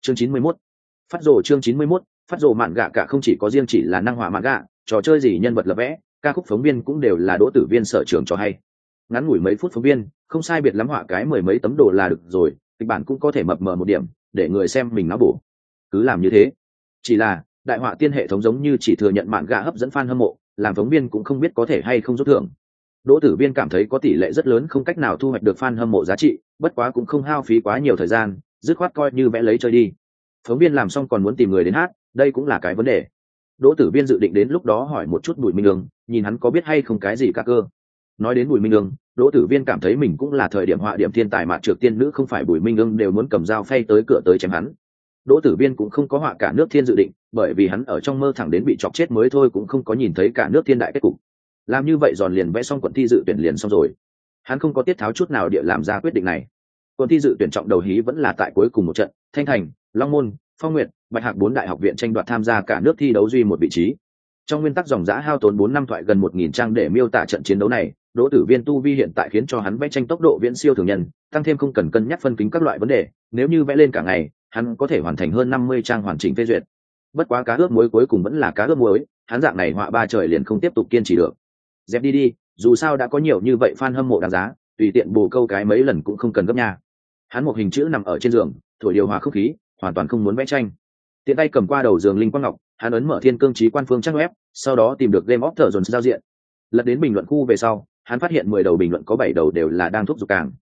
chương 91. Phát rồ chương 91. Phát rồ mạn gạ cả không chỉ có riêng chỉ là năng hỏa mạn gạ, trò chơi gì nhân vật lập vẽ, ca khúc phóng viên cũng đều là Đỗ Tử Viên sở trường cho hay. Ngắn ngủi mấy phút phóng viên, không sai biệt lắm họa cái mười mấy tấm đồ là được rồi, kịch bản cũng có thể mập mờ một điểm, để người xem mình não bổ. Cứ làm như thế. Chỉ là, đại họa tiên hệ thống giống như chỉ thừa nhận mạn gạ hấp dẫn fan hâm mộ, làm phóng viên cũng không biết có thể hay không rút thưởng. Đỗ Tử Viên cảm thấy có tỷ lệ rất lớn không cách nào thu hoạch được fan hâm mộ giá trị, bất quá cũng không hao phí quá nhiều thời gian, dứt khoát coi như vẽ lấy chơi đi. Phóng viên làm xong còn muốn tìm người đến hát, đây cũng là cái vấn đề. Đỗ Tử Viên dự định đến lúc đó hỏi một chút Bùi Minh Ương, nhìn hắn có biết hay không cái gì ca cơ. Nói đến Bùi Minh Ương, Đỗ Tử Viên cảm thấy mình cũng là thời điểm họa điểm thiên tài mạn trược tiên nữ, không phải Bùi Minh Ương đều muốn cầm dao phay tới cửa tới chém hắn. Đỗ Tử Viên cũng không có họa cả nước thiên dự định, bởi vì hắn ở trong mơ thẳng đến bị chọc chết mới thôi, cũng không có nhìn thấy cả nước thiên đại kết cục. Làm như vậy giòn liền vẽ xong quận thi dự tuyển liền xong rồi. Hắn không có tiết tháo chút nào địa làm ra quyết định này. Quận thi dự tuyển trọng đầu hí vẫn là tại cuối cùng một trận, Thanh Thành, Long Môn, Phong Nguyệt, Bạch Hạc bốn đại học viện tranh đoạt tham gia cả nước thi đấu duy một vị trí. Trong nguyên tắc dòng dã hao tốn 4 năm thoại gần 1000 trang để miêu tả trận chiến đấu này, Đỗ Tử Viên tu vi hiện tại khiến cho hắn vẽ tranh tốc độ viễn siêu thường nhân, tăng thêm không cần cân nhắc phân kính các loại vấn đề, nếu như vẽ lên cả ngày, hắn có thể hoàn thành hơn 50 trang hoàn chỉnh phê duyệt. Bất quá cá ướp muối cuối cùng vẫn là cá ướp muối, hắn dạng này họa ba trời liền không tiếp tục kiên trì được. Dẹp đi, dù sao đã có nhiều như vậy fan hâm mộ đáng giá, tùy tiện bù câu cái mấy lần cũng không cần gấp nha. Hắn một hình chữ nằm ở trên giường, thổi điều hòa không khí, hoàn toàn không muốn vẽ tranh. Tiện tay cầm qua đầu giường linh quang ngọc, hắn ấn mở Thiên Cương Chí quan phương trang web, sau đó tìm được Game of Thrones giao diện. Lật đến bình luận khu về sau, hắn phát hiện 10 đầu bình luận có 7 đầu đều là đang thúc giục càng.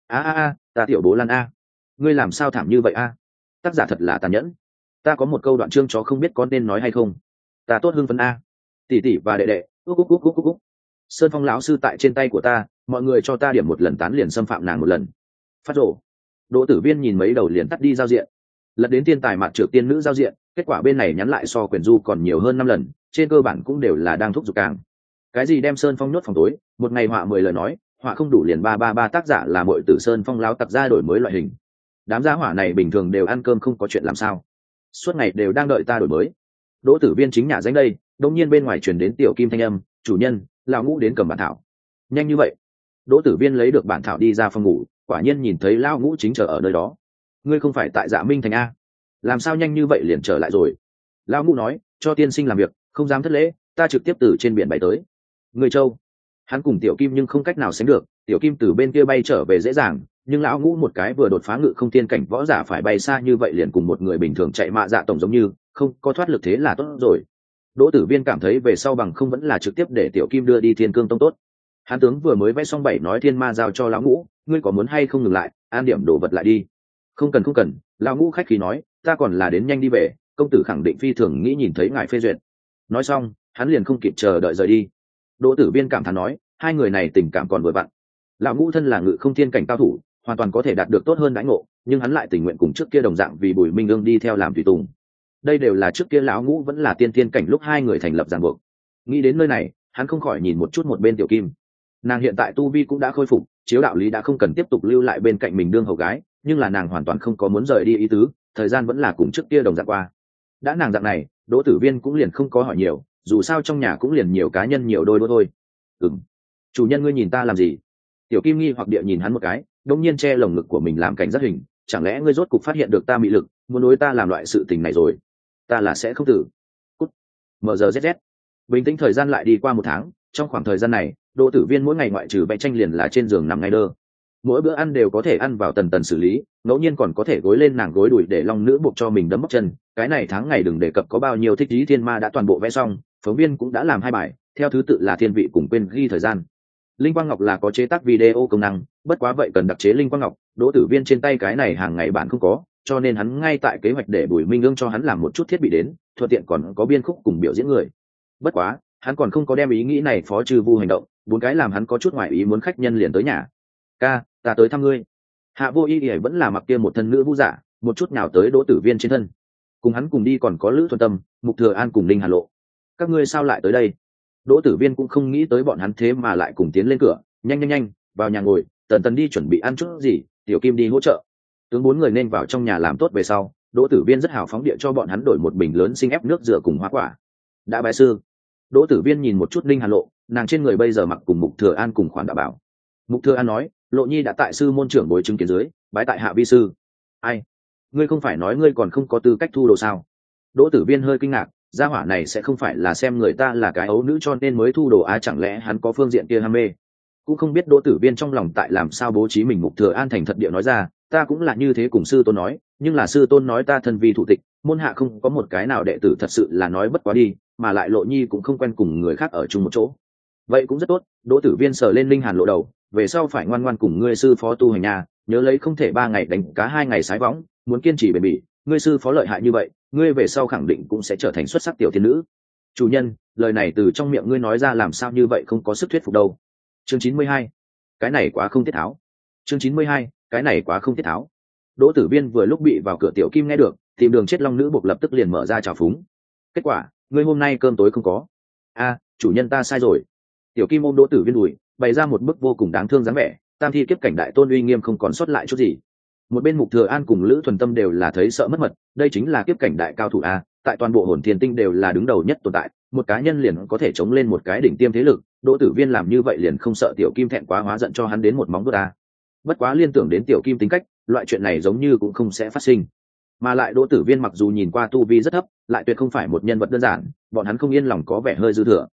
Ta tiểu bố Lan a, ngươi làm sao thảm như vậy a? Tác giả thật là tàn nhẫn. Ta có một câu đoạn chương chó không biết có nên nói hay không. Ta tốt hưng phấn a. Tỷ tỷ và đệ đệ, úc. Sơn Phong lão sư tại trên tay của ta, mọi người cho ta điểm một lần tán liền xâm phạm nàng một lần. Phát rổ. Đỗ Tử Viên nhìn mấy đầu liền tắt đi giao diện. Lật đến thiên tài mạn trược tiên nữ giao diện, kết quả bên này nhắn lại so quyền du còn nhiều hơn 5 lần, trên cơ bản cũng đều là đang thúc giục càng. Cái gì đem Sơn Phong nhốt phòng tối, một ngày họa 10 lời nói, họa không đủ liền 333 tác giả là muội tử Sơn Phong láo tặc ra đổi mới loại hình. Đám gia hỏa này bình thường đều ăn cơm không có chuyện làm sao, suốt ngày đều đang đợi ta đổi mới. Đỗ Tử Viên chính nhà danh đây, đột nhiên bên ngoài truyền đến tiểu kim thanh âm, chủ nhân, lão ngũ đến cầm bản thảo. Nhanh như vậy? Đỗ Tử Viên lấy được bản thảo đi ra phòng ngủ, quả nhiên nhìn thấy lão ngũ chính chờ ở nơi đó. Ngươi không phải tại Dạ Minh thành a? Làm sao nhanh như vậy liền trở lại rồi? Lão ngũ nói, cho tiên sinh làm việc, không dám thất lễ, ta trực tiếp từ trên biển bay tới. Người châu. Hắn cùng tiểu kim nhưng không cách nào sánh được, tiểu kim từ bên kia bay trở về dễ dàng, nhưng lão ngũ một cái vừa đột phá ngự không tiên cảnh võ giả phải bay xa như vậy liền cùng một người bình thường chạy mạ dạ tổng giống như không có thoát lực, thế là tốt rồi. Đỗ Tử Viên cảm thấy về sau bằng không vẫn là trực tiếp để tiểu kim đưa đi Thiên Cương Tông tốt. Hán tướng vừa mới vẽ xong 7 nói thiên ma giao cho lão ngũ, ngươi có muốn hay không ngừng lại, an điểm đồ vật lại đi. Không cần, lão ngũ khách khí nói, ta còn là đến nhanh đi về, công tử khẳng định phi thường nghĩ nhìn thấy ngài phê duyệt. Nói xong, hắn liền không kịp chờ đợi rời đi. Đỗ Tử Viên cảm thán nói, hai người này tình cảm còn vừa vặn. Lão ngũ thân là ngự không thiên cảnh cao thủ, hoàn toàn có thể đạt được tốt hơn đãi ngộ, nhưng hắn lại tình nguyện cùng trước kia đồng dạng vì Bùi Minh Ương đi theo làm tùy tùng. Đây đều là trước kia lão ngũ vẫn là tiên thiên cảnh lúc hai người thành lập ràng buộc. Nghĩ đến nơi này, hắn không khỏi nhìn một chút một bên tiểu kim. Nàng hiện tại tu vi cũng đã khôi phục, chiếu đạo lý đã không cần tiếp tục lưu lại bên cạnh mình đương hầu gái, nhưng là nàng hoàn toàn không có muốn rời đi ý tứ, thời gian vẫn là cùng trước kia đồng dạng qua. Đã nàng dạng này, Đỗ Tử Viên cũng liền không có hỏi nhiều, dù sao trong nhà cũng liền nhiều cá nhân nhiều đôi đôi thôi. Chủ nhân ngươi nhìn ta làm gì? Tiểu kim nghi hoặc địa nhìn hắn một cái, đột nhiên che lồng ngực của mình làm cảnh giác hình, chẳng lẽ ngươi rốt cục phát hiện được ta mị lực, muốn đối ta làm loại sự tình này rồi? Ta là sẽ không tử. Cút. MZZ. Bình tĩnh thời gian lại đi qua 1 tháng, trong khoảng thời gian này, Đỗ Tử Viên mỗi ngày ngoại trừ vẽ tranh liền là trên giường nằm ngay đơ. Mỗi bữa ăn đều có thể ăn vào tần xử lý, ngẫu nhiên còn có thể gối lên nàng gối đùi để long nữ buộc cho mình đấm móc chân. Cái này tháng ngày đừng đề cập có bao nhiêu thích ý thiên ma đã toàn bộ vẽ xong, phóng viên cũng đã làm 2 bài, theo thứ tự là thiên vị cùng quên ghi thời gian. Linh quang ngọc là có chế tác video công năng, bất quá vậy cần đặc chế linh quang ngọc, Đỗ Tử Viên trên tay cái này hàng ngày bạn không có, cho nên hắn ngay tại kế hoạch để Bùi Minh Ương cho hắn làm một chút thiết bị đến, thuận tiện còn có biên khúc cùng biểu diễn người. Bất quá, hắn còn không có đem ý nghĩ này phó trừ vu hành động, 4 cái làm hắn có chút ngoại ý muốn khách nhân liền tới nhà. Ca, ta tới thăm ngươi. Hạ Vô Y Y vẫn là mặc kia một thân nữ vũ giả, một chút nhào tới Đỗ Tử Viên trên thân. Cùng hắn cùng đi còn có Lữ Thuần Tâm, Mục Thừa An cùng Linh Hà Lộ. Các ngươi sao lại tới đây? Đỗ Tử Viên cũng không nghĩ tới bọn hắn thế mà lại cùng tiến lên cửa, nhanh, vào nhà ngồi, tần đi chuẩn bị ăn chút gì, tiểu kim đi hỗ trợ. Tướng 4 người nên vào trong nhà làm tốt về sau, Đỗ Tử Viên rất hào phóng địa cho bọn hắn đổi một bình lớn sinh ép nước rửa cùng hoa quả. Đã bái sư. Đỗ Tử Viên nhìn một chút Linh Hà Lộ, nàng trên người bây giờ mặc cùng Mục Thừa An cùng khoản đã bảo. Mục Thừa An nói, Lộ Nhi đã tại sư môn trưởng bồi chứng kiến dưới, bái tại hạ vi sư. Ai? ngươi không phải nói ngươi còn không có tư cách thu đồ sao? Đỗ Tử Viên hơi kinh ngạc, gia hỏa này sẽ không phải là xem người ta là cái ấu nữ cho nên mới thu đồ á, chẳng lẽ hắn có phương diện kia ham mê? Cũng không biết Đỗ Tử Viên trong lòng tại làm sao bố trí mình. Mục Thừa An thành thật địa nói ra, ta cũng là như thế cùng sư tôn nói, nhưng là sư tôn nói ta thân vi thủ tịch, môn hạ không có một cái nào đệ tử, thật sự là nói bất quá đi, mà lại Lộ Nhi cũng không quen cùng người khác ở chung một chỗ. Vậy cũng rất tốt. Đỗ Tử Viên sờ lên Linh Hàn lộ đầu, về sau phải ngoan ngoan cùng ngươi sư phó tu hành nhà, nhớ lấy không thể 3 ngày đánh cá 2 ngày sái võng, muốn kiên trì bền bỉ. Ngươi sư phó lợi hại như vậy, ngươi về sau khẳng định cũng sẽ trở thành xuất sắc tiểu thiên nữ. Chủ nhân, lời này từ trong miệng ngươi nói ra làm sao như vậy không có sức thuyết phục đâu. Chương 92. Cái này quá không tiết tháo. Chương 92. Cái này quá không tiết tháo. Đỗ Tử Viên vừa lúc bị vào cửa tiểu kim nghe được, tìm đường chết long nữ buộc lập tức liền mở ra chào phúng. Kết quả, ngươi hôm nay cơm tối không có. A, chủ nhân ta sai rồi. Tiểu kim ôm Đỗ Tử Viên đùi, bày ra một bức vô cùng đáng thương dáng vẻ, tam thi kiếp cảnh đại tôn uy nghiêm không còn sót lại chút gì. Một bên Mục Thừa An cùng Lữ Thuần Tâm đều là thấy sợ mất mật, đây chính là kiếp cảnh đại cao thủ a, tại toàn bộ Hồn Thiên Tinh đều là đứng đầu nhất tồn tại, một cá nhân liền có thể chống lên một cái đỉnh tiêm thế lực. Đỗ Tử Viên làm như vậy liền không sợ tiểu kim thẹn quá hóa giận cho hắn đến một móng vuốt a. Bất quá liên tưởng đến tiểu kim tính cách, loại chuyện này giống như cũng không sẽ phát sinh. Mà lại Đỗ Tử Viên mặc dù nhìn qua tu vi rất thấp, lại tuyệt không phải một nhân vật đơn giản, bọn hắn không yên lòng có vẻ hơi dư thừa.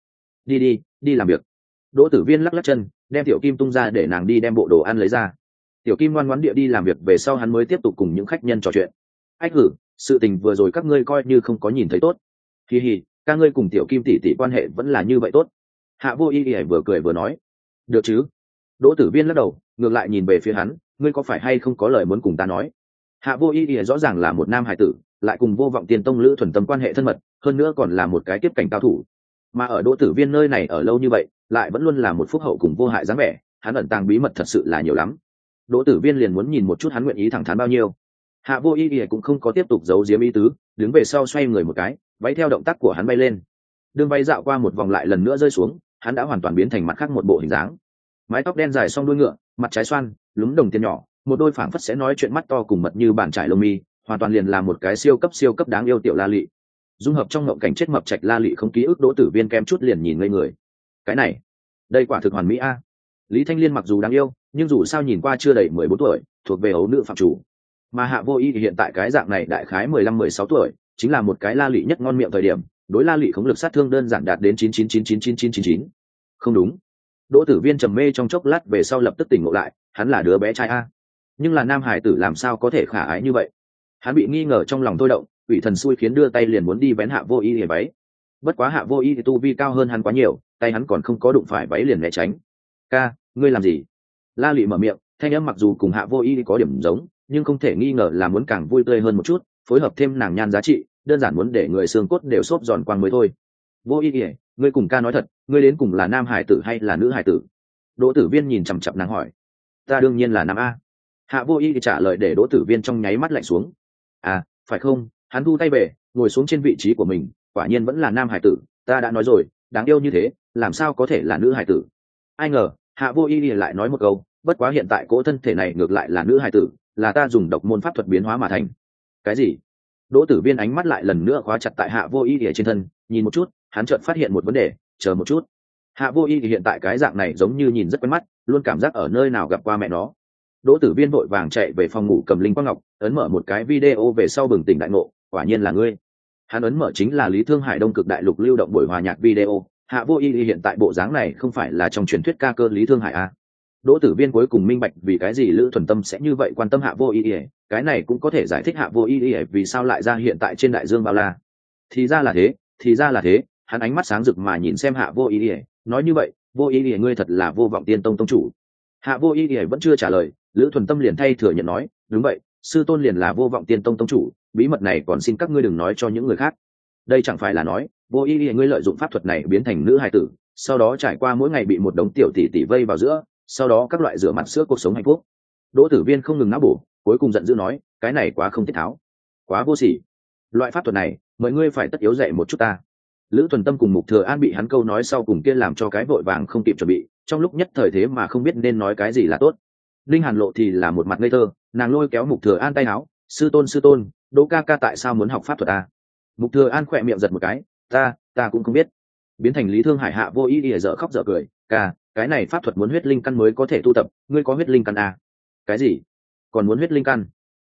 Đi làm việc. Đỗ Tử Viên lắc lắc chân, đem tiểu kim tung ra để nàng đi đem bộ đồ ăn lấy ra. Tiểu kim ngoan ngoãn địa đi làm việc, về sau hắn mới tiếp tục cùng những khách nhân trò chuyện. Ách hử, sự tình vừa rồi các ngươi coi như không có nhìn thấy tốt. Hi hi, ca ngươi cùng tiểu kim tỷ tỷ quan hệ vẫn là như vậy tốt. Hạ Vô Y vừa cười vừa nói. Được chứ. Đỗ Tử Viên lắc đầu, ngược lại nhìn về phía hắn, ngươi có phải hay không có lời muốn cùng ta nói? Hạ Vô Y rõ ràng là một nam hải tử, lại cùng Vô Vọng Tiên Tông Lữ Thuần Tâm quan hệ thân mật, hơn nữa còn là một cái kiếp cảnh cao thủ. Mà ở Đỗ Tử Viên nơi này ở lâu như vậy, lại vẫn luôn là một phúc hậu cùng vô hại dáng vẻ, hắn ẩn tàng bí mật thật sự là nhiều lắm. Đỗ Tử Viên liền muốn nhìn một chút hắn nguyện ý thẳng thắn bao nhiêu. Hạ Vô Y cũng không có tiếp tục giấu giếm ý tứ, đứng về sau xoay người một cái, váy theo động tác của hắn bay lên. Đường váy dạo qua một vòng lại lần nữa rơi xuống, hắn đã hoàn toàn biến thành mặt khác một bộ hình dáng. Mái tóc đen dài song đuôi ngựa, mặt trái xoan, lúm đồng tiền nhỏ, một đôi phảng phất sẽ nói chuyện mắt to cùng mật như bàn trải lông mi, hoàn toàn liền là một cái siêu cấp đáng yêu tiểu la lị. Dung hợp trong ngộng cảnh chết mập trạch la lị không ký ức. Đỗ Tử Viên kem chút liền nhìn ngây người. Cái này, đây quả thực hoàn mỹ a. Lý Thanh Liên mặc dù đáng yêu, nhưng dù sao nhìn qua chưa đầy 14 tuổi, thuộc về ấu nữ phạm chủ. Mà Hạ Vô Y thì hiện tại cái dạng này đại khái 15-16 tuổi, chính là một cái la lị nhất ngon miệng thời điểm, đối la lị khống lực sát thương đơn giản đạt đến 99,99999. Không đúng. Đỗ Tử Viên trầm mê trong chốc lát về sau lập tức tỉnh ngộ lại, hắn là đứa bé trai a. Nhưng là nam hải tử làm sao có thể khả ái như vậy? Hắn bị nghi ngờ trong lòng thôi động, ủy thần xui khiến đưa tay liền muốn đi vén Hạ Vô Y hề váy. Bất quá Hạ Vô Y thì tu vi cao hơn hắn quá nhiều, tay hắn còn không có đụng phải váy liền né tránh. Ca, ngươi làm gì? La lị mở miệng, thanh âm mặc dù cùng Hạ Vô Y có điểm giống, nhưng không thể nghi ngờ là muốn càng vui tươi hơn một chút, phối hợp thêm nàng nhan giá trị, đơn giản muốn để người xương cốt đều xốp giòn quang mới thôi. Vô Y, ngươi cùng ca nói thật, ngươi đến cùng là nam hải tử hay là nữ hải tử? Đỗ Tử Viên nhìn chằm chằm nàng hỏi. Ta đương nhiên là nam a. Hạ Vô Y trả lời để Đỗ Tử Viên trong nháy mắt lạnh xuống. À, phải không? Hắn thu tay về, ngồi xuống trên vị trí của mình, quả nhiên vẫn là nam hải tử, ta đã nói rồi, đáng yêu như thế, làm sao có thể là nữ hải tử? Ai ngờ, Hạ Vô Y lại nói một câu, bất quá hiện tại cỗ thân thể này ngược lại là nữ hải tử, là ta dùng độc môn pháp thuật biến hóa mà thành. Cái gì? Đỗ Tử Viên ánh mắt lại lần nữa khóa chặt tại Hạ Vô Y trên thân, nhìn một chút, hắn chợt phát hiện một vấn đề, chờ một chút. Hạ Vô Y hiện tại cái dạng này giống như nhìn rất quen mắt, luôn cảm giác ở nơi nào gặp qua mẹ nó. Đỗ Tử Viên vội vàng chạy về phòng ngủ cầm linh quang ngọc, ấn mở một cái video về sau bừng tỉnh đại ngộ, quả nhiên là ngươi. Hắn ấn mở chính là Lý Thương Hải Đông Cực Đại Lục lưu động buổi hòa nhạc video. Hạ Vô Y hiện tại bộ dáng này không phải là trong truyền thuyết ca cơ Lý Thương Hải a. Đỗ Tử Viên cuối cùng minh bạch vì cái gì Lữ Thuần Tâm sẽ như vậy quan tâm Hạ Vô Y, cái này cũng có thể giải thích Hạ Vô Y vì sao lại ra hiện tại trên đại dương bao la. Thì ra là thế, hắn ánh mắt sáng rực mà nhìn xem Hạ Vô Y, nói như vậy, Vô Y ngươi thật là Vô Vọng Tiên Tông tông chủ. Hạ Vô Y vẫn chưa trả lời, Lữ Thuần Tâm liền thay thừa nhận nói, đúng vậy, sư tôn liền là Vô Vọng Tiên Tông tông chủ, bí mật này còn xin các ngươi đừng nói cho những người khác. Đây chẳng phải là nói, Vô Y ngươi lợi dụng pháp thuật này biến thành nữ hài tử, sau đó trải qua mỗi ngày bị một đống tiểu tỷ tỷ vây vào giữa, sau đó các loại rửa mặt sữa cuộc sống hạnh phúc. Đỗ Tử Viên không ngừng não bổ, cuối cùng giận dữ nói, cái này quá không tiết tháo, quá vô sỉ. Loại pháp thuật này, mọi ngươi phải tất yếu dạy một chút ta. Lữ Thuần Tâm cùng Mục Thừa An bị hắn câu nói sau cùng kia làm cho cái vội vàng không kịp chuẩn bị, trong lúc nhất thời thế mà không biết nên nói cái gì là tốt. Linh Hàn Lộ thì là một mặt ngây thơ, nàng lôi kéo Mục Thừa An tay áo, sư tôn, Đỗ ca ca tại sao muốn học pháp thuật à? Mục Thừa An khỏe miệng giật một cái, ta cũng không biết. Biến thành Lý Thương Hải Hạ Vô Y dở khóc dở cười, ca, cái này pháp thuật muốn huyết linh căn mới có thể tu tập, ngươi có huyết linh căn à? Cái gì? Còn muốn huyết linh căn? Sách,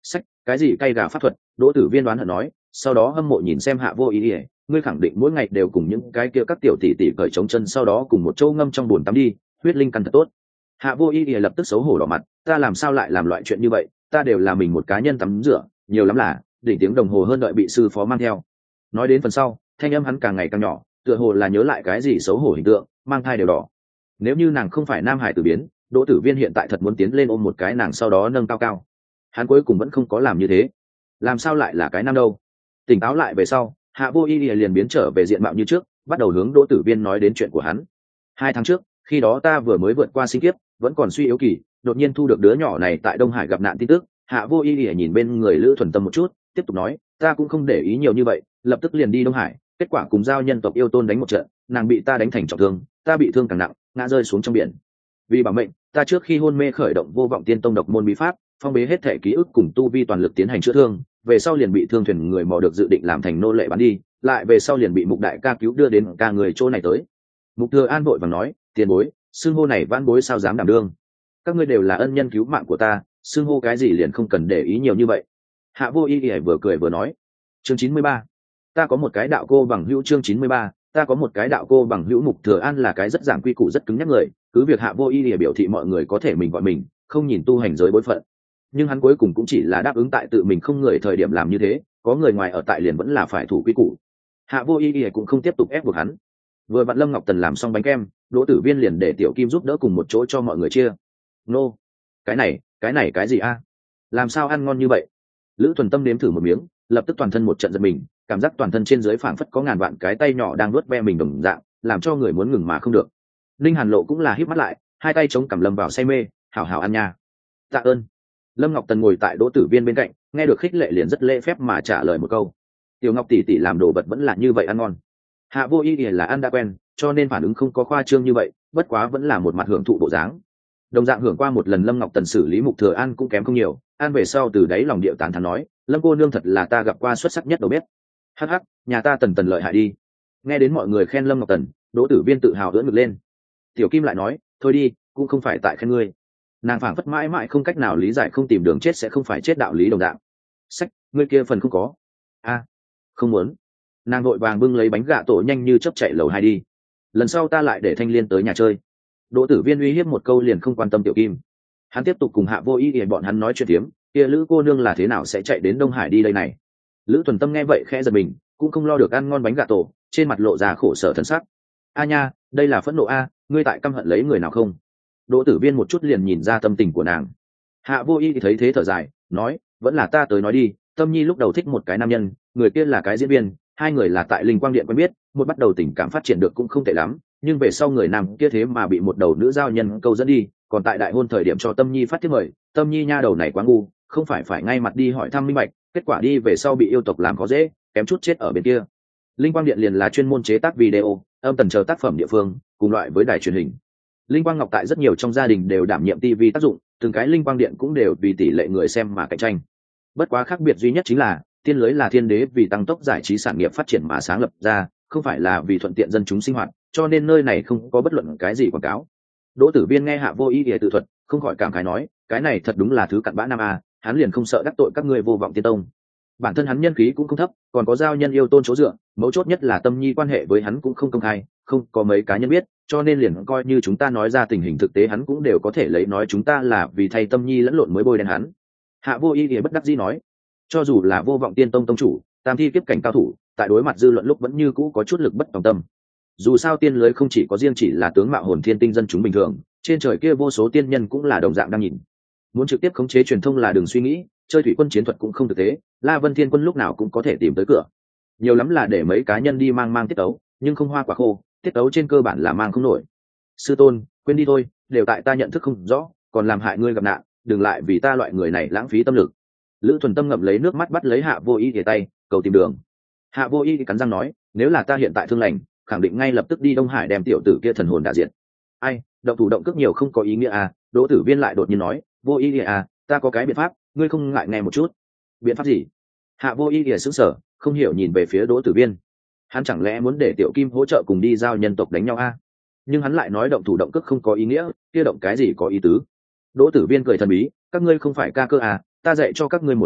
Cái gì cay gà pháp thuật? Đỗ Tử Viên đoán hận nói, sau đó hâm mộ nhìn xem Hạ Vô Ý ỉa, ngươi khẳng định mỗi ngày đều cùng những cái kia các tiểu tỷ tỷ cởi trống chân sau đó cùng một chỗ ngâm trong bồn tắm đi, huyết linh căn thật tốt. Hạ Vô Ý ỉa lập tức xấu hổ đỏ mặt, ta làm sao lại làm loại chuyện như vậy, ta đều là mình một cá nhân tắm rửa, nhiều lắm là đỉnh tiếng đồng hồ hơn đợi bị sư phó mang theo. Nói đến phần sau, thanh âm hắn càng ngày càng nhỏ, tựa hồ là nhớ lại cái gì xấu hổ hình tượng, mang thai đều đỏ. Nếu như nàng không phải nam hải tử biến, Đỗ Tử Viên hiện tại thật muốn tiến lên ôm một cái nàng sau đó nâng cao cao. Hắn cuối cùng vẫn không có làm như thế, làm sao lại là cái nam đâu? Tỉnh táo lại về sau, Hạ Vô Ý liền biến trở về diện mạo như trước, bắt đầu hướng Đỗ Tử Viên nói đến chuyện của hắn. 2 tháng trước, khi đó ta vừa mới vượt qua sinh kiếp, vẫn còn suy yếu kỳ, đột nhiên thu được đứa nhỏ này tại Đông Hải gặp nạn tin tức. Hạ Vô Ý nhìn bên người Lữ Thuần Tâm một chút, tiếp tục nói, ta cũng không để ý nhiều như vậy, lập tức liền đi Đông Hải, kết quả cùng giao nhân tộc yêu tôn đánh một trận, nàng bị ta đánh thành trọng thương, ta bị thương càng nặng, ngã rơi xuống trong biển. Vì bảo mệnh, ta trước khi hôn mê khởi động Vô Vọng Tiên Tông độc môn bí pháp, phong bế hết thể ký ức cùng tu vi toàn lực tiến hành chữa thương, về sau liền bị thương thuyền người mò được dự định làm thành nô lệ bán đi, lại về sau liền bị Mục đại ca cứu đưa đến ca người chỗ này tới. Mục Thừa An vội vàng nói, tiền bối, xưng hô này vãn bối sao dám đảm đương? Các ngươi đều là ân nhân cứu mạng của ta, xưng hô cái gì liền không cần để ý nhiều như vậy. Hạ Vô Ý vừa cười vừa nói. Chương 93. Ta có một cái đạo cô bằng hữu. Chương 93. Ta có một cái đạo cô bằng hữu. Mục Thừa An là cái rất giảng quy củ rất cứng nhắc người, cứ việc Hạ Vô Ý biểu thị mọi người có thể mình gọi mình, không nhìn tu hành giới bối phận, nhưng hắn cuối cùng cũng chỉ là đáp ứng tại tự mình không người thời điểm làm như thế, có người ngoài ở tại liền vẫn là phải thủ quy củ. Hạ Vô Ý cũng không tiếp tục ép buộc hắn. Vừa vặn Lâm Ngọc Tần làm xong bánh kem, Đỗ Tử Viên liền để Tiểu Kim giúp đỡ cùng một chỗ cho mọi người chia. Nô, cái này cái gì a? Làm sao ăn ngon như vậy? Lữ Thuần Tâm nếm thử một miếng, lập tức toàn thân một trận giật mình, cảm giác toàn thân trên dưới phảng phất có ngàn vạn cái tay nhỏ đang nuốt ve mình đồng dạng, làm cho người muốn ngừng mà không được. Linh Hàn Lộ cũng là híp mắt lại, hai tay chống cằm lâm vào say mê, hảo hảo ăn nha. Tạ ơn. Lâm Ngọc Tần ngồi tại Đỗ Tử Viên bên cạnh, nghe được khích lệ liền rất lễ phép mà trả lời một câu. Tiểu Ngọc tỷ tỷ làm đồ vật vẫn là như vậy ăn ngon. Hạ Vô Ý là ăn đã quen, cho nên phản ứng không có khoa trương như vậy, bất quá vẫn là một mặt hưởng thụ bộ dáng. Đồng dạng hưởng qua một lần Lâm Ngọc Tần xử lý Mục Thừa An cũng kém không nhiều, ăn về sau từ đáy lòng điệu tán thán nói, Lâm cô nương thật là ta gặp qua xuất sắc nhất đầu bếp. Hắc hắc, nhà ta Tần Tần lợi hại đi. Nghe đến mọi người khen Lâm Ngọc Tần, Đỗ Tử Viên tự hào ưỡn ngực lên. Tiểu Kim lại nói, thôi đi, cũng không phải tại khen ngươi. Nàng phảng phất mãi mãi không cách nào lý giải không tìm đường chết sẽ không phải chết đạo lý đồng dạng. Sách, ngươi kia phần không có. A, không muốn. Nàng vội vàng bưng lấy bánh gạ tổ nhanh như chớp chạy lầu 2 đi. Lần sau ta lại để Thanh Liên tới nhà chơi. Đỗ Tử Viên uy hiếp một câu liền không quan tâm Tiểu Kim. Hắn tiếp tục cùng Hạ Vô Ý bọn hắn nói chuyện tiếm, kia Lữ cô nương là thế nào sẽ chạy đến Đông Hải đi đây này. Lữ Thuần Tâm nghe vậy khẽ giật mình, cũng không lo được ăn ngon bánh gà tổ, trên mặt lộ ra khổ sở thân sắc. A nha, đây là phẫn nộ a, ngươi tại căm hận lấy người nào không? Đỗ Tử Viên một chút liền nhìn ra tâm tình của nàng. Hạ Vô Ý thì thấy thế thở dài, nói, vẫn là ta tới nói đi. Tâm Nhi lúc đầu thích một cái nam nhân, người kia là cái diễn viên, hai người là tại Linh Quang Điện quen biết, một bắt đầu tình cảm phát triển được cũng không tệ lắm, nhưng về sau người nam kia thế mà bị một đầu nữ giao nhân câu dẫn đi, còn tại đại hôn thời điểm cho Tâm Nhi phát thiết mời, Tâm Nhi nha đầu này quá ngu, không phải ngay mặt đi hỏi thăm minh bạch, kết quả đi về sau bị yêu tộc làm khó dễ, kém chút chết ở bên kia. Linh Quang Điện liền là chuyên môn chế tác video, âm tần chờ tác phẩm địa phương, cùng loại với đài truyền hình. Linh Quang Ngọc tại rất nhiều trong gia đình đều đảm nhiệm TV tác dụng, từng cái Linh Quang Điện cũng đều vì tỷ lệ người xem mà cạnh tranh. Bất quá khác biệt duy nhất chính là, tiên lưới là thiên đế vì tăng tốc giải trí sản nghiệp phát triển mà sáng lập ra, không phải là vì thuận tiện dân chúng sinh hoạt, cho nên nơi này không có bất luận cái gì quảng cáo. Đỗ Tử Viên nghe Hạ Vô Ý tự thuật, không khỏi cảm khái nói, cái này thật đúng là thứ cặn bã nam a, hắn liền không sợ đắc tội các ngươi Vô Vọng Tiên Tông. Bản thân hắn nhân khí cũng không thấp, còn có giao nhân yêu tôn chỗ dựa, mấu chốt nhất là Tâm Nhi quan hệ với hắn cũng không công khai, không có mấy cá nhân biết, cho nên liền coi như chúng ta nói ra tình hình thực tế hắn cũng đều có thể lấy nói chúng ta là vì thay Tâm Nhi lẫn lộn mới bôi đen hắn. Hạ Vô Ý bất đắc dĩ nói, cho dù là Vô Vọng Tiên Tông tông chủ, tam thi kiếp cảnh cao thủ, tại đối mặt dư luận lúc vẫn như cũ có chút lực bất tòng tâm. Dù sao tiên lưới không chỉ có riêng chỉ là tướng mạo hồn thiên tinh dân chúng bình thường, trên trời kia vô số tiên nhân cũng là đồng dạng đang nhìn. Muốn trực tiếp khống chế truyền thông là đừng suy nghĩ, chơi thủy quân chiến thuật cũng không thực tế, La Vân Thiên Quân lúc nào cũng có thể tìm tới cửa. Nhiều lắm là để mấy cá nhân đi mang tiết tấu, nhưng không hoa quả khô, tiết tấu trên cơ bản là mang không nổi. Sư tôn, quên đi thôi, đều tại ta nhận thức không rõ, còn làm hại ngươi gặp nạn, đừng lại vì ta loại người này lãng phí tâm lực. Lữ Thuần Tâm ngậm lấy nước mắt bắt lấy Hạ Vô Ý tay, cầu tìm đường. Hạ Vô Ý cắn răng nói, nếu là ta hiện tại thương lành, khẳng định ngay lập tức đi Đông Hải đem tiểu tử kia thần hồn đả diệt. Ai, động thủ động cước nhiều không có ý nghĩa à? Đỗ Tử Viên lại đột nhiên nói, Vô Ý à, ta có cái biện pháp, ngươi không ngại nghe một chút. Biện pháp gì? Hạ Vô Ý sững sờ, không hiểu nhìn về phía Đỗ Tử Viên. Hắn chẳng lẽ muốn để Tiểu Kim hỗ trợ cùng đi giao nhân tộc đánh nhau à? Nhưng hắn lại nói động thủ động cước không có ý nghĩa, kia động cái gì có ý tứ? Đỗ Tử Viên cười thần bí, các ngươi không phải ca cơ à? Ta dạy cho các ngươi một ca khúc,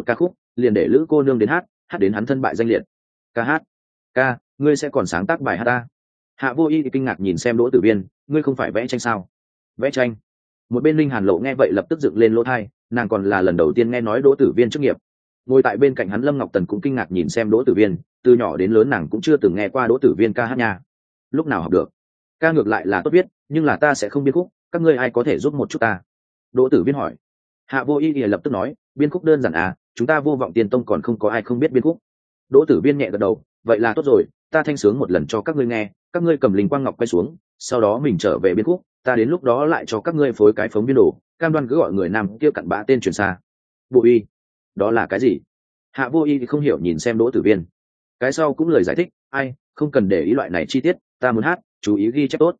liền để lữ cô nương đến hát đến hắn thân bại danh liệt. Ca hát? Ca, ngươi sẽ còn sáng tác bài hát ta? Hạ Vô Y thì kinh ngạc nhìn xem Đỗ Tử Viên, ngươi không phải vẽ tranh sao? Vẽ tranh? Một bên Linh Hàn Lộ nghe vậy lập tức dựng lên lỗ tai, nàng còn là lần đầu tiên nghe nói Đỗ Tử Viên chức nghiệp. Ngồi tại bên cạnh hắn Lâm Ngọc Tần cũng kinh ngạc nhìn xem Đỗ Tử Viên, từ nhỏ đến lớn nàng cũng chưa từng nghe qua Đỗ Tử Viên ca hát nha. Lúc nào học được? Ca ngược lại là tốt biết, nhưng là ta sẽ không biên khúc, các ngươi ai có thể giúp một chút ta? Đỗ Tử Viên hỏi. Hạ Vô Y thì lập tức nói, biên khúc đơn giản à, chúng ta Vô Vọng Tiên Tông còn không có ai không biết biên khúc. Đỗ Tử Viên nhẹ gật đầu, vậy là tốt rồi, ta thanh sướng một lần cho các ngươi nghe, các ngươi cầm linh quang ngọc quay xuống, sau đó mình trở về biên khúc, ta đến lúc đó lại cho các ngươi phối cái phóng biên đồ, cam đoan cứ gọi người nam kia cặn bã tên truyền xa. Vô Y, đó là cái gì? Hạ Vô Y thì không hiểu nhìn xem Đỗ Tử Viên. Cái sau cũng lời giải thích, ai, không cần để ý loại này chi tiết, ta muốn hát, chú ý ghi chép tốt.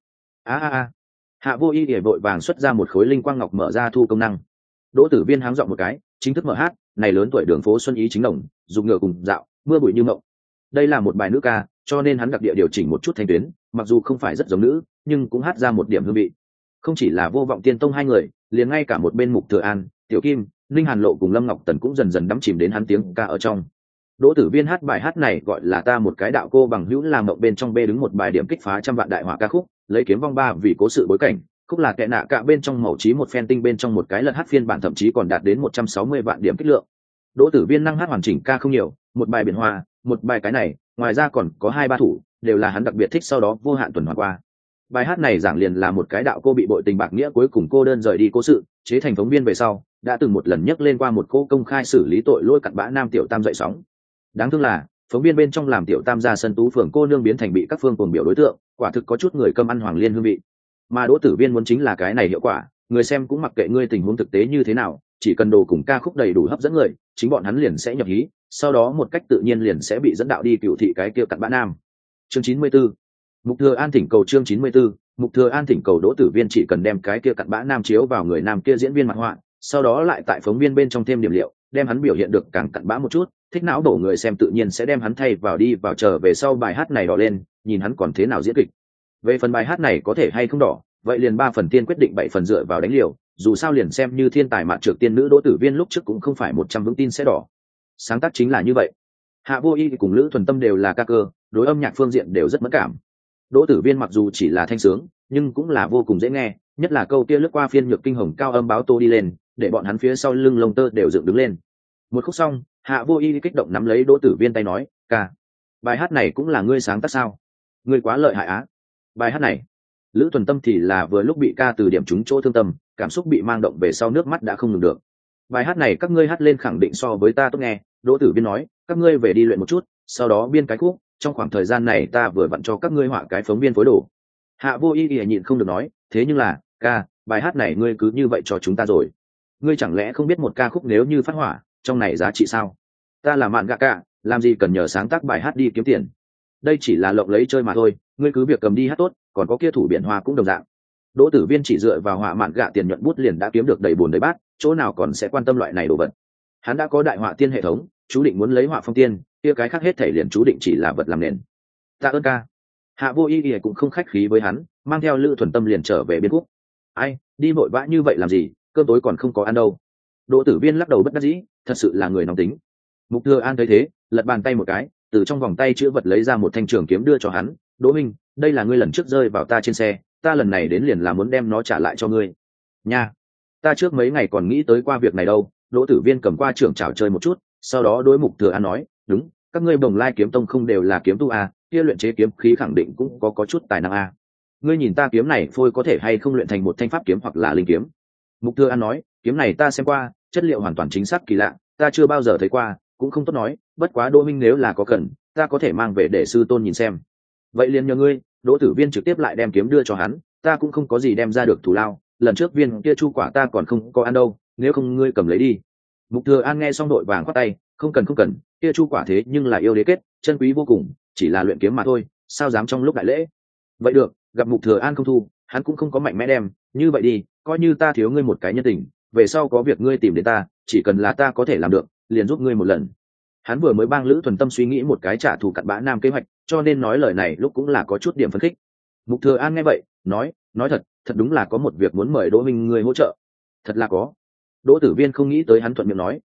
Hạ Vô Y thì vội vàng xuất ra một khối linh quang ngọc mở ra thu công năng. Đỗ Tử Viên háng giọng một cái, chính thức mở hát, này lớn tuổi đường phố xuân ý chính đồng, dùng ngựa cùng dạo, mưa bụi như mộng. Đây là một bài nữ ca, cho nên hắn đặc địa điều chỉnh một chút thanh tuyến, mặc dù không phải rất giống nữ, nhưng cũng hát ra một điểm hương vị. Không chỉ là Vô Vọng Tiên Tông hai người, liền ngay cả một bên Mục Thừa An, Tiểu Kim, Linh Hàn Lộ cùng Lâm Ngọc Tần cũng dần dần đắm chìm đến hắn tiếng ca ở trong. Đỗ Tử Viên hát bài hát này gọi là Ta Một Cái Đạo Cô Bằng Hữu làm mộng bên trong bê đứng một bài điểm kích phá trăm vạn đại hỏa ca khúc, lấy kiếm vong ba vì cố sự bối cảnh, khúc là kệ nạ cả bên trong màu trí một phen tinh bên trong một cái lật hát phiên bản thậm chí còn đạt đến 160 vạn điểm kích lượng. Đỗ Tử Viên năng hát hoàn chỉnh ca không nhiều, một bài biển hoa, một bài cái này, ngoài ra còn có 2-3 thủ, đều là hắn đặc biệt thích sau đó vô hạn tuần hoàn qua. Bài hát này giảng liền là một cái đạo cô bị bội tình bạc nghĩa cuối cùng cô đơn rời đi cố sự, chế thành phóng viên về sau, đã từng một lần nhắc lên qua một cô công khai xử lý tội lỗi cặn bã nam tiểu tam dậy sóng. Đáng thương là, phóng viên bên trong làm tiểu tam ra sân tú phường cô nương biến thành bị các phương cuồng biểu đối tượng, quả thực có chút người cơm ăn hoàng liên hương vị. Mà Đỗ Tử Viên muốn chính là cái này hiệu quả, người xem cũng mặc kệ ngươi tình huống thực tế như thế nào, chỉ cần đồ cùng ca khúc đầy đủ hấp dẫn người, chính bọn hắn liền sẽ nhập hí, sau đó một cách tự nhiên liền sẽ bị dẫn đạo đi cựu thị cái kia cặn bã nam. Chương 94. Mục Thừa An thỉnh cầu. Chương 94. Mục Thừa An thỉnh cầu. Đỗ Tử Viên chỉ cần đem cái kia cặn bã nam chiếu vào người nam kia diễn viên mặt họa, sau đó lại tại phóng viên bên trong thêm điểm liệu, đem hắn biểu hiện được càng cặn bã một chút, thích não đổ người xem tự nhiên sẽ đem hắn thay vào đi vào trở về sau bài hát này đỏ lên, nhìn hắn còn thế nào diễn kịch. Về phần bài hát này có thể hay không đỏ, vậy liền 3 phần tiên quyết định 7 phần dựa vào đánh liều, dù sao liền xem như thiên tài mạn trược tiên nữ Đỗ Tử Viên lúc trước cũng không phải 100 vững tin sẽ đỏ. Sáng tác chính là như vậy. Hạ Vô Y cùng Lữ Thuần Tâm đều là ca cơ, đối âm nhạc phương diện đều rất mẫn cảm. Đỗ Tử Viên mặc dù chỉ là thanh sướng, nhưng cũng là vô cùng dễ nghe, nhất là câu kia lướt qua phiên nhược kinh hồng cao âm báo tô đi lên, để bọn hắn phía sau lưng lông tơ đều dựng đứng lên. Một khúc xong, Hạ Vô Y kích động nắm lấy Đỗ Tử Viên tay nói, ca, bài hát này cũng là ngươi sáng tác sao? Ngươi quá lợi hại á. Bài hát này, Lữ Thuần Tâm thì là vừa lúc bị ca từ điểm trúng chỗ thương tâm, cảm xúc bị mang động về sau nước mắt đã không ngừng được. Bài hát này các ngươi hát lên khẳng định so với ta tốt nghe. Đỗ Tử Viên nói, các ngươi về đi luyện một chút, sau đó biên cái khúc, trong khoảng thời gian này ta vừa vặn cho các ngươi họa cái phóng biên phối đồ. Hạ Vô Y nhịn không được nói, thế nhưng là, ca, bài hát này ngươi cứ như vậy cho chúng ta rồi. Ngươi chẳng lẽ không biết một ca khúc nếu như phát hỏa, trong này giá trị sao? Ta là mạn gạ cả, làm gì cần nhờ sáng tác bài hát đi kiếm tiền. Đây chỉ là lộng lấy chơi mà thôi, ngươi cứ việc cầm đi hát tốt, còn có kia thủ biển hoa cũng đồng dạng. Đỗ Tử Viên chỉ dựa vào họa mạn gạ tiền nhuận bút liền đã kiếm được đầy bồn đầy bát, chỗ nào còn sẽ quan tâm loại này đồ vật. Hắn đã có đại họa tiên hệ thống, chú định muốn lấy họa phong tiên, kia cái khác hết thể liền chú định chỉ là vật làm nền. Tạ ơn ca. Hạ Vô Y cũng không khách khí với hắn, mang theo Lữ Thuần Tâm liền trở về biên khúc. Ai, đi vội vã như vậy làm gì, cơm tối còn không có ăn đâu. Đỗ Tử Viên lắc đầu bất đắc dĩ, thật sự là người nóng tính. Mục Thừa An thấy thế, lật bàn tay một cái, từ trong vòng tay chữ vật lấy ra một thanh trường kiếm đưa cho hắn. Đỗ Minh, đây là ngươi lần trước rơi vào ta trên xe, ta lần này đến liền là muốn đem nó trả lại cho ngươi. Nha, ta trước mấy ngày còn nghĩ tới qua việc này đâu. Đỗ Tử Viên cầm qua trưởng chảo chơi một chút, sau đó đối Mục Thừa An nói, đúng, các ngươi Bồng Lai kiếm tông không đều là kiếm tu à, kia luyện chế kiếm khí khẳng định cũng có chút tài năng à. Ngươi nhìn ta kiếm này phôi có thể hay không luyện thành một thanh pháp kiếm hoặc là linh kiếm. Mục Thừa An nói, kiếm này ta xem qua, chất liệu hoàn toàn chính xác kỳ lạ, ta chưa bao giờ thấy qua, cũng không tốt nói, bất quá Đỗ Minh nếu là có cần, ta có thể mang về để sư tôn nhìn xem. Vậy liền nhờ ngươi. Đỗ Tử Viên trực tiếp lại đem kiếm đưa cho hắn, ta cũng không có gì đem ra được thù lao, lần trước viên kia chu quả ta còn không có ăn đâu, nếu không ngươi cầm lấy đi. Mục Thừa An nghe xong đội vàng khoát tay, không cần, kia chu quả thế nhưng là yêu đế kết, chân quý vô cùng, chỉ là luyện kiếm mà thôi, sao dám trong lúc đại lễ. Vậy được, gặp Mục Thừa An không thu, hắn cũng không có mạnh mẽ đem, như vậy đi, coi như ta thiếu ngươi một cái nhân tình, về sau có việc ngươi tìm đến ta, chỉ cần là ta có thể làm được, liền giúp ngươi một lần. Hắn vừa mới bang Lữ Thuần Tâm suy nghĩ một cái trả thù cặn bã nam kế hoạch, cho nên nói lời này lúc cũng là có chút điểm phấn khích. Mục Thừa An nghe vậy, nói thật đúng là có một việc muốn mời Đỗ Minh ngươi hỗ trợ. Thật là có. Đỗ Tử Viên không nghĩ tới hắn thuận miệng nói,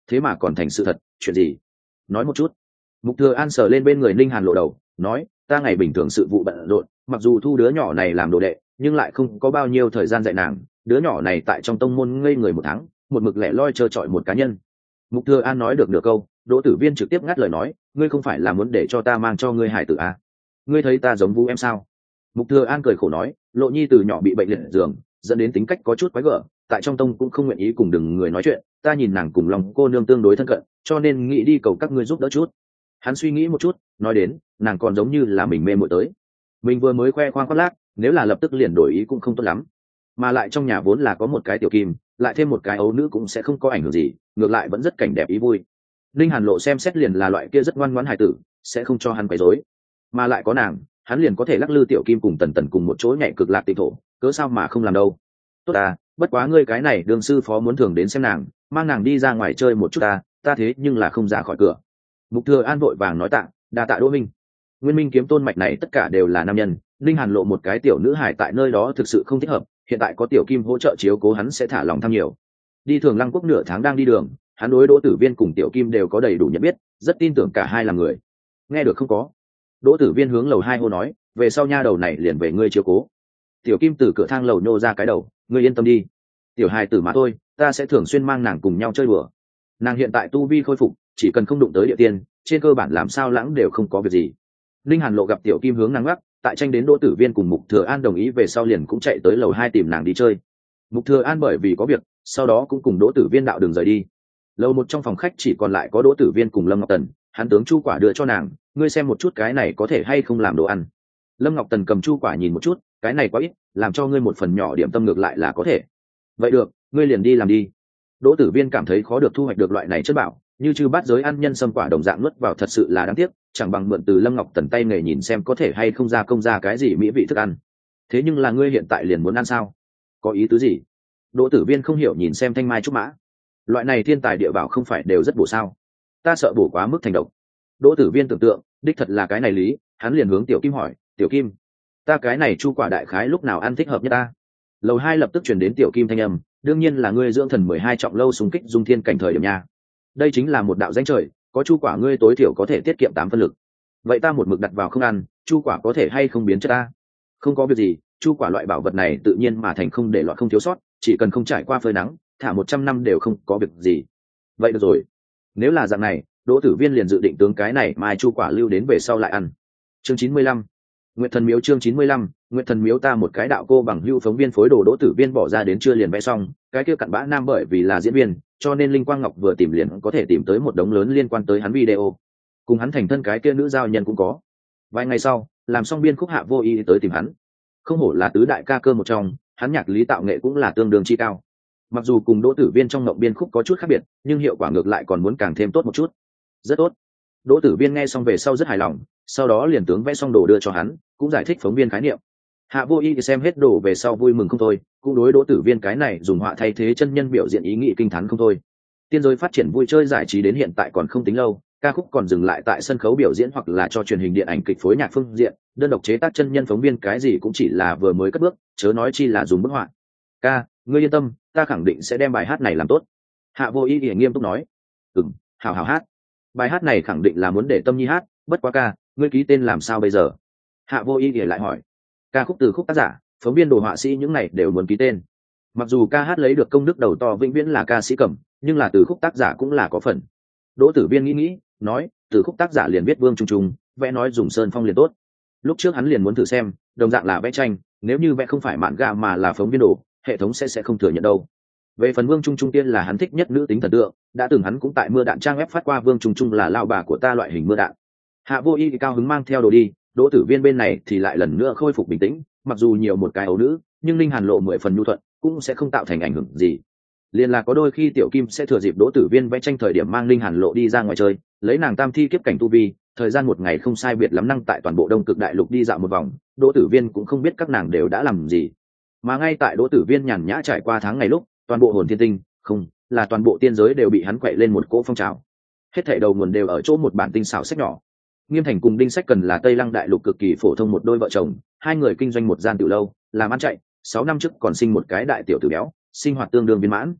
thế mà còn thành sự thật, chuyện gì? Nói một chút. Mục Thừa An sờ lên bên người Ninh Hàn Lộ đầu, nói, ta ngày bình thường sự vụ bận rộn, mặc dù thu đứa nhỏ này làm đồ đệ, nhưng lại không có bao nhiêu thời gian dạy nàng. Đứa nhỏ này tại trong tông môn ngây người 1 tháng, một mực lẻ loi trơ trọi một cá nhân. Mục Thừa An nói được nửa câu, Đỗ Tử Viên trực tiếp ngắt lời nói, ngươi không phải là muốn để cho ta mang cho ngươi hải tử à? Ngươi thấy ta giống Vũ em sao? Mục Thừa An cười khổ nói, Lộ Nhi từ nhỏ bị bệnh liệt giường, dẫn đến tính cách có chút quái gở, tại trong tông cũng không nguyện ý cùng đừng người nói chuyện, ta nhìn nàng cùng lòng cô nương tương đối thân cận, cho nên nghĩ đi cầu các ngươi giúp đỡ chút. Hắn suy nghĩ một chút, nói đến, nàng còn giống như là mình mê muội tới. Mình vừa mới khoe khoang khoác lác, nếu là lập tức liền đổi ý cũng không tốt lắm. Mà lại trong nhà vốn là có một cái tiểu kim, lại thêm một cái ấu nữ cũng sẽ không có ảnh hưởng gì, ngược lại vẫn rất cảnh đẹp ý vui. Linh Hàn Lộ xem xét liền là loại kia rất ngoan ngoãn hài tử, sẽ không cho hắn quấy rối. Mà lại có nàng, hắn liền có thể lắc lư tiểu kim cùng Tần Tần cùng một chỗ nhảy cực lạc tịnh thổ, cớ sao mà không làm đâu. Tốt à, bất quá ngươi cái này đường sư phó muốn thường đến xem nàng, mang nàng đi ra ngoài chơi một chút ta thế nhưng là không ra khỏi cửa. Mục Thừa An vội vàng nói tạ, đa tạ Đỗ Minh. Nguyên Minh kiếm tôn mạch này tất cả đều là nam nhân, Linh Hàn Lộ một cái tiểu nữ hài tại nơi đó thực sự không thích hợp, hiện tại có tiểu kim hỗ trợ chiếu cố hắn sẽ thả lòng tham nhiều. Đi Thường Lăng Quốc nửa tháng đang đi đường, hắn đối Đỗ Tử Viên cùng tiểu kim đều có đầy đủ nhận biết, rất tin tưởng cả hai là người. Nghe được không có? Đỗ Tử Viên hướng lầu 2 hô nói, về sau nha đầu này liền về ngươi chiếu cố. Tiểu kim từ cửa thang lầu nhô ra cái đầu, ngươi yên tâm đi, tiểu hài tử mà thôi, ta sẽ thường xuyên mang nàng cùng nhau chơi đùa. Nàng hiện tại tu vi khôi phục, chỉ cần không đụng tới địa tiên, trên cơ bản làm sao lãng đều không có việc gì. Linh Hàn Lộ gặp tiểu kim hướng nàng gắt, tại tranh đến Đỗ Tử Viên cùng Mục Thừa An đồng ý về sau liền cũng chạy tới lầu 2 tìm nàng đi chơi. Mục Thừa An bởi vì có việc, sau đó cũng cùng Đỗ Tử Viên đạo đường rời đi. Lầu 1 trong phòng khách chỉ còn lại có Đỗ Tử Viên cùng Lâm Ngọc Tần, hắn tướng chu quả đưa cho nàng, ngươi xem một chút cái này có thể hay không làm đồ ăn. Lâm Ngọc Tần cầm chu quả nhìn một chút, cái này quá ít, làm cho ngươi một phần nhỏ điểm tâm ngược lại là có thể. Vậy được, ngươi liền đi làm đi. Đỗ Tử Viên cảm thấy khó được thu hoạch được loại này chất bảo, như chư bát giới ăn nhân sâm quả đồng dạng nuốt vào thật sự là đáng tiếc, chẳng bằng mượn từ Lâm Ngọc Tần tay nghề nhìn xem có thể hay không ra công ra cái gì mỹ vị thức ăn. Thế nhưng là ngươi hiện tại liền muốn ăn sao? Có ý tứ gì? Đỗ Tử Viên không hiểu nhìn xem Thanh Mai trúc mã. Loại này thiên tài địa bảo không phải đều rất bổ sao? Ta sợ bổ quá mức thành độc. Đỗ Tử Viên tưởng tượng, đích thật là cái này lý, hắn liền hướng Tiểu Kim hỏi, Tiểu Kim, ta cái này chu quả đại khái lúc nào ăn thích hợp nhất ta? Lầu 2 lập tức truyền đến Tiểu Kim thanh âm, đương nhiên là ngươi dưỡng thần 12 trọng lâu xung kích dung thiên cảnh thời điểm nha. Đây chính là một đạo danh trời, có chu quả ngươi tối thiểu có thể tiết kiệm 8 phân lực. Vậy ta một mực đặt vào không ăn, chu quả có thể hay không biến chất ta? Không có việc gì, chu quả loại bảo vật này tự nhiên mà thành không để loại không thiếu sót, chỉ cần không trải qua phơi nắng, thả 100 năm đều không có việc gì. Vậy được rồi. Nếu là dạng này, Đỗ Tử Viên liền dự định tướng cái này mai chu quả lưu đến về sau lại ăn. Chương 95. Nguyệt Thần Miếu chương 95, Nguyệt Thần Miếu ta một cái đạo cô bằng hữu phóng viên phối đồ Đỗ Tử Viên bỏ ra đến chưa liền vẽ xong, cái kia cặn bã nam bởi vì là diễn viên, cho nên Linh Quang Ngọc vừa tìm liền có thể tìm tới một đống lớn liên quan tới hắn video. Cùng hắn thành thân cái kia nữ giao nhân cũng có. Vài ngày sau, làm xong biên khúc Hạ Vô Ý tới tìm hắn. Không hổ là tứ đại ca cơ một trong, hắn nhạc lý tạo nghệ cũng là tương đương chi cao. Mặc dù cùng Đỗ Tử Viên trong ngộng biên khúc có chút khác biệt, nhưng hiệu quả ngược lại còn muốn càng thêm tốt một chút. Rất tốt. Đỗ Tử Viên nghe xong về sau rất hài lòng, sau đó liền tướng vẽ xong đồ đưa cho hắn, cũng giải thích phóng viên khái niệm. Hạ Vô Ý thì xem hết đồ về sau vui mừng không thôi, cũng đối Đỗ Tử Viên cái này dùng họa thay thế chân nhân biểu diễn ý nghĩ kinh thán không thôi. Tiên giới phát triển vui chơi giải trí đến hiện tại còn không tính lâu, ca khúc còn dừng lại tại sân khấu biểu diễn hoặc là cho truyền hình điện ảnh kịch phối nhạc phương diện, đơn độc chế tác chân nhân phóng viên cái gì cũng chỉ là vừa mới cất bước, chớ nói chi là dùng bức họa. Ca, ngươi yên tâm, ta khẳng định sẽ đem bài hát này làm tốt. Hạ Vô Ý thì nghiêm túc nói. Hào hào hát. Bài hát này khẳng định là muốn để Tâm Nhi hát, bất quá ca, ngươi ký tên làm sao bây giờ? Hạ Vô Ý thì lại hỏi. Ca khúc từ khúc tác giả, phóng viên đồ họa sĩ những này đều muốn ký tên. Mặc dù ca hát lấy được công đức đầu to vĩnh viễn là ca sĩ cầm, nhưng là từ khúc tác giả cũng là có phần. Đỗ Tử Viên nghĩ, nói, từ khúc tác giả liền viết Vương Trung Trung, vẽ nói dùng sơn phong liền tốt. Lúc trước hắn liền muốn thử xem, đồng dạng là vẽ tranh, nếu như vẽ không phải mạn gà mà là phóng viên đồ, hệ thống sẽ không thừa nhận đâu. Về phần Vương Trung Trung tiên là hắn thích nhất nữ tính thần tượng, đã từng hắn cũng tại mưa đạn trang web phát qua Vương Trung Trung là lao bà của ta loại hình mưa đạn. Hạ Vô Ý thì cao hứng mang theo đồ đi, Đỗ Tử Viên bên này thì lại lần nữa khôi phục bình tĩnh, mặc dù nhiều một cái ấu nữ, nhưng Linh Hàn Lộ 10 phần nhu thuận, cũng sẽ không tạo thành ảnh hưởng gì. Liên là có đôi khi Tiểu Kim sẽ thừa dịp Đỗ Tử Viên vẽ tranh thời điểm mang Linh Hàn Lộ đi ra ngoài chơi, lấy nàng tam thi kiếp cảnh tu vi, thời gian một ngày không sai biệt lắm năng tại toàn bộ Đông Cực Đại Lục đi dạo một vòng, Đỗ Tử Viên cũng không biết các nàng đều đã làm gì. Mà ngay tại Đỗ Tử Viên nhàn nhã trải qua tháng ngày lúc, toàn bộ hồn thiên tinh, không, là toàn bộ tiên giới đều bị hắn quậy lên một cỗ phong trào. Hết thảy đầu nguồn đều ở chỗ một bản tinh xảo sách nhỏ. Nghiêm Thành cùng Đinh Sách Cần là Tây Lăng Đại Lục cực kỳ phổ thông một đôi vợ chồng, hai người kinh doanh một gian tiểu lâu, làm ăn chạy, 6 năm trước còn sinh một cái đại tiểu tử béo, sinh hoạt tương đương viên mãn.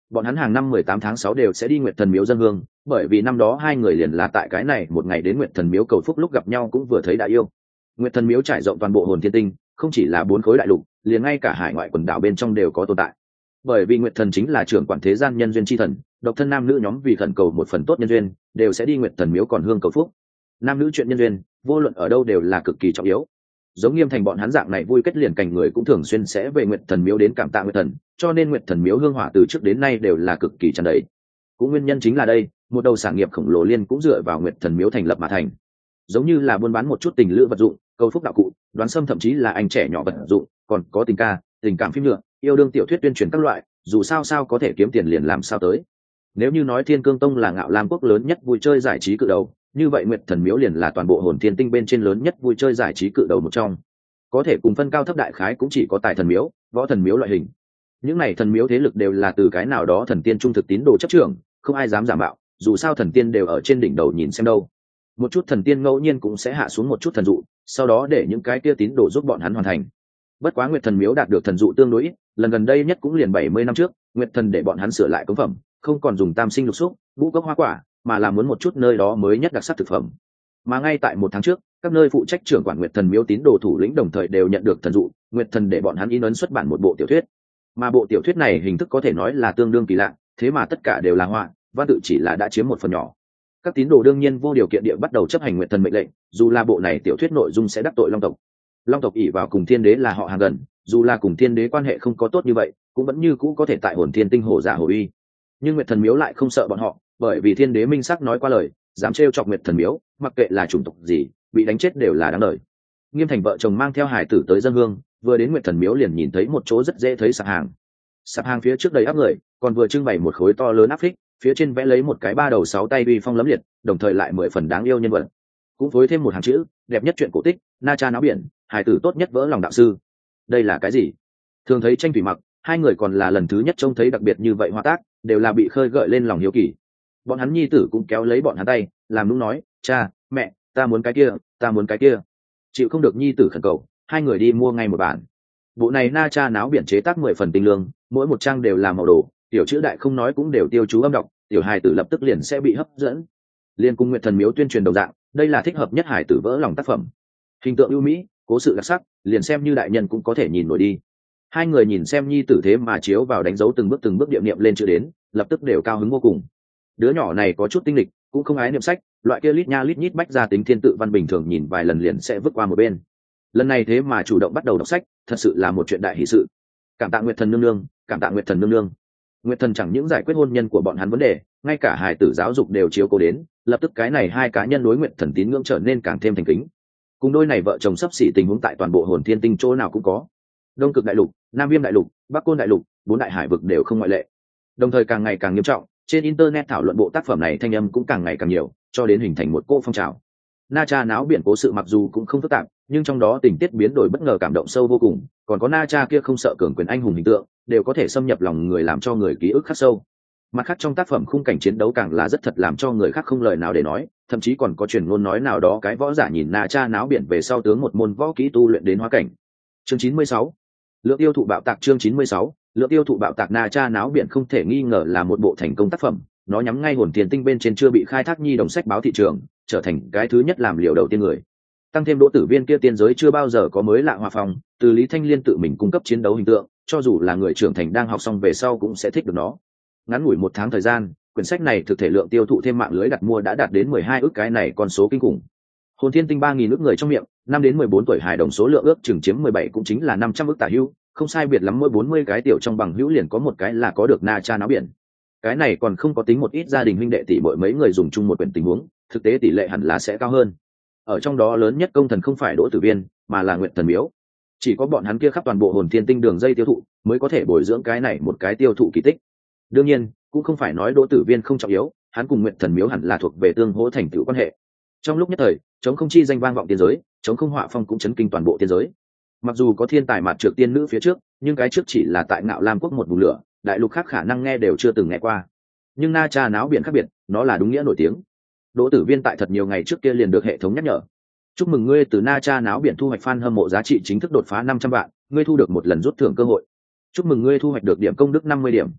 Bọn hắn hàng năm 18 tháng 6 đều sẽ đi Nguyệt Thần Miếu dâng hương, bởi vì năm đó hai người liền là tại cái này một ngày đến Nguyệt Thần Miếu cầu phúc, lúc gặp nhau cũng vừa thấy đã yêu. Nguyệt Thần Miếu trải rộng toàn bộ hồn thiên tinh, không chỉ là 4 khối đại lục, liền ngay cả hải ngoại quần đảo bên trong đều có tồn tại. Bởi vì Nguyệt Thần chính là trưởng quản thế gian nhân duyên chi thần, độc thân nam nữ nhóm vì khẩn cầu một phần tốt nhân duyên, đều sẽ đi Nguyệt Thần Miếu còn hương cầu phúc. Nam nữ chuyện nhân duyên, vô luận ở đâu đều là cực kỳ trọng yếu. Giống Nghiêm Thành bọn hắn dạng này vui kết liền cảnh người cũng thường xuyên sẽ về Nguyệt Thần Miếu đến cảm tạ Nguyệt Thần, cho nên Nguyệt Thần Miếu hương hỏa từ trước đến nay đều là cực kỳ tràn đầy. Cũng nguyên nhân chính là đây, một đầu sản nghiệp khổng lồ liên cũng dựa vào Nguyệt Thần Miếu thành lập mà thành. Giống như là buôn bán một chút tình lữ vật dụng, cầu phúc đạo cụ, đoán xâm, thậm chí là anh trẻ nhỏ vật dụng, còn có tình ca, tình cảm phim nhựa, yêu đương tiểu thuyết tuyên truyền các loại, dù sao có thể kiếm tiền liền làm sao tới. Nếu như nói Thiên Cương Tông là Ngạo Lam quốc lớn nhất vui chơi giải trí cự đầu, như vậy Nguyệt Thần Miếu liền là toàn bộ hồn thiên tinh bên trên lớn nhất vui chơi giải trí cự đầu một trong. Có thể cùng phân cao thấp đại khái cũng chỉ có Tài Thần Miếu, Võ Thần Miếu loại hình. Những này thần miếu thế lực đều là từ cái nào đó thần tiên trung thực tín đồ chấp trưởng, không ai dám giả mạo, dù sao thần tiên đều ở trên đỉnh đầu nhìn xem đâu. Một chút thần tiên ngẫu nhiên cũng sẽ hạ xuống một chút thần dụ, sau đó để những cái kia tín đồ giúp bọn hắn hoàn thành. Bất quá Nguyệt Thần Miếu đạt được thần dụ tương đối ít, lần gần đây nhất cũng liền 70 năm trước, Nguyệt Thần để bọn hắn sửa lại cống phẩm, không còn dùng tam sinh lục xúc, ngũ cốc hoa quả, mà là muốn một chút nơi đó mới nhất đặc sắc thực phẩm. Mà ngay tại 1 tháng trước, các nơi phụ trách trưởng quản Nguyệt Thần Miếu tín đồ thủ lĩnh đồng thời đều nhận được thần dụ, Nguyệt Thần để bọn hắn in ấn xuất bản một bộ tiểu thuyết. Mà bộ tiểu thuyết này hình thức có thể nói là tương đương kỳ lạ, thế mà tất cả đều là họa, văn tự chỉ là đã chiếm một phần nhỏ. Các tín đồ đương nhiên vô điều kiện địa bắt đầu chấp hành Nguyệt Thần mệnh lệnh, dù là bộ này tiểu thuyết nội dung sẽ đắc tội Long tộc. Long tộc ỷ vào cùng Thiên Đế là họ hàng gần, dù là cùng Thiên Đế quan hệ không có tốt như vậy, cũng vẫn như cũ có thể tại Hồn Thiên Tinh hổ giả hổ uy. Nhưng Nguyệt Thần Miếu lại không sợ bọn họ, bởi vì Thiên Đế minh sắc nói qua lời, dám trêu chọc Nguyệt Thần Miếu, mặc kệ là chủng tộc gì, bị đánh chết đều là đáng đời. Nghiêm Thành vợ chồng mang theo hải tử tới dân hương, vừa đến Nguyệt Thần Miếu liền nhìn thấy một chỗ rất dễ thấy sạp hàng. Sạp hàng phía trước đầy áp người, còn vừa trưng bày một khối to lớn áp phích, phía trên vẽ lấy một cái 3 đầu 6 tay uy phong lẫm liệt, đồng thời lại 10 phần đáng yêu nhân vật. Cũng phối thêm một hàng chữ, đẹp nhất chuyện cổ tích, na cha náo biển, hải tử tốt nhất vỡ lòng đạo sư. Đây là cái gì? Thường thấy tranh thủy mặc, hai người còn là lần thứ nhất trông thấy đặc biệt như vậy hoa tác, đều là bị khơi gợi lên lòng hiếu kỳ. Bọn hắn nhi tử cũng kéo lấy bọn hắn tay, làm nũng nói, cha, mẹ, ta muốn cái kia, ta muốn cái kia. Chịu không được nhi tử khẩn cầu, hai người đi mua ngay một bản. Bộ này na cha náo biển chế tác 10 phần tinh lương, mỗi một trang đều là màu đồ, tiểu chữ đại không nói cũng đều tiêu chú âm đọc, tiểu hài tử lập tức liền sẽ bị hấp dẫn. Liên cung Nguyệt Thần Miếu tuyên truyền đồng dạng, đây là thích hợp nhất hài tử vỡ lòng tác phẩm. Hình tượng ưu mỹ, cố sự đặc sắc, liền xem như đại nhân cũng có thể nhìn nổi đi. Hai người nhìn xem nhi tử thế mà chiếu vào đánh dấu từng bước điệm niệm lên chữ đến, lập tức đều cao hứng vô cùng. Đứa nhỏ này có chút tinh lịch, cũng không ái niệm sách, loại kia lít nha lít nhít bách ra tính thiên tự văn bình thường nhìn vài lần liền sẽ vứt qua một bên. Lần này thế mà chủ động bắt đầu đọc sách, thật sự là một chuyện đại hỷ sự. Cảm tạ Nguyệt Thần nương nương, cảm tạ Nguyệt Thần nương nương. Nguyệt Thần chẳng những giải quyết hôn nhân của bọn hắn vấn đề, ngay cả hài tử giáo dục đều chiếu cố đến, lập tức cái này hai cá nhân đối Nguyệt Thần tín ngưỡng trở nên càng thêm thành kính. Cùng đôi này vợ chồng sắp xỉ tình huống tại toàn bộ Hồn Thiên Tinh chỗ nào cũng có. Đông Cực Đại Lục, Nam Viêm Đại Lục, Bắc Côn Đại Lục, 4 đại hải vực đều không ngoại lệ. Đồng thời càng ngày càng nghiêm trọng, trên internet thảo luận bộ tác phẩm này thanh âm cũng càng ngày càng nhiều, cho đến hình thành một cỗ phong trào. Na Cha náo biển cố sự mặc dù cũng không phức tạp, nhưng trong đó tình tiết biến đổi bất ngờ cảm động sâu vô cùng, còn có Na Cha kia không sợ cường quyền anh hùng hình tượng, đều có thể xâm nhập lòng người làm cho người ký ức khắc sâu. Mặt khác trong tác phẩm khung cảnh chiến đấu càng là rất thật làm cho người khác không lời nào để nói, thậm chí còn có truyền ngôn nói nào đó cái võ giả nhìn Na Cha náo biển về sau tướng một môn võ kỹ tu luyện đến hóa cảnh. Chương 96. Lượng tiêu thụ bạo tạc. Chương 96. Lượng tiêu thụ bạo tạc. Na Cha náo biển không thể nghi ngờ là một bộ thành công tác phẩm, nó nhắm ngay Hồn Thiên Tinh bên trên chưa bị khai thác nhi đồng sách báo thị trường, trở thành cái thứ nhất làm liều đầu tiên người. Tăng thêm Đỗ Tử Viên kia tiên giới chưa bao giờ có mới lạ hòa phong, từ Lý Thanh Liên tự mình cung cấp chiến đấu hình tượng, cho dù là người trưởng thành đang học xong về sau cũng sẽ thích được nó. Ngắn ngủi 1 tháng thời gian, quyển sách này thực thể lượng tiêu thụ thêm mạng lưới đặt mua đã đạt đến 12 ức, cái này con số kinh khủng. Hồn Thiên Tinh 3.000 ức người trong miệng, 5 đến 14 tuổi hài đồng số lượng ước chừng chiếm 17, cũng chính là 500 ức tả hữu, không sai biệt lắm, mỗi 40 cái tiểu trong bằng hữu liền có một cái là có được Na Cha náo biển. Cái này còn không có tính một ít gia đình huynh đệ tỷ muội mấy người dùng chung một quyển tình huống, thực tế tỷ lệ hẳn là sẽ cao hơn. Ở trong đó lớn nhất công thần không phải Đỗ Tử Viên, mà là Nguyệt Thần Miếu. Chỉ có bọn hắn kia khắp toàn bộ Hồn Thiên Tinh đường dây tiêu thụ mới có thể bồi dưỡng cái này một cái tiêu thụ kỳ tích. Đương nhiên, cũng không phải nói Đỗ Tử Viên không trọng yếu, hắn cùng Nguyệt Thần Miếu hẳn là thuộc về tương hỗ thành tựu quan hệ. Trong lúc nhất thời, chống không chi danh vang vọng tiên giới, chống không họa phong cũng chấn kinh toàn bộ tiên giới. Mặc dù có thiên tài mạt trược tiên nữ phía trước, nhưng cái trước chỉ là tại Ngạo Lam quốc một vùng lửa, đại lục khác khả năng nghe đều chưa từng nghe qua. Nhưng Na Cha náo biển khác biệt, nó là đúng nghĩa nổi tiếng. Đỗ Tử Viên tại thật nhiều ngày trước kia liền được hệ thống nhắc nhở. Chúc mừng ngươi từ Na Cha náo biển thu hoạch fan hâm mộ giá trị chính thức đột phá 500 vạn, ngươi thu được một lần rút thưởng cơ hội. Chúc mừng ngươi thu hoạch được điểm công đức 50 điểm.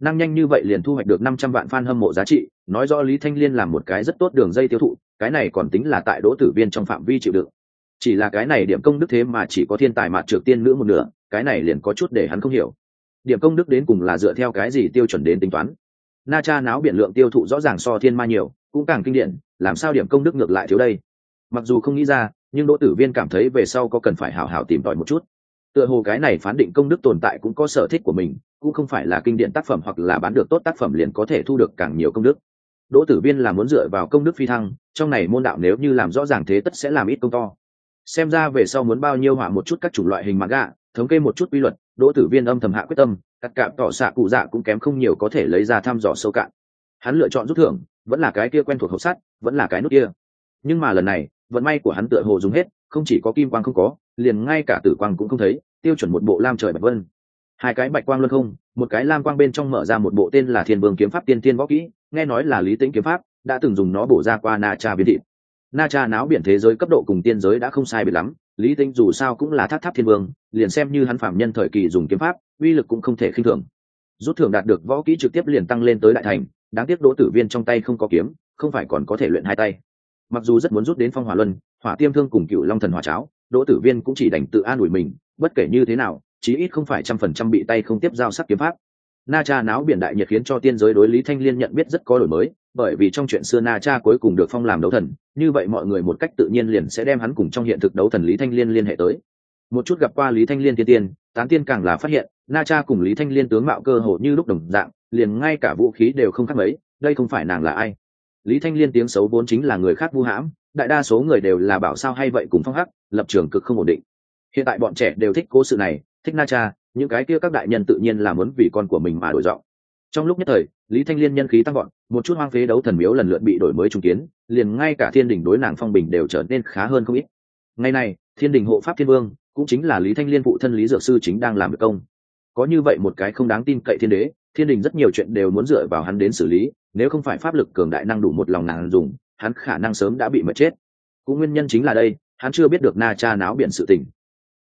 năng nhanh như vậy liền thu hoạch được 500 vạn fan hâm mộ giá trị, nói rõ Lý Thanh Liên làm một cái rất tốt đường dây tiêu thụ, cái này còn tính là tại Đỗ Tử Viên trong phạm vi chịu đựng. Chỉ là cái này điểm công đức thế mà chỉ có thiên tài mạt trược tiên nữ một nửa, cái này liền có chút để hắn không hiểu. Điểm công đức đến cùng là dựa theo cái gì tiêu chuẩn đến tính toán? Na Cha náo biển lượng tiêu thụ rõ ràng so thiên ma nhiều, cũng càng kinh điển, làm sao điểm công đức ngược lại thiếu đây? Mặc dù không nghĩ ra, nhưng Đỗ Tử Viên cảm thấy về sau có cần phải hảo hảo tìm tòi một chút. Tựa hồ cái này phán định công đức tồn tại cũng có sở thích của mình, cũng không phải là kinh điển tác phẩm hoặc là bán được tốt tác phẩm liền có thể thu được càng nhiều công đức. Đỗ Tử Viên là muốn dựa vào công đức phi thăng, trong này môn đạo nếu như làm rõ ràng thế tất sẽ làm ít công to. Xem ra về sau muốn bao nhiêu hỏa một chút các chủng loại hình manga, thống kê một chút quy luật, Đỗ Tử Viên âm thầm hạ quyết tâm, các cạm tỏ xạ cụ dạ cũng kém không nhiều có thể lấy ra thăm dò sâu cạn. Hắn lựa chọn rút thưởng, vẫn là cái kia quen thuộc hộp sắt, vẫn là cái nút kia. Nhưng mà lần này, vận may của hắn tựa hồ dùng hết, không chỉ có kim quang không có, liền ngay cả tử quang cũng không thấy, tiêu chuẩn một bộ lam trời bạch vân. Hai cái bạch quang luân không, một cái lam quang bên trong mở ra một bộ tên là Thiên Vương kiếm pháp tiên tiên võ kỹ, nghe nói là Lý Tĩnh kiếm pháp, đã từng dùng nó bổ ra qua Na Cha biến thịt. Na Cha náo biển thế giới cấp độ cùng tiên giới đã không sai biệt lắm, Lý Tĩnh dù sao cũng là tháp thiên vương, liền xem như hắn phạm nhân thời kỳ dùng kiếm pháp, uy lực cũng không thể khinh thường. Rút thưởng đạt được võ kỹ trực tiếp liền tăng lên tới đại thành, đáng tiếc Đỗ Tử Viên trong tay không có kiếm, không phải còn có thể luyện hai tay. Mặc dù rất muốn rút đến Phong Hỏa Luân, Hỏa Tiêm Thương cùng Cựu Long Thần Hỏa Cháo, Đỗ Tử Viên cũng chỉ đành tự an ủi mình, bất kể như thế nào, chí ít không phải 100% bị tay không tiếp giao sắc kiếm pháp. Na Cha náo biển đại nhiệt khiến cho tiên giới đối Lý Thanh Liên nhận biết rất có đổi mới, bởi vì trong chuyện xưa Na Cha cuối cùng được phong làm đấu thần, như vậy mọi người một cách tự nhiên liền sẽ đem hắn cùng trong hiện thực đấu thần Lý Thanh Liên liên hệ tới. Một chút gặp qua Lý Thanh Liên tiên tiên, tán tiên càng là phát hiện, Na Cha cùng Lý Thanh Liên tướng mạo cơ hồ như lúc đồng dạng, liền ngay cả vũ khí đều không khác mấy, đây không phải nàng là ai? Lý Thanh Liên tiếng xấu vốn chính là người khác vu hãm, đại đa số người đều là bảo sao hay vậy cùng phong hắc, lập trường cực không ổn định. Hiện tại bọn trẻ đều thích cố sự này, thích Na Cha, những cái kia các đại nhân tự nhiên là muốn vì con của mình mà đổi giọng. Trong lúc nhất thời, Lý Thanh Liên nhân khí tăng vọt, một chút hoang phế đấu thần miếu lần lượt bị đổi mới trùng kiến, liền ngay cả thiên đình đối nàng phong bình đều trở nên khá hơn không ít. Ngày này, thiên đình hộ pháp thiên vương, cũng chính là Lý Thanh Liên phụ thân Lý Dược Sư chính đang làm việc công. Có như vậy một cái không đáng tin cậy thiên đế, thiên đình rất nhiều chuyện đều muốn dựa vào hắn đến xử lý, nếu không phải pháp lực cường đại năng đủ một lòng nàng dùng, hắn khả năng sớm đã bị mệt chết. Cũng nguyên nhân chính là đây, hắn chưa biết được Na Cha náo biển sự tình.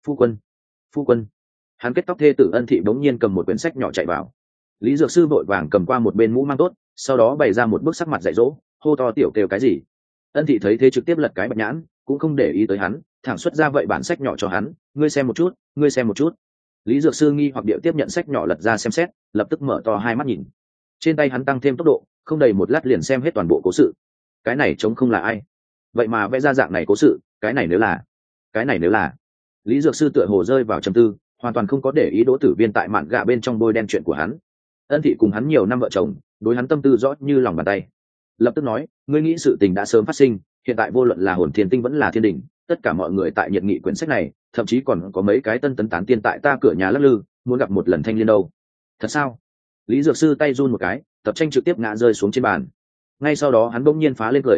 Phu quân, hắn kết tóc thê tử Ân Thị bỗng nhiên cầm một quyển sách nhỏ chạy vào. Lý Dược Sư vội vàng cầm qua một bên mũ mang tốt, sau đó bày ra một bức sắc mặt dạy dỗ, hô to tiểu kêu cái gì. Ân Thị thấy thế trực tiếp lật cái bạch nhãn, cũng không để ý tới hắn, thẳng xuất ra vậy bản sách nhỏ cho hắn, ngươi xem một chút. Lý Dược Sư nghi hoặc điệu tiếp nhận sách nhỏ lật ra xem xét, lập tức mở to hai mắt nhìn. Trên tay hắn tăng thêm tốc độ, không đầy một lát liền xem hết toàn bộ cố sự. Cái này trông không là ai, vậy mà vẽ ra dạng này cố sự, cái này nếu là. Lý Dược Sư tựa hồ rơi vào trầm tư, hoàn toàn không có để ý Đỗ Tử Viên tại mạn gạ bên trong bôi đen chuyện của hắn. Ân Thị cùng hắn nhiều năm vợ chồng, đối hắn tâm tư rõ như lòng bàn tay. Lập tức nói, ngươi nghĩ sự tình đã sớm phát sinh, hiện tại vô luận là Hồn Thiên Tinh vẫn là Thiên Đình, tất cả mọi người tại nhiệt nghị quyển sách này, thậm chí còn có mấy cái tân tấn tán tiên tại ta cửa nhà lắc lư, muốn gặp một lần Thanh Liên đâu. Thật sao? Lý Dược Sư tay run một cái, tập tranh trực tiếp ngã rơi xuống trên bàn. Ngay sau đó hắn bỗng nhiên phá lên cười,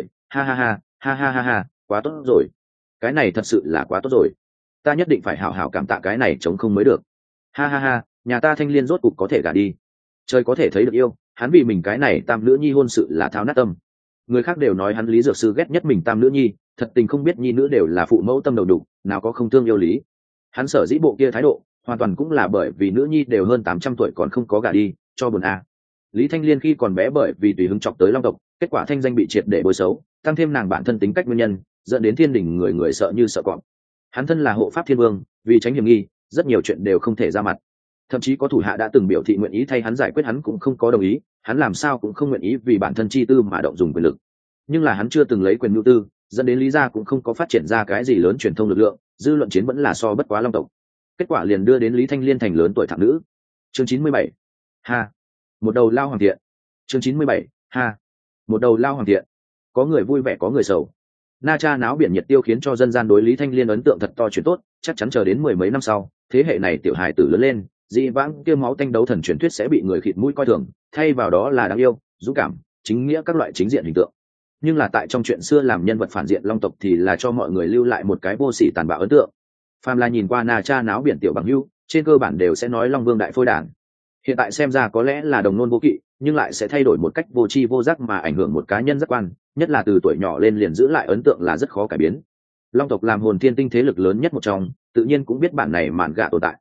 ha, quá tốt rồi. Cái này thật sự là quá tốt rồi. Ta nhất định phải hảo hảo cảm tạ cái này chống không mới được. Ha, nhà ta Thanh Liên rốt cục có thể gả đi. Trời có thể thấy được yêu, hắn vì mình cái này tam nữ nhi hôn sự là thao nát tâm. Người khác đều nói hắn Lý Dược Sư ghét nhất mình tam nữ nhi, thật tình không biết nhi nữ đều là phụ mẫu tâm đầu đục, nào có không thương yêu lý. Hắn sở dĩ bộ kia thái độ, hoàn toàn cũng là bởi vì nữ nhi đều hơn 800 tuổi còn không có gả đi, cho buồn a. Lý Thanh Liên khi còn bé bởi vì tùy hứng chọc tới Long tộc, kết quả thanh danh bị triệt để bôi xấu, tăng thêm nàng bản thân tính cách nguyên nhân, dẫn đến thiên đình người người sợ như sợ cọp. Hắn thân là hộ pháp thiên vương, vì tránh hiểm nghi, rất nhiều chuyện đều không thể ra mặt. Thậm chí có thủ hạ đã từng biểu thị nguyện ý thay hắn giải quyết, hắn cũng không có đồng ý, hắn làm sao cũng không nguyện ý vì bản thân chi tư mà động dùng quyền lực. Nhưng là hắn chưa từng lấy quyền nhu tư, dẫn đến Lý gia cũng không có phát triển ra cái gì lớn truyền thông lực lượng, dư luận chiến vẫn là so bất quá Long tộc. Kết quả liền đưa đến Lý Thanh Liên thành lớn tuổi thẳng nữ. Chương 97. Ha, một đầu lao hoàng thiện. Chương 97. Ha, một đầu lao hoàng thiện. Có người vui vẻ có người sầu. Na Cha náo biển nhiệt tiêu khiến cho dân gian đối Lý Thanh Liên ấn tượng thật to chuyển tốt, chắc chắn chờ đến mười mấy năm sau, thế hệ này tiểu hài tử lớn lên, dị vãng kia máu tanh đấu thần truyền thuyết sẽ bị người khịt mũi coi thường, thay vào đó là đáng yêu, dũng cảm, chính nghĩa các loại chính diện hình tượng. Nhưng là tại trong chuyện xưa làm nhân vật phản diện Long tộc thì là cho mọi người lưu lại một cái vô sỉ tàn bạo ấn tượng. Phàm là nhìn qua Na Cha náo biển tiểu bằng hữu, trên cơ bản đều sẽ nói Long Vương đại phôi đản. Hiện tại xem ra có lẽ là đồng nôn vô kỵ, nhưng lại sẽ thay đổi một cách vô tri vô giác mà ảnh hưởng một cá nhân giác quan, nhất là từ tuổi nhỏ lên liền giữ lại ấn tượng là rất khó cải biến. Long tộc làm Hồn Thiên Tinh thế lực lớn nhất một trong, tự nhiên cũng biết bản này mạn gạ tồn tại.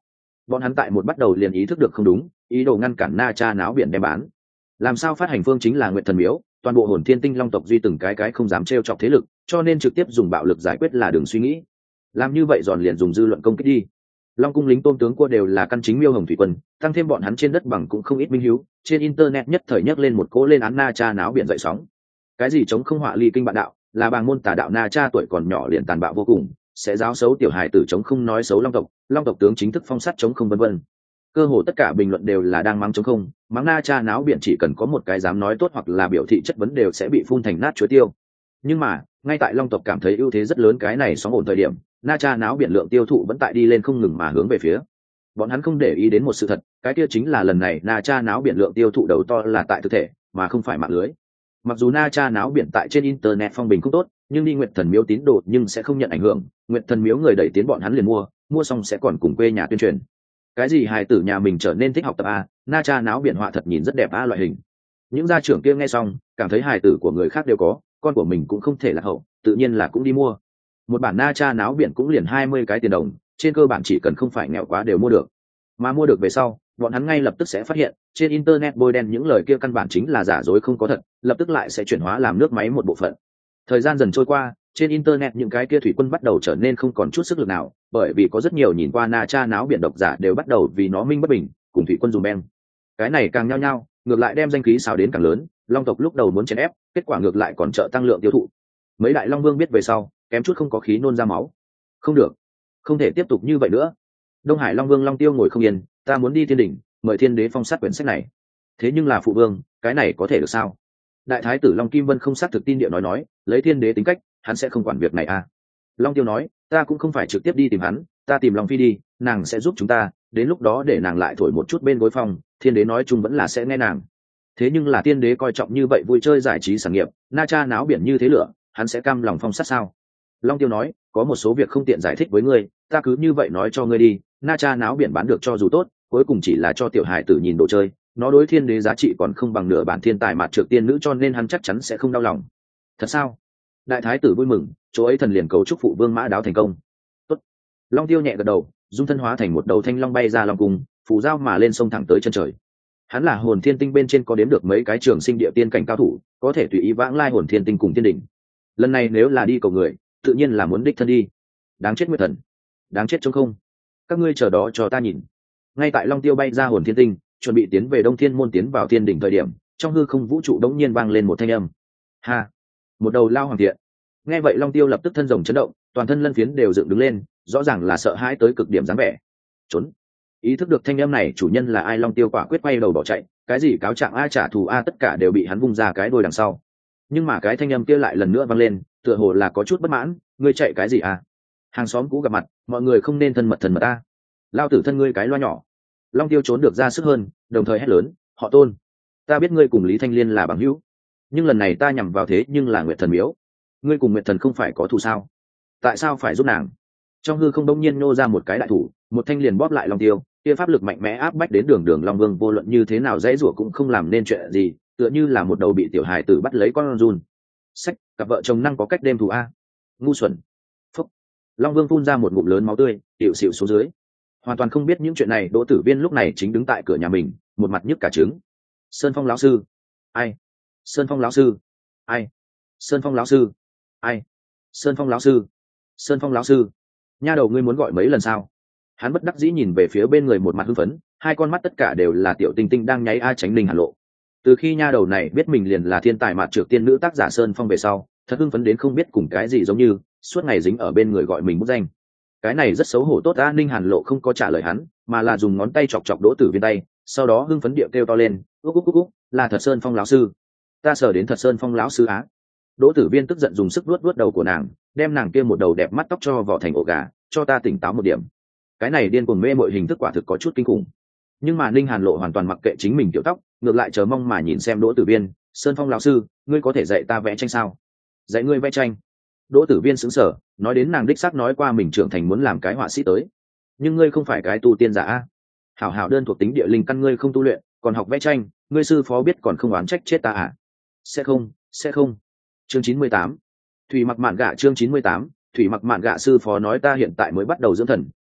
Bọn hắn tại một bắt đầu liền ý thức được không đúng, ý đồ ngăn cản Na Cha náo biển đem bán. Làm sao phát hành phương chính là Nguyệt Thần Miếu, toàn bộ Hồn Thiên Tinh Long tộc duy từng cái không dám trêu chọc thế lực, cho nên trực tiếp dùng bạo lực giải quyết là đường suy nghĩ. Làm như vậy giòn liền dùng dư luận công kích đi. Long cung lính tôm tướng cua đều là căn chính Miêu Hồng thủy quân, tăng thêm bọn hắn trên đất bằng cũng không ít minh hiếu, trên internet nhất thời nhắc lên một cỗ lên án Na Cha náo biển dậy sóng. Cái gì chống không họa ly kinh bạn đạo, là bàng môn tà đạo Na Cha tuổi còn nhỏ liền tàn bạo vô cùng, sẽ giáo xấu tiểu hài tử chống không nói xấu Long tộc tướng chính thức phong sát chống không vân vân. Cơ hồ tất cả bình luận đều là đang mắng chống không, mắng Na Cha náo biển chỉ cần có một cái dám nói tốt hoặc là biểu thị chất vấn đều sẽ bị phun thành nát chuối tiêu. Nhưng mà ngay tại Long tộc cảm thấy ưu thế rất lớn cái này sóng ổn thời điểm, Na Cha náo biển lượng tiêu thụ vẫn tại đi lên không ngừng mà hướng về phía. Bọn hắn không để ý đến một sự thật, cái kia chính là lần này Na Cha náo biển lượng tiêu thụ đầu to là tại thực thể mà không phải mạng lưới. Mặc dù Na Cha náo biển tại trên internet phong bình không tốt, nhưng đi Nguyệt Thần Miếu tín đồ nhưng sẽ không nhận ảnh hưởng, Nguyệt Thần Miếu người đẩy tiến bọn hắn liền mua xong sẽ còn cùng quê nhà tuyên truyền. Cái gì hài tử nhà mình trở nên thích học tập a, Na Cha náo biển họa thật nhìn rất đẹp a loại hình. Những gia trưởng kia nghe xong cảm thấy hài tử của người khác đều có, con của mình cũng không thể là hậu, tự nhiên là cũng đi mua. Một bản Na Cha náo biển cũng liền 20 cái tiền đồng, trên cơ bản chỉ cần không phải nghèo quá đều mua được. Mà mua được về sau, bọn hắn ngay lập tức sẽ phát hiện trên internet bôi đen những lời kia căn bản chính là giả dối không có thật, lập tức lại sẽ chuyển hóa làm nước máy một bộ phận. Thời gian dần trôi qua, trên internet những cái kia thủy quân bắt đầu trở nên không còn chút sức lực nào, bởi vì có rất nhiều nhìn qua Na Cha náo biển độc giả đều bắt đầu vì nó minh bất bình, cùng thủy quân dùng beng. Cái này càng nhao nhao, ngược lại đem danh khí xào đến càng lớn, Long tộc lúc đầu muốn chèn ép, kết quả ngược lại còn trợ tăng lượng tiêu thụ. Mấy đại Long Vương biết về sau, kém chút không có khí nôn ra máu. Không được, không thể tiếp tục như vậy nữa. Đông Hải Long Vương Long Tiêu ngồi không yên, ta muốn đi thiên đỉnh, mời thiên đế phong sát quyển sách này. Thế nhưng là phụ vương, cái này có thể được sao? Đại thái tử Long Kim Vân không xác thực tin địa nói, lấy thiên đế tính cách, hắn sẽ không quản việc này à? Long Tiêu nói, ta cũng không phải trực tiếp đi tìm hắn, ta tìm Long Phi đi, nàng sẽ giúp chúng ta, đến lúc đó để nàng lại thổi một chút bên gối phòng, thiên đế nói chung vẫn là sẽ nghe nàng. Thế nhưng là thiên đế coi trọng như vậy vui chơi giải trí sản nghiệp, Na Cha náo biển như thế lửa, hắn sẽ cam lòng phong sát sao? Long Tiêu nói, có một số việc không tiện giải thích với ngươi, ta cứ như vậy nói cho ngươi đi. Na Cha náo biển bán được cho dù tốt, cuối cùng chỉ là cho tiểu hài tử nhìn đồ chơi, nó đối thiên đế giá trị còn không bằng nửa bản thiên tài mạt trược tiên nữ, cho nên hắn chắc chắn sẽ không đau lòng. Thật sao? Đại thái tử vui mừng, chỗ ấy thần liền cầu chúc phụ vương mã đáo thành công. Tốt. Long Tiêu nhẹ gật đầu, dung thân hóa thành một đầu thanh long bay ra long cung, phủ dao mà lên sông thẳng tới chân trời. Hắn là Hồn Thiên Tinh bên trên có đếm được mấy cái trường sinh địa tiên cảnh cao thủ, có thể tùy ý vãng lai Hồn Thiên Tinh cùng thiên đỉnh. Lần này nếu là đi cầu người, tự nhiên là muốn đích thân đi. Đáng chết Nguyệt Thần, đáng chết trống không, các ngươi chờ đó cho ta nhìn. Ngay tại Long Tiêu bay ra Hồn Thiên Tinh, chuẩn bị tiến về Đông Thiên môn tiến vào thiên đỉnh thời điểm, trong hư không vũ trụ đống nhiên vang lên một thanh âm. Ha, một đầu lao hoàng thiện. Nghe vậy Long Tiêu lập tức thân rồng chấn động, toàn thân lân phiến đều dựng đứng lên, rõ ràng là sợ hãi tới cực điểm dáng vẻ. Trốn. Ý thức được thanh âm này chủ nhân là ai, Long Tiêu quả quyết quay đầu bỏ chạy, cái gì cáo trạng a trả thù a tất cả đều bị hắn vung ra cái đuôi đằng sau. Nhưng mà cái thanh âm kia lại lần nữa vang lên, tựa hồ là có chút bất mãn, ngươi chạy cái gì à? Hàng xóm cũ gặp mặt, mọi người không nên thân mật a. Lao tử thân ngươi cái loa nhỏ. Long Tiêu trốn được ra sức hơn, đồng thời hét lớn, họ Tôn, ta biết ngươi cùng Lý Thanh Liên là bằng hữu, nhưng lần này ta nhằm vào thế nhưng là Nguyệt Thần Miếu, ngươi cùng Nguyệt Thần không phải có thù sao? Tại sao phải giúp nàng? Trong hư không đông nhiên nô ra một cái đại thủ, một thanh liền bóp lại Long Tiêu, kia pháp lực mạnh mẽ áp bách đến đường Long Vương vô luận như thế nào dãy rủa cũng không làm nên chuyện gì, tựa như là một đầu bị tiểu hài tử bắt lấy con run. Sách, cặp vợ chồng năng có cách đêm thù a. Ngu xuẩn. Phúc. Long Vương phun ra một ngụm lớn máu tươi, tiểu xỉu xuống dưới. Hoàn toàn không biết những chuyện này, Đỗ Tử Viên lúc này chính đứng tại cửa nhà mình, một mặt nhức cả trứng. Sơn Phong lão sư. Ai? Sơn Phong lão sư. Ai? Sơn Phong lão sư. Ai? Sơn Phong lão sư. Sơn Phong lão sư. Nha đầu ngươi muốn gọi mấy lần sao? Hắn bất đắc dĩ nhìn về phía bên người một mặt hưng phấn, hai con mắt tất cả đều là tiểu tinh tinh đang nháy a tránh Linh Hàn Lộ. Từ khi nha đầu này biết mình liền là thiên tài mạt trược tiên nữ tác giả Sơn Phong về sau, thật hưng phấn đến không biết cùng cái gì giống như, suốt ngày dính ở bên người gọi mình bút danh. Cái này rất xấu hổ tốt a. Ninh Hàn Lộ không có trả lời hắn, mà là dùng ngón tay chọc chọc Đỗ Tử Viên tay, sau đó hưng phấn điệu kêu to lên, úc úc úc úc, là thật Sơn Phong lão sư, ta sờ đến thật Sơn Phong lão sư á. Đỗ Tử Viên tức giận dùng sức vuốt đầu của nàng, đem nàng kia một đầu đẹp mắt tóc cho vỏ thành ổ gà, cho ta tỉnh táo một điểm. Cái này điên cuồng mê mội hình thức quả thực có chút kinh khủng. Nhưng mà Ninh Hàn Lộ hoàn toàn mặc kệ chính mình tiểu tóc, ngược lại chờ mong mà nhìn xem Đỗ Tử Viên. Sơn Phong lão sư, ngươi có thể dạy ta vẽ tranh sao? Dạy ngươi vẽ tranh? Đỗ Tử Viên sững sờ, nói đến nàng đích xác nói qua mình trưởng thành muốn làm cái họa sĩ tới. Nhưng ngươi không phải cái tu tiên giả a. Hảo hảo đơn thuộc tính địa linh căn ngươi không tu luyện, còn học vẽ tranh, ngươi sư phó biết còn không oán trách chết ta à? Sẽ không. Chương 98. Thủy Mặc Mạn Gạ chương 98. Thủy Mặc Mạn Gạ sư phó nói ta hiện tại mới bắt đầu dưỡng thần,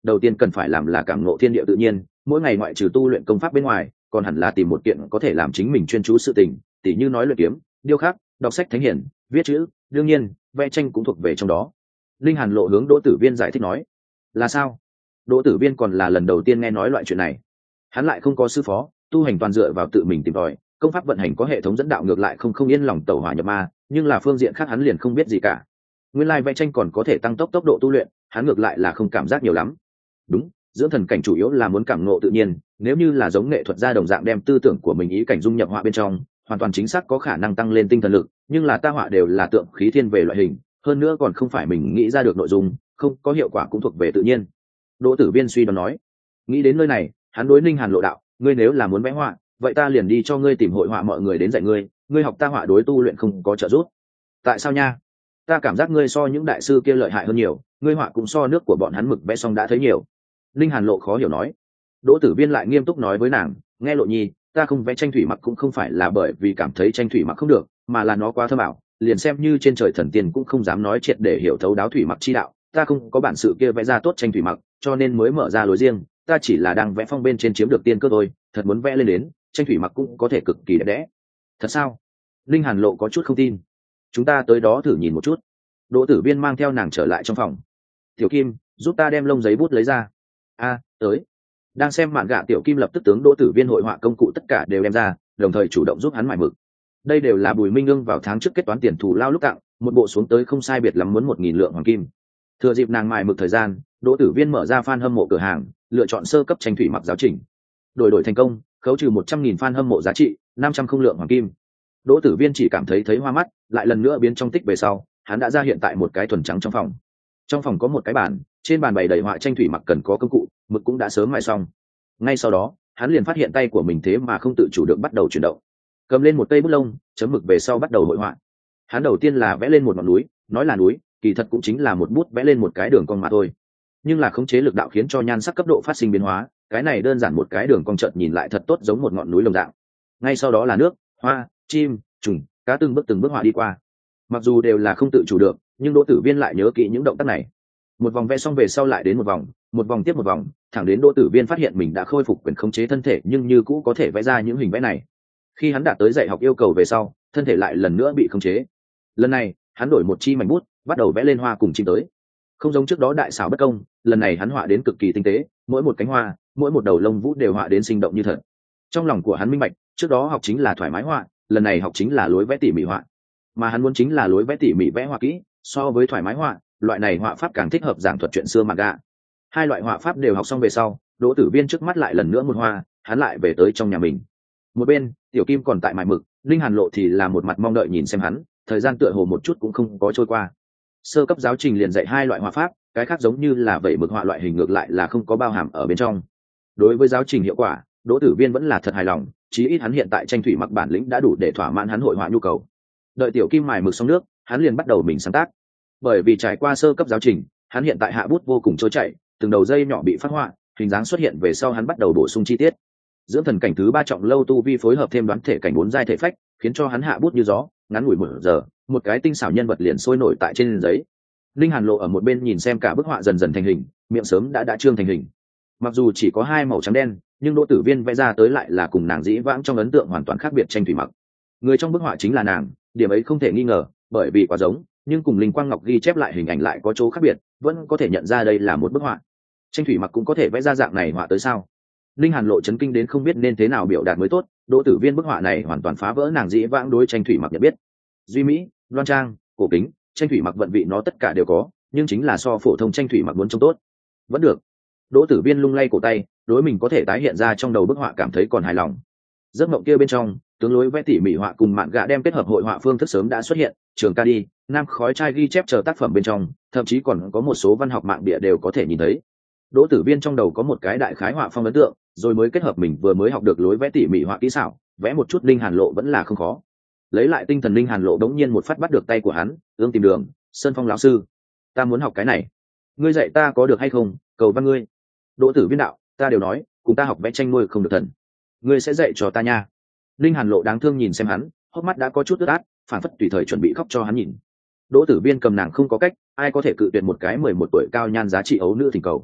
đầu tiên cần phải làm là cảm ngộ thiên địa tự nhiên, mỗi ngày ngoại trừ tu luyện công pháp bên ngoài còn hẳn là tìm một kiện có thể làm chính mình chuyên chú sự tình, tỉ như nói luyện kiếm, điêu khắc, đọc sách thánh hiển, viết chữ, đương nhiên vẽ tranh cũng thuộc về trong đó. Linh Hàn Lộ hướng Đỗ Tử Viên giải thích nói. Là sao? Đỗ Tử Viên còn là lần đầu tiên nghe nói loại chuyện này. Hắn lại không có sư phó, tu hành toàn dựa vào tự mình tìm tòi, công pháp vận hành có hệ thống dẫn đạo ngược lại không yên lòng tẩu hỏa nhập ma, nhưng là phương diện khác hắn liền không biết gì cả. Nguyên lai vẽ tranh còn có thể tăng tốc độ tu luyện, hắn ngược lại là không cảm giác nhiều lắm. Đúng, dưỡng thần cảnh chủ yếu là muốn cảm ngộ tự nhiên, nếu như là giống nghệ thuật gia đồng dạng đem tư tưởng của mình ý cảnh dung nhập họa bên trong, hoàn toàn chính xác có khả năng tăng lên tinh thần lực, nhưng là ta họa đều là tượng khí thiên về loại hình, hơn nữa còn không phải mình nghĩ ra được nội dung, không có hiệu quả cũng thuộc về tự nhiên. Đỗ Tử Viên suy đoán nói. Nghĩ đến nơi này, hắn đối Ninh Hàn Lộ đạo, ngươi nếu là muốn vẽ họa, vậy ta liền đi cho ngươi tìm hội họa mọi người đến dạy ngươi, ngươi học ta họa đối tu luyện không có trợ giúp. Tại sao nha? Ta cảm giác ngươi so những đại sư kia lợi hại hơn nhiều, ngươi họa cũng so nước của bọn hắn mực vẽ xong đã thấy nhiều. Ninh Hàn Lộ khó hiểu nói. Đỗ Tử Viên lại nghiêm túc nói với nàng, nghe Lộ nhi, ta không vẽ tranh thủy mặc cũng không phải là bởi vì cảm thấy tranh thủy mặc không được, mà là nó quá thơm ảo, liền xem như trên trời thần tiên cũng không dám nói triệt để hiểu thấu đáo thủy mặc chi đạo, ta không có bản sự kia vẽ ra tốt tranh thủy mặc, cho nên mới mở ra lối riêng, ta chỉ là đang vẽ phong bên trên chiếm được tiên cơ thôi, thật muốn vẽ lên đến tranh thủy mặc cũng có thể cực kỳ đẹp đẽ. Thật sao? Linh Hàn Lộ có chút không tin. Chúng ta tới đó thử nhìn một chút. Đỗ Tử Viên mang theo nàng trở lại trong phòng. Tiểu Kim, giúp ta đem lông giấy bút lấy ra. Tới. Đang xem mạn gạ Tiểu Kim lập tức tướng Đỗ Tử Viên hội họa công cụ tất cả đều đem ra, đồng thời chủ động giúp hắn mài mực. Đây đều là Bùi Minh Ưng vào tháng trước kết toán tiền thù lao lúc tặng, một bộ xuống tới không sai biệt lắm muốn 1.000 lượng hoàng kim. Thừa dịp nàng mài mực thời gian, Đỗ Tử Viên mở ra fan hâm mộ cửa hàng, lựa chọn sơ cấp tranh thủy mặc giáo trình. Đổi thành công, khấu trừ 100.000 fan hâm mộ giá trị, 500 không lượng hoàng kim. Đỗ Tử Viên chỉ cảm thấy hoa mắt, lại lần nữa biến trong tích về sau, hắn đã ra hiện tại một cái thuần trắng trong phòng. Trong phòng có một cái bàn, trên bàn bày đầy họa tranh thủy mặc cần có công cụ, mực cũng đã sớm mài xong. Ngay sau đó, hắn liền phát hiện tay của mình thế mà không tự chủ được bắt đầu chuyển động. Cầm lên một cây bút lông, chấm mực về sau bắt đầu hội họa. Hắn đầu tiên là vẽ lên một ngọn núi, nói là núi, kỳ thật cũng chính là một bút vẽ lên một cái đường cong mà thôi. Nhưng là khống chế lực đạo khiến cho nhan sắc cấp độ phát sinh biến hóa, cái này đơn giản một cái đường cong chợt nhìn lại thật tốt giống một ngọn núi đồng dạng. Ngay sau đó là nước, hoa, chim, trùng, cá từng bước họa đi qua. Mặc dù đều là không tự chủ được, nhưng Đỗ Tử Viên lại nhớ kỹ những động tác này. Một vòng vẽ xong về sau lại đến một vòng tiếp một vòng, thẳng đến Đỗ Tử Viên phát hiện mình đã khôi phục quyền khống chế thân thể, nhưng như cũ có thể vẽ ra những hình vẽ này. Khi hắn đạt tới dạy học yêu cầu về sau, thân thể lại lần nữa bị khống chế. Lần này, hắn đổi một chi mảnh bút, bắt đầu vẽ lên hoa cùng chim tới. Không giống trước đó đại xảo bất công, lần này hắn họa đến cực kỳ tinh tế, mỗi một cánh hoa, mỗi một đầu lông vũ đều họa đến sinh động như thật. Trong lòng của hắn minh bạch, trước đó học chính là thoải mái họa, lần này học chính là lối vẽ tỉ mỉ họa. Mà hắn muốn chính là lối vẽ tỉ mỉ vẽ họa kỹ, so với thoải mái họa, loại này họa pháp càng thích hợp giảng thuật chuyện xưa manga. Hai loại họa pháp đều học xong về sau, Đỗ Tử Viên trước mắt lại lần nữa một hoa, hắn lại về tới trong nhà mình. Một bên, Tiểu Kim còn tại mài mực, Linh Hàn Lộ thì là một mặt mong đợi nhìn xem hắn, thời gian tựa hồ một chút cũng không có trôi qua. Sơ cấp giáo trình liền dạy hai loại họa pháp, cái khác giống như là vẩy mực họa loại hình ngược lại là không có bao hàm ở bên trong. Đối với giáo trình hiệu quả, Đỗ Tử Viên vẫn là thật hài lòng, chí ít hắn hiện tại tranh thủy mặc bản lĩnh đã đủ để thỏa mãn hắn hội họa nhu cầu. Đợi Tiểu Kim mài mực xong nước, hắn liền bắt đầu mình sáng tác. Bởi vì trải qua sơ cấp giáo trình, hắn hiện tại hạ bút vô cùng trôi chảy, từng đầu dây nhỏ bị phát họa, hình dáng xuất hiện về sau hắn bắt đầu bổ sung chi tiết. Dưỡng thần cảnh thứ 3 trọng lâu tu vi phối hợp thêm đoán thể cảnh 4 giai thể phách, khiến cho hắn hạ bút như gió, ngắn ngủi 1 giờ, một cái tinh xảo nhân vật liền sôi nổi tại trên giấy. Linh Hàn Lộ ở một bên nhìn xem cả bức họa dần dần thành hình, miệng sớm đã trương thành hình. Mặc dù chỉ có hai màu trắng đen, nhưng Đỗ Tử Viên vẽ ra tới lại là cùng nàng dĩ vãng trong ấn tượng hoàn toàn khác biệt tranh thủy mặc. Người trong bức họa chính là nàng, điểm ấy không thể nghi ngờ, bởi vì quá giống, nhưng cùng Linh Quang Ngọc ghi chép lại hình ảnh lại có chỗ khác biệt, vẫn có thể nhận ra đây là một bức họa. Tranh thủy mặc cũng có thể vẽ ra dạng này họa tới sao? Linh Hàn Lộ chấn kinh đến không biết nên thế nào biểu đạt mới tốt, Đỗ Tử Viên bức họa này hoàn toàn phá vỡ nàng dĩ vãng đối tranh thủy mặc nhận biết. Duy mỹ, đoan trang, cổ kính, tranh thủy mặc vận vị nó tất cả đều có, nhưng chính là so phổ thông tranh thủy mặc muốn trông tốt. Vẫn được. Đỗ Tử Viên lung lay cổ tay, đối mình có thể tái hiện ra trong đầu bức họa cảm thấy còn hài lòng. Giấc mộng kia bên trong, tướng lối vẽ tỉ mỉ họa cùng mạn gạ đem kết hợp hội họa phương thức sớm đã xuất hiện, Trường Ca Đi, Nam Khói Trai ghi chép chờ tác phẩm bên trong, thậm chí còn có một số văn học mạng địa đều có thể nhìn thấy. Đỗ Tử Viên trong đầu có một cái đại khái họa phong ấn tượng, rồi mới kết hợp mình vừa mới học được lối vẽ tỉ mỉ họa kỹ xảo, vẽ một chút Linh Hàn Lộ vẫn là không khó. Lấy lại tinh thần, Linh Hàn Lộ đống nhiên một phát bắt được tay của hắn, ương tìm đường, Sơn Phong lão sư, ta muốn học cái này, ngươi dạy ta có được hay không, cầu văn ngươi. Đỗ Tử Viên đạo, ta đều nói, cùng ta học vẽ tranh nuôi không được thần, ngươi sẽ dạy cho ta nha. Linh Hàn Lộ đáng thương nhìn xem hắn, hốc mắt đã có chút ướt át, phản phất tùy thời chuẩn bị khóc cho hắn nhìn. Đỗ Tử Viên cầm nàng không có cách, ai có thể cự tuyệt một cái 11 tuổi cao nhan giá trị ấu nữ thỉnh cầu.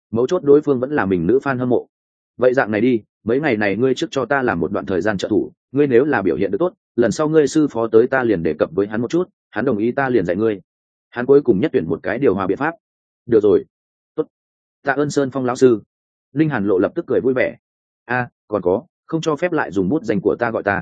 mấu chốt đối phương vẫn là mình nữ fan hâm mộ. Vậy dạng này đi, mấy ngày này ngươi trước cho ta làm một đoạn thời gian trợ thủ, ngươi nếu là biểu hiện được tốt, lần sau ngươi sư phó tới ta liền đề cập với hắn một chút, hắn đồng ý ta liền dạy ngươi. Hắn cuối cùng nhất tuyển một cái điều hòa biện pháp. Được rồi, tốt, tạ ơn Sơn Phong lão sư. Linh Hàn Lộ lập tức cười vui vẻ. Còn có, không cho phép lại dùng bút danh của ta gọi ta.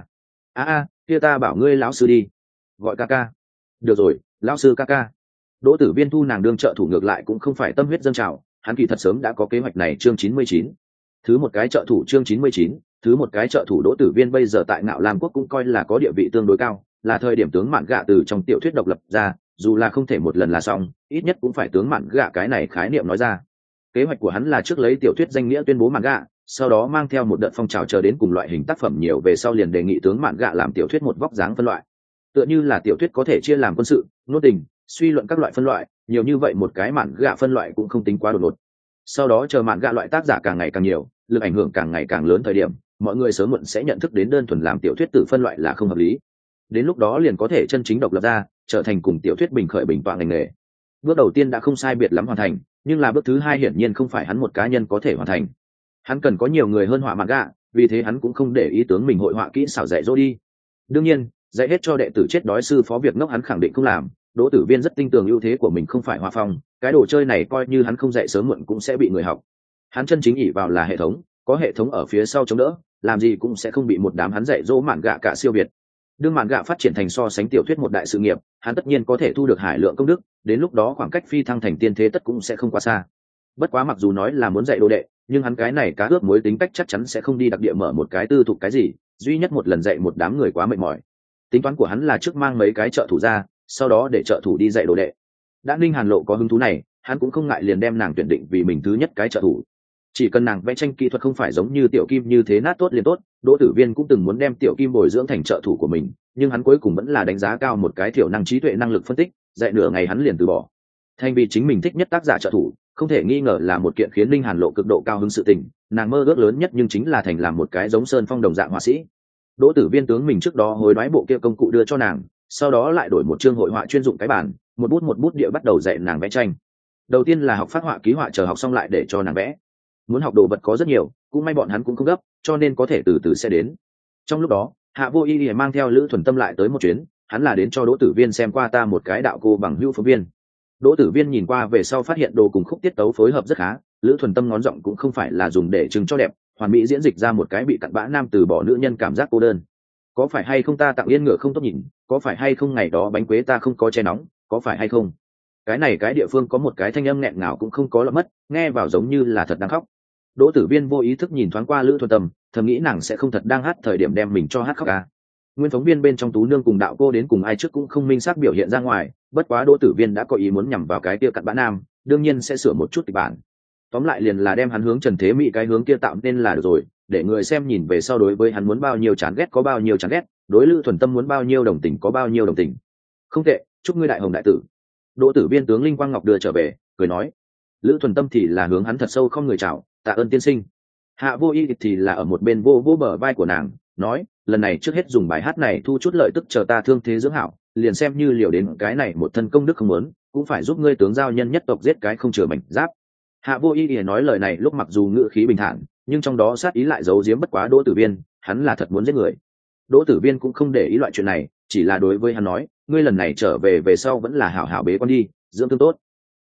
Kia ta bảo ngươi lão sư đi, gọi ca ca. Được rồi, lão sư ca ca. Đỗ Tử Viên thu nàng đương trợ thủ ngược lại cũng không phải tâm huyết dâng trào, hắn kỳ thật sớm đã có kế hoạch này. Chương 99. Thứ một cái trợ thủ. Chương 99. Thứ một cái trợ thủ. Đỗ Tử Viên bây giờ tại Ngạo Lam quốc cũng coi là có địa vị tương đối cao, là thời điểm tướng mạn gạ từ trong tiểu thuyết độc lập ra, dù là không thể một lần là xong, ít nhất cũng phải tướng mạn gạ cái này khái niệm nói ra. Kế hoạch của hắn là trước lấy tiểu thuyết danh nghĩa tuyên bố mạn gạ, sau đó mang theo một đợt phong trào chờ đến cùng loại hình tác phẩm nhiều về sau liền đề nghị tướng mạn gạ làm tiểu thuyết một vóc dáng phân loại. Tựa như là tiểu thuyết có thể chia làm quân sự, ngôn tình, suy luận các loại phân loại, nhiều như vậy một cái mạn gạ phân loại cũng không tính quá đột ngột. Sau đó chờ mạn gạ loại tác giả càng ngày càng nhiều, lực ảnh hưởng càng ngày càng lớn thời điểm, mọi người sớm muộn sẽ nhận thức đến đơn thuần làm tiểu thuyết tự phân loại là không hợp lý. Đến lúc đó liền có thể chân chính độc lập ra, trở thành cùng tiểu thuyết bình khởi bình tọa ngành nghề. Bước đầu tiên đã không sai biệt lắm hoàn thành, nhưng là bước thứ hai hiển nhiên không phải hắn một cá nhân có thể hoàn thành. Hắn cần có nhiều người hơn họa mạn gạ, vì thế hắn cũng không để ý tướng mình hội họa kỹ xảo dạy dỗ đi. Đương nhiên, dạy hết cho đệ tử chết đói sư phó việc ngốc hắn khẳng định không làm. Đỗ Tử Viên rất tin tưởng ưu thế của mình không phải họa phong, cái đồ chơi này coi như hắn không dạy sớm muộn cũng sẽ bị người học. Hắn chân chính ỷ vào là hệ thống, có hệ thống ở phía sau chống đỡ, làm gì cũng sẽ không bị một đám hắn dạy dỗ mạn gạ cả siêu việt. Đương mạn gạ phát triển thành so sánh tiểu thuyết một đại sự nghiệp, hắn tất nhiên có thể thu được hải lượng công đức, đến lúc đó khoảng cách phi thăng thành tiên thế tất cũng sẽ không quá xa. Bất quá mặc dù nói là muốn dạy đồ đệ, nhưng hắn cái này cá ướp muối tính cách chắc chắn sẽ không đi đặc địa mở một cái tư thục cái gì, duy nhất một lần dạy một đám người quá mệt mỏi. Tính toán của hắn là trước mang mấy cái trợ thủ ra, sau đó để trợ thủ đi dạy đồ đệ. Đã Ninh Hàn Lộ có hứng thú này, hắn cũng không ngại liền đem nàng tuyển định vì mình thứ nhất cái trợ thủ. Chỉ cần nàng vẽ tranh kỹ thuật không phải giống như Tiểu Kim như thế nát tốt liền tốt. Đỗ Tử Viên cũng từng muốn đem Tiểu Kim bồi dưỡng thành trợ thủ của mình, nhưng hắn cuối cùng vẫn là đánh giá cao một cái thiểu năng trí tuệ năng lực phân tích, dạy nửa ngày hắn liền từ bỏ. Thành vì chính mình thích nhất tác giả trợ thủ, không thể nghi ngờ là một kiện khiến Ninh Hàn Lộ cực độ cao hứng sự tình. Nàng mơ ước lớn nhất nhưng chính là thành làm một cái giống Sơn Phong đồng dạng họa sĩ. Đỗ Tử Viên tướng mình trước đó hối đoái bộ kia công cụ đưa cho nàng, sau đó lại đổi một chương hội họa chuyên dụng cái bản, một bút địa bắt đầu dạy nàng vẽ tranh. Đầu tiên là học phác họa ký họa, chờ học xong lại để cho nàng vẽ. Muốn học đồ vật có rất nhiều, cũng may bọn hắn cũng không gấp, cho nên có thể từ từ sẽ đến. Trong lúc đó, Hạ Vô Y mang theo Lữ Thuần Tâm lại tới một chuyến, hắn là đến cho Đỗ Tử Viên xem qua ta một cái đạo cô bằng hữu phóng viên. Đỗ Tử Viên nhìn qua về sau phát hiện đồ cùng khúc tiết tấu phối hợp rất khá, Lữ Thuần Tâm ngón giọng cũng không phải là dùng để trưng cho đẹp, hoàn mỹ diễn dịch ra một cái bị cặn bã nam từ bỏ nữ nhân cảm giác cô đơn. Có phải hay không ta tặng yên ngựa không tốt nhìn, có phải hay không ngày đó bánh quế ta không có che nóng, có phải hay không cái này cái địa phương có một cái thanh âm nghẹn ngào cũng không có lọt mất, nghe vào giống như là thật đang khóc. Đỗ Tử Viên vô ý thức nhìn thoáng qua Lữ Thuần Tâm, thầm nghĩ nàng sẽ không thật đang hát thời điểm đem mình cho hát khóc à. Nguyên phóng viên bên trong Tú Nương cùng đạo cô đến cùng ai trước cũng không minh xác biểu hiện ra ngoài, bất quá Đỗ Tử Viên đã có ý muốn nhằm vào cái kia cặn bã nam, đương nhiên sẽ sửa một chút kịch bản. Tóm lại liền là đem hắn hướng Trần Thế Mỹ cái hướng kia tạo nên là được rồi, để người xem nhìn về sau đối với hắn muốn bao nhiêu chán ghét có bao nhiêu chán ghét, đối Lữ Thuần Tâm muốn bao nhiêu đồng tình có bao nhiêu đồng tình. Không tệ, chúc ngươi đại hồng đại tử. Đỗ Tử Viên tướng Linh Quang Ngọc đưa trở về, cười nói. Lữ Thuần Tâm thì là hướng hắn thật sâu không người chào, tạ ơn tiên sinh. Hạ Vô Y thì là ở một bên vô bờ vai của nàng, nói, lần này trước hết dùng bài hát này thu chút lợi tức chờ ta thương thế dưỡng hảo, liền xem như liều đến cái này một thân công đức không muốn, cũng phải giúp ngươi tướng giao nhân nhất tộc giết cái không chừa mảnh giáp. Hạ Vô Y nói lời này lúc mặc dù ngữ khí bình thản, nhưng trong đó sát ý lại giấu giếm bất quá Đỗ Tử Viên, hắn là thật muốn giết người. Đỗ Tử Viên cũng không để ý loại chuyện này, chỉ là đối với hắn nói, ngươi lần này trở về sau vẫn là hảo hảo bế quan đi, dưỡng thương tốt.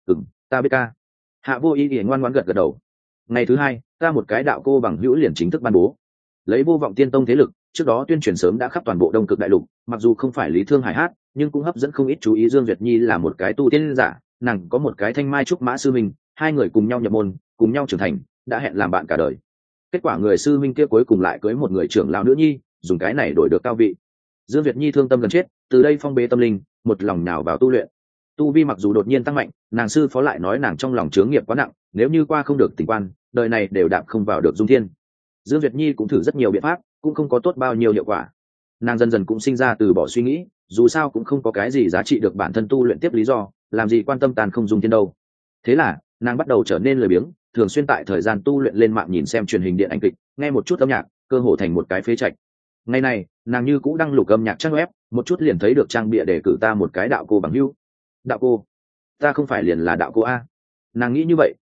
Ta biết ca. Hạ Vô Y ngoan ngoãn gật gật đầu. Ngày thứ hai, ta một cái đạo cô bằng hữu liền chính thức ban bố, lấy Vô Vọng Tiên Tông thế lực, trước đó tuyên truyền sớm đã khắp toàn bộ Đông Cực Đại Lục, mặc dù không phải Lý Thương Hải hát, nhưng cũng hấp dẫn không ít chú ý. Dương Duyệt Nhi là một cái tu tiên giả, nàng có một cái Thanh Mai Trúc Mã sư minh, hai người cùng nhau nhập môn, cùng nhau trưởng thành, đã hẹn làm bạn cả đời. Kết quả người sư minh kia cuối cùng lại cưới một người trưởng lão nữ nhi, dùng cái này đổi được cao vị. Dương Duyệt Nhi thương tâm gần chết, từ đây phong bế tâm linh, một lòng nào vào tu luyện. Tu vi mặc dù đột nhiên tăng mạnh, nàng sư phó lại nói nàng trong lòng chướng nghiệp quá nặng, nếu như qua không được tình quan, đời này đều đạp không vào được dung thiên. Dương Duyệt Nhi cũng thử rất nhiều biện pháp, cũng không có tốt bao nhiêu hiệu quả. Nàng dần dần cũng sinh ra từ bỏ suy nghĩ, dù sao cũng không có cái gì giá trị được bản thân tu luyện tiếp lý do, làm gì quan tâm tàn không dung thiên đâu. Thế là nàng bắt đầu trở nên lười biếng, thường xuyên tại thời gian tu luyện lên mạng nhìn xem truyền hình điện ảnh kịch, nghe một chút âm nhạc, cơ hồ thành một cái phế trạch. Ngày này nàng như cũ đăng lục âm nhạc trang web, một chút liền thấy được trang bìa để cử ta một cái đạo cô bằng hữu. Đạo cô? Ta không phải liền là đạo cô a? Nàng nghĩ như vậy,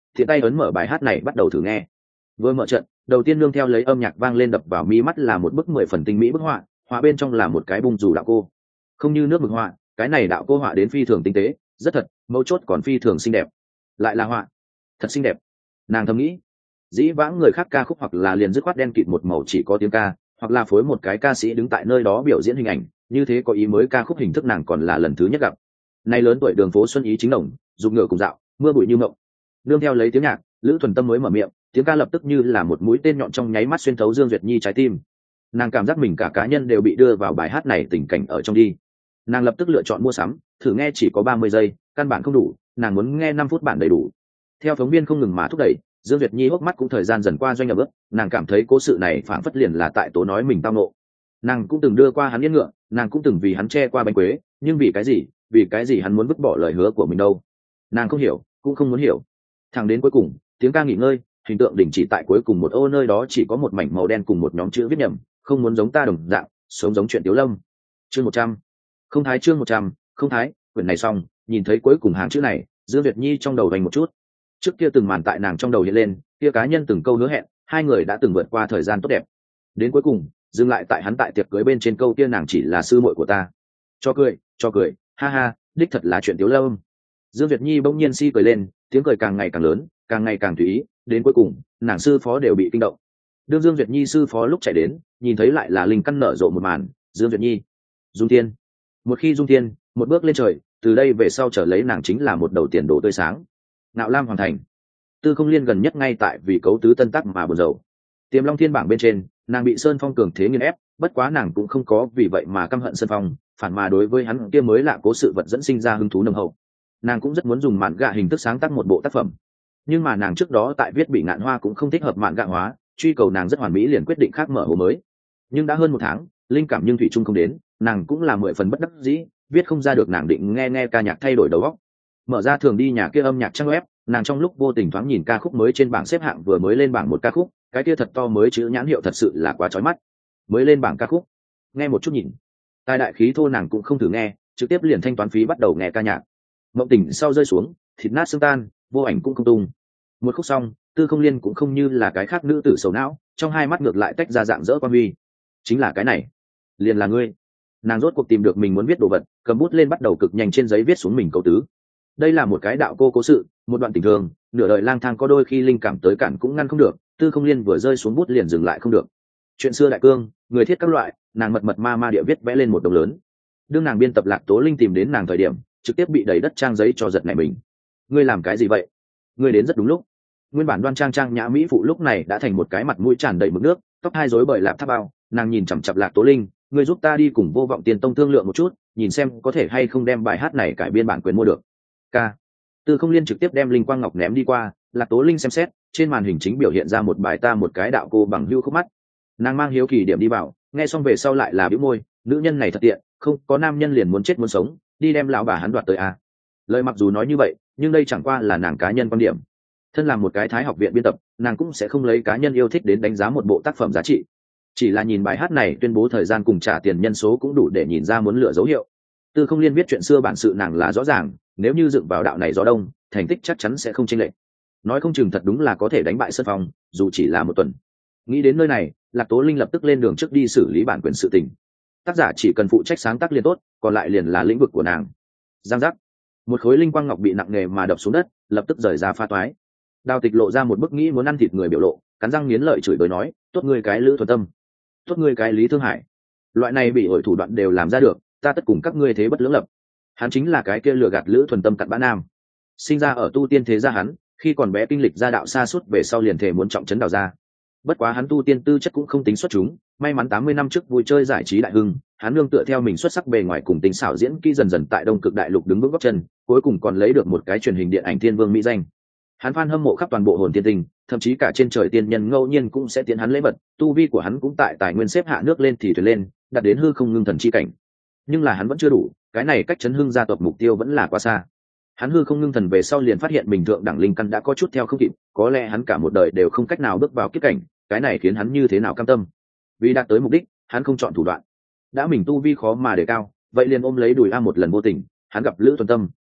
thiện tay ấn mở bài hát này bắt đầu thử nghe. Vừa mở trận, đầu tiên nương theo lấy âm nhạc vang lên đập vào mi mắt là một bức 10 phần tinh mỹ bức họa, họa bên trong là một cái bung dù đạo cô. Không như nước mực họa, cái này đạo cô họa đến phi thường tinh tế, rất thật, mấu chốt còn phi thường xinh đẹp. Lại là họa, thật xinh đẹp. Nàng thầm nghĩ, dĩ vãng người khác ca khúc hoặc là liền dứt khoát đen kịt một màu chỉ có tiếng ca, hoặc là phối một cái ca sĩ đứng tại nơi đó biểu diễn hình ảnh, như thế có ý mới ca khúc hình thức nàng còn là lần thứ nhất gặp. Nay lớn tuổi đường phố xuân ý chính đồng, dục ngựa cùng dạo, mưa bụi như mộng. Nương theo lấy tiếng nhạc, Lữ Thuần Tâm mới mở miệng, tiếng ca lập tức như là một mũi tên nhọn trong nháy mắt xuyên thấu Dương Duyệt Nhi trái tim. Nàng cảm giác mình cả cá nhân đều bị đưa vào bài hát này tình cảnh ở trong đi. Nàng lập tức lựa chọn mua sắm, thử nghe chỉ có 30 giây, căn bản không đủ, nàng muốn nghe 5 phút bản đầy đủ. Theo phóng viên không ngừng mà thúc đẩy, Dương Duyệt Nhi hốc mắt cũng thời gian dần qua doanh nhập bước, nàng cảm thấy cố sự này phảng phất liền là tại tố nói mình tao nộ. Nàng cũng từng đưa qua hắn yên ngựa, nàng cũng từng vì hắn che qua bánh quế, nhưng vì cái gì hắn muốn vứt bỏ lời hứa của mình đâu? Nàng không hiểu, cũng không muốn hiểu. Thẳng đến cuối cùng, tiếng ca nghỉ ngơi, hình tượng đình chỉ tại cuối cùng một ô nơi đó chỉ có một mảnh màu đen cùng một nhóm chữ viết nhầm, không muốn giống ta đồng dạng, sống giống chuyện Tiếu Lâm. Chương 100. Không thái chương 100, không thái, quyển này xong, nhìn thấy cuối cùng hàng chữ này, Dương Việt Nhi trong đầu vành một chút. Trước kia từng màn tại nàng trong đầu hiện lên, kia cá nhân từng câu hứa hẹn, hai người đã từng vượt qua thời gian tốt đẹp. Đến cuối cùng, dừng lại tại hắn tại tiệc cưới bên trên câu kia nàng chỉ là sư muội của ta. Cho cười, ha ha, đích thật là chuyện Tiếu Lâm. Dương Việt Nhi bỗng nhiên si cười lên, tiếng cười càng ngày càng lớn, càng ngày càng tùy ý, đến cuối cùng, nàng sư phó đều bị kinh động. Đương Dương Việt Nhi sư phó lúc chạy đến, nhìn thấy lại là linh căn nở rộ một màn, Dương Việt Nhi, dung thiên. Một khi dung thiên, một bước lên trời, từ đây về sau trở lấy nàng chính là một đầu tiền đồ tươi sáng. Nạo Lam hoàn thành. Tư Không Liên gần nhất ngay tại vì cấu tứ tân tắc mà buồn rầu. Tiềm Long Thiên bảng bên trên, nàng bị Sơn Phong cường thế nghiền ép, bất quá nàng cũng không có vì vậy mà căm hận Sơn Phong, phản mà đối với hắn kia mới lạ cố sự vật dẫn sinh ra hứng thú nồng hậu. Nàng cũng rất muốn dùng mạn gạ hình thức sáng tác một bộ tác phẩm, nhưng mà nàng trước đó tại viết Bị Ngạn Hoa cũng không thích hợp mạn gạ hóa, truy cầu nàng rất hoàn mỹ liền quyết định khác mở hồ mới. Nhưng đã hơn 1 tháng, linh cảm nhưng thủy chung không đến, nàng cũng là 10 phần bất đắc dĩ, viết không ra được, nàng định nghe ca nhạc thay đổi đầu óc. Mở ra thường đi nhà kia âm nhạc trang web, nàng trong lúc vô tình thoáng nhìn ca khúc mới trên bảng xếp hạng vừa mới lên bảng một ca khúc, cái kia thật to mới chữ nhãn hiệu thật sự là quá chói mắt. Mới lên bảng ca khúc, nghe một chút nhìn. Tai đại khí thô nàng cũng không thử nghe, trực tiếp liền thanh toán phí bắt đầu nghe ca nhạc. Mộng tỉnh sau rơi xuống, thịt nát xương tan, vô ảnh cũng không tung. Một khúc xong, Tư Không Liên cũng không như là cái khác nữ tử sầu não, trong hai mắt ngược lại tách ra dạng dỡ quan huy. Chính là cái này, liền là ngươi. Nàng rốt cuộc tìm được mình muốn viết đồ vật, cầm bút lên bắt đầu cực nhanh trên giấy viết xuống mình câu tứ. Đây là một cái đạo cô cố sự, một đoạn tình thương, nửa đời lang thang có đôi khi linh cảm tới cản cũng ngăn không được. Tư Không Liên vừa rơi xuống bút liền dừng lại không được. Chuyện xưa đại cương, người thiết các loại, nàng mật mật ma địa viết vẽ lên một đồng lớn. Đương nàng biên tập Lạc Tố Linh tìm đến nàng thời điểm, trực tiếp bị đầy đất trang giấy cho giật nảy mình. Ngươi làm cái gì vậy? Ngươi đến rất đúng lúc. Nguyên bản đoan trang trang nhã mỹ phụ lúc này đã thành một cái mặt mũi tràn đầy mực nước, tóc hai rối bời lạp tháp bao. Nàng nhìn chằm chặp Lạc Tố Linh, ngươi giúp ta đi cùng Vô Vọng Tiền Tông thương lượng một chút, nhìn xem có thể hay không đem bài hát này cải biên bản quyền mua được. Ca. Tư Không Liên trực tiếp đem linh quang ngọc ném đi qua, Lạc Tố Linh xem xét, trên màn hình chính biểu hiện ra một bài ta một cái đạo cô bằng hưu khúc mắt. Nàng mang hiếu kỳ điểm đi vào, nghe xong về sau lại là bĩu môi, nữ nhân này thật tiện, không có nam nhân liền muốn chết muốn sống, đi đem lão bà hắn đoạt tới à. Lời mặc dù nói như vậy, nhưng đây chẳng qua là nàng cá nhân quan điểm. Thân làm một cái Thái học viện biên tập, nàng cũng sẽ không lấy cá nhân yêu thích đến đánh giá một bộ tác phẩm giá trị. Chỉ là nhìn bài hát này tuyên bố thời gian cùng trả tiền nhân số cũng đủ để nhìn ra muốn lựa dấu hiệu. Tư Không Liên biết chuyện xưa bản sự nàng là rõ ràng, nếu như dựng vào đạo này gió đông, thành tích chắc chắn sẽ không chênh lệch. Nói không chừng thật đúng là có thể đánh bại Sơn Phong, dù chỉ là một tuần. Nghĩ đến nơi này, Lạc Tố Linh lập tức lên đường trước đi xử lý bản quyền sự tình. Tác giả chỉ cần phụ trách sáng tác liền tốt, còn lại liền là lĩnh vực của nàng. Giang giác, một khối linh quang ngọc bị nặng nề mà đập xuống đất, lập tức rời ra pha toái. Đào Tịch lộ ra một bức nghĩ muốn ăn thịt người biểu lộ, cắn răng nghiến lợi chửi bới nói, tốt ngươi cái Lữ Thuần Tâm, tốt ngươi cái Lý Thương Hải, loại này bị ổi thủ đoạn đều làm ra được, ta tất cùng các ngươi thế bất lưỡng lập. Hắn chính là cái kia lừa gạt Lữ Thuần Tâm cặn bã nam, sinh ra ở tu tiên thế gia, hắn khi còn bé kinh lịch gia đạo xa suốt, về sau liền thể muốn trọng trấn đào gia. Bất quá hắn tu tiên tư chất cũng không tính xuất chúng, may mắn 80 năm trước vui chơi giải trí đại hưng, hắn nương tựa theo mình xuất sắc bề ngoài cùng tính xảo diễn kỹ dần dần tại Đông Cực đại lục đứng vững gót chân, cuối cùng còn lấy được một cái truyền hình điện ảnh Thiên Vương mỹ danh. Hắn fan hâm mộ khắp toàn bộ hồn tiên tinh, thậm chí cả trên trời tiên nhân ngẫu nhiên cũng sẽ tiến hắn lễ vật, tu vi của hắn cũng tại tài nguyên xếp hạ nước lên thì thuyền lên, đạt đến hư không ngưng thần chi cảnh. Nhưng là hắn vẫn chưa đủ, cái này cách chấn hưng gia tộc mục tiêu vẫn là quá xa. Hắn hư không ngưng thần về sau liền phát hiện mình thượng đẳng linh căn đã có chút theo không kịp, có lẽ hắn cả một đời đều không cách nào bước vào kiếp cảnh, cái này khiến hắn như thế nào cam tâm. Vì đạt tới mục đích, hắn không chọn thủ đoạn. Đã mình tu vi khó mà đề cao, vậy liền ôm lấy đùi a một lần vô tình, hắn gặp Lữ Thuần Tâm,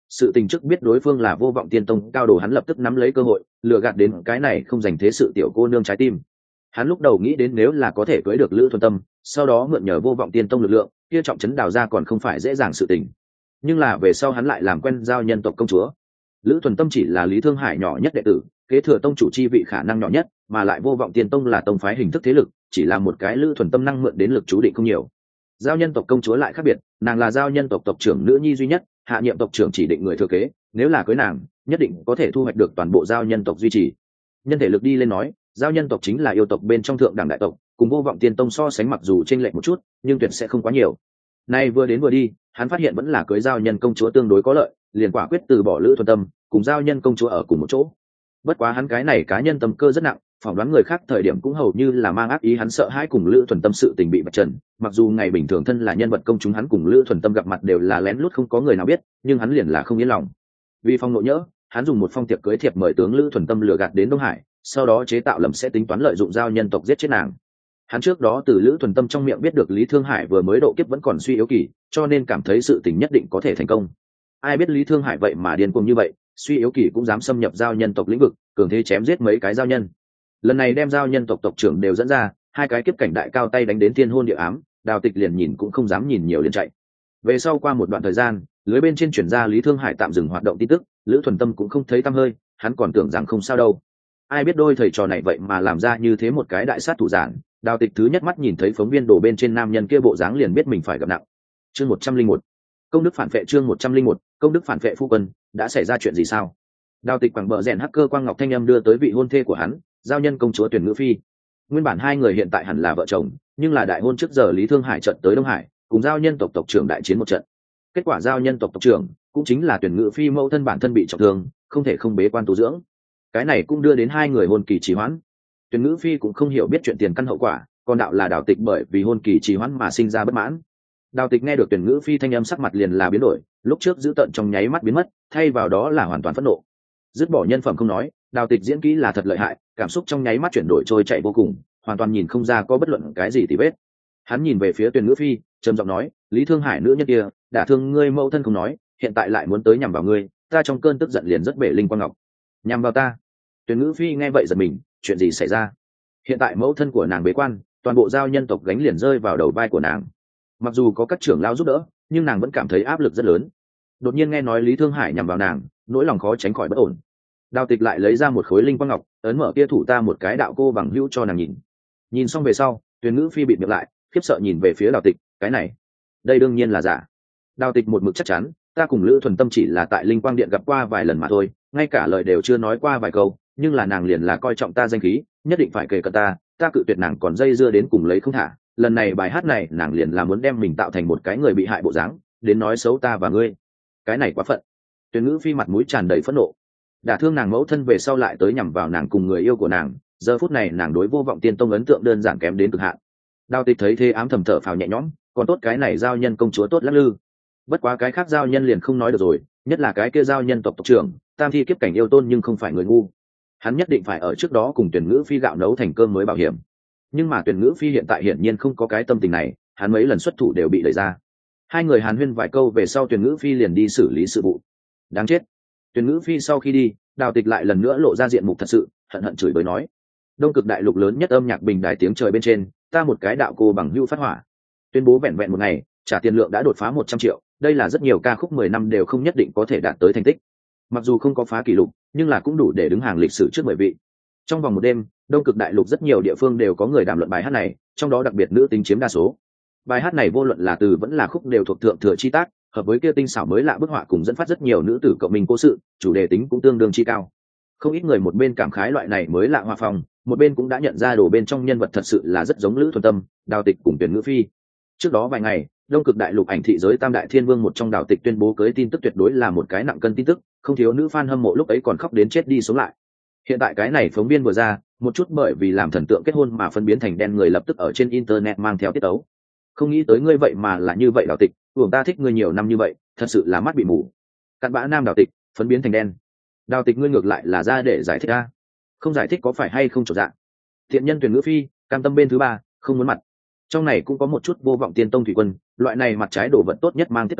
sự tình trước biết đối phương là Vô Vọng Tiên Tông cao đồ, hắn lập tức nắm lấy cơ hội lừa gạt đến cái này không dành thế sự tiểu cô nương trái tim. Hắn lúc đầu nghĩ đến nếu là có thể cưới được Lữ Thuần Tâm, sau đó mượn nhờ Vô Vọng Tiên Tông lực lượng, kia trọng trấn đào ra còn không phải dễ dàng sự tình. Nhưng là về sau hắn lại làm quen giao nhân tộc công chúa. Lữ Thuần Tâm chỉ là Lý Thương Hải nhỏ nhất đệ tử, kế thừa tông chủ chi vị khả năng nhỏ nhất, mà lại Vô Vọng Tiên Tông là tông phái hình thức thế lực, chỉ là một cái Lữ Thuần Tâm năng mượn đến lực chú định không nhiều. Giao nhân tộc công chúa lại khác biệt, nàng là giao nhân tộc tộc trưởng nữ nhi duy nhất, hạ nhiệm tộc trưởng chỉ định người thừa kế, nếu là cưới nàng, nhất định có thể thu hoạch được toàn bộ giao nhân tộc duy trì. Nhân thể lực đi lên nói, giao nhân tộc chính là yêu tộc bên trong thượng đẳng đại tộc, cùng Vô Vọng Tiên Tông so sánh mặc dù chênh lệch một chút, nhưng tuyệt sẽ không quá nhiều. Nay vừa đến vừa đi, hắn phát hiện vẫn là cưới giao nhân công chúa tương đối có lợi, liền quả quyết từ bỏ Lữ Thuần Tâm, cùng giao nhân công chúa ở cùng một chỗ. Bất quá hắn cái này cá nhân tâm cơ rất nặng, phỏng đoán người khác thời điểm cũng hầu như là mang ác ý, hắn sợ hãi cùng Lữ Thuần Tâm sự tình bị vạch trần, mặc dù ngày bình thường thân là nhân vật công chúng, hắn cùng Lữ Thuần Tâm gặp mặt đều là lén lút không có người nào biết, nhưng hắn liền là không yên lòng. Vì phong nộ nhỡ, hắn dùng một phong tiệc cưới thiệp mời tướng Lữ Thuần Tâm lừa gạt đến Đông Hải, sau đó chế tạo lầm sẽ tính toán lợi dụng giao nhân tộc giết chết nàng. Hắn trước đó từ Lữ Thuần Tâm trong miệng biết được Lý Thương Hải vừa mới độ kiếp vẫn còn suy yếu kỳ, cho nên cảm thấy sự tình nhất định có thể thành công. Ai biết Lý Thương Hải vậy mà điên cuồng như vậy, suy yếu kỳ cũng dám xâm nhập giao nhân tộc lĩnh vực, cường thế chém giết mấy cái giao nhân. Lần này đem giao nhân tộc tộc trưởng đều dẫn ra, hai cái kiếp cảnh đại cao tay đánh đến thiên hôn địa ám, Đào Tịch liền nhìn cũng không dám nhìn nhiều liền chạy. Về sau qua một đoạn thời gian, lưới bên trên chuyển ra Lý Thương Hải tạm dừng hoạt động tin tức, Lữ Thuần Tâm cũng không thấy tăm hơi, hắn còn tưởng rằng không sao đâu. Ai biết đôi thầy trò này vậy mà làm ra như thế một cái đại sát thủ giản. Đào Tịch thứ nhất mắt nhìn thấy phóng viên đổ bên trên nam nhân kia bộ dáng liền biết mình phải gặp nặng. Chương 101. Công đức phản vệ. Chương 101. Công đức phản vệ. Phu quân, đã xảy ra chuyện gì sao? Đào Tịch quẳng bờ rèn hacker Quang Ngọc thanh âm đưa tới vị hôn thê của hắn, giao nhân công chúa Tuyển Ngữ Phi. Nguyên bản hai người hiện tại hẳn là vợ chồng, nhưng là đại hôn trước giờ Lý Thương Hải trận tới Đông Hải, cùng giao nhân tộc tộc trưởng đại chiến một trận. Kết quả giao nhân tộc tộc trưởng cũng chính là Tuyển Ngữ Phi mẫu thân bản thân bị trọng thương, không thể không bế quan tu dưỡng. Cái này cũng đưa đến hai người hôn kỳ trì hoãn. Tuyển Ngữ Phi cũng không hiểu biết chuyện tiền căn hậu quả, còn đạo là Đào Tịch bởi vì hôn kỳ trì hoãn mà sinh ra bất mãn. Đào Tịch nghe được Tuyển Ngữ Phi thanh âm sắc mặt liền là biến đổi, lúc trước giữ tận trong nháy mắt biến mất, thay vào đó là hoàn toàn phẫn nộ. Dứt bỏ nhân phẩm không nói, Đào Tịch diễn kỹ là thật lợi hại, cảm xúc trong nháy mắt chuyển đổi trôi chạy vô cùng, hoàn toàn nhìn không ra có bất luận cái gì tì vết. Hắn nhìn về phía Tuyển Ngữ Phi, trầm giọng nói, Lý Thương Hải nữ nhân kia đả thương ngươi mẫu thân không nói, hiện tại lại muốn tới nhằm vào ngươi, ta trong cơn tức giận liền rất bể linh quang ngọc. Nhằm vào ta? Tuyển Ngữ Phi nghe vậy giật mình, chuyện gì xảy ra? Hiện tại mẫu thân của nàng bế quan, toàn bộ giao nhân tộc gánh liền rơi vào đầu vai của nàng. Mặc dù có các trưởng lão giúp đỡ, nhưng nàng vẫn cảm thấy áp lực rất lớn. Đột nhiên nghe nói Lý Thương Hải nhằm vào nàng, nỗi lòng khó tránh khỏi bất ổn. Đào Tịch lại lấy ra một khối linh quang ngọc, ấn mở kia thủ ta một cái đạo cô bằng hữu cho nàng nhìn. Nhìn xong về sau, Tuyển Ngữ Phi bịt miệng lại, khiếp sợ nhìn về phía Đào Tịch, cái này, đây đương nhiên là giả. Đào Tịch một mực chắc chắn, ta cùng Lữ Thuần Tâm chỉ là tại Linh Quang Điện gặp qua vài lần mà thôi, ngay cả lời đều chưa nói qua vài câu, nhưng là nàng liền là coi trọng ta danh khí, nhất định phải kể cận ta cự tuyệt nàng còn dây dưa đến cùng lấy không thả. Lần này bài hát này nàng liền là muốn đem mình tạo thành một cái người bị hại bộ dáng, đến nói xấu ta và ngươi. Cái này quá phận. Tuyển Ngữ Phi mặt mũi tràn đầy phẫn nộ. Đả thương nàng mẫu thân về sau lại tới nhằm vào nàng cùng người yêu của nàng, giờ phút này nàng đối Vô Vọng Tiên Tông ấn tượng đơn giản kém đến cực hạn. Đào Tịch thấy thế ám thầm thở phào nhẹ nhõm, còn tốt cái này giao nhân công chúa tốt lắc lư. Bất quá cái khác giao nhân liền không nói được rồi, nhất là cái kia giao nhân tộc tộc trưởng, tam thi kiếp cảnh yêu tôn nhưng không phải người ngu. Hắn nhất định phải ở trước đó cùng Tuyển Ngữ Phi gạo nấu thành cơm mới bảo hiểm. Nhưng mà Tuyển Ngữ Phi hiện tại hiển nhiên không có cái tâm tình này, hắn mấy lần xuất thủ đều bị đẩy ra. Hai người hàn huyên vài câu về sau Tuyển Ngữ Phi liền đi xử lý sự vụ. Đáng chết. Tuyển Ngữ Phi sau khi đi, Đào Tịch lại lần nữa lộ ra diện mục thật sự, hận hận chửi bới nói, Đông Cực đại lục lớn nhất âm nhạc bình đài tiếng trời bên trên, ta một cái đạo cô bằng hữu phát hỏa. Tuyên bố vẹn vẹn một ngày, trả tiền lượng đã đột phá 100 triệu, đây là rất nhiều ca khúc 10 năm đều không nhất định có thể đạt tới thành tích. Mặc dù không có phá kỷ lục, nhưng là cũng đủ để đứng hàng lịch sử trước 10 vị. Trong vòng một đêm, Đông Cực đại lục rất nhiều địa phương đều có người đàm luận bài hát này, trong đó đặc biệt nữ tính chiếm đa số. Bài hát này vô luận là từ vẫn là khúc đều thuộc thượng thừa chi tác, hợp với kia tinh xảo mới lạ bức họa cùng dẫn phát rất nhiều nữ tử cộng minh cố sự, chủ đề tính cũng tương đương chi cao. Không ít người một bên cảm khái loại này mới lạ hoa phong, một bên cũng đã nhận ra đồ bên trong nhân vật thật sự là rất giống Lữ Thuần Tâm, Đào Tịch cùng Tuyển Ngữ Phi. Trước đó vài ngày, Đông Cực đại lục ảnh thị giới tam đại thiên vương một trong Đào Tịch tuyên bố cưới tin tức tuyệt đối là một cái nặng cân tin tức, không thiếu nữ fan hâm mộ lúc ấy còn khóc đến chết đi sống lại. Hiện tại cái này phóng viên vừa ra, một chút bởi vì làm thần tượng kết hôn mà phân biến thành đen người lập tức ở trên internet mang theo tiết tấu. Không nghĩ tới ngươi vậy mà là như vậy Đào Tịch, uổng ta thích ngươi nhiều năm như vậy, thật sự là mắt bị mù. Cặn bã nam Đào Tịch, phân biến thành đen. Đào Tịch ngươi ngược lại là ra để giải thích a, không giải thích có phải hay không chột dạ. Thiện nhân Tuyển Ngữ Phi, cam tâm bên thứ ba, không muốn mặt. Trong này cũng có một chút Vô Vọng Tiên Tông thủy quân, loại này mặt trái đổ vật tốt nhất mang tiết ấu,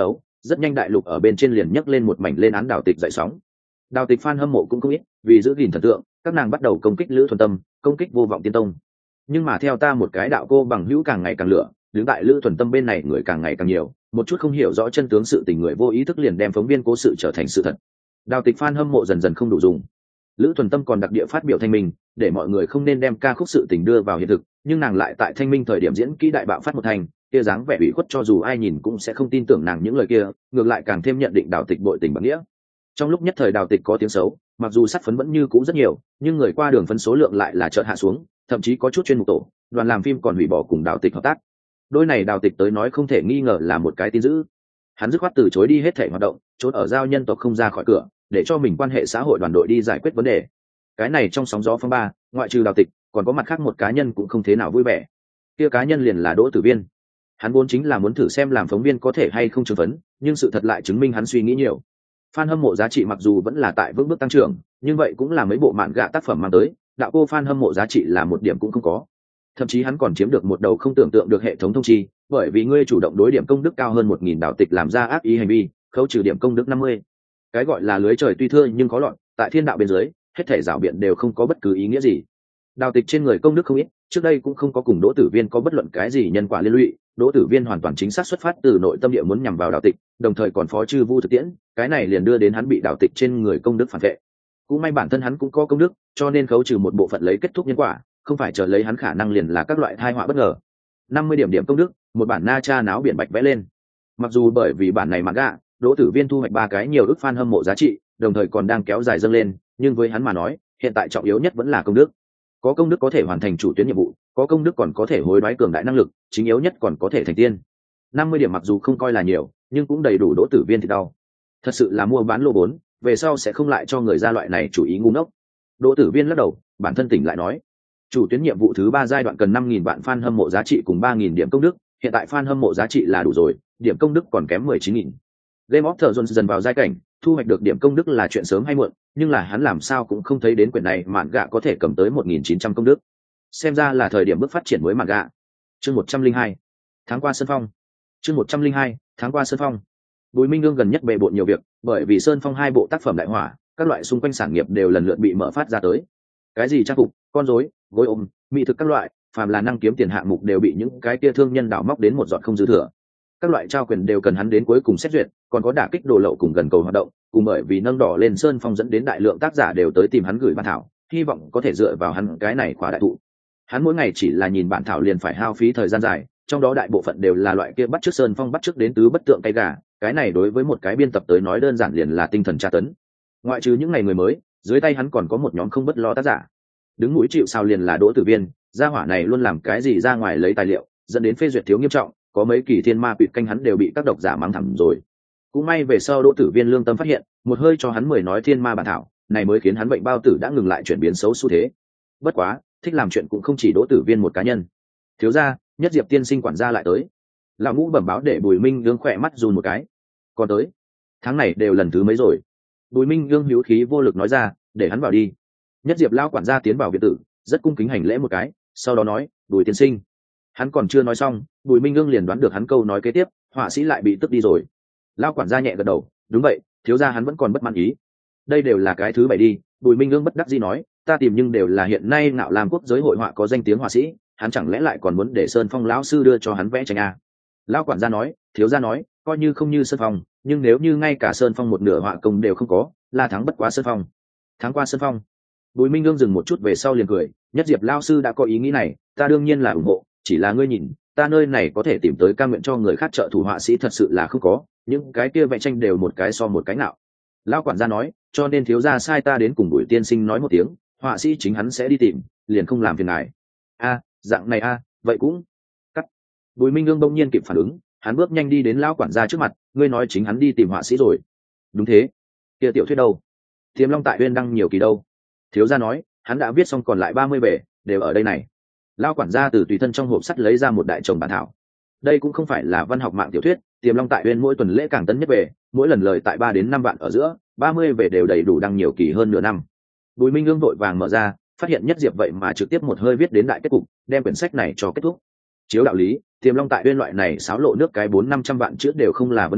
rất nhanh đại lục ở bên trên liền nhấc lên một mảnh lên án Đào Tịch dậy sóng. Đào Tịch fan hâm mộ cũng không ít, vì giữ gìn thần tượng, các nàng bắt đầu công kích Lữ Thuần Tâm, công kích Vô Vọng Tiên Tông. Nhưng mà theo ta một cái đạo cô bằng hữu càng ngày càng lửa, đứng tại Lữ Thuần Tâm bên này người càng ngày càng nhiều, một chút không hiểu rõ chân tướng sự tình người vô ý thức liền đem phóng viên cố sự trở thành sự thật. Đào Tịch fan hâm mộ dần dần không đủ dùng. Lữ Thuần Tâm còn đặc địa phát biểu thanh minh, để mọi người không nên đem ca khúc sự tình đưa vào hiện thực, nhưng nàng lại tại thanh minh thời điểm diễn kỹ đại bạo phát một thành, kia dáng vẻ ủy khuất cho dù ai nhìn cũng sẽ không tin tưởng nàng những lời kia, ngược lại càng thêm nhận định Đào Tịch bội tình bằng nghĩa. Trong lúc nhất thời Đào Tịch có tiếng xấu, mặc dù sát phấn vẫn như cũ rất nhiều, nhưng người qua đường phấn số lượng lại là chợt hạ xuống, thậm chí có chút chuyên mục tổ, đoàn làm phim còn hủy bỏ cùng Đào Tịch hợp tác. Đôi này Đào Tịch tới nói không thể nghi ngờ là một cái tin dữ. Hắn dứt khoát từ chối đi hết thể hoạt động, trốn ở giao nhân tộc không ra khỏi cửa, để cho mình quan hệ xã hội đoàn đội đi giải quyết vấn đề. Cái này trong sóng gió phong ba, ngoại trừ Đào Tịch, còn có mặt khác một cá nhân cũng không thế nào vui vẻ. Kia cá nhân liền là Đỗ Tử Viên. Hắn vốn chính là muốn thử xem làm phóng viên có thể hay không chứng vấn, nhưng sự thật lại chứng minh hắn suy nghĩ nhiều. Fan hâm mộ giá trị mặc dù vẫn là tại vững bước tăng trưởng, nhưng vậy cũng là mấy bộ mạn gạ tác phẩm mang tới, đạo cô fan hâm mộ giá trị là một điểm cũng không có. Thậm chí hắn còn chiếm được một đầu không tưởng tượng được hệ thống thông chi, bởi vì ngươi chủ động đối điểm công đức cao hơn 1000 Đào Tịch làm ra ác ý hành vi, khấu trừ điểm công đức 50. Cái gọi là lưới trời tuy thưa nhưng có lọt, tại thiên đạo bên dưới, hết thể rảo biện đều không có bất cứ ý nghĩa gì. Đào Tịch trên người công đức không ít, trước đây cũng không có cùng Đỗ Tử Viên có bất luận cái gì nhân quả liên lụy, Đỗ Tử Viên hoàn toàn chính xác xuất phát từ nội tâm địa muốn nhằm vào Đào Tịch, đồng thời còn phó chư vu thực tiễn, cái này liền đưa đến hắn bị Đào Tịch trên người công đức phản vệ. Cũng may bản thân hắn cũng có công đức, cho nên khấu trừ một bộ phận lấy kết thúc nhân quả, không phải chờ lấy hắn khả năng liền là các loại tai họa bất ngờ. 50 điểm công đức, một bản na cha náo biển bạch vẽ lên. Mặc dù bởi vì bản này manga, Đỗ Tử Viên thu hoạch 3 cái nhiều ức fan hâm mộ giá trị, đồng thời còn đang kéo dài dâng lên, nhưng với hắn mà nói, hiện tại trọng yếu nhất vẫn là công đức. Có công đức có thể hoàn thành chủ tuyến nhiệm vụ, có công đức còn có thể hối đoái cường đại năng lực, chính yếu nhất còn có thể thành tiên. 50 điểm mặc dù không coi là nhiều, nhưng cũng đầy đủ Đỗ Tử Viên thì đau. Thật sự là mua bán lô vốn, về sau sẽ không lại cho người ra loại này chủ ý ngu ngốc. Đỗ Tử Viên lắc đầu, bản thân tỉnh lại nói, chủ tuyến nhiệm vụ thứ 3 giai đoạn cần 5000 vạn fan hâm mộ giá trị cùng 3000 điểm công đức, hiện tại fan hâm mộ giá trị là đủ rồi, điểm công đức còn kém 19000. Game of Thrones dần vào giai cảnh, thu hoạch được điểm công đức là chuyện sớm hay muộn, nhưng là hắn làm sao cũng không thấy đến quyển này mạn gạ có thể cầm tới 1900 công đức. Xem ra là thời điểm bước phát triển mới mạn gạ. Chương 102. Tháng qua Sơn Phong. Chương 102. Tháng qua Sơn Phong. Bùi Minh Ương gần nhất bề bộn nhiều việc, bởi vì Sơn Phong 2 bộ tác phẩm đại hỏa, các loại xung quanh sản nghiệp đều lần lượt bị mở phát ra tới. Cái gì trang phục, con rối, gối ôm, mỹ thực các loại, phàm là năng kiếm tiền hạng mục đều bị những cái kia thương nhân đào móc đến một giọt không dư thừa. Các loại trao quyền đều cần hắn đến cuối cùng xét duyệt, còn có đả kích đồ lậu cùng gần cầu hoạt động, cùng bởi vì nâng đỏ lên Sơn Phong dẫn đến đại lượng tác giả đều tới tìm hắn gửi bản thảo, hy vọng có thể dựa vào hắn cái này khóa đại thụ. Hắn mỗi ngày chỉ là nhìn bản thảo liền phải hao phí thời gian dài, trong đó đại bộ phận đều là loại kia bắt chước Sơn Phong bắt chước đến tứ bất tượng cây gà, cái này đối với một cái biên tập tới nói đơn giản liền là tinh thần tra tấn. Ngoại trừ những ngày người mới, dưới tay hắn còn có một nhóm không bất lo tác giả. Đứng mũi chịu sào liền là Đỗ Tử Viên, gia hỏa này luôn làm cái gì ra ngoài lấy tài liệu, dẫn đến phê duyệt thiếu nghiêm trọng, có mấy kỳ thiên ma quỷ canh hắn đều bị các độc giả mắng thẳng rồi. Cũng may về sau Đỗ Tử Viên lương tâm phát hiện, một hơi cho hắn 10 nói thiên ma bản thảo, này mới khiến hắn bệnh bao tử đã ngừng lại chuyển biến xấu xu thế. Bất quá, thích làm chuyện cũng không chỉ Đỗ Tử Viên một cá nhân. Thiếu gia, Nhất Diệp tiên sinh quản gia lại tới. Lão Ngũ bẩm báo để Bùi Minh Ương khỏe mắt run một cái. Còn tới, tháng này đều lần thứ mấy rồi. Bùi Minh Ương hữu khí vô lực nói ra, để hắn vào đi. Nhất Diệp lão quản gia tiến vào viện tử, rất cung kính hành lễ một cái, sau đó nói, Bùi tiên sinh. Hắn còn chưa nói xong, Bùi Minh Ương liền đoán được hắn câu nói kế tiếp, họa sĩ lại bị tức đi rồi. Lão quản gia nhẹ gật đầu, đúng vậy, thiếu gia hắn vẫn còn bất mãn ý. Đây đều là cái thứ 7 đi. Bùi Minh Ương bất đắc dĩ nói, ta tìm nhưng đều là hiện nay Ngạo Lam quốc giới hội họa có danh tiếng họa sĩ, hắn chẳng lẽ lại còn muốn để Sơn Phong lão sư đưa cho hắn vẽ tranh à? Lão quản gia nói, thiếu gia nói, coi như không như Sơn Phong, nhưng nếu như ngay cả Sơn Phong một nửa họa công đều không có, là thắng bất quá Sơn Phong. Thắng qua Sơn Phong. Bùi Minh Ương dừng một chút về sau liền cười, Nhất Diệp lão sư đã có ý nghĩ này, ta đương nhiên là ủng hộ, chỉ là ngươi nhìn, ta nơi này có thể tìm tới ca nguyện cho người khác trợ thủ họa sĩ thật sự là không có, những cái kia vẽ tranh đều một cái so một cái nào. Lão quản gia nói, cho nên thiếu gia sai ta đến cùng Bùi tiên sinh nói một tiếng, họa sĩ chính hắn sẽ đi tìm, liền không làm phiền ngài. A, dạng này a, vậy cũng cắt. Bùi Minh Ương bỗng nhiên kịp phản ứng, hắn bước nhanh đi đến lão quản gia trước mặt, ngươi nói chính hắn đi tìm họa sĩ rồi? Đúng thế. Kia tiểu thuyết đâu? Tiềm Long Tại Uyên đăng nhiều kỳ đâu? Thiếu gia nói, hắn đã viết xong còn lại 30 bể, đều ở đây này. Lão quản gia từ tùy thân trong hộp sắt lấy ra một đại chồng bản thảo. Đây cũng không phải là văn học mạng tiểu thuyết, Tiềm Long Tại Uyên mỗi tuần lễ càng tấn nhất về, mỗi lần lời tại 3 đến 5 vạn ở giữa, 30 về đều đầy đủ đăng nhiều kỳ hơn nửa năm. Bùi Minh Ương vội vàng mở ra, phát hiện Nhất Diệp vậy mà trực tiếp một hơi viết đến đại kết cục, đem quyển sách này cho kết thúc. Chiếu đạo lý, Tiềm Long Tại Uyên loại này xáo lộ nước cái 400-500 vạn chữ đều không là vấn đề,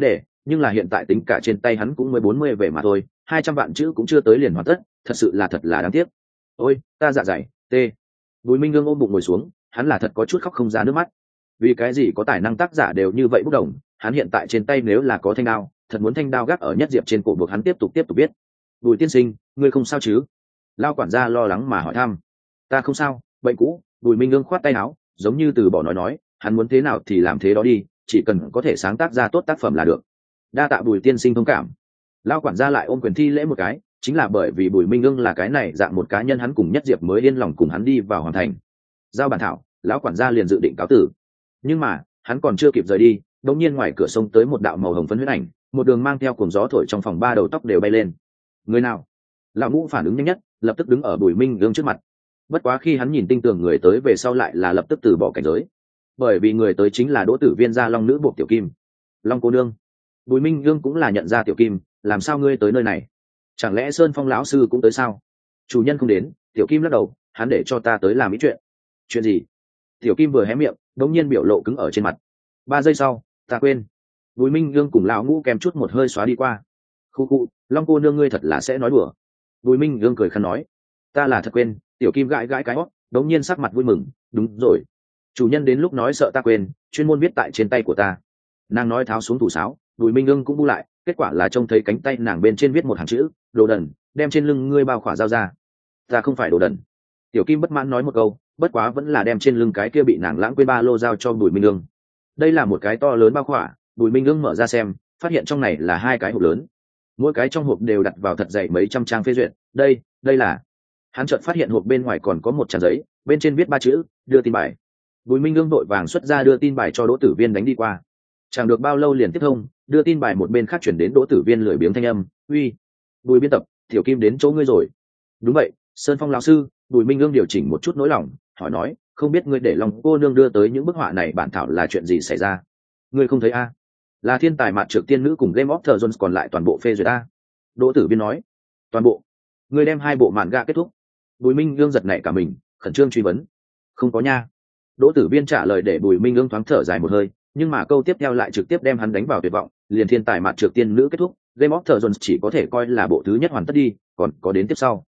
nhưng là hiện tại tính cả trên tay hắn cũng mới 40 về mà thôi, 200 vạn chữ cũng chưa tới liền hoàn tất, thật là đáng tiếc. Ôi ta dạ dày tê. Bùi Minh Gương ôm bụng ngồi xuống, hắn là thật có chút khóc không ra nước mắt. Vì cái gì có tài năng tác giả đều như vậy bốc đồng, hắn hiện tại trên tay nếu là có thanh đao, thật muốn thanh đao gác ở nhất diệp trên cổ buộc hắn tiếp tục viết. Bùi tiên sinh, ngươi không sao chứ? Lao quản gia lo lắng mà hỏi thăm. Ta không sao, bệnh cũ. Bùi Minh Gương khoát tay áo, giống như từ bỏ nói, hắn muốn thế nào thì làm thế đó đi, chỉ cần có thể sáng tác ra tốt tác phẩm là được. Đa tạ Bùi tiên sinh thông cảm. Lao quản gia lại ôm quyền thi lễ một cái, chính là bởi vì Bùi Minh Ưng là cái này dạng một cá nhân hắn cùng nhất diệp mới yên lòng cùng hắn đi vào hoàn thành. Giao bản thảo, lão quản gia liền dự định cáo tử. Nhưng mà, hắn còn chưa kịp rời đi, đột nhiên ngoài cửa sông tới một đạo màu hồng phấn huyết ảnh, một đường mang theo cuồng gió thổi trong phòng ba đầu tóc đều bay lên. Người nào? Lão Ngũ phản ứng nhanh nhất, lập tức đứng ở Bùi Minh Ưng trước mặt. Bất quá khi hắn nhìn tinh tường người tới về sau lại là lập tức từ bỏ cảnh giới, bởi vì người tới chính là Đỗ Tử Viên gia long nữ buộc Tiểu Kim. Long cô nương. Bùi Minh Ưng cũng là nhận ra Tiểu Kim, làm sao ngươi tới nơi này? Chẳng lẽ Sơn Phong lão sư cũng tới sao? Chủ nhân không đến. Tiểu Kim lắc đầu, hắn để cho ta tới làm ý chuyện. Chuyện gì? Tiểu Kim vừa hé miệng, đống nhiên biểu lộ cứng ở trên mặt. 3 giây sau, ta quên. Bùi Minh Ưng cùng lão Ngũ kèm chút một hơi xóa đi qua. Khu, Long cô nương ngươi thật là sẽ nói đùa. Bùi Minh Ưng cười khăn nói, ta là thật quên. Tiểu Kim gãi gãi cái hót, đống nhiên sắc mặt vui mừng, đúng rồi. Chủ nhân đến lúc nói sợ ta quên, chuyên môn viết tại trên tay của ta. Nàng nói tháo xuống thủ sáo, Bùi Minh Ưng cũng bu lại, kết quả là trông thấy cánh tay nàng bên trên viết một hàng chữ, đồ đần, đem trên lưng ngươi bao khỏa dao ra. Ta không phải đồ đần. Tiểu Kim bất mãn nói một câu, bất quá vẫn là đem trên lưng cái kia bị nàng lãng quên ba lô giao cho Bùi Minh Ưng. Đây là một cái to lớn bao khỏa, Bùi Minh Ưng mở ra xem, phát hiện trong này là 2 cái hộp lớn, mỗi cái trong hộp đều đặt vào thật dày mấy trăm trang phê duyệt. Đây là. Hắn chợt phát hiện hộp bên ngoài còn có một trang giấy, bên trên viết 3 chữ, đưa tin bài. Bùi Minh Ưng vội vàng xuất ra đưa tin bài cho Đỗ Tử Viên đánh đi qua. Chẳng được bao lâu liền tiếp thông, đưa tin bài một bên khác chuyển đến Đỗ Tử Viên lười biếng thanh âm, uy, Bùi biên tập, Tiểu Kim đến chỗ ngươi rồi. Đúng vậy, Sơn Phong lão sư. Bùi Minh Ưng điều chỉnh một chút nỗi lòng, hỏi nói, không biết ngươi để lòng cô nương đưa tới những bức họa này bản thảo là chuyện gì xảy ra? Ngươi không thấy a? Là thiên tài mạt trược tiên nữ cùng Game of Thrones còn lại toàn bộ phê duyệt a. Đỗ Tử Viên nói, toàn bộ? Ngươi đem 2 bộ mạn gạ kết thúc? Bùi Minh Ưng giật nảy cả mình, khẩn trương truy vấn. Không có nha. Đỗ Tử Viên trả lời để Bùi Minh Ưng thoáng thở dài một hơi, nhưng mà câu tiếp theo lại trực tiếp đem hắn đánh vào tuyệt vọng, liền thiên tài mạt trược tiên nữ kết thúc, Game of Thrones chỉ có thể coi là bộ thứ nhất hoàn tất đi, còn có đến tiếp sau.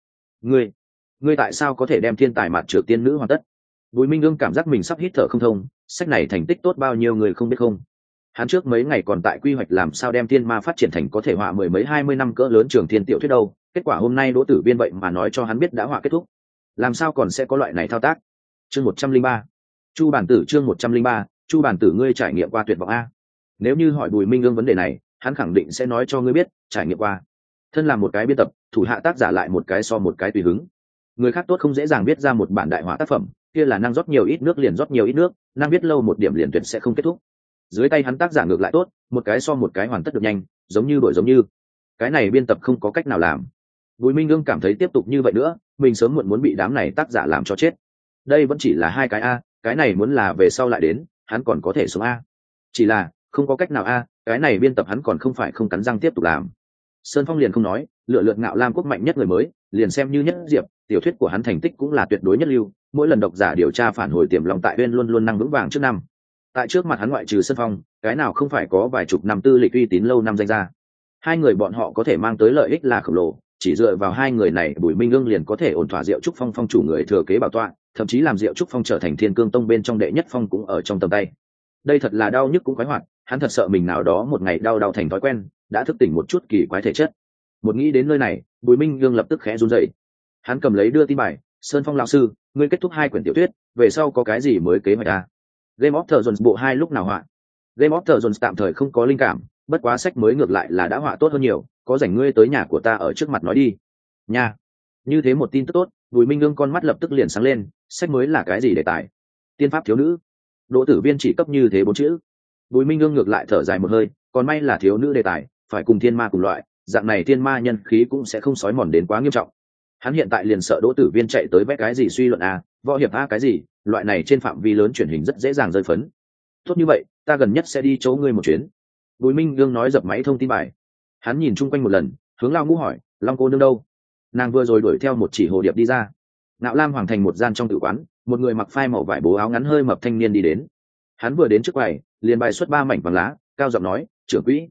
Ngươi tại sao có thể đem thiên tài mạt trược tiên nữ hoàn tất? Bùi Minh Ưng cảm giác mình sắp hít thở không thông, sách này thành tích tốt bao nhiêu người không biết không? Hắn trước mấy ngày còn tại quy hoạch làm sao đem thiên ma phát triển thành có thể họa 10 mấy 20 năm cỡ lớn trường thiên tiểu thuyết đâu, kết quả hôm nay Đỗ Tử Viên vậy mà nói cho hắn biết đã họa kết thúc. Làm sao còn sẽ có loại này thao tác? Chương 103. Chu bản tử. Chương 103. Chu bản tử, ngươi trải nghiệm qua tuyệt vọng a? Nếu như hỏi Bùi Minh Ưng vấn đề này, hắn khẳng định sẽ nói cho ngươi biết, trải nghiệm qua. Thân là một cái biên tập, thủ hạ tác giả lại một cái so một cái tùy hứng. Người khác tốt không dễ dàng viết ra một bản đại họa tác phẩm, kia là năng rót nhiều ít nước liền rót nhiều ít nước, năng viết lâu một điểm liền tuyệt sẽ không kết thúc. Dưới tay hắn tác giả ngược lại tốt, một cái so một cái hoàn tất được nhanh, giống như cái này biên tập không có cách nào làm. Bùi Minh Ưng cảm thấy tiếp tục như vậy nữa, mình sớm muộn muốn bị đám này tác giả làm cho chết. Đây vẫn chỉ là 2 cái a, cái này muốn là về sau lại đến, hắn còn có thể sống a. Chỉ là không có cách nào a, cái này biên tập hắn còn không phải không cắn răng tiếp tục làm. Sơn Phong liền không nói, lựa lượt Ngạo Lam quốc mạnh nhất người mới, liền xem như nhất diệp, tiểu thuyết của hắn thành tích cũng là tuyệt đối nhất lưu, mỗi lần độc giả điều tra phản hồi tiềm long tại Uyên luôn luôn năng vững vàng trước năm. Tại trước mặt hắn ngoại trừ Sơn Phong, cái nào không phải có vài chục năm tư lịch uy tín lâu năm danh ra. 2 người bọn họ có thể mang tới lợi ích là khổng lồ, chỉ dựa vào 2 người này Bùi Minh Ưng liền có thể ổn thỏa Diệu Trúc Phong phong chủ người thừa kế bảo tọa, thậm chí làm Diệu Trúc Phong trở thành Thiên Cương Tông bên trong đệ nhất phong cũng ở trong tầm tay. Đây thật là đau nhức cũng khoái hoạt, hắn thật sợ mình nào đó một ngày đau thành thói quen, đã thức tỉnh một chút kỳ quái thể chất. Một nghĩ đến nơi này, Bùi Minh Ưng lập tức khẽ run rẩy. Hắn cầm lấy đưa tin bài, Sơn Phong lão sư, ngươi kết thúc 2 quyển tiểu thuyết, về sau có cái gì mới kế hoạch à? Game of Thrones bộ 2 lúc nào họa? Game of Thrones tạm thời không có linh cảm, bất quá sách mới ngược lại là đã họa tốt hơn nhiều, có rảnh ngươi tới nhà của ta ở trước mặt nói đi. Nha. Như thế một tin tức tốt, Bùi Minh Ưng con mắt lập tức liền sáng lên, sách mới là cái gì đề tài? Tiên pháp thiếu nữ. Đỗ Tử Viên chỉ cấp như thế 4 chữ. Bùi Minh Ưng ngược lại thở dài một hơi, còn may là thiếu nữ đề tài, phải cùng thiên ma cùng loại, dạng này thiên ma nhân khí cũng sẽ không xói mòn đến quá nghiêm trọng. Hắn hiện tại liền sợ Đỗ Tử Viên chạy tới vét cái gì suy luận a, võ hiệp a cái gì, loại này trên phạm vi lớn truyền hình rất dễ dàng rơi phấn. Tốt như vậy, ta gần nhất sẽ đi chỗ ngươi một chuyến. Bùi Minh Ưng nói dập máy thông tin bài. Hắn nhìn chung quanh một lần, hướng Lao Ngũ hỏi, Long cô nương đâu? Nàng vừa rồi đuổi theo một chỉ hồ điệp đi ra. Ngạo Lam hoàng thành một gian trong tử quán, một người mặc phai màu vải bố áo ngắn hơi mập thanh niên đi đến. Hắn vừa đến trước quầy, liền bài xuất 3 mảnh vàng lá, cao giọng nói, trưởng quỹ.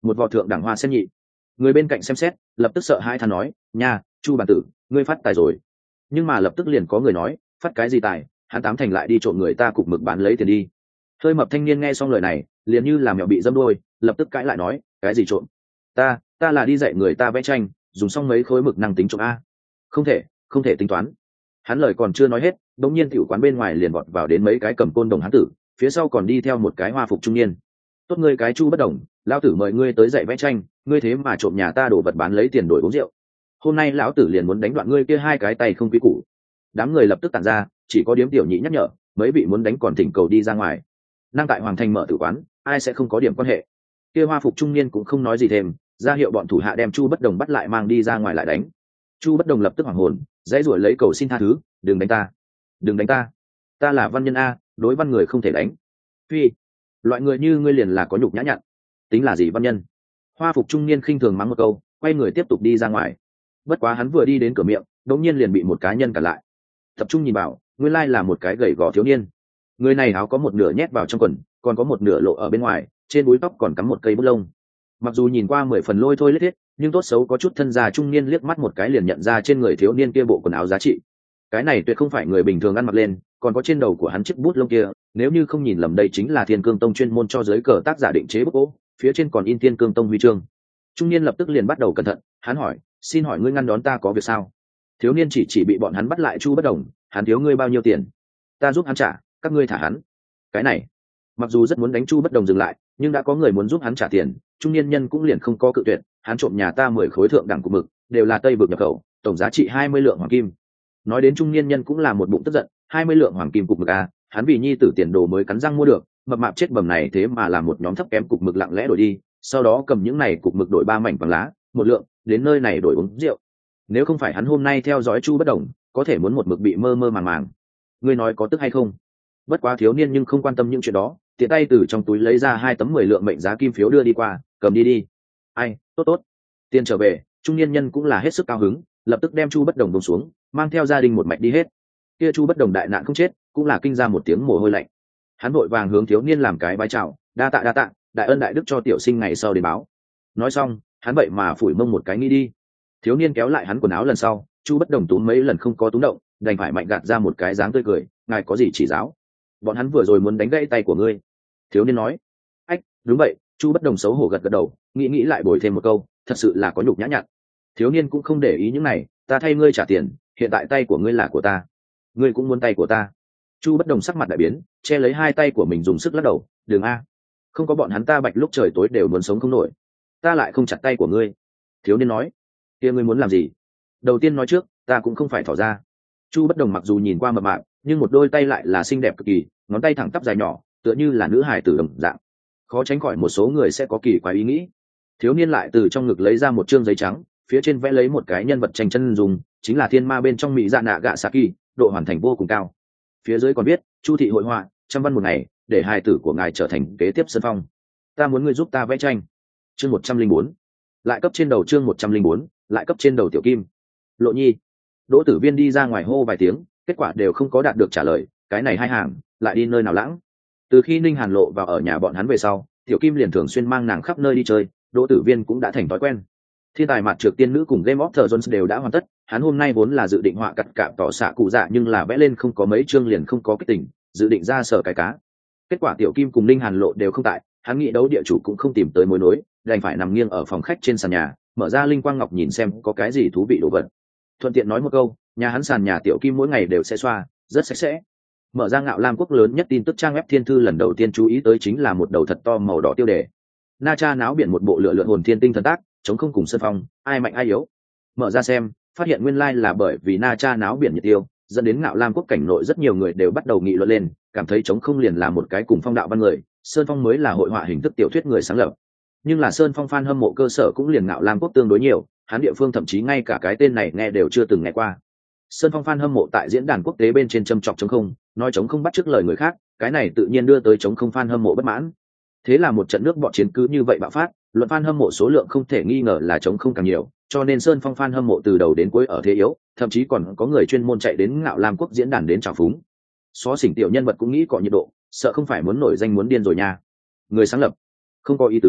một vò thượng đẳng hoa sen nhị. Người bên cạnh xem xét lập tức sợ hãi than nói, nha, Chu bản tử, ngươi phát tài rồi. Nhưng mà lập tức liền có người nói, phát cái gì tài, hắn tám thành lại đi trộm người ta cục mực bán lấy tiền đi. Hơi mập thanh niên nghe xong lời này liền như là mèo bị dâm đôi, lập tức cãi lại nói, cái gì trộm? Ta là đi dạy người ta vẽ tranh, dùng xong mấy khối mực năng tính trộm a. Không thể tính toán. Hắn lời còn chưa nói hết, đống nhiên tiểu quán bên ngoài liền vọt vào đến mấy cái cầm côn đồng hán tử, phía sau còn đi theo một cái hoa phục trung niên. Tốt ngươi cái Chu bất đồng, lão tử mời ngươi tới dạy vẽ tranh, ngươi thế mà trộm nhà ta đồ vật bán lấy tiền đổi uống rượu. Hôm nay lão tử liền muốn đánh đoạn ngươi kia hai cái tay không quý củ. Đám người lập tức tản ra, chỉ có điếm tiểu nhị nhắc nhở, mấy vị muốn đánh còn thỉnh cầu đi ra ngoài. Năng tại hoàng thành mở tử quán, ai sẽ không có điểm quan hệ. Kia hoa phục trung niên cũng không nói gì thêm, ra hiệu bọn thủ hạ đem Chu bất đồng bắt lại mang đi ra ngoài lại đánh. Chu bất đồng lập tức hoảng hồn, dãy ruổi lấy cầu xin tha thứ, đừng đánh ta, ta là văn nhân a, đối văn người không thể đánh. Phi, loại người như ngươi liền là có nhục nhã nhặn, tính là gì văn nhân? Hoa phục trung niên khinh thường mắng một câu, quay người tiếp tục đi ra ngoài. Bất quá hắn vừa đi đến cửa miệng, đống nhiên liền bị một cá nhân cản lại. Tập trung nhìn vào, nguyên lai là một cái gầy gò thiếu niên. Người này áo có một nửa nhét vào trong quần, còn có một nửa lộ ở bên ngoài, trên búi tóc còn cắm một cây bút lông. Mặc dù nhìn qua 10 phần lôi thôi lết thiết, nhưng tốt xấu có chút thân già trung niên liếc mắt một cái liền nhận ra trên người thiếu niên kia bộ quần áo giá trị. Cái này tuyệt không phải người bình thường ăn mặc lên, còn có trên đầu của hắn chiếc bút lông kia, nếu như không nhìn lầm đây chính là Thiên Cương Tông chuyên môn cho giới cờ tác giả định chế bút gỗ, phía trên còn in Thiên Cương Tông huy chương. Trung niên lập tức liền bắt đầu cẩn thận, hắn hỏi, xin hỏi ngươi ngăn đón ta có việc sao? Thiếu niên chỉ bị bọn hắn bắt lại Chu bất đồng, hắn thiếu ngươi bao nhiêu tiền? Ta giúp hắn trả, các ngươi thả hắn. Cái này, mặc dù rất muốn đánh Chu bất đồng dừng lại, nhưng đã có người muốn giúp hắn trả tiền, trung niên nhân cũng liền không có cự tuyệt, hắn trộm nhà ta 10 khối thượng đẳng của mực, đều là Tây vực nhập khẩu, tổng giá trị 20 lượng hoàng kim. Nói đến trung niên nhân cũng là một bụng tức giận, 20 lượng hoàng kim cục mực a, hắn vì nhi tử tiền đồ mới cắn răng mua được, mập mạp chết bầm này thế mà làm một nhóm thấp kém cục mực lặng lẽ đổi đi, sau đó cầm những này cục mực đổi 3 mảnh vàng lá, 1 lượng, đến nơi này đổi uống rượu. Nếu không phải hắn hôm nay theo dõi Chu bất đồng, có thể muốn một mực bị mơ mơ màng màng. Ngươi nói có tức hay không? Bất quá thiếu niên nhưng không quan tâm những chuyện đó, tiện tay từ trong túi lấy ra 2 tấm 10 lượng mệnh giá kim phiếu đưa đi qua, cầm đi. Ai, tốt. Tiền trở về, trung niên nhân cũng là hết sức cao hứng, lập tức đem Chu bất đồng buông xuống, mang theo gia đình một mạch đi hết. Kia Chu bất đồng đại nạn không chết, cũng là kinh ra một tiếng mồ hôi lạnh. Hắn vội vàng hướng thiếu niên làm cái bái chào, đa tạ, đại ân đại đức cho tiểu sinh ngày sau đến báo. Nói xong, hắn vậy mà phủi mông một cái nghĩ đi. Thiếu niên kéo lại hắn quần áo lần sau, Chu bất đồng túm mấy lần không có túm động, đành phải mạnh gạt ra một cái dáng tươi cười, ngài có gì chỉ giáo? Bọn hắn vừa rồi muốn đánh gãy tay của ngươi. Thiếu niên nói. Ách, đúng vậy. Chu bất đồng xấu hổ gật đầu, nghĩ lại bồi thêm một câu, thật sự là có nhục nhã nhặn. Thiếu niên cũng không để ý những này, ta thay ngươi trả tiền, hiện tại tay của ngươi là của ta, ngươi cũng muốn tay của ta. Chu bất đồng sắc mặt đại biến, che lấy 2 tay của mình dùng sức lắc đầu, đường a, không có bọn hắn ta bạch lúc trời tối đều muốn sống không nổi, ta lại không chặt tay của ngươi. Thiếu niên nói, kia ngươi muốn làm gì? Đầu tiên nói trước, ta cũng không phải thỏ ra. Chu bất đồng mặc dù nhìn qua mập mạp, nhưng một đôi tay lại là xinh đẹp cực kỳ, ngón tay thẳng tắp dài nhỏ, tựa như là nữ hài tử đồng dạng, khó tránh khỏi một số người sẽ có kỳ quái ý nghĩ. Thiếu niên lại từ trong ngực lấy ra một trương giấy trắng, phía trên vẽ lấy một cái nhân vật tranh chân dùng, chính là thiên ma bên trong mỹ dạ nạ gạ saki, độ hoàn thành vô cùng cao. Phía dưới còn viết, Chu thị hội họa, trăm văn một ngày, để hài tử của ngài trở thành kế tiếp Sơn Phong. Ta muốn ngươi giúp ta vẽ tranh. Chương 104. Lại cấp trên đầu chương 104, lại cấp trên đầu tiểu kim. Lộ Nhi. Đỗ Tử Viên đi ra ngoài hô vài tiếng, kết quả đều không có đạt được trả lời, cái này hai hàng, lại đi nơi nào lãng. Từ khi Ninh Hàn Lộ vào ở nhà bọn hắn về sau, tiểu kim liền thường xuyên mang nàng khắp nơi đi chơi, Đỗ Tử Viên cũng đã thành thói quen. Thiên tài mặt trược tiên nữ cùng Game of Thrones đều đã hoàn tất, hắn hôm nay vốn là dự định họa cắt cạm tỏ xạ cụ dạ nhưng là vẽ lên không có mấy chương liền không có kích tình, dự định ra sở cái cá. Kết quả tiểu kim cùng Ninh Hàn Lộ đều không tại, hắn nghĩ đấu địa chủ cũng không tìm tới mối nối, đành phải nằm nghiêng ở phòng khách trên sàn nhà, mở ra linh quang ngọc nhìn xem có cái gì thú vị đồ vật. Thuận tiện nói một câu, nhà hắn sàn nhà tiểu kim mỗi ngày đều sẽ xoa, rất sạch sẽ. Mở ra Ngạo Lam quốc lớn nhất tin tức trang web Thiên Thư lần đầu tiên chú ý tới chính là một đầu thật to màu đỏ tiêu đề. Na Cha náo biển một bộ lựa lượn hồn thiên tinh thần tác, chống không cùng Sơn Phong, ai mạnh ai yếu. Mở ra xem, phát hiện nguyên lai là bởi vì Na Cha náo biển nhiệt tiêu, dẫn đến Ngạo Lam quốc cảnh nội rất nhiều người đều bắt đầu nghị luận lên, cảm thấy chống không liền là một cái cùng phong đạo văn người, Sơn Phong mới là hội họa hình thức tiểu thuyết người sáng lập. Nhưng là Sơn Phong fan hâm mộ cơ sở cũng liền Ngạo Lam quốc tương đối nhiều, hắn địa phương thậm chí ngay cả cái tên này nghe đều chưa từng nghe qua. Sơn Phong fan hâm mộ tại diễn đàn quốc tế bên trên châm chọc chống không, nói chống không bắt chước lời người khác, cái này tự nhiên đưa tới chống không fan hâm mộ bất mãn. Thế là một trận nước bọt chiến cứ như vậy bạo phát, luận fan hâm mộ số lượng không thể nghi ngờ là chống không càng nhiều, cho nên Sơn Phong fan hâm mộ từ đầu đến cuối ở thế yếu, thậm chí còn có người chuyên môn chạy đến Ngạo Lam quốc diễn đàn đến chào phúng. Xó xỉnh tiểu nhân vật cũng nghĩ cọ nhiệt độ, sợ không phải muốn nổi danh muốn điên rồi nha. Người sáng lập, không có ý tứ,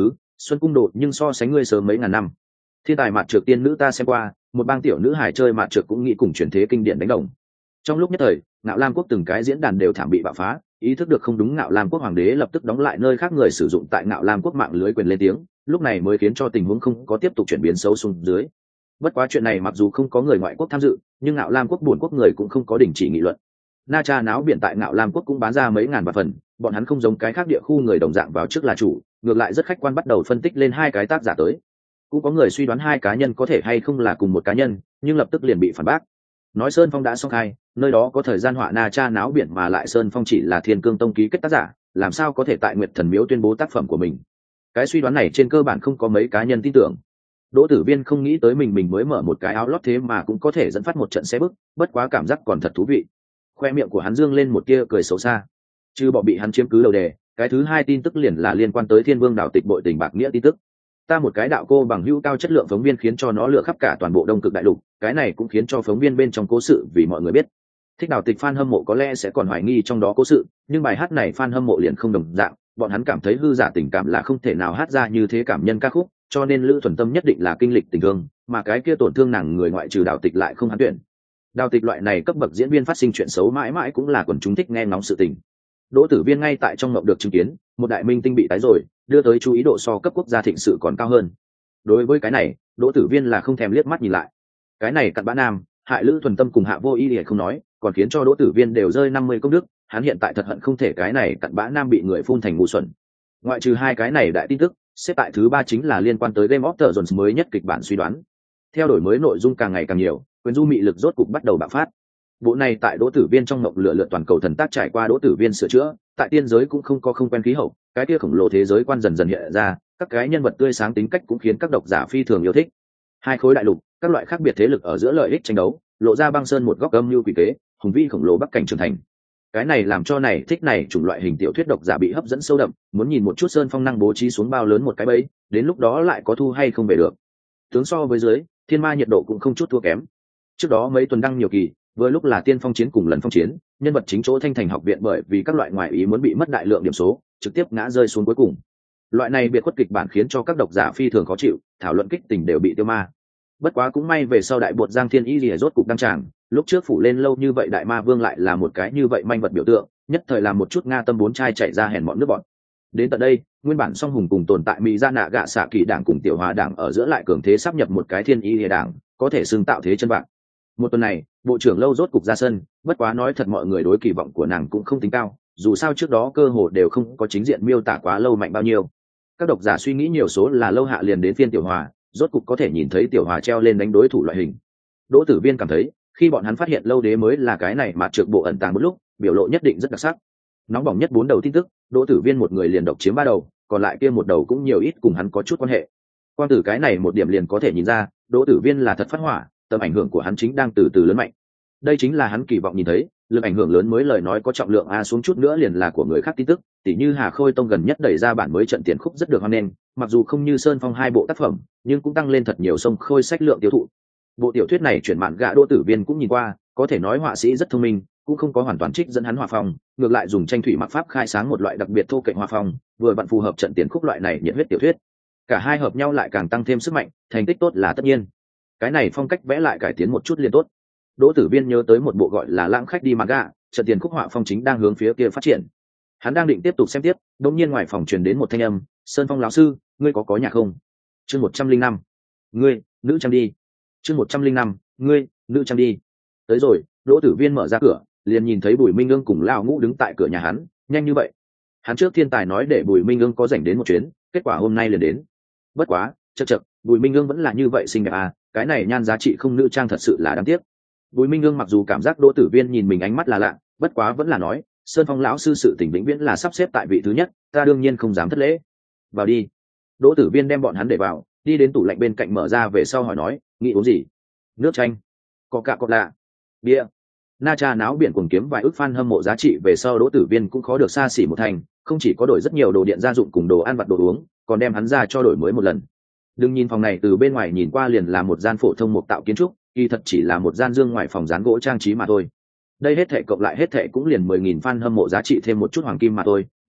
Xuân cung độ nhưng so sánh ngươi sớm mấy ngàn năm. Thiên tài mạt trược tiên nữ ta xem qua, một bang tiểu nữ hài chơi mạt trược cũng nghĩ cùng truyền thế kinh điển đánh đồng. Trong lúc nhất thời, Ngạo Lam quốc từng cái diễn đàn đều thảm bị bạo phá, ý thức được không đúng, Ngạo Lam quốc hoàng đế lập tức đóng lại nơi khác người sử dụng tại Ngạo Lam quốc mạng lưới quyền lên tiếng, lúc này mới khiến cho tình huống không có tiếp tục chuyển biến xấu xuống dưới. Bất quá chuyện này mặc dù không có người ngoại quốc tham dự, nhưng Ngạo Lam quốc buồn quốc người cũng không có đình chỉ nghị luận. Na Cha náo biển tại Ngạo Lam quốc cũng bán ra mấy ngàn vạn phần, bọn hắn không giống cái khác địa khu người đồng dạng vào trước là chủ, ngược lại rất khách quan bắt đầu phân tích lên hai cái tác giả tới. Cũng có người suy đoán hai cá nhân có thể hay không là cùng một cá nhân, nhưng lập tức liền bị phản bác. Nói Sơn Phong đã xong khai, nơi đó có thời gian họa Na Cha náo biển, mà lại Sơn Phong chỉ là Thiên Cương Tông ký kết tác giả, làm sao có thể tại Nguyệt Thần Miếu tuyên bố tác phẩm của mình. Cái suy đoán này trên cơ bản không có mấy cá nhân tin tưởng. Đỗ Tử Viên không nghĩ tới mình mới mở một cái áo lót thế mà cũng có thể dẫn phát một trận xe bức, bất quá cảm giác còn thật thú vị. Khoe miệng của hắn dương lên một tia cười xấu xa. Chứ bỏ bị hắn chiếm cứ đầu đề, cái thứ hai tin tức liền là liên quan tới Thiên Vương đảo tịch bội tình bạc nghĩa tin tức. Ta một cái đạo cô bằng hữu cao chất lượng phóng viên khiến cho nó lựa khắp cả toàn bộ Đông Cực đại lục, cái này cũng khiến cho phóng viên bên trong cố sự vì mọi người biết. Thích đảo tịch fan hâm mộ có lẽ sẽ còn hoài nghi trong đó cố sự, nhưng bài hát này fan hâm mộ liền không đồng dạng, bọn hắn cảm thấy hư giả tình cảm là không thể nào hát ra như thế cảm nhân ca khúc, cho nên Lữ Thuần Tâm nhất định là kinh lịch tình thương, mà cái kia tổn thương nàng người ngoại trừ đào tịch lại không hắn tuyển. Đào tịch loại này cấp bậc diễn viên phát sinh chuyện xấu mãi mãi cũng là quần chúng thích nghe ngóng sự tình. Đỗ Tử Viên ngay tại trong mộng được chứng kiến một đại minh tinh bị tái rồi, đưa tới chú ý độ so cấp quốc gia thịnh sự còn cao hơn. Đối với cái này, Đỗ Tử Viên là không thèm liếc mắt nhìn lại. Cái này cặn bã nam, hại Lữ Thuần Tâm cùng Hạ Vô Ý thì không nói, còn khiến cho Đỗ Tử Viên đều rơi 50 công đức, hắn hiện tại thật hận không thể cái này cặn bã nam bị người phun thành ngu xuẩn. Ngoại trừ hai cái này đại tin tức, xếp tại thứ ba chính là liên quan tới Game of Thrones mới nhất kịch bản suy đoán. Theo đổi mới nội dung càng ngày càng nhiều, quyền du mị lực rốt cục bắt đầu bạo phát. Bộ này tại Đỗ Tử Viên trong mộng lựa lượn toàn cầu thần tác trải qua Đỗ Tử Viên sửa chữa, tại tiên giới cũng không có không quen khí hậu, cái kia khổng lồ thế giới quan dần dần hiện ra, các cái nhân vật tươi sáng tính cách cũng khiến các độc giả phi thường yêu thích. Hai khối đại lục, các loại khác biệt thế lực ở giữa lợi ích tranh đấu, lộ ra băng sơn một góc âm mưu quỷ kế, hùng vĩ khổng lồ bắc cảnh trưởng thành. Cái này làm cho này thích này chủng loại hình tiểu thuyết độc giả bị hấp dẫn sâu đậm, muốn nhìn một chút Sơn Phong năng bố trí xuống bao lớn một cái bẫy, đến lúc đó lại có thu hay không về được. Tướng so với dưới, Thiên Ma nhiệt độ cũng không chút thua kém. Trước đó mấy tuần đăng nhiều kỳ, vừa lúc là Tiên Phong chiến cùng Lần Phong chiến, nhân vật chính chỗ Thanh Thành học viện bởi vì các loại ngoại ý muốn bị mất đại lượng điểm số, trực tiếp ngã rơi xuống cuối cùng. Loại này biệt khuất kịch bản khiến cho các độc giả phi thường khó chịu, thảo luận kích tình đều bị tiêu ma. Bất quá cũng may về sau đại bột Giang Thiên Y lìa rốt cục đăng tràng, lúc trước phủ lên lâu như vậy đại ma vương lại là một cái như vậy manh vật biểu tượng, nhất thời làm một chút Nga tâm bốn trai chạy ra hèn bọn nước bọn. Đến tận đây, nguyên bản song hùng cùng tồn tại Mỹ Gia Nạ Gạ Xạ Kỳ đảng cùng Tiểu Hòa đảng ở giữa lại cường thế sắp nhập một cái Thiên Y lìa đảng, có thể xưng tạo thế chân vạc. Một tuần này, bộ trưởng lâu rốt cục ra sân, bất quá nói thật mọi người đối kỳ vọng của nàng cũng không tính cao, dù sao trước đó cơ hồ đều không có chính diện miêu tả quá lâu mạnh bao nhiêu. Các độc giả suy nghĩ nhiều số là lâu hạ liền đến phiên Tiểu Hòa, rốt cục có thể nhìn thấy Tiểu Hòa treo lên đánh đối thủ loại hình. Đỗ Tử Viên cảm thấy, khi bọn hắn phát hiện lâu đế mới là cái này mà trược bộ ẩn tàng một lúc, biểu lộ nhất định rất đặc sắc. Nóng bỏng nhất 4 đầu tin tức, Đỗ Tử Viên một người liền độc chiếm 3 đầu, còn lại kia một đầu cũng nhiều ít cùng hắn có chút quan hệ. Quan tử cái này một điểm liền có thể nhìn ra, Đỗ Tử Viên là thật phát hỏa, tầm ảnh hưởng của hắn chính đang từ từ lớn mạnh. Đây chính là hắn kỳ vọng nhìn thấy, lực ảnh hưởng lớn mới lời nói có trọng lượng a xuống chút nữa liền là của người khác tin tức, tỉ như Hà Khôi Tông gần nhất đẩy ra bản mới trận tiền khúc rất được hoan nghênh, mặc dù không như Sơn Phong hai bộ tác phẩm, nhưng cũng tăng lên thật nhiều sông Khôi sách lượng tiêu thụ. Bộ tiểu thuyết này chuyển mạn gạ Đỗ Tử Viên cũng nhìn qua, có thể nói họa sĩ rất thông minh, cũng không có hoàn toàn trích dẫn hắn họa phong, ngược lại dùng tranh thủy mặc pháp khai sáng một loại đặc biệt thô kệch họa phong, vừa vặn phù hợp trận tiền khúc loại này nhiệt huyết tiểu thuyết. Cả hai hợp nhau lại càng tăng thêm sức mạnh, thành tích tốt là tất nhiên. Cái này phong cách vẽ lại cải tiến một chút liền tốt. Đỗ Tử Viên nhớ tới một bộ gọi là Lãng khách đi manga, trận tiền khúc họa phong chính đang hướng phía kia phát triển. Hắn đang định tiếp tục xem tiếp, đột nhiên ngoài phòng truyền đến một thanh âm, "Sơn Phong lão sư, ngươi có nhạc không?" Chương 105. "Ngươi, nữ trang đi." Chương 105. "Ngươi, nữ trang đi." Tới rồi, Đỗ Tử Viên mở ra cửa, liền nhìn thấy Bùi Minh Ương cùng Lão Ngũ đứng tại cửa nhà hắn, nhanh như vậy. Hắn trước thiên tài nói để Bùi Minh Ương có rảnh đến một chuyến, kết quả hôm nay liền đến. Bất quá, chậc, Bùi Minh Ương vẫn là như vậy xinh đẹp à, cái này nhan giá trị không nữ trang thật sự là đáng tiếc. Bùi Minh Ương mặc dù cảm giác Đỗ Tử Viên nhìn mình ánh mắt là lạ, bất quá vẫn là nói, Sơn Phong lão sư sự tình vĩnh viễn là sắp xếp tại vị thứ nhất, ta đương nhiên không dám thất lễ. Vào đi. Đỗ Tử Viên đem bọn hắn để vào, đi đến tủ lạnh bên cạnh mở ra về sau hỏi nói, nghĩ uống gì? Nước chanh, Coca-Cola, bia. Na Cha náo biển cuồng kiếm vài ức fan hâm mộ giá trị về sau Đỗ Tử Viên cũng khó được xa xỉ một thành, không chỉ có đổi rất nhiều đồ điện gia dụng cùng đồ ăn vặt đồ uống, còn đem hắn ra cho đổi mới một lần. Đừng nhìn phòng này từ bên ngoài nhìn qua liền là một gian phổ thông mục tạo kiến trúc, kỳ thật chỉ là một gian dương ngoài phòng dán gỗ trang trí mà thôi. Đây hết thệ cộng lại hết thệ cũng liền 10.000 fan hâm mộ giá trị thêm một chút hoàng kim mà thôi,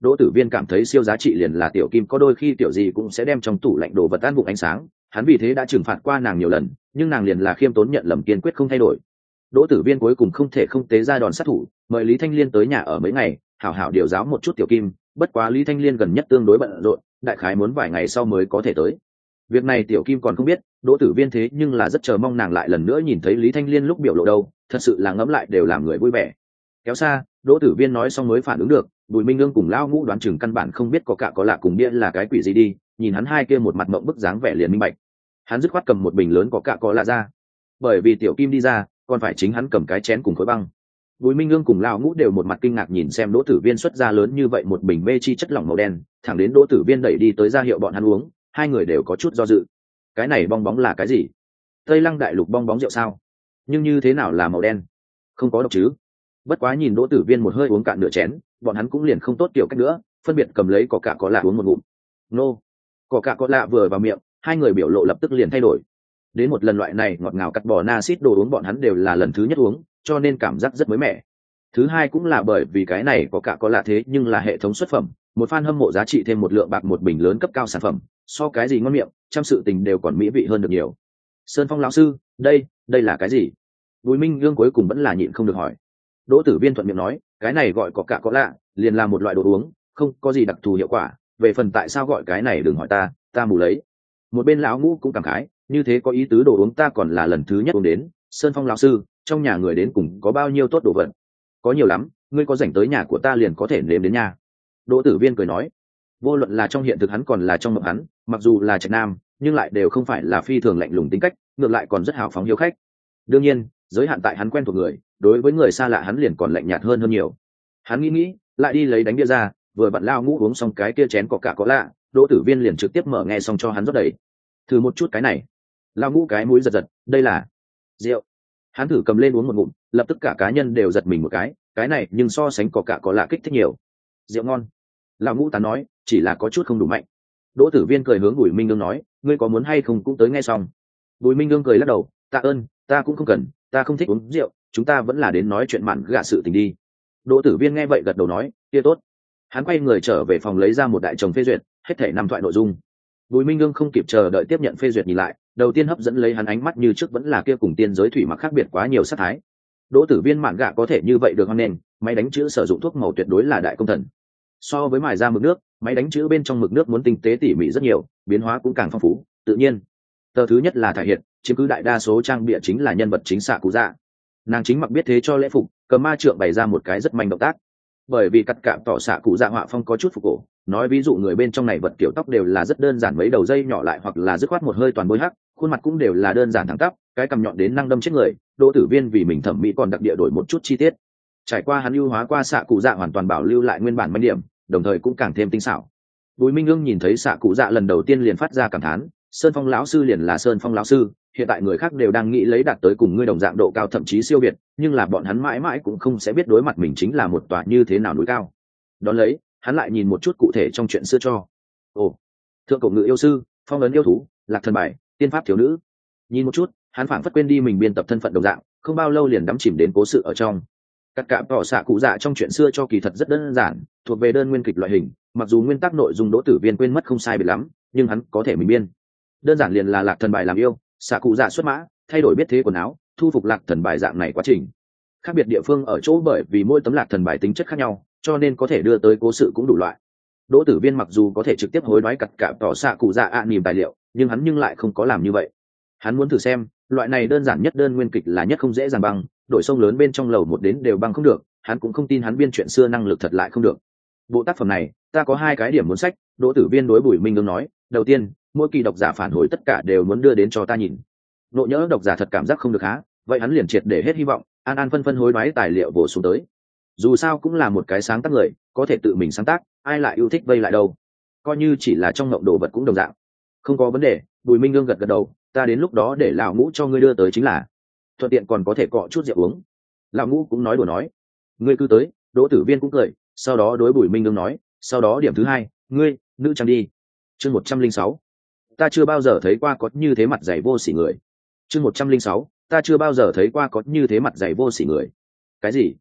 Đỗ Tử Viên cảm thấy siêu giá trị liền là tiểu kim có đôi khi tiểu gì cũng sẽ đem trong tủ lạnh đồ vật tan vụng ánh sáng, hắn vì thế đã trừng phạt qua nàng nhiều lần, nhưng nàng liền là khiêm tốn nhận lầm, kiên quyết không thay đổi. Đỗ Tử Viên cuối cùng không thể không tế ra đòn sát thủ, mời Lý Thanh Liên tới nhà ở mấy ngày, hảo hảo điều giáo một chút tiểu kim, bất quá Lý Thanh Liên gần nhất tương đối bận rộn, đại khái muốn vài ngày sau mới có thể tới. Việc này tiểu kim còn không biết, Đỗ Tử Viên thế nhưng là rất chờ mong nàng lại lần nữa nhìn thấy Lý Thanh Liên lúc biểu lộ đâu, thật sự là ngẫm lại đều làm người vui vẻ. Kéo xa, Đỗ Tử Viên nói xong mới phản ứng được, Bùi Minh Ương cùng Lão Ngũ đoán chừng căn bản không biết có cả có lạ cùng bia là cái quỷ gì đi, nhìn hắn hai kia một mặt mộng bức dáng vẻ liền minh bạch. Hắn dứt khoát cầm một bình lớn có cả có lạ ra, bởi vì tiểu kim đi ra, còn phải chính hắn cầm cái chén cùng khối băng. Bùi Minh Ương cùng Lão Ngũ đều một mặt kinh ngạc nhìn xem Đỗ Tử Viên xuất ra lớn như vậy một bình mê chi chất lỏng màu đen, thẳng đến Đỗ Tử Viên đẩy đi tới ra hiệu bọn hắn uống, hai người đều có chút do dự. Cái này bong bóng là cái gì? Tây Lăng đại lục bong bóng rượu sao? Nhưng như thế nào là màu đen? Không có độc chứ? Bất quá nhìn Đỗ Tử Viên một hơi uống cạn nửa chén, bọn hắn cũng liền không tốt kiểu cách nữa, phân biệt cầm lấy coca có lạ uống một ngụm. Nô, coca có lạ vừa vào miệng, hai người biểu lộ lập tức liền thay đổi. Đến một lần loại này ngọt ngào cắt bò acid đồ uống bọn hắn đều là lần thứ nhất uống, cho nên cảm giác rất mới mẻ. Thứ hai cũng là bởi vì cái này coca có lạ thế nhưng là hệ thống xuất phẩm, một fan hâm mộ giá trị thêm một lượng bạc một bình lớn cấp cao sản phẩm, so cái gì ngon miệng, trăm sự tình đều còn mỹ vị hơn được nhiều. Sơn Phong lão sư, đây là cái gì? Bùi Minh Ương cuối cùng vẫn là nhịn không được hỏi. Đỗ Tử Viên thuận miệng nói, cái này gọi có cả có lạ, liền là một loại đồ uống, không có gì đặc thù hiệu quả, về phần tại sao gọi cái này đừng hỏi ta mù lấy. Một bên lão Ngũ cũng cảm khái, như thế có ý tứ đồ uống ta còn là lần thứ nhất uống đến. Sơn Phong lão sư, trong nhà người đến cùng có bao nhiêu tốt đồ vật? Có nhiều lắm, ngươi có rảnh tới nhà của ta liền có thể nếm đến nhà. Đỗ Tử Viên cười nói, vô luận là trong hiện thực hắn còn là trong mộng hắn, mặc dù là trạch nam, nhưng lại đều không phải là phi thường lạnh lùng tính cách, ngược lại còn rất hào phóng hiếu khách. Đương nhiên, giới hạn tại hắn quen thuộc người, đối với người xa lạ hắn liền còn lạnh nhạt hơn nhiều. Hắn nghĩ, lại đi lấy đánh bia ra, vừa vặn Lão Ngũ uống xong cái kia chén có cả có lạ, Đỗ Tử Viên liền trực tiếp mở nghe xong cho hắn rót đầy. Thử một chút cái này. Lão Ngũ cái mũi giật, đây là rượu. Hắn thử cầm lên uống một ngụm, lập tức cả cá nhân đều giật mình một cái này nhưng so sánh có cả có lạ kích thích nhiều. Rượu ngon. Lão Ngũ tán nói, chỉ là có chút không đủ mạnh. Đỗ Tử Viên cười hướng Bùi Minh Ương nói, ngươi có muốn hay không cũng tới nghe xong. Bùi Minh Ương cười lắc đầu, tạ ơn, ta cũng không cần, ta không thích uống rượu, chúng ta vẫn là đến nói chuyện mạn gạ sự tình đi. Đỗ Tử Viên nghe vậy gật đầu nói, kia tốt. Hắn quay người trở về phòng lấy ra một đại chồng phê duyệt, hết thảy năm thoại nội dung. Bùi Minh Ương không kịp chờ đợi tiếp nhận phê duyệt nhìn lại, đầu tiên hấp dẫn lấy hắn ánh mắt như trước vẫn là kia cùng tiên giới thủy mặc khác biệt quá nhiều sát thái. Đỗ Tử Viên mạn gạ có thể như vậy được hoan nghênh, máy đánh chữ sử dụng thuốc màu tuyệt đối là đại công thần. So với mài ra mực nước, máy đánh chữ bên trong mực nước muốn tinh tế tỉ mỉ rất nhiều, biến hóa cũng càng phong phú tự nhiên. Tờ thứ nhất là thể hiện, chiếm cứ đại đa số trang bìa chính là nhân vật chính xạ cụ dạ. Nàng chính mặc biết thế cho lễ phục, cầm ma trượng bày ra một cái rất manh động tác. Bởi vì cắt cạm tỏ xạ cụ dạ họa phong có chút phục cổ, nói ví dụ người bên trong này vật kiểu tóc đều là rất đơn giản, mấy đầu dây nhỏ lại hoặc là dứt khoát một hơi toàn bôi hắc, khuôn mặt cũng đều là đơn giản thẳng tắp, cái cằm nhọn đến năng đâm chết người. Đỗ Tử Viên vì mình thẩm mỹ còn đặc địa đổi một chút chi tiết. Trải qua hắn ưu hóa qua xạ cụ dạ hoàn toàn bảo lưu lại nguyên bản manh điểm, đồng thời cũng càng thêm tinh xảo. Bùi Minh Ương nhìn thấy xạ cụ dạ lần đầu tiên liền phát ra cảm thán, Sơn Phong lão sư liền là Sơn Phong lão sư, hiện tại người khác đều đang nghĩ lấy đạt tới cùng ngươi đồng dạng độ cao thậm chí siêu việt, nhưng là bọn hắn mãi mãi cũng không sẽ biết đối mặt mình chính là một tòa như thế nào núi cao. Đón lấy, hắn lại nhìn một chút cụ thể trong chuyện xưa cho. Ồ, thượng cổ ngự yêu sư, phong ấn yêu thú, lạc thần bài, tiên pháp thiếu nữ. Nhìn một chút, hắn phảng phất quên đi mình biên tập thân phận đồng dạng, không bao lâu liền đắm chìm đến cố sự ở trong. Cắt cạm tỏ xạ cụ dạ trong chuyện xưa cho kỳ thật rất đơn giản, thuộc về đơn nguyên kịch loại hình, mặc dù nguyên tắc nội dung Đỗ Tử Viên quên mất không sai biệt lắm, nhưng hắn có thể mình biên. Đơn giản liền là lạc thần bài làm yêu, xạ cụ dạ xuất mã, thay đổi biết thế quần áo, thu phục lạc thần bài dạng này quá trình. Khác biệt địa phương ở chỗ bởi vì mỗi tấm lạc thần bài tính chất khác nhau, cho nên có thể đưa tới cố sự cũng đủ loại. Đỗ Tử Viên mặc dù có thể trực tiếp hối đoái cặt cạm tỏ xạ cụ dạ niềm tài liệu, nhưng hắn lại không có làm như vậy. Hắn muốn thử xem, loại này đơn giản nhất đơn nguyên kịch là nhất không dễ dàng băng, đổi sông lớn bên trong lầu một đến đều băng không được, hắn cũng không tin hắn biên chuyện xưa năng lực thật lại không được. Bộ tác phẩm này, ta có 2 cái điểm muốn sách. Đỗ Tử Viên đối Bùi Minh Ương nói, đầu tiên, mỗi kỳ độc giả phản hồi tất cả đều muốn đưa đến cho ta nhìn. Nộ nhỡ độc giả thật cảm giác không được há, vậy hắn liền triệt để hết hy vọng, an phân phân hối đoái tài liệu bổ sung tới. Dù sao cũng là một cái sáng tác người, có thể tự mình sáng tác, ai lại yêu thích vây lại đâu. Coi như chỉ là trong ngộng đồ vật cũng đồng dạng. Không có vấn đề. Bùi Minh Ương gật đầu, ta đến lúc đó để lão Ngũ cho ngươi đưa tới chính là, thuận tiện còn có thể cọ chút rượu uống. Lão Ngũ cũng nói đùa nói, ngươi cứ tới. Đỗ Tử Viên cũng cười, sau đó đối Bùi Minh Ương nói, sau đó điểm thứ 2, ngươi nữ trang đi. Chương 106, ta chưa bao giờ thấy qua có như thế mặt dày vô sỉ người. Chương 106, ta chưa bao giờ thấy qua có như thế mặt dày vô sỉ người. Cái gì?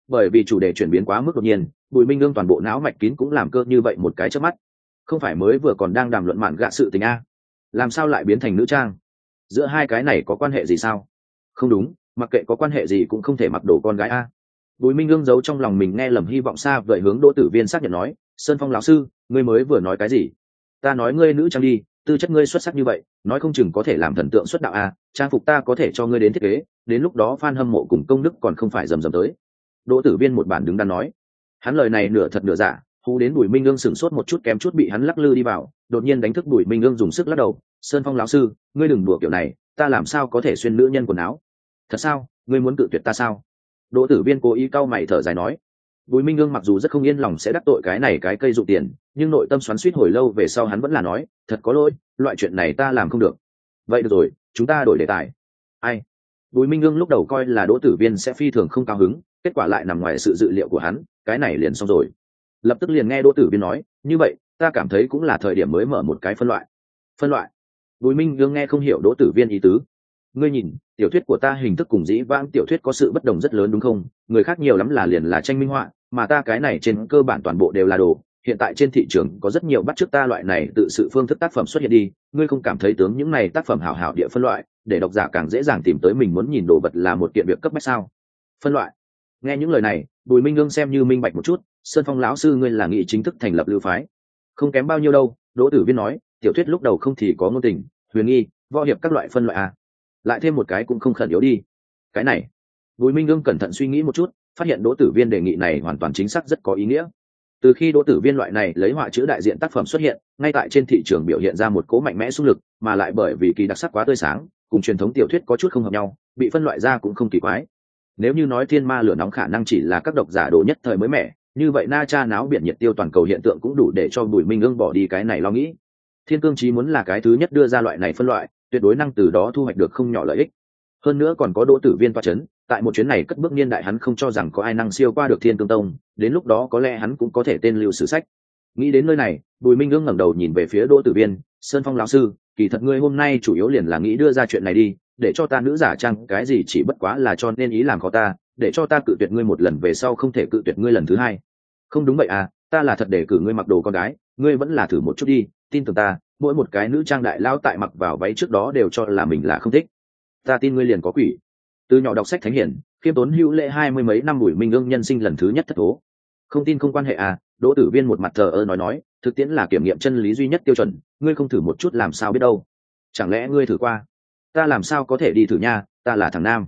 bởi vì chủ đề chuyển biến quá mức đột nhiên, Bùi Minh Ương toàn bộ não mạch kín cũng làm cơ như vậy một cái chớp mắt. Không phải mới vừa còn đang đàm luận mạn gạ sự tình a, làm sao lại biến thành nữ trang? Giữa hai cái này có quan hệ gì sao? Không đúng, mặc kệ có quan hệ gì cũng không thể mặc đồ con gái a. Bùi Minh Ương giấu trong lòng mình nghe lầm hy vọng xa vời hướng Đỗ Tử Viên xác nhận nói, Sơn Phong lão sư, ngươi mới vừa nói cái gì? Ta nói ngươi nữ trang đi, tư chất ngươi xuất sắc như vậy, nói không chừng có thể làm thần tượng xuất đạo a, trang phục ta có thể cho ngươi đến thiết kế, đến lúc đó fan hâm mộ cùng công đức còn không phải rầm rầm tới. Đỗ Tử Viên một bản đứng đắn nói, hắn lời này nửa thật nửa giả, hú đến Bùi Minh Ương sửng sốt một chút kém chút bị hắn lắc lư đi vào, đột nhiên đánh thức Bùi Minh Ương dùng sức lắc đầu, Sơn Phong lão sư, ngươi đừng đùa kiểu này, ta làm sao có thể xuyên nữ nhân quần áo? Thật sao? Ngươi muốn cự tuyệt ta sao? Đỗ Tử Viên cố ý cau mày thở dài nói. Bùi Minh Ương mặc dù rất không yên lòng sẽ đắc tội cái này cái cây dụ tiền, nhưng nội tâm xoắn xuýt hồi lâu về sau hắn vẫn là nói, thật có lỗi, loại chuyện này ta làm không được. Vậy được rồi, chúng ta đổi đề tài. Ai? Bùi Minh Ương lúc đầu coi là Đỗ Tử Viên sẽ phi thường không cao hứng, kết quả lại nằm ngoài sự dự liệu của hắn, cái này liền xong rồi. Lập tức liền nghe Đỗ Tử Viên nói, như vậy, ta cảm thấy cũng là thời điểm mới mở một cái phân loại. Phân loại? Bùi Minh Ương nghe không hiểu Đỗ Tử Viên ý tứ. Ngươi nhìn, tiểu thuyết của ta hình thức cùng dĩ vãng tiểu thuyết có sự bất đồng rất lớn đúng không? Người khác nhiều lắm là liền là tranh minh họa, mà ta cái này trên cơ bản toàn bộ đều là đồ. Hiện tại trên thị trường có rất nhiều bắt chước ta loại này tự sự phương thức tác phẩm xuất hiện đi, ngươi không cảm thấy tướng những này tác phẩm hảo hảo địa phân loại, để độc giả càng dễ dàng tìm tới mình muốn nhìn đồ vật là một kiện việc cấp bách sao? Phân loại. Nghe những lời này, Bùi Minh Ương xem như minh bạch một chút, Sơn Phong lão sư ngươi là nghị chính thức thành lập lưu phái. Không kém bao nhiêu đâu, Đỗ Tử Viên nói, tiểu thuyết lúc đầu không thì có ngôn tình, huyền nghi, võ hiệp các loại phân loại à? Lại thêm một cái cũng không khẩn yếu đi. Cái này, Bùi Minh Ương cẩn thận suy nghĩ một chút, phát hiện Đỗ Tử Viên đề nghị này hoàn toàn chính xác rất có ý nghĩa. Từ khi Đỗ Tử Viên loại này lấy họa chữ đại diện tác phẩm xuất hiện, ngay tại trên thị trường biểu hiện ra một cỗ mạnh mẽ xung lực, mà lại bởi vì kỳ đặc sắc quá tươi sáng, cùng truyền thống tiểu thuyết có chút không hợp nhau, bị phân loại ra cũng không kỳ quái. Nếu như nói thiên ma lửa nóng khả năng chỉ là các độc giả đồ nhất thời mới mẻ, như vậy na cha náo biển nhiệt tiêu toàn cầu hiện tượng cũng đủ để cho Bùi Minh Ương bỏ đi cái này lo nghĩ. Thiên Cương Chí muốn là cái thứ nhất đưa ra loại này phân loại, tuyệt đối năng từ đó thu hoạch được không nhỏ lợi ích. Hơn nữa còn có Đỗ Tử Viên toa chấn, tại một chuyến này cất bước niên đại hắn không cho rằng có ai năng siêu qua được Thiên Cương Tông, đến lúc đó có lẽ hắn cũng có thể tên lưu sử sách. Nghĩ đến nơi này, Bùi Minh Ương ngẩng đầu nhìn về phía Đỗ Tử Viên, Sơn Phong lão sư, kỳ thật ngươi hôm nay chủ yếu liền là nghĩ đưa ra chuyện này đi, để cho ta nữ giả trang cái gì chỉ bất quá là cho nên ý làm khó ta, để cho ta cự tuyệt ngươi một lần về sau không thể cự tuyệt ngươi lần thứ hai. Không đúng vậy à, ta là thật để cử ngươi mặc đồ con gái, ngươi vẫn là thử một chút đi, tin tưởng ta, mỗi một cái nữ trang đại lao tại mặc vào váy trước đó đều cho là mình là không thích. Ta tin ngươi liền có quỷ. Từ nhỏ đọc sách thánh hiển, khiêm tốn hữu lễ 20 mấy năm Bùi Minh Ương nhân sinh lần thứ nhất thất thố. Không tin không quan hệ à, Đỗ Tử Viên một mặt thờ ơ nói, thực tiễn là kiểm nghiệm chân lý duy nhất tiêu chuẩn, ngươi không thử một chút làm sao biết đâu. Chẳng lẽ ngươi thử qua? Ta làm sao có thể đi thử nha, ta là thằng nam.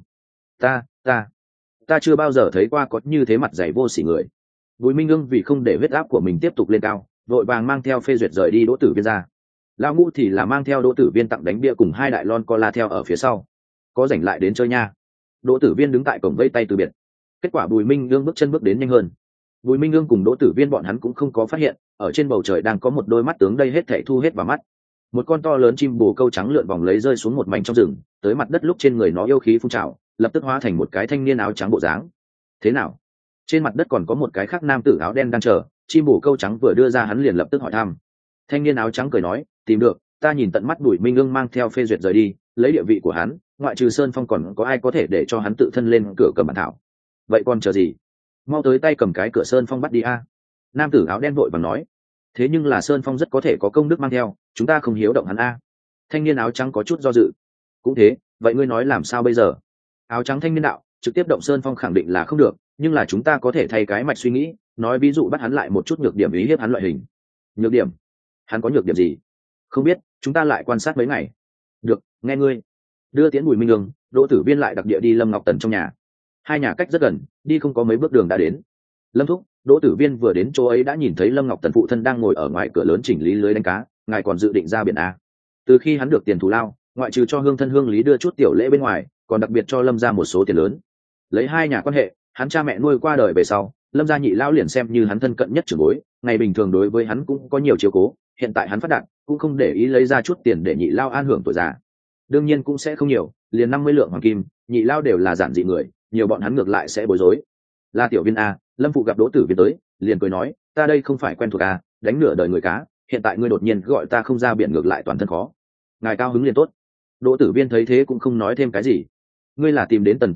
Ta chưa bao giờ thấy qua có như thế mặt dày vô sỉ người. Bùi Minh Ương vì không để huyết áp của mình tiếp tục lên cao, vội vàng mang theo phê duyệt rời đi Đỗ Tử Viên ra. Lão Ngũ thì là mang theo Đỗ Tử Viên tặng đánh bia cùng hai đại lon cola theo ở phía sau. Có rảnh lại đến chơi nha. Đỗ Tử Viên đứng tại cổng vây tay từ biệt. Kết quả Bùi Minh Ương bước chân bước đến nhanh hơn. Bùi Minh Ương cùng Đỗ Tử Viên bọn hắn cũng không có phát hiện, ở trên bầu trời đang có một đôi mắt tướng đây hết thảy thu hết vào mắt. Một con to lớn chim bồ câu trắng lượn vòng lấy rơi xuống một mảnh trong rừng, tới mặt đất lúc trên người nó yêu khí phun trào, lập tức hóa thành một cái thanh niên áo trắng bộ dáng. Thế nào? Trên mặt đất còn có một cái khác nam tử áo đen đang chờ, chim bồ câu trắng vừa đưa ra hắn liền lập tức hỏi thăm. Thanh niên áo trắng cười nói, tìm được, ta nhìn tận mắt Bùi Minh Ương mang theo phê duyệt rời đi, lấy địa vị của hắn, ngoại trừ Sơn Phong còn có ai có thể để cho hắn tự thân lên cửa cầm bản thảo. Vậy còn chờ gì? Mau tới tay cầm cái cửa Sơn Phong bắt đi a. Nam tử áo đen vội vàng nói. Thế nhưng là Sơn Phong rất có thể có công đức mang theo, chúng ta không hiếu động hắn a. Thanh niên áo trắng có chút do dự. Cũng thế, vậy ngươi nói làm sao bây giờ? Áo trắng thanh niên đạo, trực tiếp động Sơn Phong khẳng định là không được, nhưng là chúng ta có thể thay cái mạch suy nghĩ, nói ví dụ bắt hắn lại một chút nhược điểm ý hiếp hắn loại hình. Nhược điểm? Hắn có nhược điểm gì? Không biết, chúng ta lại quan sát mấy ngày. Được, nghe ngươi. Đưa tiễn Bùi Minh Ương, Đỗ Tử Viên lại đặc địa đi Lâm Ngọc Tần trong nhà. Hai nhà cách rất gần, đi không có mấy bước đường đã đến. Lâm thúc, Đỗ Tử Viên vừa đến chỗ ấy đã nhìn thấy Lâm Ngọc Tần phụ thân đang ngồi ở ngoài cửa lớn chỉnh lý lưới đánh cá, ngài còn dự định ra biển a? Từ khi hắn được tiền thù lao, ngoại trừ cho hương thân hương lý đưa chút tiểu lễ bên ngoài, còn đặc biệt cho Lâm gia một số tiền lớn. Lấy hai nhà quan hệ, hắn cha mẹ nuôi qua đời về sau, Lâm gia nhị lão liền xem như hắn thân cận nhất trưởng bối, ngày bình thường đối với hắn cũng có nhiều chiếu cố, hiện tại hắn phát đạt, cũng không để ý lấy ra chút tiền để nhị lão an hưởng tuổi già. Đương nhiên cũng sẽ không nhiều, liền 50 lượng hoàng kim, nhị lão đều là giản dị người, nhiều bọn hắn ngược lại sẽ bối rối. La tiểu viên a, Lâm phụ gặp Đỗ Tử Viên tới, liền cười nói, ta đây không phải quen thuộc a, đánh nửa đời người cá, hiện tại ngươi đột nhiên gọi ta không ra biển ngược lại toàn thân khó. Ngài cao hứng liền tốt. Đỗ Tử Viên thấy thế cũng không nói thêm cái gì. Ngươi là tìm đến Tần Tần a,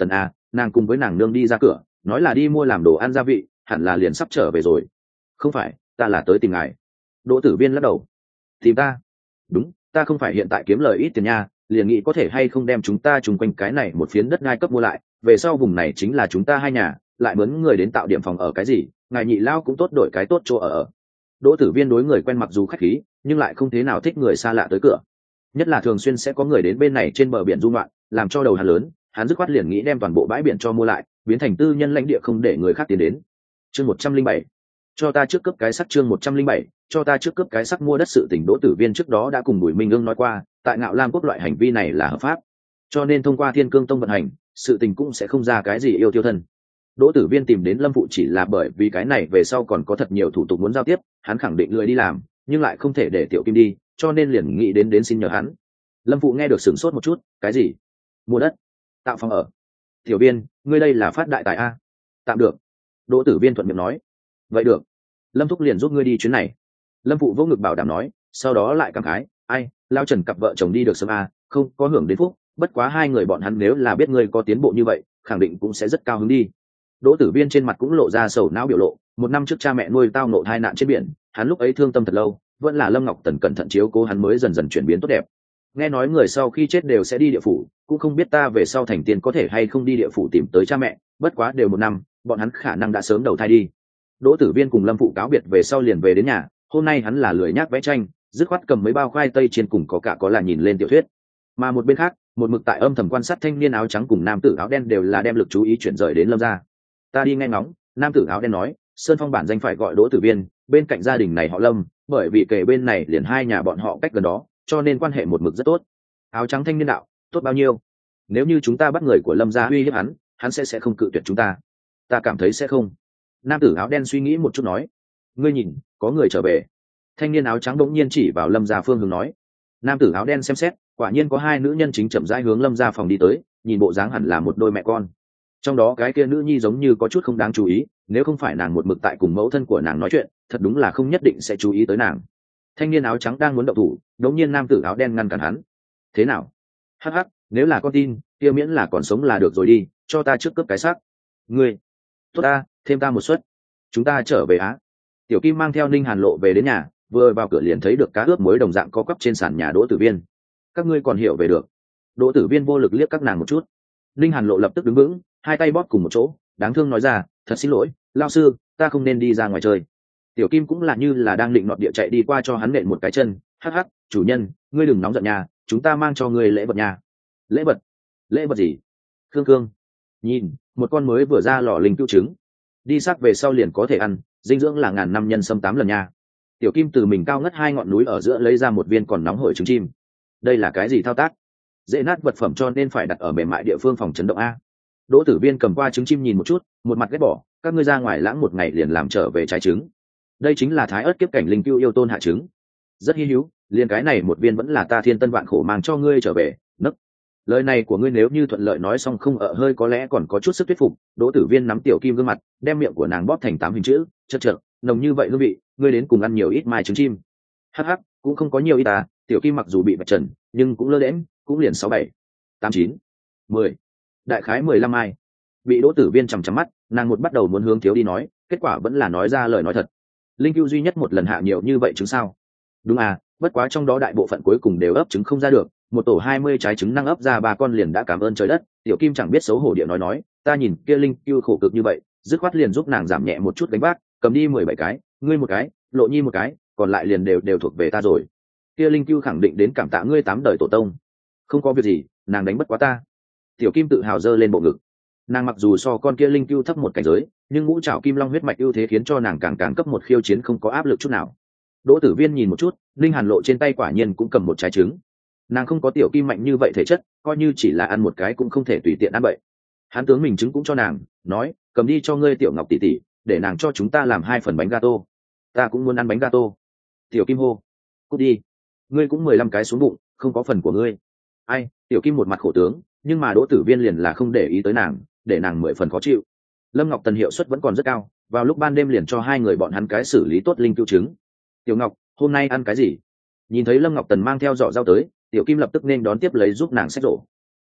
nàng cùng với nàng nương đi ra cửa, nói là đi mua làm đồ ăn gia vị, hẳn là liền sắp trở về rồi. Không phải, ta là tới tìm ngài. Đỗ Tử Viên lắc đầu. Tìm ta? Đúng, ta không phải hiện tại kiếm lời ít tiền nha, liền nghĩ có thể hay không đem chúng ta chung quanh cái này một phiến đất ngai cấp mua lại, về sau vùng này chính là chúng ta hai nhà, lại mướn người đến tạo điểm phòng ở cái gì, ngài nhị lao cũng tốt đổi cái tốt chỗ ở. Đỗ Tử Viên đối người quen mặc dù khách khí, nhưng lại không thế nào thích người xa lạ tới cửa. Nhất là thường xuyên sẽ có người đến bên này trên bờ biển du ngoạn, làm cho đầu hắn lớn, hắn dứt khoát liền nghĩ đem toàn bộ bãi biển cho mua lại, biến thành tư nhân lãnh địa không để người khác tiến đến. Chương 107. Cho ta trước cấp cái sắc. Chương 107. Cho ta trước cấp cái sắc. Mua đất sự tình Đỗ Tử Viên trước đó đã cùng Bùi Minh Ương nói qua, tại Ngạo Lam quốc loại hành vi này là hợp pháp, cho nên thông qua Thiên Cương Tông vận hành, sự tình cũng sẽ không ra cái gì yêu tiêu thân. Đỗ Tử Viên tìm đến Lâm Phụ chỉ là bởi vì cái này về sau còn có thật nhiều thủ tục muốn giao tiếp, hắn khẳng định lười đi làm, nhưng lại không thể để Tiểu Kim đi, cho nên liền nghĩ đến xin nhờ hắn. Lâm Phụ nghe được sửng sốt một chút, cái gì? Mua đất? Tạo phòng ở? Tiểu Viên, ngươi đây là phát đại tài a? Tạm được. Đỗ Tử Viên thuận miệng nói. Vậy được. Lâm Thúc liền giúp ngươi đi chuyến này. Lâm Phụ vô ngực bảo đảm nói, sau đó lại cảm khái, ai, Lao Trần cặp vợ chồng đi được sớm a, không có hưởng đến phúc, bất quá hai người bọn hắn nếu là biết ngươi có tiến bộ như vậy, khẳng định cũng sẽ rất cao hứng đi. Đỗ Tử Viên trên mặt cũng lộ ra sầu não biểu lộ, một năm trước cha mẹ nuôi tao nộ tai nạn trên biển, hắn lúc ấy thương tâm thật lâu, vẫn là Lâm Ngọc Tần cẩn thận chiếu cố hắn mới dần dần chuyển biến tốt đẹp. Nghe nói người sau khi chết đều sẽ đi địa phủ, cũng không biết ta về sau thành tiên có thể hay không đi địa phủ tìm tới cha mẹ, bất quá đều một năm, bọn hắn khả năng đã sớm đầu thai đi. Đỗ Tử Viên cùng Lâm Phụ cáo biệt về sau liền về đến nhà, hôm nay hắn là lười nhác vẽ tranh, dứt khoát cầm mấy bao khoai tây chiên cùng có cả có là nhìn lên tiểu thuyết. Mà một bên khác, một mực tại âm thầm quan sát thanh niên áo trắng cùng nam tử áo đen đều là đem lực chú ý chuyển rời đến Lâm gia. Ta đi nghe ngóng, nam tử áo đen nói, Sơn Phong bản danh phải gọi Đỗ Tử Viên, bên cạnh gia đình này họ Lâm, bởi vì kể bên này liền hai nhà bọn họ cách gần đó, cho nên quan hệ một mực rất tốt. Áo trắng thanh niên đạo, tốt bao nhiêu? Nếu như chúng ta bắt người của Lâm gia uy hiếp hắn sẽ không cự tuyệt chúng ta. Ta cảm thấy sẽ không. Nam tử áo đen suy nghĩ một chút nói, ngươi nhìn, có người trở về. Thanh niên áo trắng bỗng nhiên chỉ vào Lâm gia phương hướng nói. Nam tử áo đen xem xét, quả nhiên có hai nữ nhân chính chậm rãi hướng Lâm gia phòng đi tới, nhìn bộ dáng hẳn là một đôi mẹ con. Trong đó cái kia nữ nhi giống như có chút không đáng chú ý, nếu không phải nàng một mực tại cùng mẫu thân của nàng nói chuyện, thật đúng là không nhất định sẽ chú ý tới nàng. Thanh niên áo trắng đang muốn động thủ, đột nhiên nam tử áo đen ngăn cản hắn. Thế nào? Hắc hắc, nếu là con tin, kia miễn là còn sống là được rồi đi, cho ta trước cướp cái xác. Ngươi, tốt ta, thêm ta một suất. Chúng ta trở về á. Tiểu Kim mang theo Ninh Hàn Lộ về đến nhà, vừa vào cửa liền thấy được cá ướp muối đồng dạng có quắp trên sàn nhà Đỗ Tử Viên. Các ngươi còn hiểu về được. Đỗ Tử Viên vô lực liếc các nàng một chút. Ninh Hàn Lộ lập tức đứng vững, hai tay bóp cùng một chỗ, đáng thương nói ra, thật xin lỗi, lao sư, ta không nên đi ra ngoài chơi. Tiểu Kim cũng là như là đang định nọt địa chạy đi qua cho hắn nện một cái chân. Hắc hắc, chủ nhân, ngươi đừng nóng giận nhà, chúng ta mang cho ngươi lễ vật nhà. Lễ vật? Lễ vật gì? Khương Cương, nhìn, một con mới vừa ra lò linh cữu trứng, đi sắc về sau liền có thể ăn, dinh dưỡng là ngàn năm nhân sâm 8 lần nha. Tiểu Kim từ mình cao ngất hai ngọn núi ở giữa lấy ra một viên còn nóng hổi trứng chim. Đây là cái gì thao tác? Dễ nát vật phẩm cho nên phải đặt ở mềm mại địa phương phòng chấn động a. Đỗ Tử Viên cầm qua trứng chim nhìn một chút, một mặt ghét bỏ, các ngươi ra ngoài lãng một ngày liền làm trở về trái trứng. Đây chính là thái ớt kiếp cảnh linh cữu yêu tôn hạ trứng, rất hi hữu, liền cái này một viên vẫn là ta thiên tân vạn khổ mang cho ngươi trở về. Nấc, lời này của ngươi nếu như thuận lợi nói xong không ở hơi có lẽ còn có chút sức thuyết phục. Đỗ Tử Viên nắm Tiểu Kim gương mặt, đem miệng của nàng bóp thành 8 hình chữ, chật chật, nồng như vậy hương vị, ngươi đến cùng ăn nhiều ít mai trứng chim. Hắc hắc, cũng không có nhiều ít à. Tiểu Kim mặc dù bị vạch trần, nhưng cũng lơ đễnh, cũng liền 6, 7, 8, 9, 10, đại khái 15 mai. Bị Đỗ Tử Viên chằm chằm mắt, nàng một bắt đầu muốn hướng thiếu đi nói, kết quả vẫn là nói ra lời nói thật. Linh cữu duy nhất một lần hạ nhiều như vậy trứng sao? Đúng à, bất quá trong đó đại bộ phận cuối cùng đều ấp trứng không ra được, một tổ 20 trái trứng năng ấp ra 3 con liền đã cảm ơn trời đất. Tiểu Kim chẳng biết xấu hổ địa nói, ta nhìn kia linh cữu khổ cực như vậy, dứt khoát liền giúp nàng giảm nhẹ một chút gánh vác, cầm đi 17 cái, ngươi một cái, Lộ Nhi một cái, còn lại liền đều thuộc về ta rồi. Kia linh cữu khẳng định đến cảm tạ ngươi 8 đời tổ tông. Không có việc gì, nàng đánh bất quá ta. Tiểu Kim tự hào giơ lên bộ ngực. Nàng mặc dù so con kia linh cữu thấp một cảnh giới, nhưng ngũ trảo kim long huyết mạch ưu thế khiến cho nàng càng cấp một khiêu chiến không có áp lực chút nào. Đỗ Tử Viên nhìn một chút, Linh Hàn Lộ trên tay quả nhiên cũng cầm một trái trứng. Nàng không có Tiểu Kim mạnh như vậy thể chất, coi như chỉ là ăn một cái cũng không thể tùy tiện ăn bậy. Hắn tướng mình trứng cũng cho nàng, nói, cầm đi cho ngươi Tiểu Ngọc tỷ tỷ, để nàng cho chúng ta làm 2 phần bánh gato. Ta cũng muốn ăn bánh gato. Tiểu Kim hô, cút đi, ngươi cũng 15 cái xuống bụng, không có phần của ngươi. Ai? Tiểu Kim một mặt khổ tướng, nhưng mà Đỗ Tử Viên liền là không để ý tới nàng, để nàng 10 phần khó chịu. Lâm Ngọc Tần hiệu suất vẫn còn rất cao, vào lúc ban đêm liền cho hai người bọn hắn cái xử lý tốt linh cữu trứng. Tiểu Ngọc, hôm nay ăn cái gì? Nhìn thấy Lâm Ngọc Tần mang theo giỏ rau tới, Tiểu Kim lập tức nên đón tiếp lấy giúp nàng xách rổ.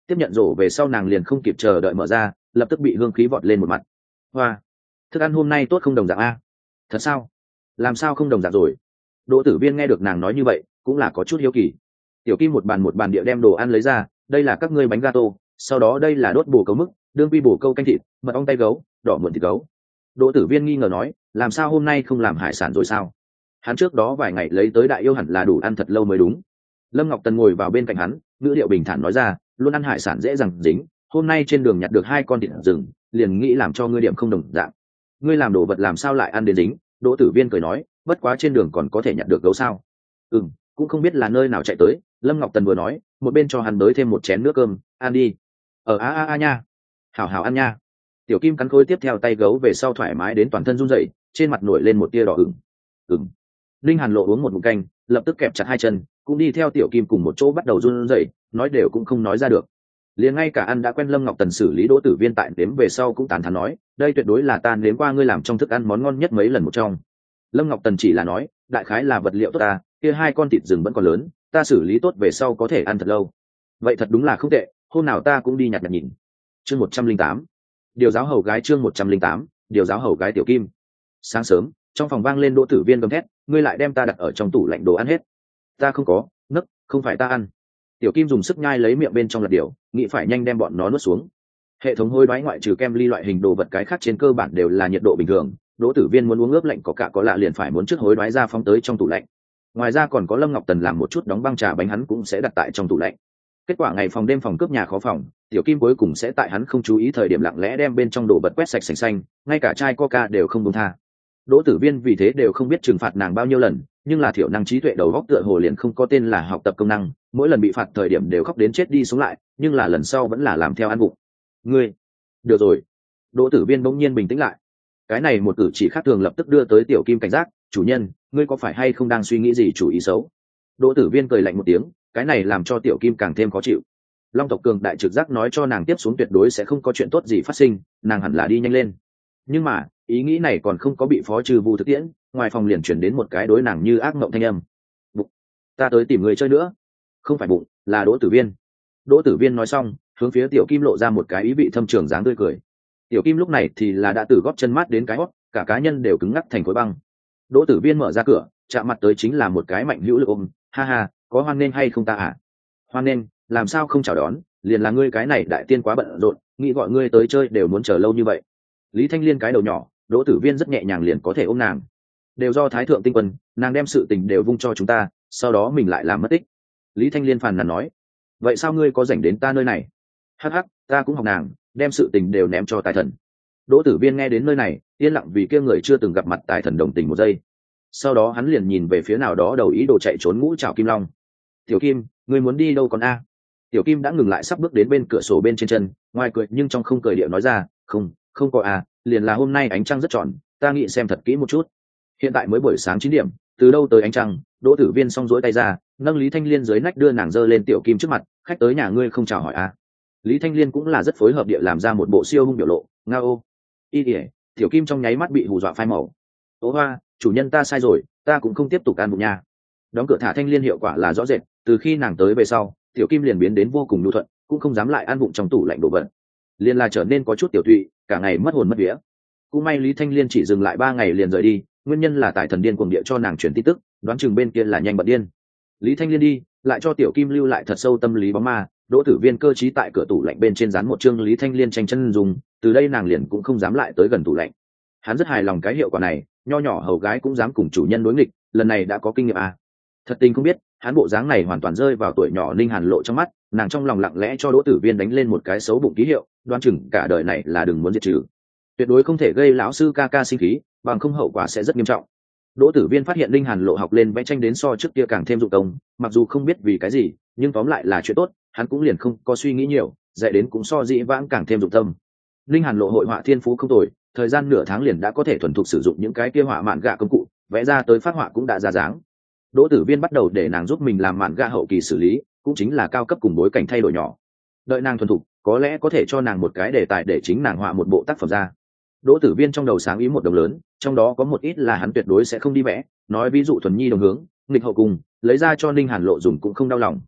tiếp nhận rổ về sau nàng liền không kịp chờ đợi mở ra, lập tức bị hương khí vọt lên một mặt. Hoa, thức ăn hôm nay tốt không đồng dạng a? Thật sao? Làm sao không đồng dạng rồi? Đỗ Tử Viên nghe được nàng nói như vậy cũng là có chút hiếu kỳ. Tiểu Kim một bàn địa đem đồ ăn lấy ra, đây là các ngươi bánh gato, sau đó đây là đốt bồ câu mứt, đương quy bồ câu canh thịt, mật ong tay gấu, đỏ muộn thịt gấu. Đỗ Tử Viên nghi ngờ nói, làm sao hôm nay không làm hải sản rồi sao? Hắn trước đó vài ngày lấy tới đại yêu hẳn là đủ ăn thật lâu mới đúng. Lâm Ngọc Tần ngồi vào bên cạnh hắn, ngữ điệu bình thản nói ra, luôn ăn hải sản dễ dàng dính, hôm nay trên đường nhặt được 2 con thịt rừng, liền nghĩ làm cho ngươi điểm không đồng dạng. Ngươi làm đồ vật làm sao lại ăn đến dính? Đỗ Tử Viên cười nói, bất quá trên đường còn có thể nhặt được gấu sao? Cũng không biết là nơi nào chạy tới. Lâm Ngọc Tần vừa nói, một bên cho hắn đới thêm một chén nước cơm, ăn đi. Nha, hảo hảo ăn nha. Tiểu Kim cắn khối tiếp theo tay gấu về sau thoải mái đến toàn thân run rẩy, trên mặt nổi lên một tia đỏ ửng. Linh Hàn Lộ uống một ngụm canh, lập tức kẹp chặt 2 chân, cũng đi theo Tiểu Kim cùng một chỗ bắt đầu run rẩy, nói đều cũng không nói ra được. Liền ngay cả ăn đã quen Lâm Ngọc Tần xử lý Đỗ Tử Viên tại nếm về sau cũng tán thán nói, đây tuyệt đối là ta nếm qua ngươi làm trong thức ăn món ngon nhất mấy lần một trong. Lâm Ngọc Tần chỉ là nói, đại khái là vật liệu tốt ta, kia 2 con thịt rừng vẫn còn lớn, ta xử lý tốt về sau có thể ăn thật lâu. Vậy thật đúng là không tệ, hôm nào ta cũng đi nhặt nhìn. Chương 108. Điều giáo hầu gái, chương 108, điều giáo hầu gái Tiểu Kim. Sáng sớm, trong phòng vang lên Đỗ Tử Viên gầm thét, ngươi lại đem ta đặt ở trong tủ lạnh đồ ăn hết. Ta không có, nấc, không phải ta ăn. Tiểu Kim dùng sức nhai lấy miệng bên trong lật điều, nghĩ phải nhanh đem bọn nó nuốt xuống. Hệ thống hối đoái ngoại trừ kem ly loại hình đồ vật cái khác trên cơ bản đều là nhiệt độ bình thường. Đỗ Tử Viên muốn uống ướp lạnh có cả có lạ liền phải muốn trước hối đoái ra phóng tới trong tủ lạnh. Ngoài ra còn có Lâm Ngọc Tần làm một chút đóng băng trà bánh hắn cũng sẽ đặt tại trong tủ lạnh. Kết quả ngày phòng đêm phòng cướp nhà khó phòng, Tiểu Kim cuối cùng sẽ tại hắn không chú ý thời điểm lặng lẽ đem bên trong đồ vật quét sạch sành xanh, ngay cả chai Coca đều không buông tha. Đỗ Tử Viên vì thế đều không biết trừng phạt nàng bao nhiêu lần, nhưng là thiểu năng trí tuệ đầu góc tựa hồ liền không có tên là học tập công năng, mỗi lần bị phạt thời điểm đều khóc đến chết đi sống lại, nhưng là lần sau vẫn là làm theo ăn vụng. Ngươi, được rồi. Đỗ Tử Viên bỗng nhiên bình tĩnh lại. Cái này một cử chỉ khác thường lập tức đưa tới Tiểu Kim cảnh giác, chủ nhân, ngươi có phải hay không đang suy nghĩ gì chủ ý xấu? Đỗ Tử Viên cười lạnh một tiếng, cái này làm cho Tiểu Kim càng thêm khó chịu. Long tộc cường đại trực giác nói cho nàng tiếp xuống tuyệt đối sẽ không có chuyện tốt gì phát sinh, nàng hẳn là đi nhanh lên. Nhưng mà ý nghĩ này còn không có bị Phó Trừ Vu thực tiễn, ngoài phòng liền chuyển đến một cái đối nàng như ác mộng thanh âm. Bụng, ta tới tìm người chơi nữa. Không phải bụng, là Đỗ Tử Viên. Đỗ Tử Viên nói xong, hướng phía Tiểu Kim lộ ra một cái ý vị thâm trường dáng tươi cười. Tiểu Kim lúc này thì là đã từ gót chân mát đến cái hót, cả cá nhân đều cứng ngắc thành khối băng. Đỗ Tử Viên mở ra cửa, chạm mặt tới chính là một cái mạnh hữu lực ôm. Ha ha, có hoan nên hay không ta à? Hoan nên, làm sao không chào đón, liền là ngươi cái này đại tiên quá bận rộn, nghĩ gọi ngươi tới chơi đều muốn chờ lâu như vậy. Lý Thanh Liên cái đầu nhỏ, Đỗ Tử Viên rất nhẹ nhàng liền có thể ôm nàng. Đều do Thái Thượng Tinh Quân, nàng đem sự tình đều vung cho chúng ta, sau đó mình lại làm mất tích. Lý Thanh Liên phàn nàn nói, vậy sao ngươi có rảnh đến ta nơi này? Hắc hắc, ta cũng học nàng, đem sự tình đều ném cho Tài Thần. Đỗ Tử Viên nghe đến nơi này, yên lặng vì kia người chưa từng gặp mặt Tài Thần đồng tình một giây. Sau đó hắn liền nhìn về phía nào đó đầu ý đồ chạy trốn Ngũ Trảo Kim Long. Tiểu Kim, ngươi muốn đi đâu còn a? Tiểu Kim đã ngừng lại sắp bước đến bên cửa sổ bên trên chân, ngoài cười nhưng trong không cười điệu nói ra, không có à, liền là hôm nay ánh trăng rất tròn, ta nghĩ xem thật kỹ một chút. Hiện tại mới buổi sáng 9 điểm, từ đâu tới ánh trăng? Đỗ Tử Viên xong rỗi tay ra, nâng Lý Thanh Liên dưới nách đưa nàng dơ lên Tiểu Kim trước mặt, khách tới nhà ngươi không chào hỏi à? Lý Thanh Liên cũng là rất phối hợp địa làm ra một bộ siêu hung biểu lộ, nga ô. Tiểu Kim trong nháy mắt bị hù dọa phai màu. Ô hoa, chủ nhân ta sai rồi, ta cũng không tiếp tục ăn bụng nha. Đóng cửa thả Thanh Liên hiệu quả là rõ rệt, từ khi nàng tới về sau, Tiểu Kim liền biến đến vô cùng nhu thuận, cũng không dám lại ăn bụng trong tủ lạnh đồ vật, liền là trở nên có chút tiểu thụy, cả ngày mất hồn mất vía. Cũng may Lý Thanh Liên chỉ dừng lại 3 ngày liền rời đi, nguyên nhân là Tài Thần điên cuồng địa cho nàng truyền tin tức, đoán chừng bên kia là nhanh bật điên. Lý Thanh Liên đi, lại cho Tiểu Kim lưu lại thật sâu tâm lý bóng ma. Đỗ Tử Viên cơ trí tại cửa tủ lạnh bên trên dán một chương Lý Thanh Liên tranh chân dùng, từ đây nàng liền cũng không dám lại tới gần tủ lạnh. Hắn rất hài lòng cái hiệu quả này, nho nhỏ hầu gái cũng dám cùng chủ nhân đối nghịch, lần này đã có kinh nghiệm à. Thật tình không biết, hắn bộ dáng này hoàn toàn rơi vào tuổi nhỏ Ninh Hàn Lộ trong mắt, nàng trong lòng lặng lẽ cho Đỗ Tử Viên đánh lên một cái xấu bụng ký hiệu, đoán chừng cả đời này là đừng muốn diệt trừ. Tuyệt đối không thể gây lão sư ca ca sinh khí, bằng không hậu quả sẽ rất nghiêm trọng. Đỗ Tử Viên phát hiện Ninh Hàn Lộ học lên vẽ tranh đến so trước kia càng thêm dụng công, mặc dù không biết vì cái gì, nhưng tóm lại là chuyện tốt, hắn cũng liền không có suy nghĩ nhiều, dạy đến cũng so dĩ vãng càng thêm dụng tâm. Ninh Hàn Lộ hội họa thiên phú không tồi, thời gian nửa tháng liền đã có thể thuần thục sử dụng những cái kia họa mạn gạ công cụ, vẽ ra tới phát họa cũng đã ra dáng. Đỗ Tử Viên bắt đầu để nàng giúp mình làm mạn gạ hậu kỳ xử lý, cũng chính là cao cấp cùng bối cảnh thay đổi nhỏ. Đợi nàng thuần thục, có lẽ có thể cho nàng một cái đề tài để chính nàng họa một bộ tác phẩm ra. Đỗ Tử Viên trong đầu sáng ý một đồng lớn, trong đó có một ít là hắn tuyệt đối sẽ không đi vẽ, nói ví dụ thuần nhi đồng hướng, nghịch hậu cùng, lấy ra cho Ninh Hàn Lộ dùng cũng không đau lòng.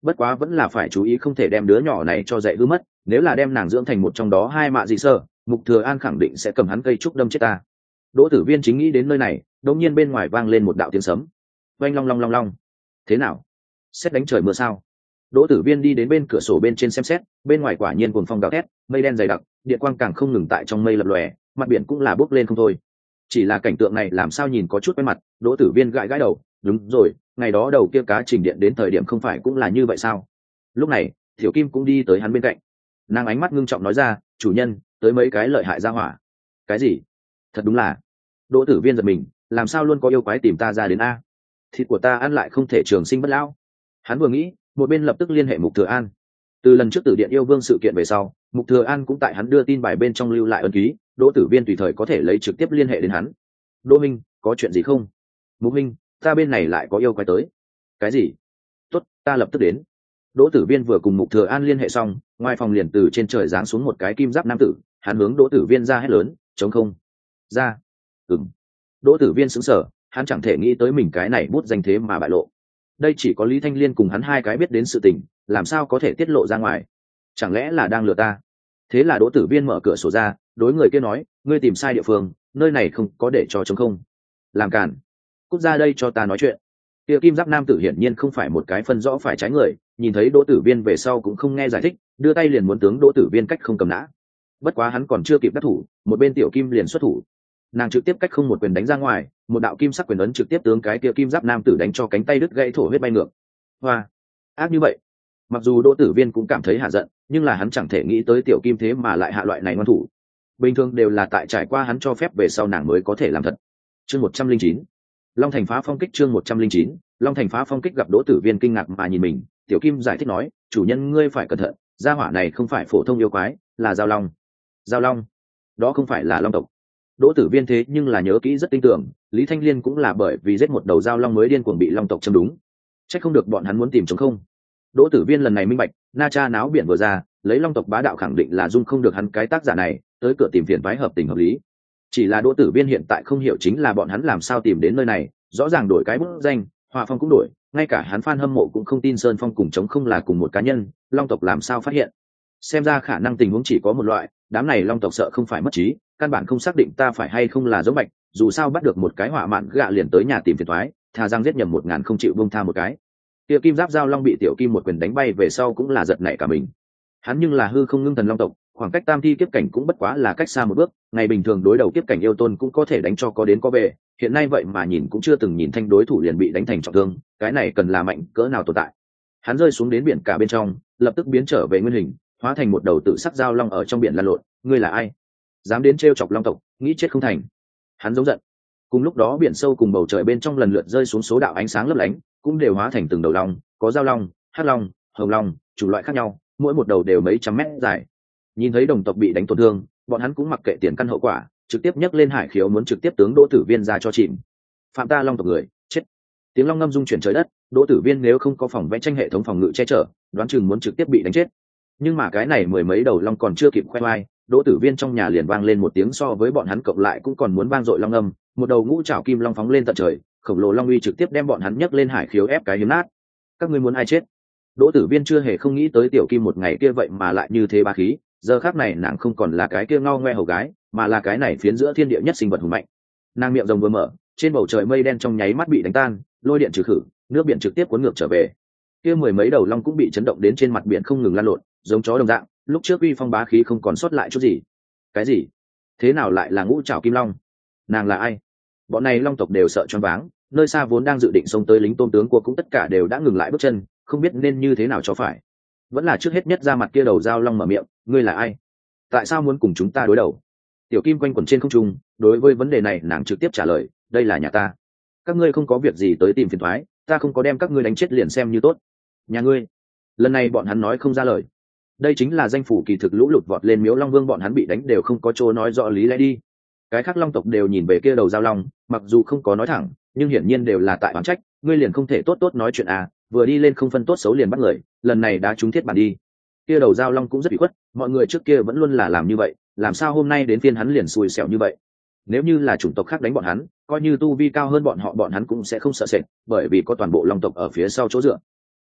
bất quá vẫn là phải chú ý không thể đem đứa nhỏ này cho dạy hư mất, nếu là đem nàng dưỡng thành một trong đó hai mạ dị sơ, Mục Thừa An khẳng định sẽ cầm hắn cây trúc đâm chết ta. Đỗ Tử Viên chính nghĩ đến nơi này, đột nhiên bên ngoài vang lên một đạo tiếng sấm. Oanh long long long long. Thế nào? Sét đánh trời mưa sao? Đỗ Tử Viên đi đến bên cửa sổ bên trên xem xét, bên ngoài quả nhiên cuồng phong gào thét, mây đen dày đặc, điện quang càng không ngừng tại trong mây lập lòe, mặt biển cũng là bốc lên không thôi. Chỉ là cảnh tượng này làm sao nhìn có chút quen mặt, Đỗ Tử Viên gãi gãi đầu, đúng rồi, ngày đó đầu kia cá trình điện đến thời điểm không phải cũng là như vậy sao? Lúc này, Tiểu Kim cũng đi tới hắn bên cạnh. Nàng ánh mắt ngưng trọng nói ra, chủ nhân, tới mấy cái lợi hại ra hỏa. Cái gì? Thật đúng là. Đỗ Tử Viên giật mình, làm sao luôn có yêu quái tìm ta ra đến a? Thịt của ta ăn lại không thể trường sinh bất lão. Hắn vừa nghĩ, một bên lập tức liên hệ Mục Thừa An. Từ lần trước Tử Điện yêu vương sự kiện về sau, Mục Thừa An cũng tại hắn đưa tin bài bên trong lưu lại ấn ký, Đỗ Tử Viên tùy thời có thể lấy trực tiếp liên hệ đến hắn. Đỗ Minh, có chuyện gì không? Mục Minh, ta bên này lại có yêu quái tới. Cái gì? Tốt, ta lập tức đến. Đỗ Tử Viên vừa cùng Mục Thừa An liên hệ xong, ngoài phòng liền từ trên trời giáng xuống một cái kim giáp nam tử, hắn hướng Đỗ Tử Viên ra hét lớn, "Trống không!" Ra. Ừm. Đỗ Tử Viên sững sờ, hắn chẳng thể nghĩ tới mình cái này bút danh thế mà bại lộ. Đây chỉ có Lý Thanh Liên cùng hắn hai cái biết đến sự tình, làm sao có thể tiết lộ ra ngoài? Chẳng lẽ là đang lừa ta? Thế là Đỗ Tử Viên mở cửa sổ ra, đối người kia nói, ngươi tìm sai địa phương, nơi này không có để cho trống không. Làm cản. Cút ra đây cho ta nói chuyện. Kia kim giáp nam tử hiển nhiên không phải một cái phân rõ phải trái người, nhìn thấy Đỗ Tử Viên về sau cũng không nghe giải thích, đưa tay liền muốn tướng Đỗ Tử Viên cách không cầm nã. Bất quá hắn còn chưa kịp đắc thủ, một bên Tiểu Kim liền xuất thủ. Nàng trực tiếp cách không một quyền đánh ra ngoài, một đạo kim sắc quyền ấn trực tiếp tướng cái kia kim giáp nam tử đánh cho cánh tay đứt gãy, thổ huyết bay ngược. Hoa, ác như vậy. Mặc dù Đỗ Tử Viên cũng cảm thấy hạ giận, nhưng là hắn chẳng thể nghĩ tới Tiểu Kim thế mà lại hạ loại này ngoan thủ. Bình thường đều là tại trải qua hắn cho phép về sau nàng mới có thể làm thật. Chương 109. Long Thành phá phong kích. Chương 109. Long Thành phá phong kích. Gặp Đỗ Tử Viên kinh ngạc mà nhìn mình, Tiểu Kim giải thích nói, chủ nhân ngươi phải cẩn thận, gia hỏa này không phải phổ thông yêu quái, là giao long. Giao long? Đó không phải là long tộc. Đỗ Tử Viên thế nhưng là nhớ kỹ rất tinh tưởng, Lý Thanh Liên cũng là bởi vì giết một đầu giao long mới điên cuồng bị long tộc châm đúng. Chắc không được bọn hắn muốn tìm trống không. Đỗ Tử Viên lần này minh bạch, na cha náo biển vừa ra, lấy long tộc bá đạo khẳng định là dung không được hắn cái tác giả này, tới cửa tìm phiền toái hợp tình hợp lý. Chỉ là Đỗ Tử Viên hiện tại không hiểu chính là bọn hắn làm sao tìm đến nơi này, rõ ràng đổi cái bút danh, Hỏa Phong cũng đổi, ngay cả hắn fan hâm mộ cũng không tin Sơn Phong cùng trống không là cùng một cá nhân, long tộc làm sao phát hiện? Xem ra khả năng tình huống chỉ có một loại, đám này long tộc sợ không phải mất trí, căn bản không xác định ta phải hay không là giống bạch, dù sao bắt được một cái hỏa mạn gạ liền tới nhà tìm phiền toái, thà rằng giết nhầm 1000 không chịu buông tha một cái. Kia kim giáp giao long bị Tiểu Kim một quyền đánh bay về sau cũng là giật nảy cả mình. Hắn nhưng là hư không ngưng thần long tộc, khoảng cách tam thi kiếp cảnh cũng bất quá là cách xa một bước, ngày bình thường đối đầu kiếp cảnh yêu tôn cũng có thể đánh cho có đến có về, hiện nay vậy mà nhìn cũng chưa từng nhìn thanh đối thủ liền bị đánh thành trọng thương, cái này cần là mạnh cỡ nào tồn tại. Hắn rơi xuống đến biển cả bên trong, lập tức biến trở về nguyên hình, hóa thành một đầu tự sắc giao long ở trong biển lăn lộn. Ngươi là ai? Dám đến trêu chọc long tộc, nghĩ chết không thành. Hắn giống giận. Cùng lúc đó biển sâu cùng bầu trời bên trong lần lượt rơi xuống số đạo ánh sáng lấp lánh, cũng đều hóa thành từng đầu long, có giao long, hắc long, hồng long, chủ loại khác nhau, mỗi một đầu đều mấy trăm mét dài. Nhìn thấy đồng tộc bị đánh tổn thương, bọn hắn cũng mặc kệ tiền căn hậu quả, trực tiếp nhấc lên hải khiếu muốn trực tiếp tướng Đỗ Tử Viên ra cho chìm. Phạm ta long tộc người, chết. Tiếng long ngâm rung chuyển trời đất, Đỗ Tử Viên nếu không có phòng vẽ tranh hệ thống phòng ngự che chở, đoán chừng muốn trực tiếp bị đánh chết. Nhưng mà cái này mười mấy đầu long còn chưa kịp khoe oai, Đỗ Tử Viên trong nhà liền vang lên một tiếng so với bọn hắn cộng lại cũng còn muốn vang dội long âm, một đầu ngũ trảo kim long phóng lên tận trời, khổng lồ long uy trực tiếp đem bọn hắn nhấc lên hải khiếu ép cái hiếm nát. Các ngươi muốn ai chết? Đỗ Tử Viên chưa hề không nghĩ tới Tiểu Kim một ngày kia vậy mà lại như thế bá khí, giờ khắc này nàng không còn là cái kia ngao ngoe hầu gái, mà là cái này phiến giữa thiên địa nhất sinh vật hùng mạnh. Nàng miệng rồng vừa mở, trên bầu trời mây đen trong nháy mắt bị đánh tan, lôi điện trừ khử, nước biển trực tiếp cuốn ngược trở về. Kia mười mấy đầu long cũng bị chấn động đến trên mặt biển không ngừng lăn lộn, giống chó đồng dạng, lúc trước uy phong bá khí không còn sót lại chút gì. Cái gì? Thế nào lại là ngũ trảo kim long? Nàng là ai? Bọn này long tộc đều sợ choáng váng, nơi xa vốn đang dự định xông tới lính tôm tướng của cũng tất cả đều đã ngừng lại bước chân, không biết nên như thế nào cho phải. Vẫn là trước hết nhất ra mặt kia đầu dao long mở miệng, ngươi là ai? Tại sao muốn cùng chúng ta đối đầu? Tiểu Kim quanh quẩn trên không trung, đối với vấn đề này nàng trực tiếp trả lời, đây là nhà ta. Các ngươi không có việc gì tới tìm phiền toái, ta không có đem các ngươi đánh chết liền xem như tốt. Nhà ngươi? Lần này bọn hắn nói không ra lời. Đây chính là danh phủ kỳ thực lũ lụt vọt lên Miếu Long Vương, bọn hắn bị đánh đều không có chỗ nói rõ lý lẽ đi. Cái khác long tộc đều nhìn về kia đầu dao long, mặc dù không có nói thẳng, nhưng hiển nhiên đều là tại oán trách, ngươi liền không thể tốt tốt nói chuyện à, vừa đi lên không phân tốt xấu liền bắt người, lần này đã trúng thiết bản đi. Kia đầu dao long cũng rất bị khuất, mọi người trước kia vẫn luôn là làm như vậy, làm sao hôm nay đến phiên hắn liền xui xẻo như vậy. Nếu như là chủng tộc khác đánh bọn hắn, coi như tu vi cao hơn bọn hắn cũng sẽ không sợ sệt, bởi vì có toàn bộ long tộc ở phía sau chỗ dựa.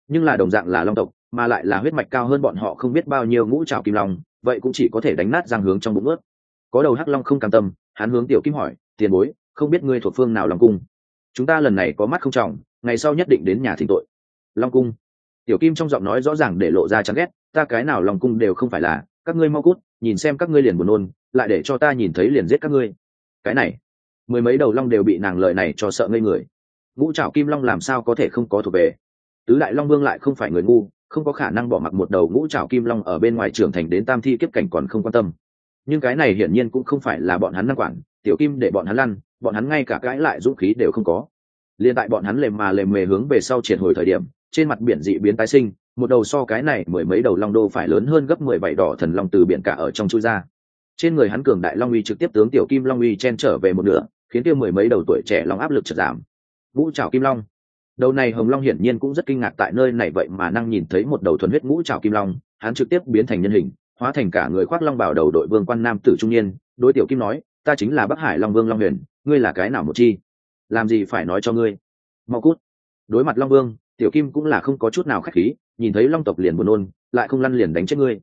nhưng là đồng dạng là long tộc mà lại là huyết mạch cao hơn bọn họ không biết bao nhiêu ngũ trảo kim long, vậy cũng chỉ có thể đánh nát răng hướng trong bụng ướt. Có đầu hắc long không cam tâm, hắn hướng tiểu kim hỏi, tiền bối, không biết ngươi thuộc phương nào long cung? Chúng ta lần này có mắt không trọng, ngày sau nhất định đến nhà thỉnh tội. Long cung. Tiểu kim trong giọng nói rõ ràng để lộ ra chán ghét, ta cái nào long cung đều không phải là, các ngươi mau cút, nhìn xem các ngươi liền buồn nôn, lại để cho ta nhìn thấy liền giết các ngươi. Cái này, mười mấy đầu long đều bị nàng lời này cho sợ ngây người. Ngũ trảo kim long làm sao có thể không có thuộc về? Tứ đại long vương lại không phải người ngu, không có khả năng bỏ mặc một đầu ngũ trảo kim long ở bên ngoài trưởng thành đến tam thi kiếp cảnh còn không quan tâm. Nhưng cái này hiển nhiên cũng không phải là bọn hắn năng quản, tiểu kim để bọn hắn lăn, bọn hắn ngay cả cãi lại dũng khí đều không có. Liên tại bọn hắn lềm mề hướng về sau triển hồi thời điểm, trên mặt biển dị biến tái sinh, một đầu so cái này mười mấy đầu long đô phải lớn hơn gấp 17 đỏ thần long từ biển cả ở trong chui ra. Trên người hắn cường đại long uy trực tiếp tướng tiểu kim long uy chen trở về một nửa, khiến tiêu mười mấy đầu tuổi trẻ long áp lực chợt giảm. Ngũ trảo kim long. Đầu này hồng long hiển nhiên cũng rất kinh ngạc tại nơi này vậy mà năng nhìn thấy một đầu thuần huyết ngũ trảo kim long, hắn trực tiếp biến thành nhân hình, hóa thành cả người khoác long bào đầu đội vương quan nam tử trung niên, đối tiểu kim nói, ta chính là Bắc Hải Long Vương Long Huyền, ngươi là cái nào một chi? Làm gì phải nói cho ngươi? Mau cút. Đối mặt Long Vương, tiểu kim cũng là không có chút nào khách khí, nhìn thấy long tộc liền buồn nôn, lại không lăn liền đánh chết ngươi.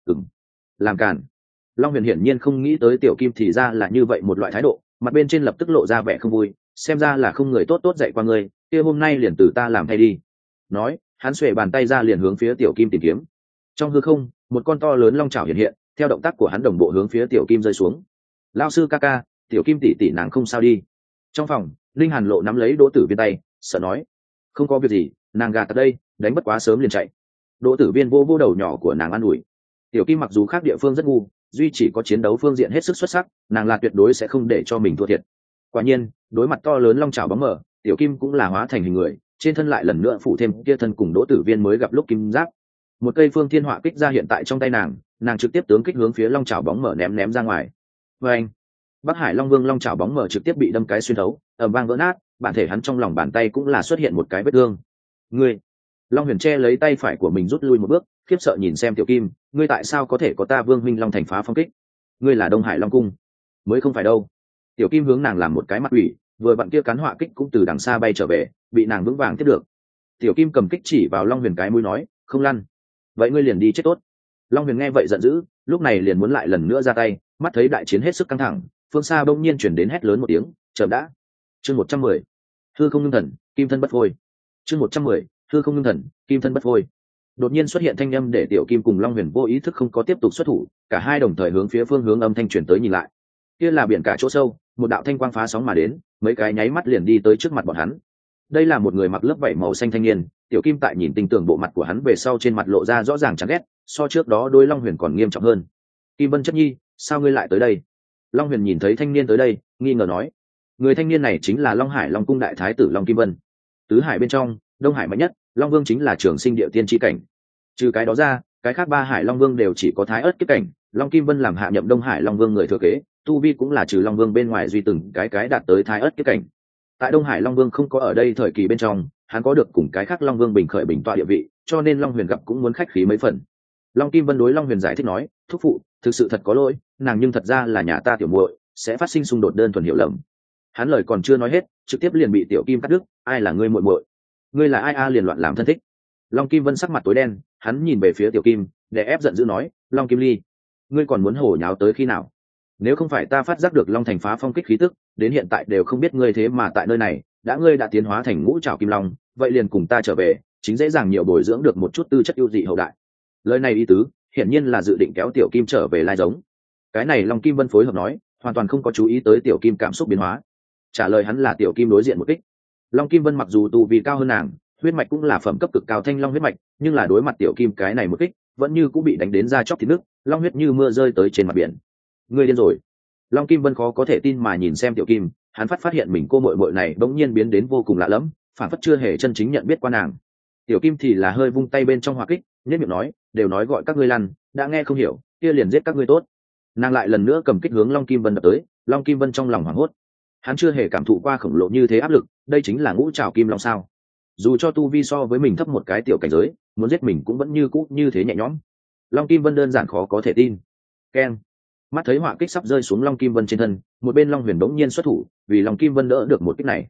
Làm cản. Long Huyền hiển nhiên không nghĩ tới tiểu kim thì ra là như vậy một loại thái độ, mặt bên trên lập tức lộ ra vẻ không vui, xem ra là không người tốt tốt dạy qua ngươi, kia hôm nay liền từ ta làm thay đi. Nói, hắn xuề bàn tay ra liền hướng phía tiểu kim tìm kiếm. Trong hư không, một con to lớn long chảo hiện hiện, theo động tác của hắn đồng bộ hướng phía tiểu kim rơi xuống. Lao sư ca ca, tiểu kim tỷ tỷ nàng không sao đi. Trong phòng, linh hàn lộ nắm lấy Đỗ Tử Viên tay, sợ nói, không có việc gì, nàng gạt ở đây, đánh bất quá sớm liền chạy. Đỗ Tử Viên vô vô đầu nhỏ của nàng an ủi. Tiểu kim mặc dù khác địa phương rất ngu, duy chỉ có chiến đấu phương diện hết sức xuất sắc, nàng là tuyệt đối sẽ không để cho mình thua thiệt. Quả nhiên, đối mặt to lớn long chảo bóng mở, tiểu kim cũng là hóa thành hình người, trên thân lại lần nữa phủ thêm kia thân cùng Đỗ Tử Viên mới gặp lúc kim giáp. Một cây phương thiên họa kích ra hiện tại trong tay nàng trực tiếp tướng kích hướng phía long chảo bóng mở ném ra ngoài. Và anh, Bắc Hải Long Vương long chảo bóng mở trực tiếp bị đâm cái xuyên thấu, ầm vang vỡ nát, bản thể hắn trong lòng bàn tay cũng là xuất hiện một cái vết thương. Ngươi, Long Huyền che lấy tay phải của mình rút lui một bước, khiếp sợ nhìn xem tiểu kim, ngươi tại sao có thể có ta Vương huynh long thành phá phong kích? Ngươi là Đông Hải Long cung? Mới không phải đâu. Tiểu kim hướng nàng làm một cái mặt ủy, vừa vặn kia cán họa kích cũng từ đằng xa bay trở về, bị nàng vững vàng tiếp được. Tiểu kim cầm kích chỉ vào Long Huyền cái mũi nói, không lăn. Vậy ngươi liền đi chết tốt. Long Huyền nghe vậy giận dữ, lúc này liền muốn lại lần nữa ra tay, mắt thấy đại chiến hết sức căng thẳng, phương xa bỗng nhiên chuyển đến hét lớn một tiếng, chậm đã. Chương 110. Hư không ngưng thần, kim thân bất phôi. Chương 110. Hư không ngưng thần, kim thân bất phôi. Đột nhiên xuất hiện thanh âm để tiểu kim cùng Long Huyền vô ý thức không có tiếp tục xuất thủ, cả hai đồng thời hướng phía phương hướng âm thanh truyền tới nhìn lại. Kia là biển cả chỗ sâu, một đạo thanh quang phá sóng mà đến, mấy cái nháy mắt liền đi tới trước mặt bọn hắn. Đây là một người mặc lớp vảy màu xanh thanh niên, tiểu kim tại nhìn tinh tường bộ mặt của hắn về sau trên mặt lộ ra rõ ràng chán ghét, so trước đó đôi Long Huyền còn nghiêm trọng hơn. Kim Vân chất nhi, sao ngươi lại tới đây? Long Huyền nhìn thấy thanh niên tới đây, nghi ngờ nói, người thanh niên này chính là Long Hải Long cung đại thái tử Long Kim Vân. Tứ hải bên trong, Đông Hải mạnh nhất, Long Vương chính là trường sinh địa tiên chi cảnh. Trừ cái đó ra, cái khác ba hải Long Vương đều chỉ có thái ớt kiếp cảnh, Long Kim Vân làm hạ nhậm Đông Hải Long Vương người thừa kế, tu vi cũng là trừ Long Vương bên ngoài duy từng cái đạt tới thái ớt kiếp cảnh. Tại Đông Hải Long Vương không có ở đây thời kỳ bên trong, hắn có được cùng cái khác Long Vương bình khởi bình tọa địa vị, cho nên Long Huyền gặp cũng muốn khách khí mấy phần. Long Kim Vân đối Long Huyền giải thích nói, thúc phụ, thực sự thật có lỗi, nàng nhưng thật ra là nhà ta tiểu muội, sẽ phát sinh xung đột đơn thuần hiểu lầm. Hắn lời còn chưa nói hết, trực tiếp liền bị tiểu kim cắt đứt, ai là ngươi muội muội? Ngươi là ai a? Liền loạn làm thân thích. Long Kim Vân sắc mặt tối đen, hắn nhìn về phía tiểu kim, để ép giận dữ nói, Long Kim Ly, ngươi còn muốn hổ nháo tới khi nào? Nếu không phải ta phát giác được Long Thành phá phong kích khí tức, đến hiện tại đều không biết ngươi thế mà tại nơi này, ngươi đã tiến hóa thành ngũ trảo kim long, vậy liền cùng ta trở về, chính dễ dàng nhiều bồi dưỡng được một chút tư chất ưu dị hậu đại. Lời này ý tứ, hiển nhiên là dự định kéo tiểu kim trở về lai giống. Cái này Long Kim Vân phối hợp nói, hoàn toàn không có chú ý tới tiểu kim cảm xúc biến hóa. Trả lời hắn là tiểu kim đối diện một kích. Long Kim Vân mặc dù tu vi cao hơn nàng, huyết mạch cũng là phẩm cấp cực cao thanh long huyết mạch, nhưng là đối mặt tiểu kim cái này một kích, vẫn như cũng bị đánh đến ra chóc thịt nước, long huyết như mưa rơi tới trên mặt biển. Ngươi điên rồi. Long Kim Vân khó có thể tin mà nhìn xem tiểu kim, hắn phát hiện mình cô muội muội này bỗng nhiên biến đến vô cùng lạ lẫm, phản phất chưa hề chân chính nhận biết qua nàng. Tiểu kim thì là hơi vung tay bên trong hỏa kích, nhất miệng nói, đều nói gọi các ngươi lăn, đã nghe không hiểu, kia liền giết các ngươi tốt. Nàng lại lần nữa cầm kích hướng Long Kim Vân đập tới, Long Kim Vân trong lòng hoảng hốt, hắn chưa hề cảm thụ qua khổng lồ như thế áp lực, đây chính là ngũ trảo kim long sao? Dù cho tu vi so với mình thấp một cái tiểu cảnh giới, muốn giết mình cũng vẫn như cũ như thế nhẹ nhõm. Long Kim Vân đơn giản khó có thể tin. Keng. Mắt thấy hỏa kích sắp rơi xuống Long Kim Vân trên thân, một bên Long Huyền đống nhiên xuất thủ, vì Long Kim Vân đỡ được một kích này.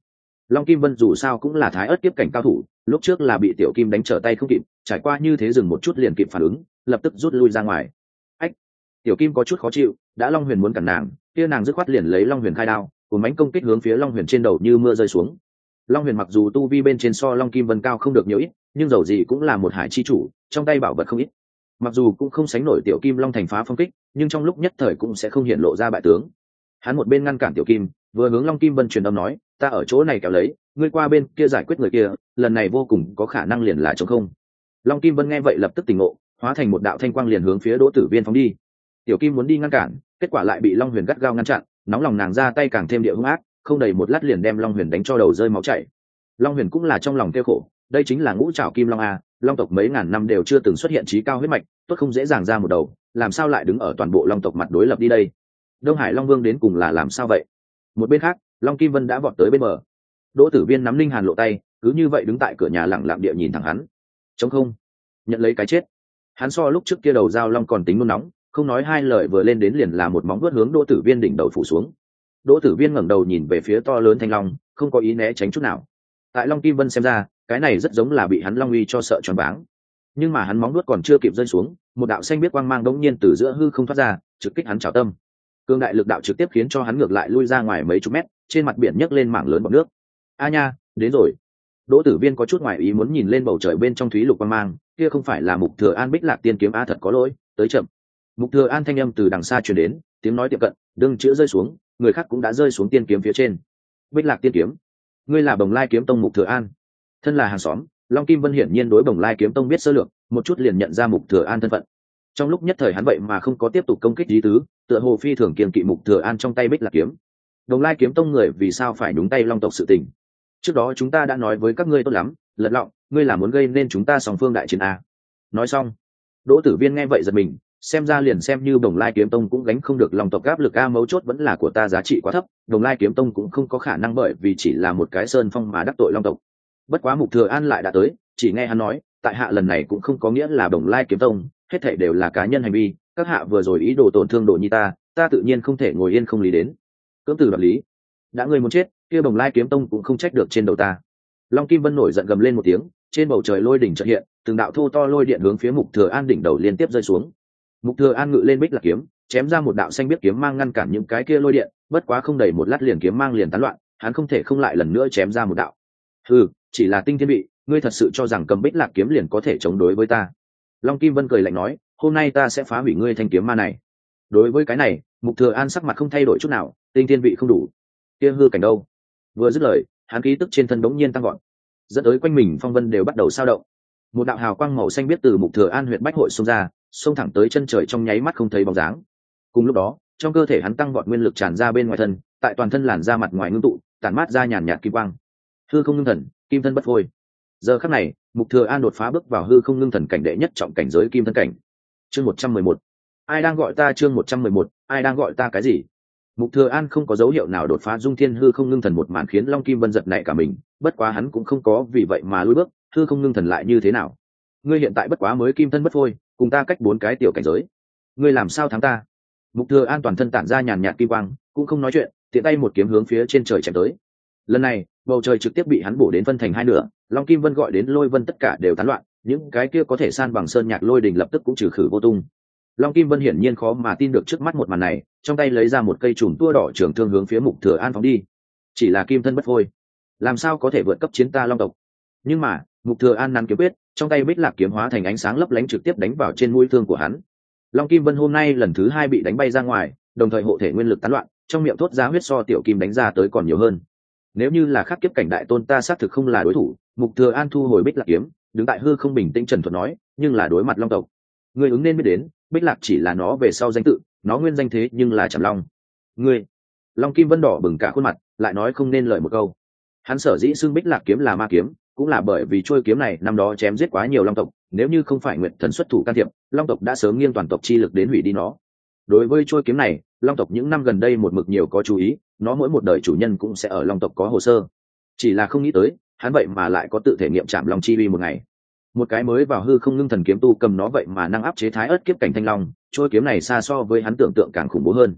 Long Kim Vân dù sao cũng là thái ớt kiếp cảnh cao thủ, lúc trước là bị Tiểu Kim đánh trở tay không kịp, trải qua như thế dừng một chút liền kịp phản ứng, lập tức rút lui ra ngoài. Ách! Tiểu Kim có chút khó chịu, đã Long Huyền muốn cản nàng, kia nàng dứt khoát liền lấy Long Huyền khai đao, cùng mánh công kích hướng phía Long Huyền trên đầu như mưa rơi xuống. Long Huyền mặc dù tu vi bên trên so Long Kim Vân cao không được nhiều ít, nhưng dầu gì cũng là một hải chi chủ, trong tay bảo vật không ít. Mặc dù cũng không sánh nổi Tiểu Kim Long thành phá phong kích, nhưng trong lúc nhất thời cũng sẽ không hiện lộ ra bại tướng. Hắn một bên ngăn cản Tiểu Kim, vừa hướng Long Kim Vân truyền âm nói, ta ở chỗ này kéo lấy, ngươi qua bên kia giải quyết người kia, lần này vô cùng có khả năng liền là trống không. Long Kim Vân nghe vậy lập tức tỉnh ngộ, hóa thành một đạo thanh quang liền hướng phía Đỗ Tử Viên phóng đi. Tiểu Kim muốn đi ngăn cản, kết quả lại bị Long Huyền gắt gao ngăn chặn, nóng lòng nàng ra tay càng thêm địa hung ác, không đầy một lát liền đem Long Huyền đánh cho đầu rơi máu chảy. Long Huyền cũng là trong lòng tiêu khổ, đây chính là ngũ trảo kim long a, long tộc mấy ngàn năm đều chưa từng xuất hiện trí cao huyết mạch, tốt không dễ dàng ra một đầu, làm sao lại đứng ở toàn bộ long tộc mặt đối lập đi đây? Đông Hải Long Vương đến cùng là làm sao vậy? Một bên khác, Long Kim Vân đã vọt tới bên bờ. Đỗ Tử Viên nắm Linh Hàn lộ tay, cứ như vậy đứng tại cửa nhà lặng lặng địa nhìn thẳng hắn. Trống không, nhận lấy cái chết. Hắn so lúc trước kia đầu dao long còn tính nôn nóng, không nói hai lời vừa lên đến liền là một móng vuốt hướng Đỗ Tử Viên đỉnh đầu phủ xuống. Đỗ Tử Viên ngẩng đầu nhìn về phía to lớn thanh long, không có ý né tránh chút nào. Tại Long Kim Vân xem ra, cái này rất giống là bị hắn long uy cho sợ choáng váng. Nhưng mà hắn móng vuốt còn chưa kịp rơi xuống, một đạo xanh biết quang mang đống nhiên từ giữa hư không thoát ra, trực kích hắn trảo tâm. Cương đại lực đạo trực tiếp khiến cho hắn ngược lại lui ra ngoài mấy chục mét, trên mặt biển nhấc lên mảng lớn bọt nước. A nha, đến rồi. Đỗ Tử Viên có chút ngoài ý muốn nhìn lên bầu trời bên trong thúy lục quang mang, kia không phải là Mục Thừa An Bích Lạc Tiên kiếm a, thật có lỗi, tới chậm. Mục Thừa An thanh âm từ đằng xa truyền đến, tiếng nói tiệm cận, đương chữa rơi xuống, người khác cũng đã rơi xuống tiên kiếm phía trên. Bích Lạc Tiên kiếm, ngươi là Bồng Lai kiếm tông Mục Thừa An. Thân là hàng xóm, Long Kim Vân hiển nhiên đối Bồng Lai kiếm tông biết sơ lược, một chút liền nhận ra Mục Thừa An thân phận. Trong lúc nhất thời hắn vậy mà không có tiếp tục công kích lý tứ, tựa hồ phi thường kiêng kỵ Mục Thừa An trong tay Bích Lạc kiếm. Bồng Lai kiếm tông người vì sao phải nhúng tay Long tộc sự tình? Trước đó chúng ta đã nói với các ngươi tốt lắm, Lật Lọng, ngươi là muốn gây nên chúng ta song phương đại chiến a. Nói xong, Đỗ Tử Viên nghe vậy giật mình, xem ra liền xem như Bồng Lai kiếm tông cũng gánh không được Long tộc áp lực a, mấu chốt vẫn là của ta giá trị quá thấp, Bồng Lai kiếm tông cũng không có khả năng bởi vì chỉ là một cái sơn phong mà đắc tội Long tộc. Bất quá Mục Thừa An lại đã tới, chỉ nghe hắn nói, tại hạ lần này cũng không có nghĩa là Bồng Lai kiếm tông, hết thảy đều là cá nhân hành vi, các hạ vừa rồi ý đồ tổn thương Đồ Nhi ta tự nhiên không thể ngồi yên không lý đến. Cưỡng từ đoạt lý, đã ngươi muốn chết, kia Bồng Lai kiếm tông cũng không trách được trên đầu ta. Long Kim Vân nổi giận gầm lên một tiếng, trên bầu trời lôi đỉnh chợt hiện, từng đạo thô to lôi điện hướng phía Mục Thừa An đỉnh đầu liên tiếp rơi xuống. Mục Thừa An ngự lên Bích Lạc kiếm, chém ra một đạo xanh biết kiếm mang ngăn cản những cái kia lôi điện, bất quá không đầy một lát liền kiếm mang liền tán loạn, hắn không thể không lại lần nữa chém ra một đạo. Hừ, chỉ là tinh thiên bị, ngươi thật sự cho rằng cầm Bích Lạc kiếm liền có thể chống đối với ta? Long Kim Vân cười lạnh nói, hôm nay ta sẽ phá hủy ngươi thanh kiếm ma này. Đối với cái này, Mục Thừa An sắc mặt không thay đổi chút nào, tinh thiên vị không đủ, kia hư cảnh đâu? Vừa dứt lời, hắn khí tức trên thân đống nhiên tăng gọn, dẫn tới quanh mình phong vân đều bắt đầu sao động. Một đạo hào quang màu xanh biết từ Mục Thừa An huyện bách hội xông ra, xông thẳng tới chân trời trong nháy mắt không thấy bóng dáng. Cùng lúc đó, trong cơ thể hắn tăng vọt nguyên lực tràn ra bên ngoài thân, tại toàn thân làn da mặt ngoài ngưng tụ, tản mát ra nhàn nhạt kim quang. Hư không ngưng thần, kim thân bất phôi. Giờ khắc này, Mục Thừa An đột phá bước vào hư không ngưng thần cảnh đệ nhất trọng cảnh giới kim thân cảnh. Chương 111. Ai đang gọi ta? Chương 111. Ai đang gọi ta cái gì? Mục Thừa An không có dấu hiệu nào đột phá dung thiên hư không ngưng thần một màn khiến Long Kim Vân giật nảy cả mình, bất quá hắn cũng không có vì vậy mà lùi bước, hư không ngưng thần lại như thế nào? Ngươi hiện tại bất quá mới kim thân bất phôi, cùng ta cách 4 cái tiểu cảnh giới. Ngươi làm sao thắng ta? Mục Thừa An toàn thân tản ra nhàn nhạt kim quang, cũng không nói chuyện, tiện tay một kiếm hướng phía trên trời chém tới. Lần này, bầu trời trực tiếp bị hắn bổ đến phân thành hai nửa, Long Kim Vân gọi đến lôi vân tất cả đều tán loạn, những cái kia có thể san bằng sơn nhạc lôi đình lập tức cũng trừ khử vô tung. Long Kim Vân hiển nhiên khó mà tin được trước mắt một màn này, trong tay lấy ra một cây chùm tua đỏ trường thương hướng phía Mục Thừa An phóng đi. Chỉ là kim thân bất phôi, làm sao có thể vượt cấp chiến ta Long tộc? Nhưng mà, Mục Thừa An nắn kiếm quyết, trong tay Bích Lạc kiếm hóa thành ánh sáng lấp lánh trực tiếp đánh vào trên mũi thương của hắn. Long Kim Vân hôm nay lần thứ 2 bị đánh bay ra ngoài, đồng thời hộ thể nguyên lực tán loạn, trong miệng thốt ra huyết so tiểu kim đánh ra tới còn nhiều hơn. Nếu như là khắc kiếp cảnh đại tôn ta xác thực không là đối thủ. Mục Thừa An thu hồi Bích Lạc kiếm, đứng tại hư không bình tĩnh trần thuật nói, nhưng là đối mặt Long tộc, ngươi ứng nên biết đến, Bích Lạc chỉ là nó về sau danh tự, nó nguyên danh thế nhưng là Trảm Long. Ngươi, Long Kim Vân đỏ bừng cả khuôn mặt, lại nói không nên lời một câu. Hắn sở dĩ xưng Bích Lạc kiếm là ma kiếm, cũng là bởi vì trôi kiếm này năm đó chém giết quá nhiều Long tộc, nếu như không phải Nguyệt Thần xuất thủ can thiệp, Long tộc đã sớm nghiêng toàn tộc chi lực đến hủy đi nó. Đối với trôi kiếm này, Long tộc những năm gần đây một mực nhiều có chú ý, nó mỗi một đời chủ nhân cũng sẽ ở Long tộc có hồ sơ. Chỉ là không nghĩ tới, hắn vậy mà lại có tự thể nghiệm Trảm Long chi uy một ngày. Một cái mới vào hư không ngưng thần kiếm tu cầm nó vậy mà năng áp chế thái ớt kiếp cảnh thanh long, trôi kiếm này xa so với hắn tưởng tượng càng khủng bố hơn.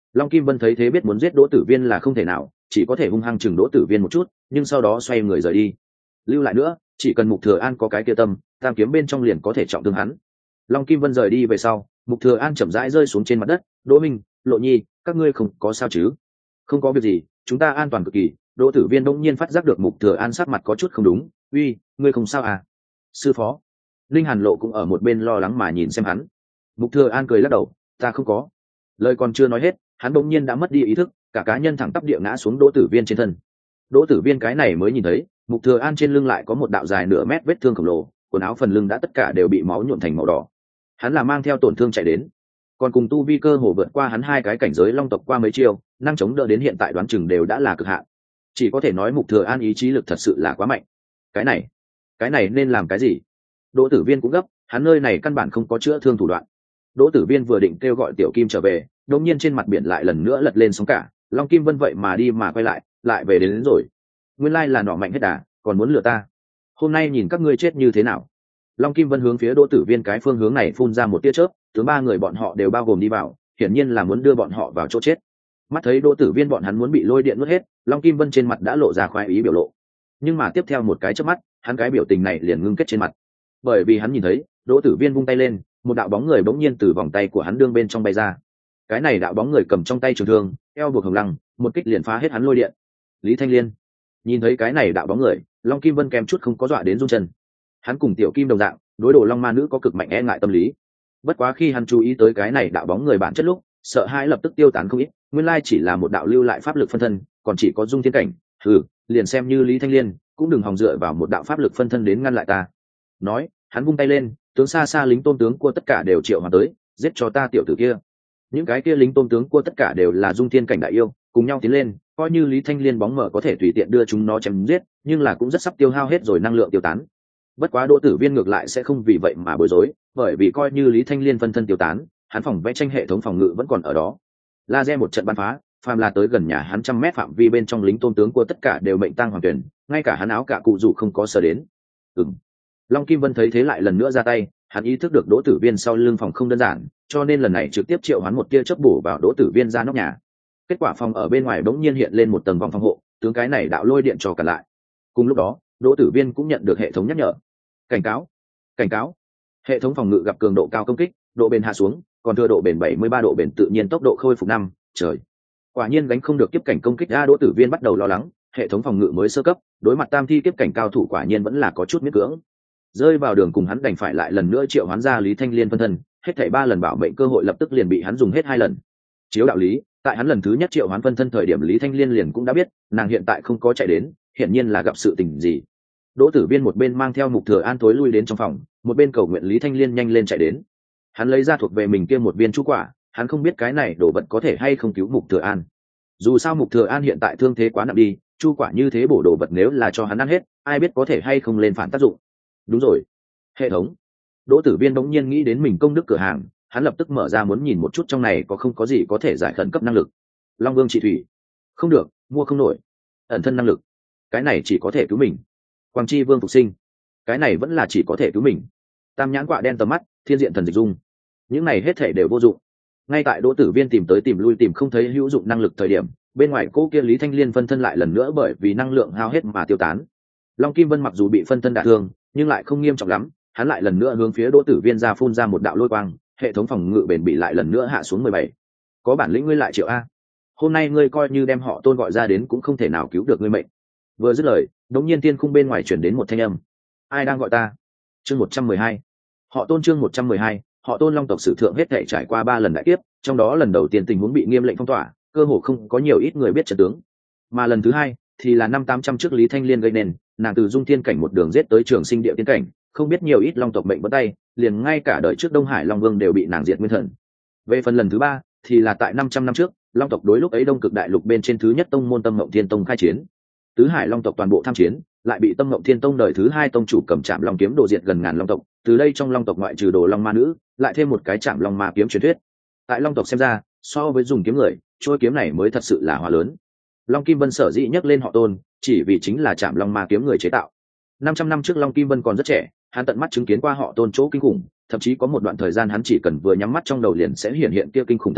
Long Kim Vân thấy thế biết muốn giết Đỗ Tử Viên là không thể nào, chỉ có thể hung hăng chừng Đỗ Tử Viên một chút, nhưng sau đó xoay người rời đi. Lưu lại nữa, chỉ cần Mục Thừa An có cái kia tâm, tam kiếm bên trong liền có thể trọng thương hắn. Long Kim Vân rời đi về sau, Mục Thừa An chậm rãi rơi xuống trên mặt đất. Đỗ Minh, Lộ Nhi, các ngươi không có sao chứ? Không có việc gì, chúng ta an toàn cực kỳ. Đỗ Tử Viên bỗng nhiên phát giác được Mục Thừa An sắc mặt có chút không đúng. Uy, ngươi không sao à? Sư phó. Linh Hàn Lộ cũng ở một bên lo lắng mà nhìn xem hắn. Mục Thừa An cười lắc đầu, ta không có. Lời còn chưa nói hết, hắn bỗng nhiên đã mất đi ý thức, cả cá nhân thẳng tắp địa ngã xuống Đỗ Tử Viên trên thân. Đỗ Tử Viên cái này mới nhìn thấy, Mục Thừa An trên lưng lại có một đạo dài nửa mét vết thương khổng lồ, quần áo phần lưng đã tất cả đều bị máu nhuộm thành màu đỏ. Hắn là mang theo tổn thương chạy đến, còn cùng tu vi cơ hồ vượt qua hắn hai cái cảnh giới long tộc qua mấy chiêu, năng chống đỡ đến hiện tại đoán chừng đều đã là cực hạn. Chỉ có thể nói Mục Thừa An ý chí lực thật sự là quá mạnh. Cái này nên làm cái gì? Đỗ Tử Viên cũng gấp, hắn nơi này căn bản không có chữa thương thủ đoạn. Đỗ Tử Viên vừa định kêu gọi Tiểu Kim trở về, đột nhiên trên mặt biển lại lần nữa lật lên sóng cả, Long Kim Vân vậy mà đi mà quay lại về đến rồi. Nguyên lai là nọ mạnh hết đà, còn muốn lừa ta. Hôm nay nhìn các ngươi chết như thế nào. Long Kim Vân hướng phía Đỗ Tử Viên cái phương hướng này phun ra một tia chớp, tướng ba người bọn họ đều bao gồm đi vào, hiển nhiên là muốn đưa bọn họ vào chỗ chết. Mắt thấy Đỗ Tử Viên bọn hắn muốn bị lôi điện nuốt hết, Long Kim Vân trên mặt đã lộ ra khoái ý biểu lộ. Nhưng mà tiếp theo một cái chớp mắt, hắn cái biểu tình này liền ngưng kết trên mặt. Bởi vì hắn nhìn thấy, Đỗ Tử Viên vung tay lên, một đạo bóng người bỗng nhiên từ vòng tay của hắn đương bên trong bay ra. Cái này đạo bóng người cầm trong tay trường thương, eo buộc hồng lăng, một kích liền phá hết hắn lôi điện. Lý Thanh Liên nhìn thấy cái này đạo bóng người, Long Kim Vân kèm chút không có dọa đến run chân. Hắn cùng Tiểu Kim đồng dạng, đối đồ long ma nữ có cực mạnh e ngại tâm lý. Bất quá khi hắn chú ý tới cái này đạo bóng người bản chất lúc, sợ hãi lập tức tiêu tán không ít. Nguyên lai chỉ là một đạo lưu lại pháp lực phân thân, còn chỉ có dung thiên cảnh. Liền xem như Lý Thanh Liên cũng đừng hòng dựa vào một đạo pháp lực phân thân đến ngăn lại ta. Nói, hắn vung tay lên, tướng xa xa lính tôn tướng của tất cả đều triệu hoàn tới, giết cho ta tiểu tử kia. Những cái kia lính tôn tướng của tất cả đều là dung thiên cảnh đại yêu, cùng nhau tiến lên, coi như Lý Thanh Liên bóng mở có thể tùy tiện đưa chúng nó chém giết, nhưng là cũng rất sắp tiêu hao hết rồi năng lượng tiêu tán. Bất quá Đỗ Tử Viên ngược lại sẽ không vì vậy mà bối rối, bởi vì coi như Lý Thanh Liên phân thân tiêu tán, hắn phòng vẽ tranh hệ thống phòng ngự vẫn còn ở đó. Laser một trận bắn phá, phàm là tới gần nhà hắn 100 mét phạm vi bên trong lính tôn tướng của tất cả đều mệnh tang hoàng tuyển, ngay cả hắn áo cả cụ dù không có sờ đến. Long Kim Vân thấy thế lại lần nữa ra tay, hắn ý thức được Đỗ Tử Viên sau lưng phòng không đơn giản, cho nên lần này trực tiếp triệu hoán một tia chớp bổ vào Đỗ Tử Viên ra nóc nhà. Kết quả phòng ở bên ngoài bỗng nhiên hiện lên một tầng vòng phòng hộ, tướng cái này đạo lôi điện cho cả lại. Cùng lúc đó, Đỗ Tử Viên cũng nhận được hệ thống nhắc nhở. Cảnh cáo. Hệ thống phòng ngự gặp cường độ cao công kích, độ bền hạ xuống, còn thừa độ bền 73 độ bền tự nhiên tốc độ khôi phục 5, trời. Quả nhiên gánh không được kiếp cảnh công kích, Đỗ Tử Viên bắt đầu lo lắng, hệ thống phòng ngự mới sơ cấp, đối mặt tam thi kiếp cảnh cao thủ quả nhiên vẫn là có chút miễn cưỡng. Rơi vào đường cùng hắn đành phải lại lần nữa triệu hoán ra Lý Thanh Liên phân thân, hết thảy 3 lần bảo mệnh cơ hội lập tức liền bị hắn dùng hết 2 lần. Chiếu đạo lý, tại hắn lần thứ nhất triệu hoán phân thân thời điểm Lý Thanh Liên liền cũng đã biết, nàng hiện tại không có chạy đến, hiển nhiên là gặp sự tình gì. Đỗ Tử Viên một bên mang theo Mục Thừa An tối lui đến trong phòng, một bên cầu nguyện Lý Thanh Liên nhanh lên chạy đến. Hắn lấy ra thuộc về mình kia một viên chu quả, hắn không biết cái này đồ vật có thể hay không cứu Mục Thừa An. Dù sao Mục Thừa An hiện tại thương thế quá nặng đi, chu quả như thế bổ đồ vật nếu là cho hắn ăn hết, ai biết có thể hay không lên phản tác dụng. Đúng rồi, hệ thống. Đỗ Tử Viên bỗng nhiên nghĩ đến mình công đức cửa hàng, hắn lập tức mở ra muốn nhìn một chút trong này có không có gì có thể giải khẩn cấp năng lực. Long Vương trị thủy, không được, mua không nổi. Ẩn thân năng lực, cái này chỉ có thể cứu mình. Quang Chi Vương phục sinh, cái này vẫn là chỉ có thể cứu mình. Tam nhãn quạ đen tầm mắt, thiên diện thần dịch dung, những này hết thể đều vô dụng. Ngay tại Đỗ Tử Viên tìm tới tìm lui tìm không thấy hữu dụng năng lực thời điểm, bên ngoài cô kia Lý Thanh Liên phân thân lại lần nữa bởi vì năng lượng hao hết mà tiêu tán. Long Kim Vân mặc dù bị phân thân đả thương, nhưng lại không nghiêm trọng lắm, hắn lại lần nữa hướng phía Đỗ Tử Viên ra phun ra một đạo lôi quang, hệ thống phòng ngự bền bị lại lần nữa hạ xuống 17. Có bản lĩnh ngươi lại triệu a. Hôm nay ngươi coi như đem họ Tôn gọi ra đến cũng không thể nào cứu được ngươi mệnh. Vừa dứt lời, đột nhiên tiên khung bên ngoài truyền đến một thanh âm. Ai đang gọi ta? Chương 112. Họ Tôn chương 112, họ Tôn Long tộc sử thượng hết thảy trải qua 3 lần đại kiếp, trong đó lần đầu tiên tình huống bị nghiêm lệnh phong tỏa, cơ hồ không có nhiều ít người biết trận tướng. Mà lần thứ hai thì là năm 800 trước Lý Thanh Liên gây nên, nàng từ dung thiên cảnh một đường giết tới trường sinh địa tiên cảnh, không biết nhiều ít long tộc mệnh bất tay, liền ngay cả đời trước Đông Hải Long Vương đều bị nàng diệt nguyên thần. Về phần lần thứ ba thì là tại 500 năm trước, long tộc đối lúc ấy Đông Cực Đại Lục bên trên thứ nhất tông môn Tâm Ngộng Thiên Tông khai chiến. Tứ Hải long tộc toàn bộ tham chiến, lại bị Tâm Ngộng Thiên Tông đời thứ 2 tông chủ cầm Trảm Long kiếm đồ diệt gần ngàn long tộc, từ đây trong long tộc ngoại trừ Đồ Long Ma nữ, lại thêm một cái Trảm Long Ma kiếm truyền thuyết. Tại long tộc xem ra, so với dùng kiếm người, trôi kiếm này mới thật sự là hòa lớn. Long Kim Vân sở dĩ nhắc lên họ Tôn, chỉ vì chính là Trảm Long Ma kiếm người chế tạo. 500 năm trước Long Kim Vân còn rất trẻ, hắn tận mắt chứng kiến qua họ Tôn chỗ kinh khủng, thậm chí có một đoạn thời gian hắn chỉ cần vừa nhắm mắt trong đầu liền sẽ hiện kia kinh khủng thân ảnh,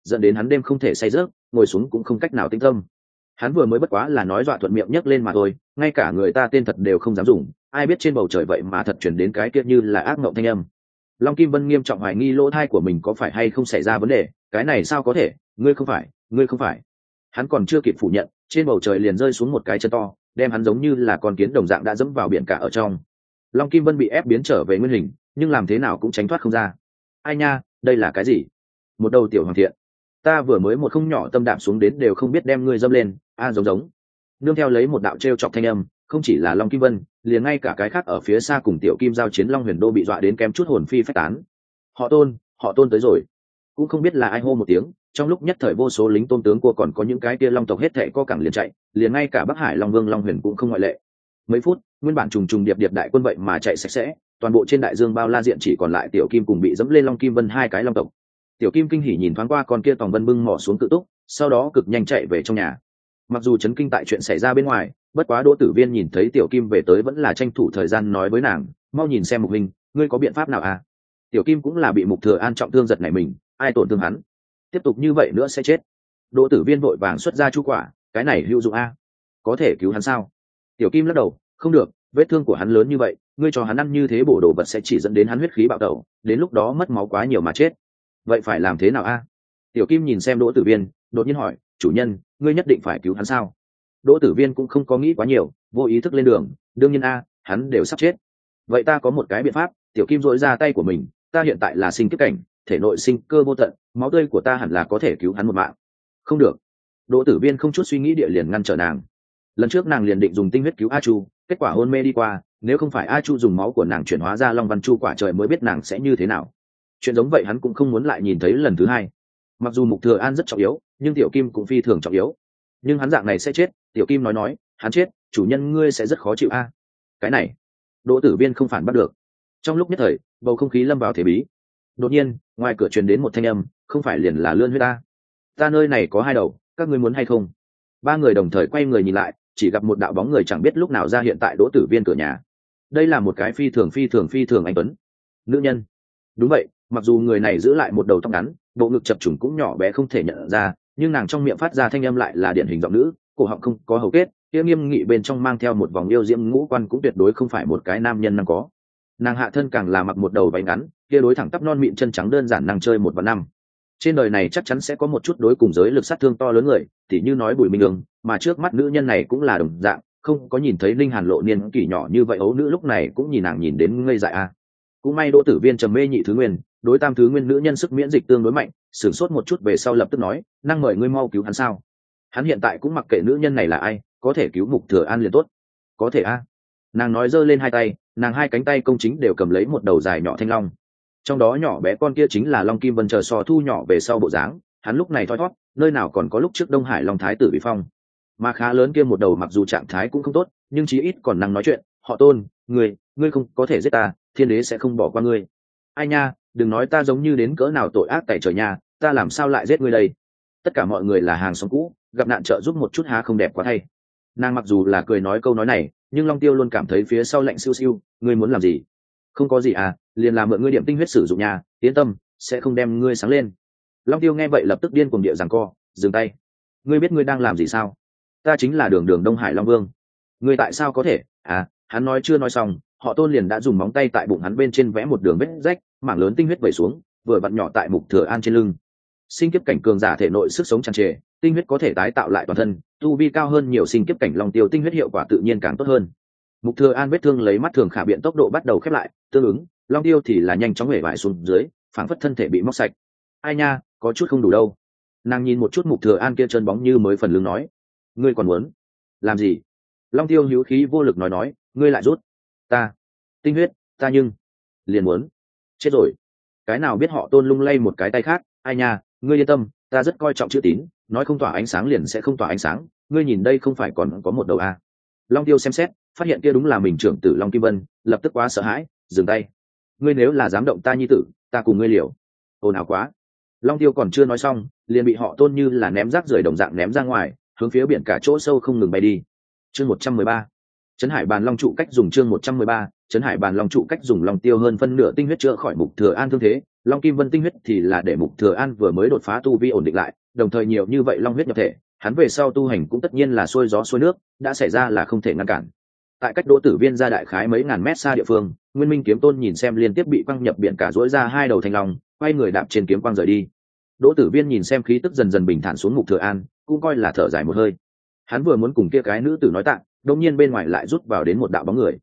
dẫn đến hắn đêm không thể say giấc, ngồi xuống cũng không cách nào tĩnh tâm. Hắn vừa mới bất quá là nói dọa thuận miệng nhấc lên mà thôi, ngay cả người ta tên thật đều không dám dùng, ai biết trên bầu trời vậy mà thật chuyển đến cái kia như là ác mộng thanh âm. Long Kim Vân nghiêm trọng hoài nghi lỗ thai của mình có phải hay không xảy ra vấn đề, cái này sao có thể, ngươi không phải. Hắn còn chưa kịp phủ nhận, trên bầu trời liền rơi xuống một cái chân to, đem hắn giống như là con kiến đồng dạng đã dẫm vào biển cả ở trong. Long Kim Vân bị ép biến trở về nguyên hình, nhưng làm thế nào cũng tránh thoát không ra. Ai nha, đây là cái gì? Một đầu tiểu hoàng thiện, ta vừa mới một không nhỏ tâm đạm xuống đến đều không biết đem ngươi dâm lên, giống. Nương theo lấy một đạo trêu chọc thanh âm, không chỉ là Long Kim Vân, liền ngay cả cái khác ở phía xa cùng tiểu kim giao chiến Long Huyền Đô bị dọa đến kém chút hồn phi phách tán. Họ Tôn tới rồi. Cũng không biết là ai hô một tiếng, trong lúc nhất thời vô số lính tôn tướng của còn có những cái kia long tộc hết thảy co cẳng liền chạy, liền ngay cả Bắc Hải Long Vương Long Huyền cũng không ngoại lệ. Mấy phút, nguyên bản trùng trùng điệp điệp đại quân vậy mà chạy sạch sẽ, toàn bộ trên đại dương bao la diện chỉ còn lại tiểu kim cùng bị dẫm lên Long Kim Vân hai cái long tộc. Tiểu kim kinh hỉ nhìn thoáng qua con kia tòng vân bưng mỏ xuống tự túc, sau đó cực nhanh chạy về trong nhà. Mặc dù chấn kinh tại chuyện xảy ra bên ngoài, bất quá Đỗ Tử Viên nhìn thấy tiểu kim về tới vẫn là tranh thủ thời gian nói với nàng, mau nhìn xem Mục Hình, ngươi có biện pháp nào à? Tiểu kim cũng là bị Mục Thừa An trọng thương giật nảy mình, ai tổn thương hắn, tiếp tục như vậy nữa sẽ chết. Đỗ Tử Viên vội vàng xuất ra chu quả, cái này hữu dụng a, có thể cứu hắn sao? Tiểu kim lắc đầu, không được, vết thương của hắn lớn như vậy, ngươi cho hắn ăn như thế bổ đồ vật sẽ chỉ dẫn đến hắn huyết khí bạo tẩu, đến lúc đó mất máu quá nhiều mà chết. Vậy phải làm thế nào a? Tiểu kim nhìn xem Đỗ Tử Viên, đột nhiên hỏi, chủ nhân, ngươi nhất định phải cứu hắn sao? Đỗ Tử Viên cũng không có nghĩ quá nhiều, vô ý thức lên đường, đương nhiên a, hắn đều sắp chết. Vậy ta có một cái biện pháp. Tiểu kim dội ra tay của mình, ta hiện tại là sinh kiếp cảnh, thể nội sinh cơ vô tận, máu tươi của ta hẳn là có thể cứu hắn một mạng. Không được. Đỗ Tử Viên không chút suy nghĩ địa liền ngăn trở nàng. Lần trước nàng liền định dùng tinh huyết cứu A Chu, kết quả hôn mê đi qua, nếu không phải A Chu dùng máu của nàng chuyển hóa ra Long Văn Chu quả trời mới biết nàng sẽ như thế nào. Chuyện giống vậy hắn cũng không muốn lại nhìn thấy lần thứ hai. Mặc dù Mục Thừa An rất trọng yếu, nhưng Tiểu Kim cũng phi thường trọng yếu. Nhưng hắn dạng này sẽ chết. Tiểu Kim nói, hắn chết, chủ nhân ngươi sẽ rất khó chịu a. Cái này, Đỗ Tử Viên không phản bắt được. Trong lúc nhất thời, bầu không khí lâm vào thế bí. Đột nhiên, ngoài cửa truyền đến một thanh âm, không phải liền là lươn huyết ta. Ta nơi này có hai đầu, các ngươi muốn hay không? Ba người đồng thời quay người nhìn lại, chỉ gặp một đạo bóng người chẳng biết lúc nào ra hiện tại Đỗ Tử Viên cửa nhà. Đây là một cái phi thường anh tuấn nữ nhân. Đúng vậy, mặc dù người này giữ lại một đầu tóc ngắn, bộ ngực chập trùng cũng nhỏ bé không thể nhận ra, nhưng nàng trong miệng phát ra thanh âm lại là điển hình giọng nữ, cổ họng không có hầu kết, kia nghiêm nghị bên trong mang theo một vòng yêu diễm ngũ quan cũng tuyệt đối không phải một cái nam nhân năng có. Nàng hạ thân càng là mặc một đầu váy ngắn, kia đối thẳng tắp non mịn chân trắng đơn giản năng chơi một và năm. Trên đời này chắc chắn sẽ có một chút đối cùng giới lực sát thương to lớn người, tỉ như nói Bùi Minh Đường, mà trước mắt nữ nhân này cũng là đồng dạng, không có nhìn thấy Linh Hàn Lộ niên kỷ nhỏ như vậy ấu nữ lúc này cũng nhìn nàng nhìn đến ngây dại a. Cũng may Đỗ Tử Viên trầm mê nhị thứ nguyên, đối tam thứ nguyên nữ nhân sức miễn dịch tương đối mạnh, sửng sốt một chút về sau lập tức nói, năng mời ngươi mau cứu hắn sao? Hắn hiện tại cũng mặc kệ nữ nhân này là ai, có thể cứu Mục Thừa An liền tốt. Có thể a. Nàng nói giơ lên hai tay, nàng hai cánh tay công chính đều cầm lấy một đầu dài nhỏ thanh long, trong đó nhỏ bé con kia chính là Long Kim Vân chờ sò thu nhỏ về sau bộ dáng. Hắn lúc này thoi thót, nơi nào còn có lúc trước Đông Hải Long Thái tử bị phong, mà khá lớn kia một đầu mặc dù trạng thái cũng không tốt, nhưng chí ít còn năng nói chuyện. Họ Tôn, ngươi không có thể giết ta, thiên đế sẽ không bỏ qua ngươi. Ai nha, đừng nói ta giống như đến cỡ nào tội ác tày trời nha, ta làm sao lại giết ngươi đây? Tất cả mọi người là hàng xóm cũ, gặp nạn trợ giúp một chút há không đẹp quá thay. Nàng mặc dù là cười nói câu nói này, nhưng Long Tiêu luôn cảm thấy phía sau lạnh siêu siêu. Ngươi muốn làm gì? Không có gì à, liền làm mượn ngươi điểm tinh huyết sử dụng nhà, yên tâm, sẽ không đem ngươi sáng lên. Long Tiêu nghe vậy lập tức điên cuồng địa giằng co, dừng tay. Ngươi biết ngươi đang làm gì sao? Ta chính là Đường Đông Hải Long Vương. Ngươi tại sao có thể? À, hắn nói chưa nói xong, Họ Tôn liền đã dùng móng tay tại bụng hắn bên trên vẽ một đường vết rách, mảng lớn tinh huyết vẩy xuống, vừa vặn nhỏ tại Mục Thừa An trên lưng. Sinh kiếp cảnh cường giả thể nội sức sống tràn trề, tinh huyết có thể tái tạo lại toàn thân, tu vi cao hơn nhiều sinh kiếp cảnh Long Tiêu tinh huyết hiệu quả tự nhiên càng tốt hơn. Mục Thừa An vết thương lấy mắt thường khả biện tốc độ bắt đầu khép lại, tương ứng, Long Tiêu thì là nhanh chóng hể vải xuống dưới, phảng phất thân thể bị móc sạch. Ai nha, có chút không đủ đâu. Nàng nhìn một chút Mục Thừa An kia chân bóng như mới phần lưng nói, ngươi còn muốn làm gì? Long Tiêu hữu khí vô lực nói, ngươi lại rút ta tinh huyết, ta nhưng liền muốn chết rồi. Cái nào biết Họ Tôn lung lay một cái tay khác, ai nha, ngươi yên tâm, ta rất coi trọng chữ tín, nói không tỏa ánh sáng liền sẽ không tỏa ánh sáng, ngươi nhìn đây không phải còn có một đầu à? Long Tiêu xem xét, phát hiện kia đúng là mình trưởng tử Long Kim Vân, lập tức quá sợ hãi, dừng tay. Ngươi nếu là dám động ta nhi tử, ta cùng ngươi liều. Ồn ào quá. Long Tiêu còn chưa nói xong, liền bị Họ Tôn như là ném rác rưởi đồng dạng ném ra ngoài, hướng phía biển cả chỗ sâu không ngừng bay đi. Chương 113. Trấn Hải Bàn Long trụ cách dùng chương 113, trấn hải bàn long trụ cách dùng long tiêu hơn phân nửa tinh huyết chữa khỏi Mục Thừa An thương thế, long kim vân tinh huyết thì là để Mục Thừa An vừa mới đột phá tu vi ổn định lại, đồng thời nhiều như vậy long huyết nhập thể, hắn về sau tu hành cũng tất nhiên là xuôi gió xuôi nước, đã xảy ra là không thể ngăn cản. Tại cách Đỗ Tử Viên ra đại khái mấy ngàn mét xa địa phương, Nguyên Minh Kiếm Tôn nhìn xem liên tiếp bị quăng nhập biển cả rỗi ra hai đầu thanh long, quay người đạp trên kiếm quang rời đi. Đỗ Tử Viên nhìn xem khí tức dần dần bình thản xuống Mục Thừa An, cũng coi là thở dài một hơi. Hắn vừa muốn cùng kia cái nữ tử nói tạ, đột nhiên bên ngoài lại rút vào đến một đạo bóng người.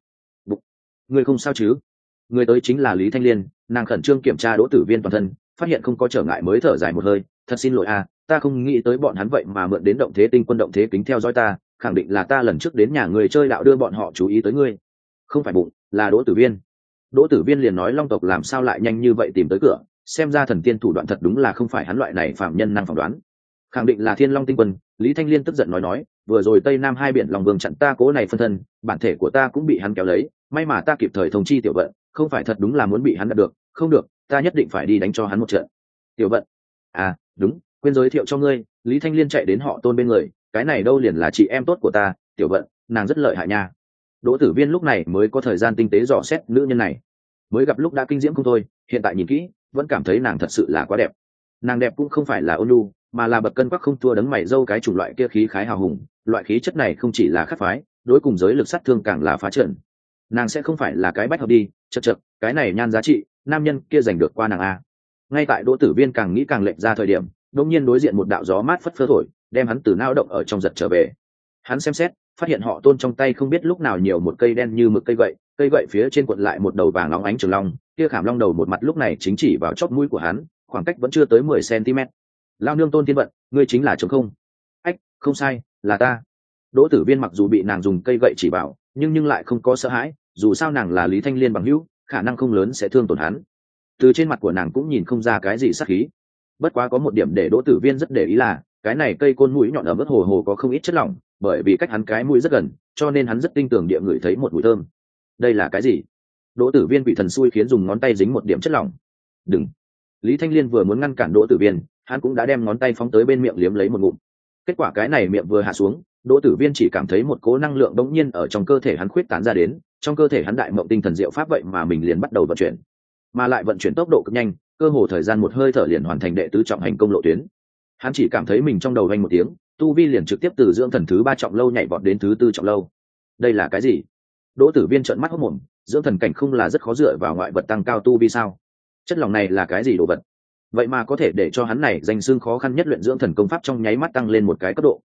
Người không sao chứ? Người tới chính là Lý Thanh Liên, nàng khẩn trương kiểm tra Đỗ Tử Viên toàn thân, phát hiện không có trở ngại mới thở dài một hơi, thật xin lỗi a, ta không nghĩ tới bọn hắn vậy mà mượn đến động thế tinh quân động thế kính theo dõi ta, khẳng định là ta lần trước đến nhà người chơi đạo đưa bọn họ chú ý tới ngươi. Không phải bụng, là Đỗ Tử Viên. Đỗ Tử Viên liền nói Long tộc làm sao lại nhanh như vậy tìm tới cửa, xem ra thần tiên thủ đoạn thật đúng là không phải hắn loại này phạm nhân năng phỏng đoán. Khẳng định là Thiên Long tinh quân. Lý Thanh Liên tức giận nói, vừa rồi Tây Nam hai biển Long Vương chặn ta cố này phân thân, bản thể của ta cũng bị hắn kéo lấy, may mà ta kịp thời thông chi Tiểu Vận, không phải thật đúng là muốn bị hắn đạt được, không được, ta nhất định phải đi đánh cho hắn một trận. Tiểu Vận, à, đúng, quên giới thiệu cho ngươi. Lý Thanh Liên chạy đến họ Tôn bên người, cái này đâu liền là chị em tốt của ta, Tiểu Vận, nàng rất lợi hại nha. Đỗ Tử Viên lúc này mới có thời gian tinh tế dò xét nữ nhân này, mới gặp lúc đã kinh diễm không thôi, hiện tại nhìn kỹ vẫn cảm thấy nàng thật sự là quá đẹp. Nàng đẹp cũng không phải là ôn nhu, mà là bậc cân quắc không thua đấng mày dâu cái chủng loại kia khí khái hào hùng, loại khí chất này không chỉ là khắc phái, đối cùng giới lực sát thương càng là phá trận. Nàng sẽ không phải là cái bách hợp đi, chật, cái này nhan giá trị, nam nhân kia giành được qua nàng a. Ngay tại Đỗ Tử Viên càng nghĩ càng lệch ra thời điểm, đột nhiên đối diện một đạo gió mát phất phơ thổi, đem hắn từ nao động ở trong giật trở về. Hắn xem xét, phát hiện họ Tôn trong tay không biết lúc nào nhiều một cây đen như mực cây gậy phía trên cuộn lại một đầu vàng óng ánh trường long, kia khảm long đầu một mặt lúc này chính chỉ vào chóp mũi của hắn, khoảng cách vẫn chưa tới 10 cm. Lao nương Tôn Thiên Vận, ngươi chính là trống không? Ách, không sai, là ta. Đỗ Tử Viên mặc dù bị nàng dùng cây gậy chỉ bảo, nhưng lại không có sợ hãi, dù sao nàng là Lý Thanh Liên bằng hữu, khả năng không lớn sẽ thương tổn hắn. Từ trên mặt của nàng cũng nhìn không ra cái gì sát khí. Bất quá có một điểm để Đỗ Tử Viên rất để ý là, cái này cây côn mũi nhọn ở mức hồ hồ có không ít chất lỏng, bởi vì cách hắn cái mũi rất gần, cho nên hắn rất tinh tường địa ngửi thấy một mùi thơm. Đây là cái gì? Đỗ Tử Viên bị thần xui khiến dùng ngón tay dính một điểm chất lỏng. Đừng! Lý Thanh Liên vừa muốn ngăn cản Đỗ Tử Viên, hắn cũng đã đem ngón tay phóng tới bên miệng liếm lấy một ngụm. Kết quả cái này miệng vừa hạ xuống, Đỗ Tử Viên chỉ cảm thấy một cỗ năng lượng bỗng nhiên ở trong cơ thể hắn khuyết tán ra đến, trong cơ thể hắn đại mộng tinh thần diệu pháp vậy mà mình liền bắt đầu vận chuyển, mà lại vận chuyển tốc độ cực nhanh, cơ hồ thời gian một hơi thở liền hoàn thành đệ tứ trọng hành công lộ tuyến. Hắn chỉ cảm thấy mình trong đầu vang một tiếng, tu vi liền trực tiếp từ dưỡng thần thứ 3 trọng lâu nhảy vọt đến thứ 4 trọng lâu. Đây là cái gì? Đỗ Tử Viên trợn mắt hốt mồm, dưỡng thần cảnh không là rất khó dựa vào ngoại vật tăng cao tu vi sao? Chất lỏng này là cái gì đồ vật? Vậy mà có thể để cho hắn này danh xưng khó khăn nhất luyện dưỡng thần công pháp trong nháy mắt tăng lên một cái cấp độ.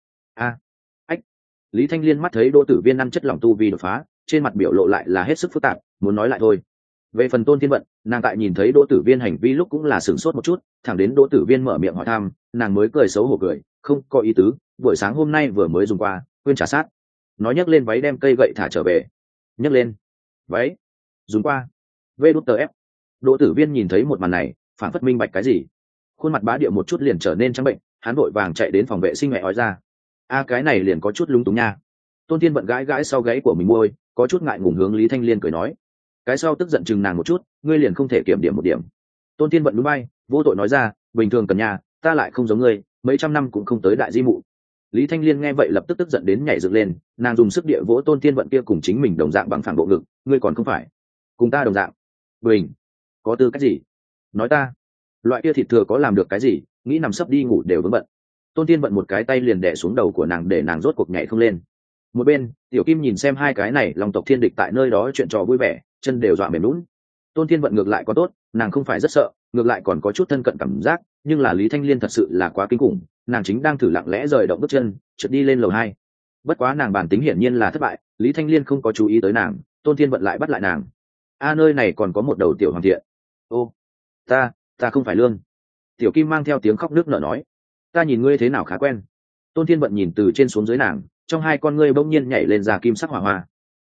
Ách. Lý Thanh Liên mắt thấy Đỗ Tử Viên ăn chất lỏng tu vi đột phá, trên mặt biểu lộ lại là hết sức phức tạp, muốn nói lại thôi. Về phần Tôn Thiên Vận, nàng tại nhìn thấy Đỗ Tử Viên hành vi lúc cũng là sửng sốt một chút, thẳng đến Đỗ Tử Viên mở miệng hỏi thăm, nàng mới cười xấu hổ cười, không có ý tứ, buổi sáng hôm nay vừa mới dùng qua, quên trả sát. Nói nhấc lên váy đem cây gậy thả trở về. Nhấc lên váy, dùng qua. VĐTF. Đỗ Tử Viên nhìn thấy một màn này, phản phất minh bạch cái gì, khuôn mặt bá địa một chút liền trở nên trắng bệnh, hắn vội vàng chạy đến phòng vệ sinh mẹ nói ra. Cái này liền có chút lung túng nha. Tôn Thiên Vận gãi gãi sau gáy của mình môi, có chút ngại ngùng hướng Lý Thanh Liên cười nói. Cái sau tức giận chừng nàng một chút, ngươi liền không thể kiểm điểm một điểm? Tôn Thiên Vận núi bay, vô tội nói ra, bình thường cần nhà, ta lại không giống ngươi, mấy trăm năm cũng không tới đại di mụ. Lý Thanh Liên nghe vậy lập tức tức giận đến nhảy dựng lên, nàng dùng sức địa vỗ Tôn Thiên Vận kia cùng chính mình đồng dạng bằng phẳng bộ ngực, ngươi còn không phải cùng ta đồng dạng? Bình, có tư cách gì? Nói ta, loại kia thịt thừa có làm được cái gì, nghĩ nằm sấp đi ngủ đều vướng bận. Tôn Thiên Vận một cái tay liền đè xuống đầu của nàng để nàng rốt cuộc nhảy không lên. Một bên, Tiểu Kim nhìn xem hai cái này Long tộc thiên địch tại nơi đó chuyện trò vui vẻ, chân đều dọa mềm lún. Tôn Thiên Vận ngược lại có tốt, nàng không phải rất sợ, ngược lại còn có chút thân cận cảm giác, nhưng là Lý Thanh Liên thật sự là quá kinh khủng, nàng chính đang thử lặng lẽ rời động bước chân, trượt đi lên lầu 2. Bất quá nàng bản tính hiển nhiên là thất bại, Lý Thanh Liên không có chú ý tới nàng, Tôn Thiên Vận lại bắt lại nàng. Nơi này còn có một đầu tiểu hoàng thiện. Ô, ta không phải Lương. Tiểu Kim mang theo tiếng khóc nước nở nói, ta nhìn ngươi thế nào khá quen. Tôn Thiên Vận nhìn từ trên xuống dưới nàng, trong hai con ngươi bỗng nhiên nhảy lên ra kim sắc hỏa hoa.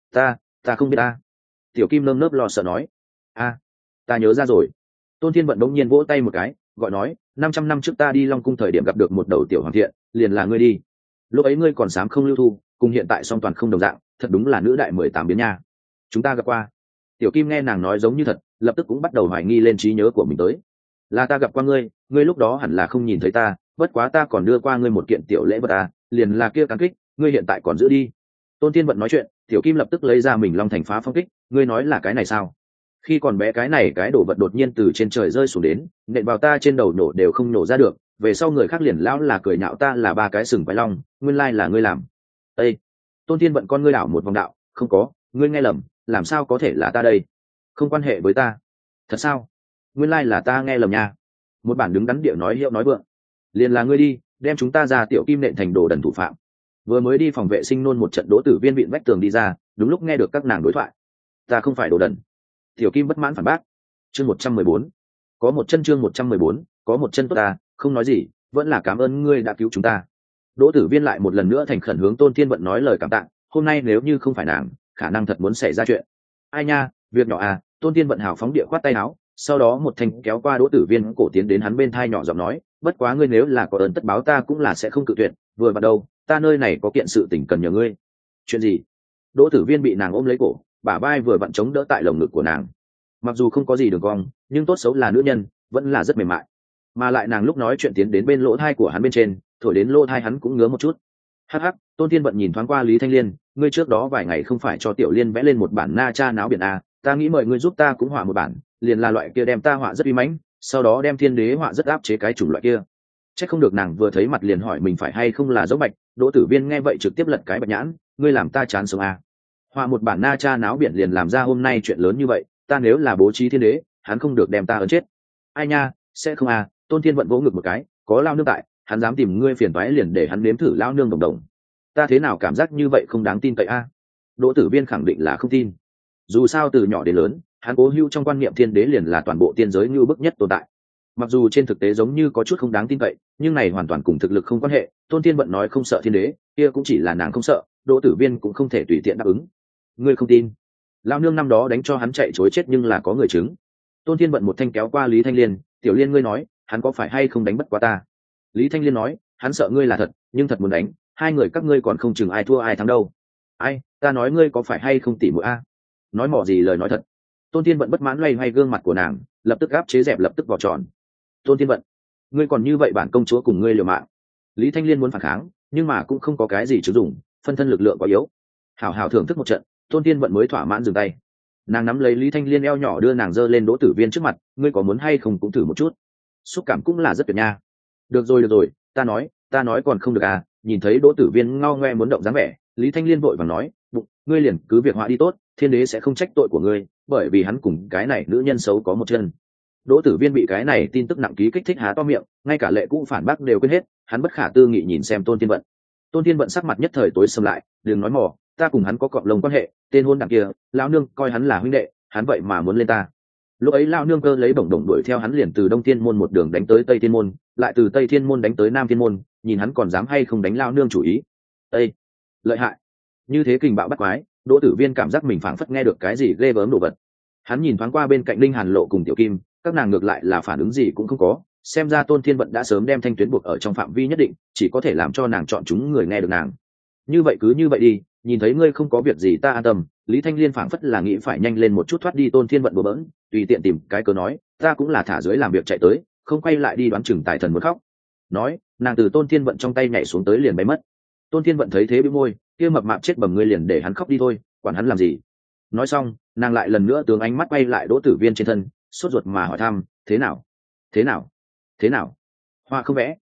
Ta không biết ta. Tiểu Kim nơm nớp lo sợ nói, ta nhớ ra rồi. Tôn Thiên Vận bỗng nhiên vỗ tay một cái, gọi nói, 500 năm trước ta đi Long cung thời điểm gặp được một đầu tiểu hoàng thiện, liền là ngươi đi. Lúc ấy ngươi còn xám không lưu thu, cùng hiện tại song toàn không đồng dạng, thật đúng là nữ đại 18 biến nha. Chúng ta gặp qua. Tiểu Kim nghe nàng nói giống như thật, lập tức cũng bắt đầu hoài nghi lên trí nhớ của mình tới. Là ta gặp qua ngươi lúc đó hẳn là không nhìn thấy ta, bất quá ta còn đưa qua ngươi một kiện tiểu lễ vật liền là kia cán kích, ngươi hiện tại còn giữ đi. Tôn Thiên Vận nói chuyện, Tiểu Kim lập tức lấy ra mình Long Thành Phá Phong Kích, ngươi nói là cái này sao? Khi còn bé cái này cái đồ vật đột nhiên từ trên trời rơi xuống đến, nện vào ta trên đầu nổ đều không nổ ra được, về sau người khác liền lão là cười nhạo ta là ba cái sừng quái long, nguyên lai là ngươi làm. Ê! Tôn Thiên Vận con ngươi đảo một vòng đạo, không có, ngươi nghe lầm, làm sao có thể là ta đây? Không quan hệ với ta. Thật sao? Nguyên lai là ta nghe lầm nha. Một bản đứng đắn địa nói hiệu nói vượng. Liền là ngươi đi, đem chúng ta ra Tiểu Kim nện thành đồ đần thủ phạm. Vừa mới đi phòng vệ sinh nôn một trận Đỗ Tử Viên vịn vách tường đi ra, đúng lúc nghe được các nàng đối thoại. Ta không phải đồ đần. Tiểu Kim bất mãn phản bác. Chương 114. Có một chân chương 114, có một chân tốt ta, không nói gì, vẫn là cảm ơn ngươi đã cứu chúng ta. Đỗ Tử Viên lại một lần nữa thành khẩn hướng Tôn Thiên Vận nói lời cảm tạ, hôm nay nếu như không phải nàng, khả năng thật muốn xảy ra chuyện. Ai nha, việc nhỏ à, Tôn Thiên Vận hào phóng địa khoát tay áo, sau đó một thanh kéo qua Đỗ Tử Viên cổ tiến đến hắn bên thai nhỏ giọng nói, bất quá ngươi nếu là có ơn tất báo ta cũng là sẽ không cự tuyệt, vừa bắt đầu, ta nơi này có kiện sự tình cần nhờ ngươi. Chuyện gì? Đỗ Tử Viên bị nàng ôm lấy cổ, bả vai vừa vặn chống đỡ tại lồng ngực của nàng. Mặc dù không có gì đường cong, nhưng tốt xấu là nữ nhân, vẫn là rất mềm mại. Mà lại nàng lúc nói chuyện tiến đến bên lỗ thai của hắn bên trên, thổi đến lỗ thai hắn cũng ngứa một chút. Hắc hắc, Tôn Thiên Vận nhìn thoáng qua Lý Thanh Liên, ngươi trước đó vài ngày không phải cho Tiểu Liên vẽ lên một bản na cha náo biển à, ta nghĩ mời ngươi giúp ta cũng họa một bản, liền là loại kia đem ta họa rất uy mãnh, sau đó đem thiên đế họa rất áp chế cái chủng loại kia. Chắc không được nàng vừa thấy mặt liền hỏi mình phải hay không là dấu bạch. Đỗ Tử Viên nghe vậy trực tiếp lật cái bạch nhãn, ngươi làm ta chán sống à? Họa một bản na cha náo biển liền làm ra hôm nay chuyện lớn như vậy, ta nếu là bố trí thiên đế, hắn không được đem ta ấn chết. Ai nha, sẽ không à? Tôn Thiên Vận vỗ ngực một cái, có lao nương tại, hắn dám tìm ngươi phiền toái liền để hắn nếm thử lao nương đồng đồng. Ta thế nào cảm giác như vậy không đáng tin cậy a? Đỗ Tử Viên khẳng định là không tin. Dù sao từ nhỏ đến lớn, hắn Cố Hữu trong quan niệm thiên đế liền là toàn bộ tiên giới như bức nhất tồn tại. Mặc dù trên thực tế giống như có chút không đáng tin cậy, nhưng này hoàn toàn cùng thực lực không quan hệ. Tôn Thiên Vận nói không sợ thiên đế, kia cũng chỉ là nàng không sợ, Đỗ Tử Viên cũng không thể tùy tiện đáp ứng. Ngươi không tin? Lao nương năm đó đánh cho hắn chạy chối chết nhưng là có người chứng. Tôn Thiên Vận một thanh kéo qua Lý Thanh Liên, Tiểu Liên ngươi nói, hắn có phải hay không đánh bất quá ta? Lý Thanh Liên nói, hắn sợ ngươi là thật, nhưng thật muốn đánh, hai người các ngươi còn không chừng ai thua ai thắng đâu. Ai, ta nói ngươi có phải hay không tỉ mũi a? Nói mỏ gì lời nói thật. Tôn Thiên Vận bất mãn loay hoay gương mặt của nàng, lập tức gáp chế dẹp lập tức vào tròn. Tôn Thiên Vận, ngươi còn như vậy bản công chúa cùng ngươi liều mạng. Lý Thanh Liên muốn phản kháng, nhưng mà cũng không có cái gì chứng dụng, phân thân lực lượng quá yếu. Hảo hảo thưởng thức một trận, Tôn Thiên Vận mới thỏa mãn dừng tay. Nàng nắm lấy Lý Thanh Liên eo nhỏ đưa nàng giơ lên Đỗ Tử Viên trước mặt, ngươi có muốn hay không cũng thử một chút. Xúc cảm cũng là rất tuyệt nha. Được rồi, ta nói còn không được à? Nhìn thấy Đỗ Tử Viên ngao ngoe muốn động dáng vẻ, Lý Thanh Liên vội vàng nói, bụng, ngươi liền cứ việc họa đi tốt, thiên đế sẽ không trách tội của ngươi, bởi vì hắn cùng cái này nữ nhân xấu có một chân. Đỗ Tử Viên bị cái này tin tức nặng ký kích thích há to miệng, ngay cả lệ cũ phản bác đều quên hết, hắn bất khả tư nghị nhìn xem Tôn Thiên Vận. Tôn Thiên Vận sắc mặt nhất thời tối sầm lại, đừng nói mỏ, ta cùng hắn có cọp lông quan hệ, tên hôn đảng kia, lão nương coi hắn là huynh đệ, hắn vậy mà muốn lên ta. Lúc ấy lão nương cơ lấy bổng đồng đuổi theo hắn liền từ Đông Thiên môn một đường đánh tới Tây Thiên môn, lại từ Tây Thiên môn đánh tới Nam Thiên môn, nhìn hắn còn dám hay không đánh lão nương chủ ý. Ê, lợi hại. Như thế kình bạo bắt quái, Đỗ Tử Viên cảm giác mình phảng phất nghe được cái gì ghê gớm đồ vật. Hắn nhìn thoáng qua bên cạnh Linh Hàn Lộ cùng Tiểu Kim, các nàng ngược lại là phản ứng gì cũng không có, xem ra Tôn Thiên Vận đã sớm đem thanh tuyến buộc ở trong phạm vi nhất định, chỉ có thể làm cho nàng chọn chúng người nghe được nàng. Như vậy cứ như vậy đi, nhìn thấy ngươi không có việc gì ta an tâm. Lý Thanh Liên phảng phất là nghĩ phải nhanh lên một chút thoát đi Tôn Thiên Vận bừa bỡn, tùy tiện tìm cái cớ nói, ta cũng là thả dưới làm việc chạy tới, không quay lại đi đoán chừng tài thần muốn khóc. Nói, nàng từ Tôn Thiên Vận trong tay nhảy xuống tới liền bay mất. Tôn Thiên Vận thấy thế bĩu môi, kia mập mạp chết bầm ngươi liền để hắn khóc đi thôi, quản hắn làm gì. Nói xong, nàng lại lần nữa tướng ánh mắt quay lại Đỗ Tử Viên trên thân, sốt ruột mà hỏi thăm, thế nào? Hoa không vẽ.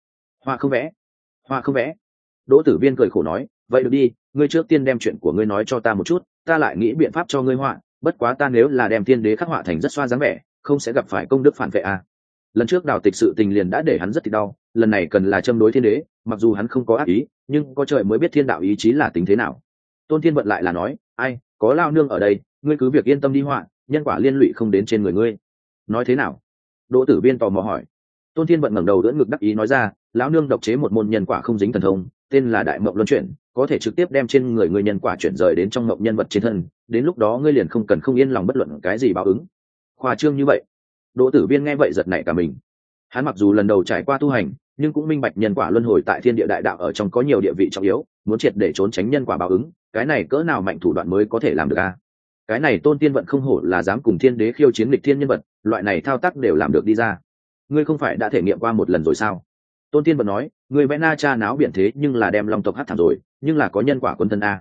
Đỗ Tử Viên cười khổ nói, vậy được đi, ngươi trước tiên đem chuyện của ngươi nói cho ta một chút, ta lại nghĩ biện pháp cho ngươi họa, bất quá ta nếu là đem thiên đế khắc họa thành rất xoa dáng vẻ, không sẽ gặp phải công đức phản vệ à. Lần trước Đào Tịch sự tình liền đã để hắn rất thì đau, lần này cần là châm đối thiên đế, mặc dù hắn không có ác ý, nhưng có trời mới biết thiên đạo ý chí là tính thế nào. Tôn Thiên Vận lại là nói, ai, có lao nương ở đây, ngươi cứ việc yên tâm đi họa, nhân quả liên lụy không đến trên người ngươi. Nói thế nào? Đỗ Tử Viên tò mò hỏi. Tôn Thiên Vận ngẩng đầu đỡ ngực đắc ý nói ra, lão nương độc chế một môn nhân quả không dính thần thông, tên là Đại Mộng Luân Chuyển, có thể trực tiếp đem trên người ngươi nhân quả chuyển rời đến trong mộng nhân vật trên thân, đến lúc đó ngươi liền không cần không yên lòng bất luận cái gì báo ứng. Khoa trương như vậy. Đỗ Tử Viên nghe vậy giật nảy cả mình. Hắn mặc dù lần đầu trải qua tu hành, nhưng cũng minh bạch nhân quả luân hồi tại thiên địa đại đạo ở trong có nhiều địa vị trọng yếu, muốn triệt để trốn tránh nhân quả báo ứng, cái này cỡ nào mạnh thủ đoạn mới có thể làm được a? Cái này Tôn Thiên Vận không hổ là dám cùng thiên đế khiêu chiến nghịch thiên nhân vật, loại này thao tác đều làm được đi ra. Ngươi không phải đã thể nghiệm qua một lần rồi sao? Tôn Thiên Vận nói, ngươi vẽ na cha náo biển thế nhưng là đem long tộc hắc thảm rồi, nhưng là có nhân quả quân thân a.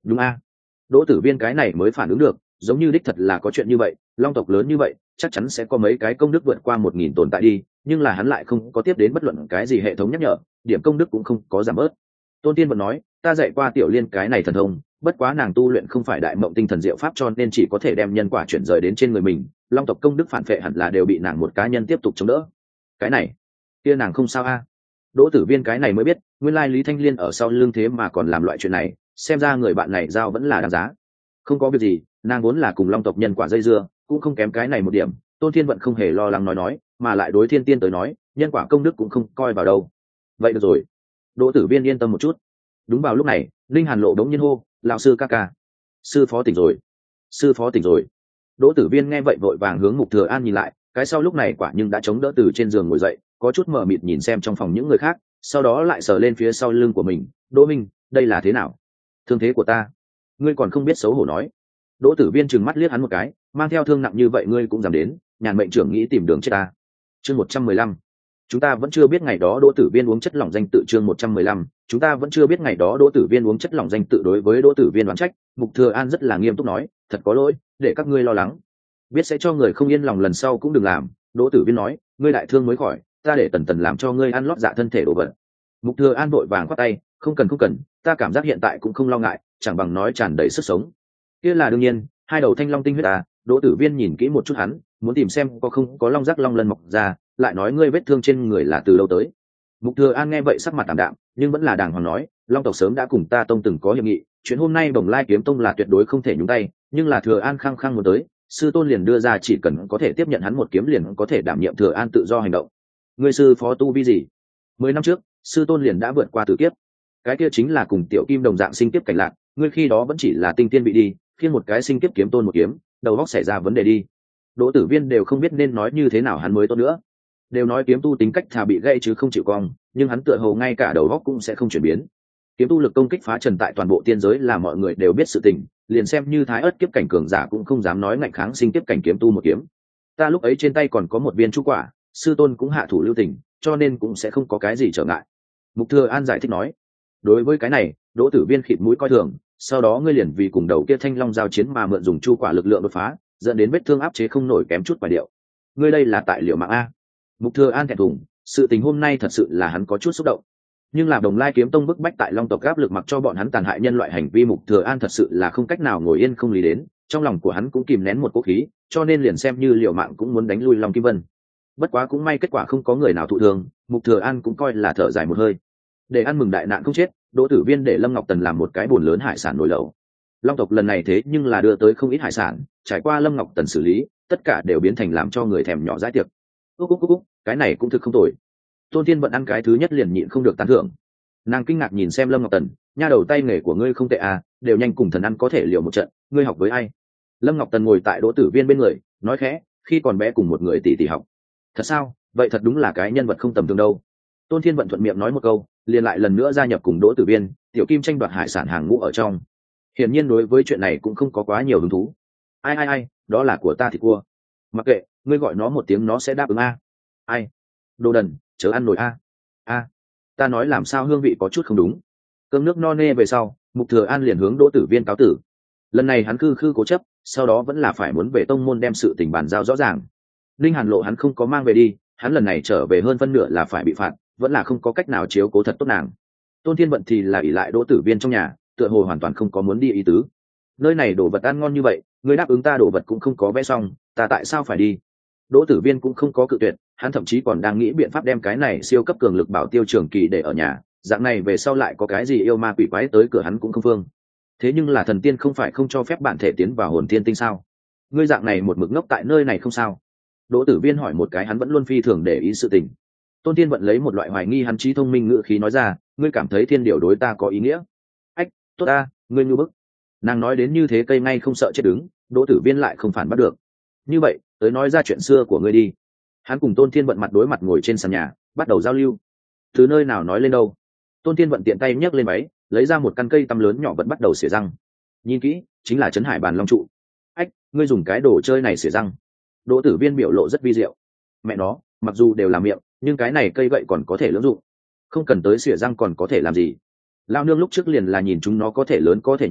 đúng a. Đỗ Tử Viên cái này mới phản ứng được, giống như đích thật là có chuyện như vậy, long tộc lớn như vậy chắc chắn sẽ có mấy cái công đức vượt qua 1000 tồn tại đi, nhưng là hắn lại không có tiếp đến bất luận cái gì hệ thống nhắc nhở, điểm công đức cũng không có giảm bớt. Tôn Tiên vẫn nói, ta dạy qua Tiểu Liên cái này thần thông, bất quá nàng tu luyện không phải đại mộng tinh thần diệu pháp cho nên chỉ có thể đem nhân quả chuyển rời đến trên người mình, long tộc công đức phản phệ hẳn là đều bị nàng một cá nhân tiếp tục chống đỡ. Cái này, kia nàng không sao a. Đỗ Tử Viên cái này mới biết, nguyên lai Lý Thanh Liên ở sau lưng thế mà còn làm loại chuyện này, xem ra người bạn này giao vẫn là đáng giá. Không có việc gì, nàng vốn là cùng long tộc nhân quả dây dưa, cũng không kém cái này một điểm. Tôn Thiên Vận không hề lo lắng nói, mà lại đối Thiên Tiên tới nói, nhân quả công đức cũng không coi vào đâu. Vậy được rồi. Đỗ Tử Viên yên tâm một chút. Đúng vào lúc này, Linh Hàn Lộ đống nhiên hô, lão sư ca ca, sư phó tỉnh rồi, sư phó tỉnh rồi. Đỗ Tử Viên nghe vậy vội vàng hướng Mục Thừa An nhìn lại, cái sau lúc này quả nhưng đã chống đỡ từ trên giường ngồi dậy, có chút mờ mịt nhìn xem trong phòng những người khác, sau đó lại sờ lên phía sau lưng của mình. Đỗ Minh, đây là thế nào? Thương thế của ta, ngươi còn không biết xấu hổ nói. Đỗ Tử Viên trừng mắt liếc hắn một cái, mang theo thương nặng như vậy ngươi cũng dám đến, nhàn mệnh trưởng nghĩ tìm đường chết ta. Chương 115. Chúng ta vẫn chưa biết ngày đó Đỗ Tử Viên uống chất lỏng danh tự. Chương 115. Chúng ta vẫn chưa biết ngày đó Đỗ Tử Viên uống chất lỏng danh tự. Đối với Đỗ Tử Viên đoán trách, Mục Thừa An rất là nghiêm túc nói, thật có lỗi, để các ngươi lo lắng, biết sẽ cho người không yên lòng, lần sau cũng đừng làm. Đỗ Tử Viên nói, ngươi đại thương mới khỏi, ta để Tần Tần làm cho ngươi ăn lót dạ thân thể đồ vật. Mục Thừa An vội vàng khoát tay, không cần, ta cảm giác hiện tại cũng không lo ngại, chẳng bằng nói tràn đầy sức sống. Kia là đương nhiên, hai đầu thanh long tinh huyết à. Đỗ Tử Viên nhìn kỹ một chút hắn, muốn tìm xem có không có long rắc long lân mọc ra, lại nói ngươi vết thương trên người là từ lâu tới. Mục Thừa An nghe vậy sắc mặt tạm đạm, nhưng vẫn là đàng hoàng nói, long tộc sớm đã cùng ta tông từng có hiệp nghị, chuyện hôm nay Bồng Lai kiếm tông là tuyệt đối không thể nhúng tay, nhưng là Thừa An khăng khăng muốn tới, sư tôn liền đưa ra chỉ cần có thể tiếp nhận hắn một kiếm liền có thể đảm nhiệm Thừa An tự do hành động. Ngươi sư phó tu vi gì? 10 năm trước, sư tôn liền đã vượt qua tử kiếp, cái kia chính là cùng tiểu kim đồng dạng sinh kiếp cảnh lạc, ngươi khi đó vẫn chỉ là tinh tiên bị đi, khiên một cái sinh kiếp kiếm tôn một kiếm, đầu óc xảy ra vấn đề đi. Đỗ Tử Viên đều không biết nên nói như thế nào hắn mới tốt nữa. Đều nói kiếm tu tính cách thà bị gãy chứ không chịu cong, nhưng hắn tựa hồ ngay cả đầu óc cũng sẽ không chuyển biến. Kiếm tu lực công kích phá trần tại toàn bộ tiên giới là mọi người đều biết sự tình, liền xem như thái ớt kiếp cảnh cường giả cũng không dám nói ngạnh kháng sinh kiếp cảnh kiếm tu một kiếm. Ta lúc ấy trên tay còn có một viên chu quả, sư tôn cũng hạ thủ lưu tình, cho nên cũng sẽ không có cái gì trở ngại. Mục Thừa An giải thích nói. Đối với cái này, Đỗ Tử Viên khịt mũi coi thường, sau đó ngươi liền vì cùng đầu kia thanh long giao chiến mà mượn dùng chu quả lực lượng đột phá, dẫn đến vết thương áp chế không nổi kém chút quả điệu. Ngươi đây là tại liệu mạng a. Mục Thừa An thẹn thùng, sự tình hôm nay thật sự là hắn có chút xúc động. Nhưng là Đồng Lai kiếm tông bức bách tại long tộc áp lực mặc cho bọn hắn tàn hại nhân loại hành vi, Mục Thừa An thật sự là không cách nào ngồi yên không lý đến, trong lòng của hắn cũng kìm nén một cố khí, cho nên liền xem như liều mạng cũng muốn đánh lui Long Kim Vân. Bất quá cũng may kết quả không có người nào thụ thương, Mục Thừa An cũng coi là thở dài một hơi. Để ăn mừng đại nạn không chết, Đỗ Tử Viên để Lâm Ngọc Tần làm một cái bồn lớn hải sản nồi lẩu. Long tộc lần này thế nhưng là đưa tới không ít hải sản, trải qua Lâm Ngọc Tần xử lý, tất cả đều biến thành làm cho người thèm nhỏ dãi tiệc. Úc, cái này cũng thực không tồi. Tôn Thiên Vận ăn cái thứ nhất liền nhịn không được tán thưởng. Nàng kinh ngạc nhìn xem Lâm Ngọc Tần, nha đầu tay nghề của ngươi không tệ à, đều nhanh cùng thần ăn có thể liều một trận, ngươi học với ai? Lâm Ngọc Tần ngồi tại Đỗ Tử Viên bên người, nói khẽ, khi còn bé cùng một người tỷ tỷ học. Thật sao? Vậy thật đúng là cái nhân vật không tầm thường đâu. Tôn Thiên Vận thuận miệng nói một câu, liền lại lần nữa gia nhập cùng Đỗ Tử Viên, Tiểu Kim tranh đoạt hải sản hàng ngũ ở trong. Hiển nhiên đối với chuyện này cũng không có quá nhiều hứng thú. Ai, đó là của ta thịt cua. Mặc kệ, ngươi gọi nó một tiếng nó sẽ đáp ứng a. Ai? Đồ đần, chớ ăn nổi a. Ta nói làm sao hương vị có chút không đúng. Cơm nước no nê về sau, Mục Thừa An liền hướng Đỗ Tử Viên cáo tử. Lần này hắn khư cố chấp, sau đó vẫn là phải muốn về tông môn đem sự tình bàn giao rõ ràng. Linh Hàn Lộ hắn không có mang về đi, hắn lần này trở về hơn phân nửa là phải bị phạt, vẫn là không có cách nào chiếu cố thật tốt nàng. Tôn Thiên Vận thì là ỷ lại Đỗ Tử Viên trong nhà, tựa hồ hoàn toàn không có muốn đi ý tứ. Nơi này đồ vật ăn ngon như vậy, người đáp ứng ta đồ vật cũng không có vẽ xong, ta tại sao phải đi? Đỗ Tử Viên cũng không có cự tuyệt, hắn thậm chí còn đang nghĩ biện pháp đem cái này siêu cấp cường lực bảo tiêu trường kỳ để ở nhà, dạng này về sau lại có cái gì yêu ma quỷ quái tới cửa hắn cũng không phương. Thế nhưng là thần tiên không phải không cho phép bản thể tiến vào hồn tiên tinh sao? Ngươi dạng này một mực ngốc tại nơi này không sao? Đỗ Tử Viên hỏi một cái hắn vẫn luôn phi thường để ý sự tình. Tôn Thiên Vận lấy một loại hoài nghi hắn trí thông minh ngữ khí nói ra, ngươi cảm thấy thiên điều đối ta có ý nghĩa? Ách, tốt ta, ngươi ngu bức. Nàng nói đến như thế cây ngay không sợ chết đứng, Đỗ Tử Viên lại không phản bắt được. Như vậy, tới nói ra chuyện xưa của ngươi đi. Hắn cùng Tôn Thiên Vận mặt đối mặt ngồi trên sàn nhà, bắt đầu giao lưu. Từ nơi nào nói lên đâu? Tôn Thiên Vận tiện tay nhấc lên máy, lấy ra một căn cây tăm lớn nhỏ vẫn bắt đầu xỉa răng. Nhìn kỹ, chính là Trấn Hải Bàn Long trụ. Ách, ngươi dùng cái đồ chơi này xỉa răng? Đỗ Tử Viên biểu lộ rất vi diệu. Mẹ nó, mặc dù đều là miệng, nhưng cái này cây gậy còn có thể lưỡng dụng. Không cần tới xỉa răng còn có thể làm gì? Lao nương lúc trước liền là nhìn chúng nó có thể lớn có thể nhỏ,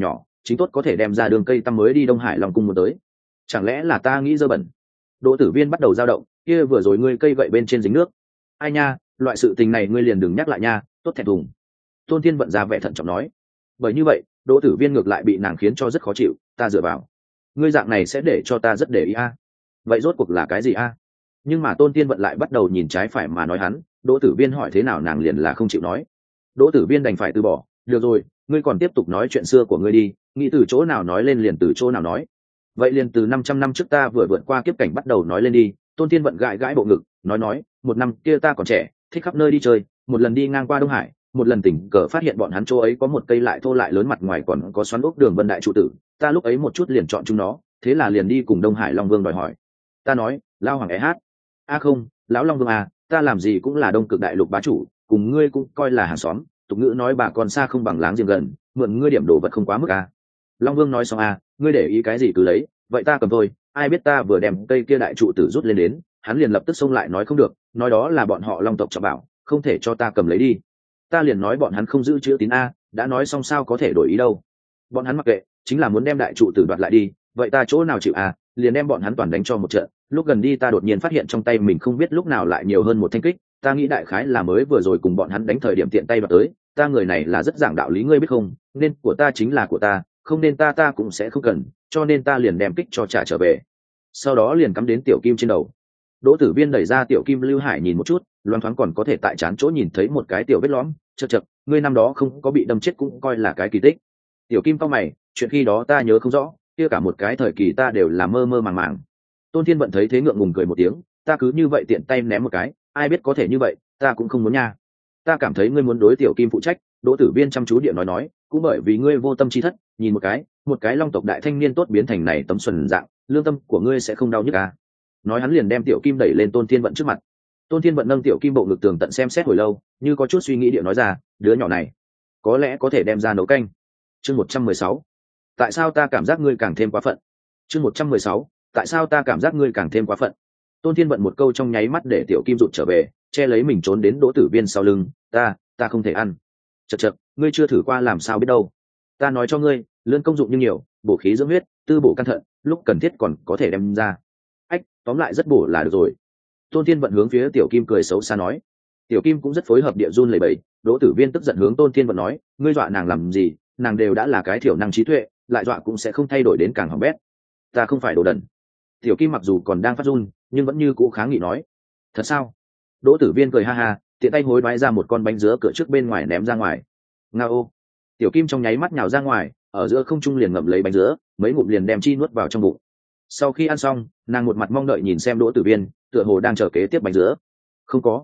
chính tốt có thể đem ra đường cây tăm mới đi Đông Hải Long cung muốn tới. Chẳng lẽ là ta nghĩ dơ bẩn? Đỗ Tử Viên bắt đầu dao động, kia vừa rồi ngươi cây gậy bên trên dính nước. Ai nha, loại sự tình này ngươi liền đừng nhắc lại nha, tốt thẹn thùng. Tôn Thiên Vận ra vẻ thận trọng nói. Bởi như vậy, Đỗ Tử Viên ngược lại bị nàng khiến cho rất khó chịu, ta dựa vào. Ngươi dạng này sẽ để cho ta rất để ý a. Vậy rốt cuộc là cái gì a? Nhưng mà Tôn Thiên Vận lại bắt đầu nhìn trái phải mà nói hắn, Đỗ Tử Viên hỏi thế nào nàng liền là không chịu nói. Đỗ Tử Viên đành phải từ bỏ, được rồi, ngươi còn tiếp tục nói chuyện xưa của ngươi đi, nghĩ từ chỗ nào nói lên liền từ chỗ nào nói. Vậy liền từ 500 năm trước ta vừa vượt qua kiếp cảnh bắt đầu nói lên đi. Tôn Thiên Vận gãi gãi bộ ngực, nói, một năm kia ta còn trẻ, thích khắp nơi đi chơi, một lần đi ngang qua Đông Hải, một lần tình cờ phát hiện bọn hắn chỗ ấy có một cây lại thô lại lớn mặt ngoài còn có xoắn ốc đường vân đại trụ tử, ta lúc ấy một chút liền chọn chúng nó, thế là liền đi cùng Đông Hải Long Vương đòi hỏi. Ta nói, lao hoàng hát, không, lão Long Vương à, ta làm gì cũng là Đông Cực đại lục bá chủ, cùng ngươi cũng coi là hàng xóm, tục ngữ nói bà con xa không bằng láng giềng gần, mượn ngươi điểm đồ vật không quá mức à. Long Vương nói xong à, ngươi để ý cái gì cứ lấy, vậy ta cầm thôi. Ai biết ta vừa đem cây kia đại trụ tử rút lên đến, hắn liền lập tức xông lại nói không được, nói đó là bọn họ Long tộc trọng bảo, không thể cho ta cầm lấy đi. Ta liền nói bọn hắn không giữ chữ tín a, đã nói xong sao có thể đổi ý đâu. Bọn hắn mặc kệ, chính là muốn đem đại trụ tử đoạt lại đi, vậy ta chỗ nào chịu a, liền đem bọn hắn toàn đánh cho một trận. Lúc gần đi ta đột nhiên phát hiện trong tay mình không biết lúc nào lại nhiều hơn một thanh kích, ta nghĩ đại khái là mới vừa rồi cùng bọn hắn đánh thời điểm tiện tay đoạt tới. Ta người này là rất giảng đạo lý ngươi biết không, nên của ta chính là của ta, không nên ta cũng sẽ không cần, cho nên ta liền đem kích cho trả trở về, sau đó liền cắm đến tiểu kim trên đầu. Đỗ Tử Viên đẩy ra tiểu kim Lưu Hải nhìn một chút, loáng thoáng còn có thể tại trán chỗ nhìn thấy một cái tiểu vết lõm, chật, ngươi năm đó không có bị đâm chết cũng coi là cái kỳ tích. Tiểu kim cau mày, chuyện khi đó ta nhớ không rõ, kia cả một cái thời kỳ ta đều là mơ mơ màng màng. Tôn Thiên Vận thấy thế ngượng ngùng cười một tiếng, ta cứ như vậy tiện tay ném một cái, ai biết có thể như vậy, ta cũng không muốn nha. Ta cảm thấy ngươi muốn đối tiểu kim phụ trách. Đỗ Tử Viên chăm chú điện nói, cũng bởi vì ngươi vô tâm chi thất, nhìn một cái Long tộc đại thanh niên tốt biến thành này tấm xuẩn dạng, lương tâm của ngươi sẽ không đau nhức à. Nói hắn liền đem tiểu kim đẩy lên Tôn Thiên Vận trước mặt. Tôn Thiên Vận nâng tiểu kim bộ ngực tường tận xem xét hồi lâu, như có chút suy nghĩ điện nói ra, đứa nhỏ này có lẽ có thể đem ra nấu canh. Chương 116. Tại sao ta cảm giác ngươi càng thêm quá phận? Chương 116. Tại sao ta cảm giác ngươi càng thêm quá phận? Tôn Thiên Vận một câu trong nháy mắt để tiểu kim rụt trở về, che lấy mình trốn đến Đỗ Tử Viên sau lưng, ta không thể ăn. Chậc, ngươi chưa thử qua làm sao biết đâu. Ta nói cho ngươi, lươn công dụng nhưng nhiều, bổ khí dưỡng huyết, tư bổ căn thận, lúc cần thiết còn có thể đem ra. Tóm lại rất bổ là được rồi. Tôn Thiên Vận hướng phía tiểu kim cười xấu xa nói. Tiểu kim cũng rất phối hợp địa run lẩy bẩy. Đỗ Tử Viên tức giận hướng Tôn Thiên Vận nói, ngươi dọa nàng làm gì, nàng đều đã là cái thiểu năng trí tuệ, lại dọa cũng sẽ không thay đổi đến càng hỏng bét. Ta không phải đồ đần. Tiểu kim mặc dù còn đang phát run, nhưng vẫn như cũ kháng nghị nói. Thật sao? Đỗ Tử Viên cười ha ha, tiện tay hối đoái ra một con bánh dứa cửa trước bên ngoài ném ra ngoài. Ngao. Tiểu kim trong nháy mắt nhào ra ngoài, ở giữa không trung liền ngậm lấy bánh dứa, mấy ngụm liền đem chi nuốt vào trong bụng. Sau khi ăn xong, nàng một mặt mong đợi nhìn xem Đỗ Tử Viên, tựa hồ đang chờ kế tiếp bánh dứa. Không có.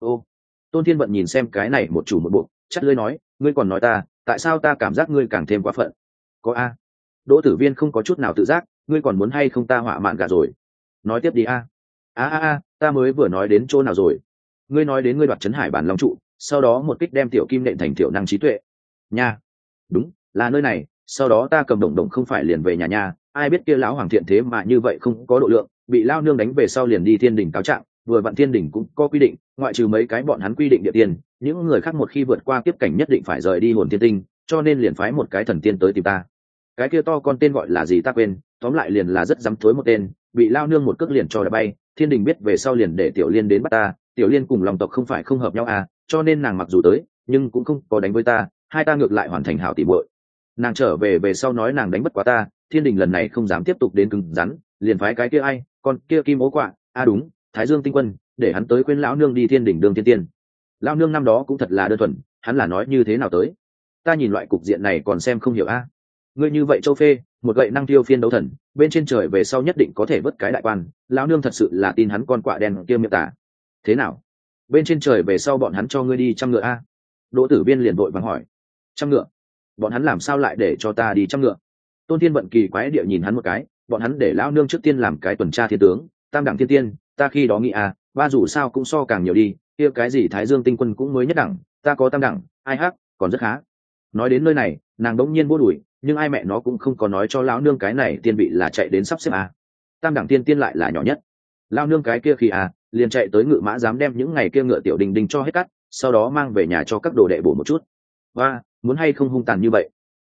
Tôn Thiên Vận nhìn xem cái này một chủ một bộ, chắt lưỡi nói, ngươi còn nói ta, tại sao ta cảm giác ngươi càng thêm quá phận? Có a. Đỗ Tử Viên không có chút nào tự giác, ngươi còn muốn hay không ta họa mạn gà rồi? Nói tiếp đi a. Ta mới vừa nói đến chỗ nào rồi? Ngươi nói đến ngươi đoạt trấn hải bản long trụ, sau đó một kích đem tiểu kim nện thành tiểu năng trí tuệ. Nha. Đúng, là nơi này, sau đó ta cầm đồng không phải liền về nhà nha, ai biết kia lão hoàng thiện thế mà như vậy không có độ lượng, bị lao nương đánh về sau liền đi thiên đình cáo trạng, vừa vặn thiên đình cũng có quy định, ngoại trừ mấy cái bọn hắn quy định địa tiên, những người khác một khi vượt qua kiếp cảnh nhất định phải rời đi hồn thiên tinh, cho nên liền phái một cái thần tiên tới tìm ta. Cái kia to con tên gọi là gì ta quên, tóm lại liền là rất dám thối một tên, bị lao nương một cước liền cho đã bay, thiên đình biết về sau liền để tiểu liên đến bắt ta, tiểu liên cùng lòng tộc không phải không hợp nhau à, cho nên nàng mặc dù tới, nhưng cũng không có đánh với ta, hai ta ngược lại hoàn thành hảo tỉ muội. Nàng trở về về sau nói nàng đánh bất quá ta, thiên đình lần này không dám tiếp tục đến cứng rắn, liền phái cái kia ai, con kia kim ố quạ, đúng, Thái Dương tinh quân, để hắn tới khuyên lão nương đi thiên đỉnh đương tiên tiên. Lão nương năm đó cũng thật là đơn thuần, hắn là nói như thế nào tới? Ta nhìn loại cục diện này còn xem không hiểu a. Ngươi như vậy châu phê, một gậy năng tiêu phiên đấu thần, bên trên trời về sau nhất định có thể vớt cái đại quan, lão nương thật sự là tin hắn con quạ đen kia miệng tả. Thế nào? Bên trên trời về sau bọn hắn cho ngươi đi trăm ngựa a? Đỗ Tử Viên liền vội vàng hỏi. Trăm ngựa? Bọn hắn làm sao lại để cho ta đi trăm ngựa? Tôn Thiên Vận kỳ quái địa nhìn hắn một cái, bọn hắn để lão nương trước tiên làm cái tuần tra thiên tướng, tam đẳng thiên tiên, ta khi đó nghĩ ba dù sao cũng so càng nhiều đi, kia cái gì Thái Dương tinh quân cũng mới nhất đẳng, ta có tam đẳng, ai hắc, còn rất khá. Nói đến nơi này, nàng đống nhiên bố đuổi, nhưng ai mẹ nó cũng không có nói cho lão nương cái này tiên vị là chạy đến sắp xếp tam đẳng tiên tiên lại là nhỏ nhất. Lão nương cái kia khi liền chạy tới ngự mã dám đem những ngày kia ngựa tiểu đình đình cho hết cắt, sau đó mang về nhà cho các đồ đệ bổ một chút. Và muốn hay không hung tàn như vậy?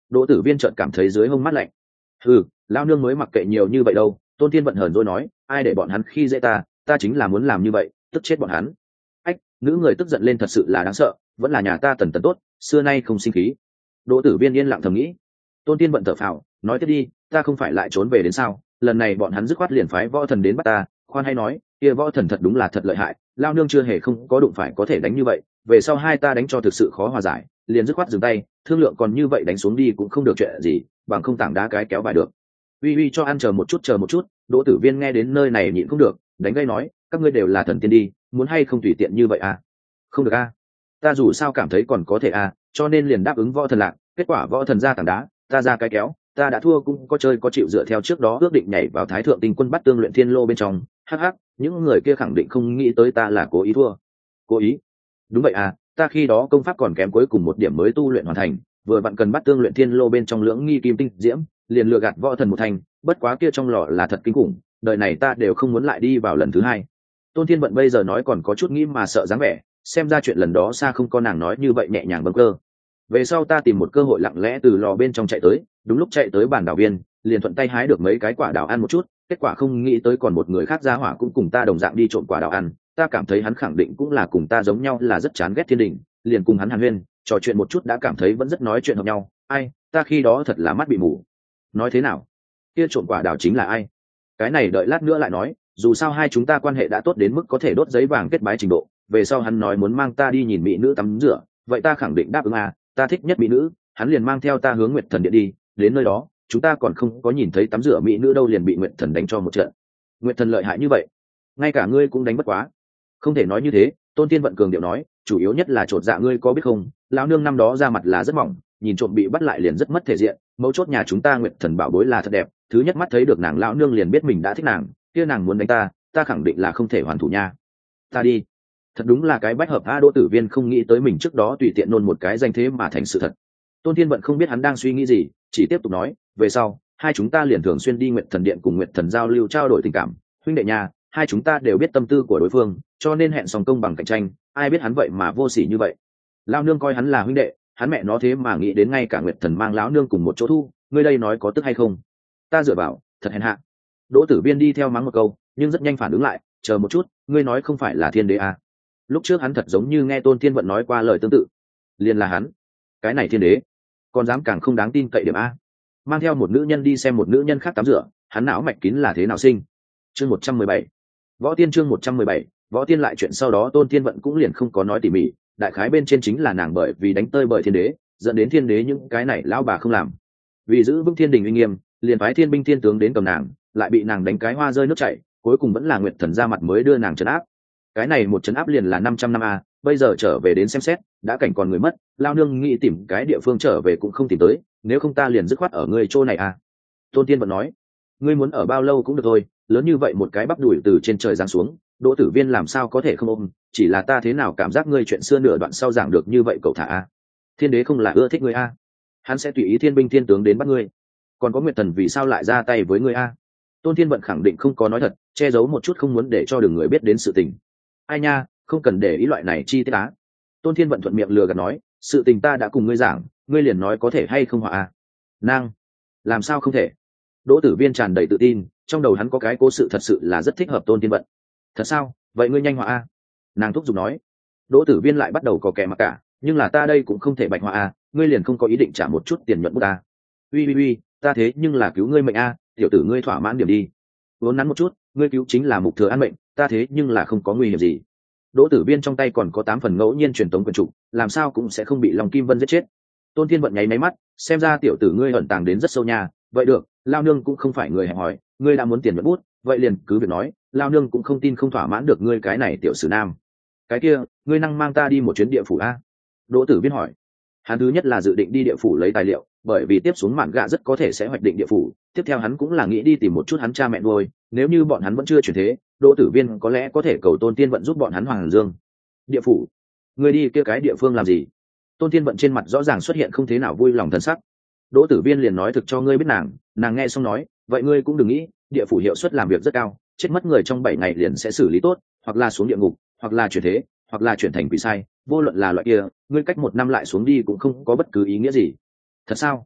Đỗ Tử Viên chợt cảm thấy dưới hông mát lạnh. Lao nương mới mặc kệ nhiều như vậy đâu. Tôn Thiên Vận hờn dỗi nói, ai để bọn hắn khi dễ ta chính là muốn làm như vậy, tức chết bọn hắn. Ách, nữ người tức giận lên thật sự là đáng sợ, vẫn là nhà ta Tần Tần tốt, xưa nay không sinh khí. Đỗ Tử Viên yên lặng thầm nghĩ. Tôn Thiên Vận thở phào, nói tiếp đi, ta không phải lại trốn về đến sao? Lần này bọn hắn dứt khoát liền phái võ thần đến bắt ta, khoan hay nói, kia võ thần thật đúng là thật lợi hại, lao nương chưa hề không có đụng phải có thể đánh như vậy, về sau hai ta đánh cho thực sự khó hòa giải, liền dứt khoát dừng tay, thương lượng còn như vậy đánh xuống đi cũng không được chuyện gì, bằng không tảng đá cái kéo vài được. Uy cho ăn chờ một chút. Đỗ Tử Viên nghe đến nơi này nhịn không được, đánh gây nói, các ngươi đều là thần tiên đi, muốn hay không tùy tiện như vậy à? Không được à? Ta dù sao cảm thấy còn có thể à, cho nên liền đáp ứng võ thần lạc, kết quả võ thần ra tảng đá, ta ra cái kéo, ta đã thua cũng có chơi có chịu dựa theo trước đó ước định nhảy vào Thái Thượng Tinh Quân bắt tương luyện thiên lô bên trong. Hắc, những người kia khẳng định không nghĩ tới ta là cố ý thua. Cố ý? Đúng vậy à, ta khi đó công pháp còn kém cuối cùng một điểm mới tu luyện hoàn thành, vừa vặn cần bắt tương luyện thiên lô bên trong lưỡng nghi kim tinh diễm, liền lừa gạt võ thần một thành, bất quá kia trong lò là thật kinh khủng, đời này ta đều không muốn lại đi vào lần thứ hai. Tôn Thiên Vận bây giờ nói còn có chút nghĩ mà sợ dáng vẻ, xem ra chuyện lần đó xa không có nàng nói như vậy nhẹ nhàng bâng cơ. Về sau ta tìm một cơ hội lặng lẽ từ lò bên trong chạy tới, đúng lúc chạy tới bản đảo viên, liền thuận tay hái được mấy cái quả đào ăn một chút, kết quả không nghĩ tới còn một người khác ra hỏa cũng cùng ta đồng dạng đi trộm quả đào ăn, ta cảm thấy hắn khẳng định cũng là cùng ta giống nhau là rất chán ghét thiên đình, liền cùng hắn hàn huyên, trò chuyện một chút đã cảm thấy vẫn rất nói chuyện hợp nhau. Ai, ta khi đó thật là mắt bị mù. Nói thế nào? Kia trộm quả đào chính là ai? Cái này đợi lát nữa lại nói, dù sao hai chúng ta quan hệ đã tốt đến mức có thể đốt giấy vàng kết bái trình độ, về sau hắn nói muốn mang ta đi nhìn mỹ nữ tắm rửa, vậy ta khẳng định đáp ứng à, ta thích nhất mỹ nữ, hắn liền mang theo ta hướng Nguyệt Thần Điện đi, đến nơi đó, chúng ta còn không có nhìn thấy tắm rửa mỹ nữ đâu liền bị Nguyệt Thần đánh cho một trận. Nguyệt Thần lợi hại như vậy, ngay cả ngươi cũng đánh bất quá. Không thể nói như thế, Tôn Thiên Vận cường điệu nói, chủ yếu nhất là chột dạ ngươi có biết không, lão nương năm đó ra mặt là rất mỏng, nhìn trộm bị bắt lại liền rất mất thể diện, mấu chốt nhà chúng ta Nguyệt Thần bảo bối là thật đẹp, thứ nhất mắt thấy được nàng lão nương liền biết mình đã thích nàng, kia nàng muốn đánh ta khẳng định là không thể hoàn thủ nha. Ta đi. Thật đúng là cái bách hợp a. Đỗ Tử Viên không nghĩ tới mình trước đó tùy tiện nôn một cái danh thế mà thành sự thật. Tôn Thiên Vận không biết hắn đang suy nghĩ gì, chỉ tiếp tục nói, về sau hai chúng ta liền thường xuyên đi Nguyệt Thần Điện cùng Nguyệt Thần giao lưu trao đổi tình cảm, huynh đệ nhà, hai chúng ta đều biết tâm tư của đối phương, cho nên hẹn song công bằng cạnh tranh, ai biết hắn vậy mà vô sỉ như vậy. Lão nương coi hắn là huynh đệ, hắn mẹ nó thế mà nghĩ đến ngay cả Nguyệt Thần mang lão nương cùng một chỗ thu, ngươi đây nói có tức hay không? Ta dựa vào, thật hèn hạ. Đỗ Tử Viên đi theo mắng một câu, nhưng rất nhanh phản ứng lại, chờ một chút, ngươi nói không phải là Thiên Đế à? Lúc trước hắn thật giống như nghe Tôn Thiên Vận nói qua lời tương tự, liền là hắn. Cái này Thiên Đế còn dám càng không đáng tin cậy điểm a, mang theo một nữ nhân đi xem một nữ nhân khác tắm rửa, hắn não mạch kín là thế nào sinh. Chương 117, Võ Tiên. Chương 117, Võ Tiên. Lại chuyện sau đó Tôn Thiên Vận cũng liền không có nói tỉ mỉ, đại khái bên trên chính là nàng bởi vì đánh tơi bởi Thiên Đế, dẫn đến Thiên Đế những cái này lão bà không làm, vì giữ vững thiên đình uy nghiêm, liền phái thiên binh thiên tướng đến cầm nàng, lại bị nàng đánh cái hoa rơi nước chảy, cuối cùng vẫn là Nguyệt Thần ra mặt mới đưa nàng trấn áp. Cái này một trấn áp liền là 500 năm a, bây giờ trở về đến xem xét, đã cảnh còn người mất, lao nương nghĩ tìm cái địa phương trở về cũng không tìm tới, nếu không ta liền dứt khoát ở ngươi chỗ này a. Tôn Tiên Vận nói, ngươi muốn ở bao lâu cũng được thôi, lớn như vậy một cái bắp đùi từ trên trời giáng xuống, Đỗ Tử Viên làm sao có thể không ôm, chỉ là ta thế nào cảm giác ngươi chuyện xưa nửa đoạn sau giảng được như vậy cậu thả a. Thiên Đế không là ưa thích ngươi a, hắn sẽ tùy ý thiên binh thiên tướng đến bắt ngươi, còn có Nguyệt Thần vì sao lại ra tay với ngươi a? Tôn Thiên Vận khẳng định không có nói thật, che giấu một chút không muốn để cho đường người biết đến sự tình. Ai nha, không cần để ý loại này chi tiết á. Tôn Thiên Vận thuận miệng lừa gạt nói, sự tình ta đã cùng ngươi giảng, ngươi liền nói có thể hay không họa a? Nàng, làm sao không thể? Đỗ Tử Viên tràn đầy tự tin, trong đầu hắn có cái cố sự thật sự là rất thích hợp Tôn Thiên Vận. Thật sao? Vậy ngươi nhanh họa a. Nàng thúc giục nói. Đỗ Tử Viên lại bắt đầu có kẻ mặc cả, nhưng là ta đây cũng không thể bạch họa a, ngươi liền không có ý định trả một chút tiền nhuận bút ta. Uy, ta thế nhưng là cứu ngươi mệnh a, tiểu tử ngươi thỏa mãn điểm đi. Vốn nắn một chút, ngươi cứu chính là Mục Thừa An mệnh, ta thế nhưng là không có nguy hiểm gì. Đỗ Tử Viên trong tay còn có 8 phần ngẫu nhiên truyền tống quyền trục, làm sao cũng sẽ không bị Long Kim Vân giết chết. Tôn Thiên Vận nháy máy mắt, xem ra tiểu tử ngươi ẩn tàng đến rất sâu nha, vậy được, lao nương cũng không phải người hẹp hòi, ngươi đã muốn tiền nhuận bút, vậy liền cứ việc nói, lao nương cũng không tin không thỏa mãn được ngươi cái này tiểu sử nam. Cái kia, ngươi năng mang ta đi một chuyến địa phủ a? Đỗ Tử Viên hỏi. Hắn thứ nhất là dự định đi địa phủ lấy tài liệu, bởi vì tiếp xuống mạn gạ rất có thể sẽ hoạch định địa phủ, tiếp theo hắn cũng là nghĩ đi tìm một chút hắn cha mẹ nuôi, nếu như bọn hắn vẫn chưa chuyển thế, Đỗ Tử Viên có lẽ có thể cầu Tôn Tiên Vận giúp bọn hắn Hoàng Dương. Địa phủ? Người đi kia cái địa phương làm gì? Tôn Tiên Vận trên mặt rõ ràng xuất hiện không thế nào vui lòng thân sắc. Đỗ Tử Viên liền nói thực cho ngươi biết nàng nghe xong nói, vậy ngươi cũng đừng nghĩ, địa phủ hiệu suất làm việc rất cao, chết mất người trong 7 ngày liền sẽ xử lý tốt, hoặc là xuống địa ngục, hoặc là chuyển thế, hoặc là chuyển thành quỷ sai, vô luận là loại kia, ngươi cách 1 năm lại xuống đi cũng không có bất cứ ý nghĩa gì. Thật sao?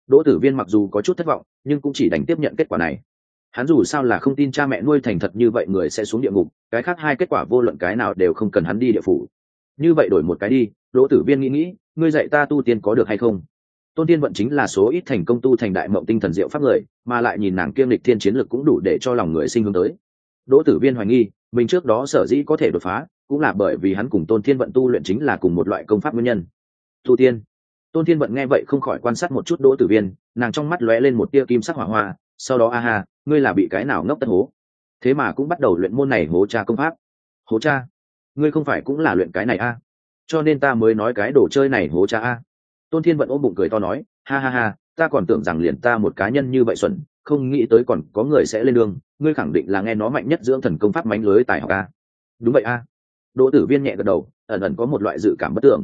Đỗ Tử Viên mặc dù có chút thất vọng nhưng cũng chỉ đành tiếp nhận kết quả này. Hắn dù sao là không tin cha mẹ nuôi thành thật như vậy người sẽ xuống địa ngục, cái khác hai kết quả vô luận cái nào đều không cần hắn đi địa phủ. Như vậy đổi một cái đi. Đỗ Tử Viên nghĩ, ngươi dạy ta tu tiên có được hay không? Tôn Tiên Vận chính là số ít thành công tu thành đại mộng tinh thần diệu pháp người, mà lại nhìn nàng kiêm lịch thiên chiến lực cũng đủ để cho lòng người sinh hướng tới. Đỗ Tử Viên hoài nghi, mình trước đó sở dĩ có thể đột phá, cũng là bởi vì hắn cùng Tôn Thiên Vận tu luyện chính là cùng một loại công pháp nguyên nhân. Tu tiên. Tôn Thiên Vận nghe vậy không khỏi quan sát một chút Đỗ Tử Viên, nàng trong mắt lóe lên một tia kim sắc hỏa hoa, sau đó ha, ngươi là bị cái nào ngốc tất hố? Thế mà cũng bắt đầu luyện môn này hố cha công pháp. Hố cha? Ngươi không phải cũng là luyện cái này a? Cho nên ta mới nói cái đồ chơi này hố cha a. Tôn Thiên Vận ôm bụng cười to nói, ha, ta còn tưởng rằng liền ta một cá nhân như vậy xuẩn, không nghĩ tới còn có người sẽ lên đường, ngươi khẳng định là nghe nó mạnh nhất dưỡng thần công pháp mánh lưới tài học a. Đúng vậy a. Đỗ Tử Viên nhẹ gật đầu, ẩn ẩn có một loại dự cảm bất tưởng.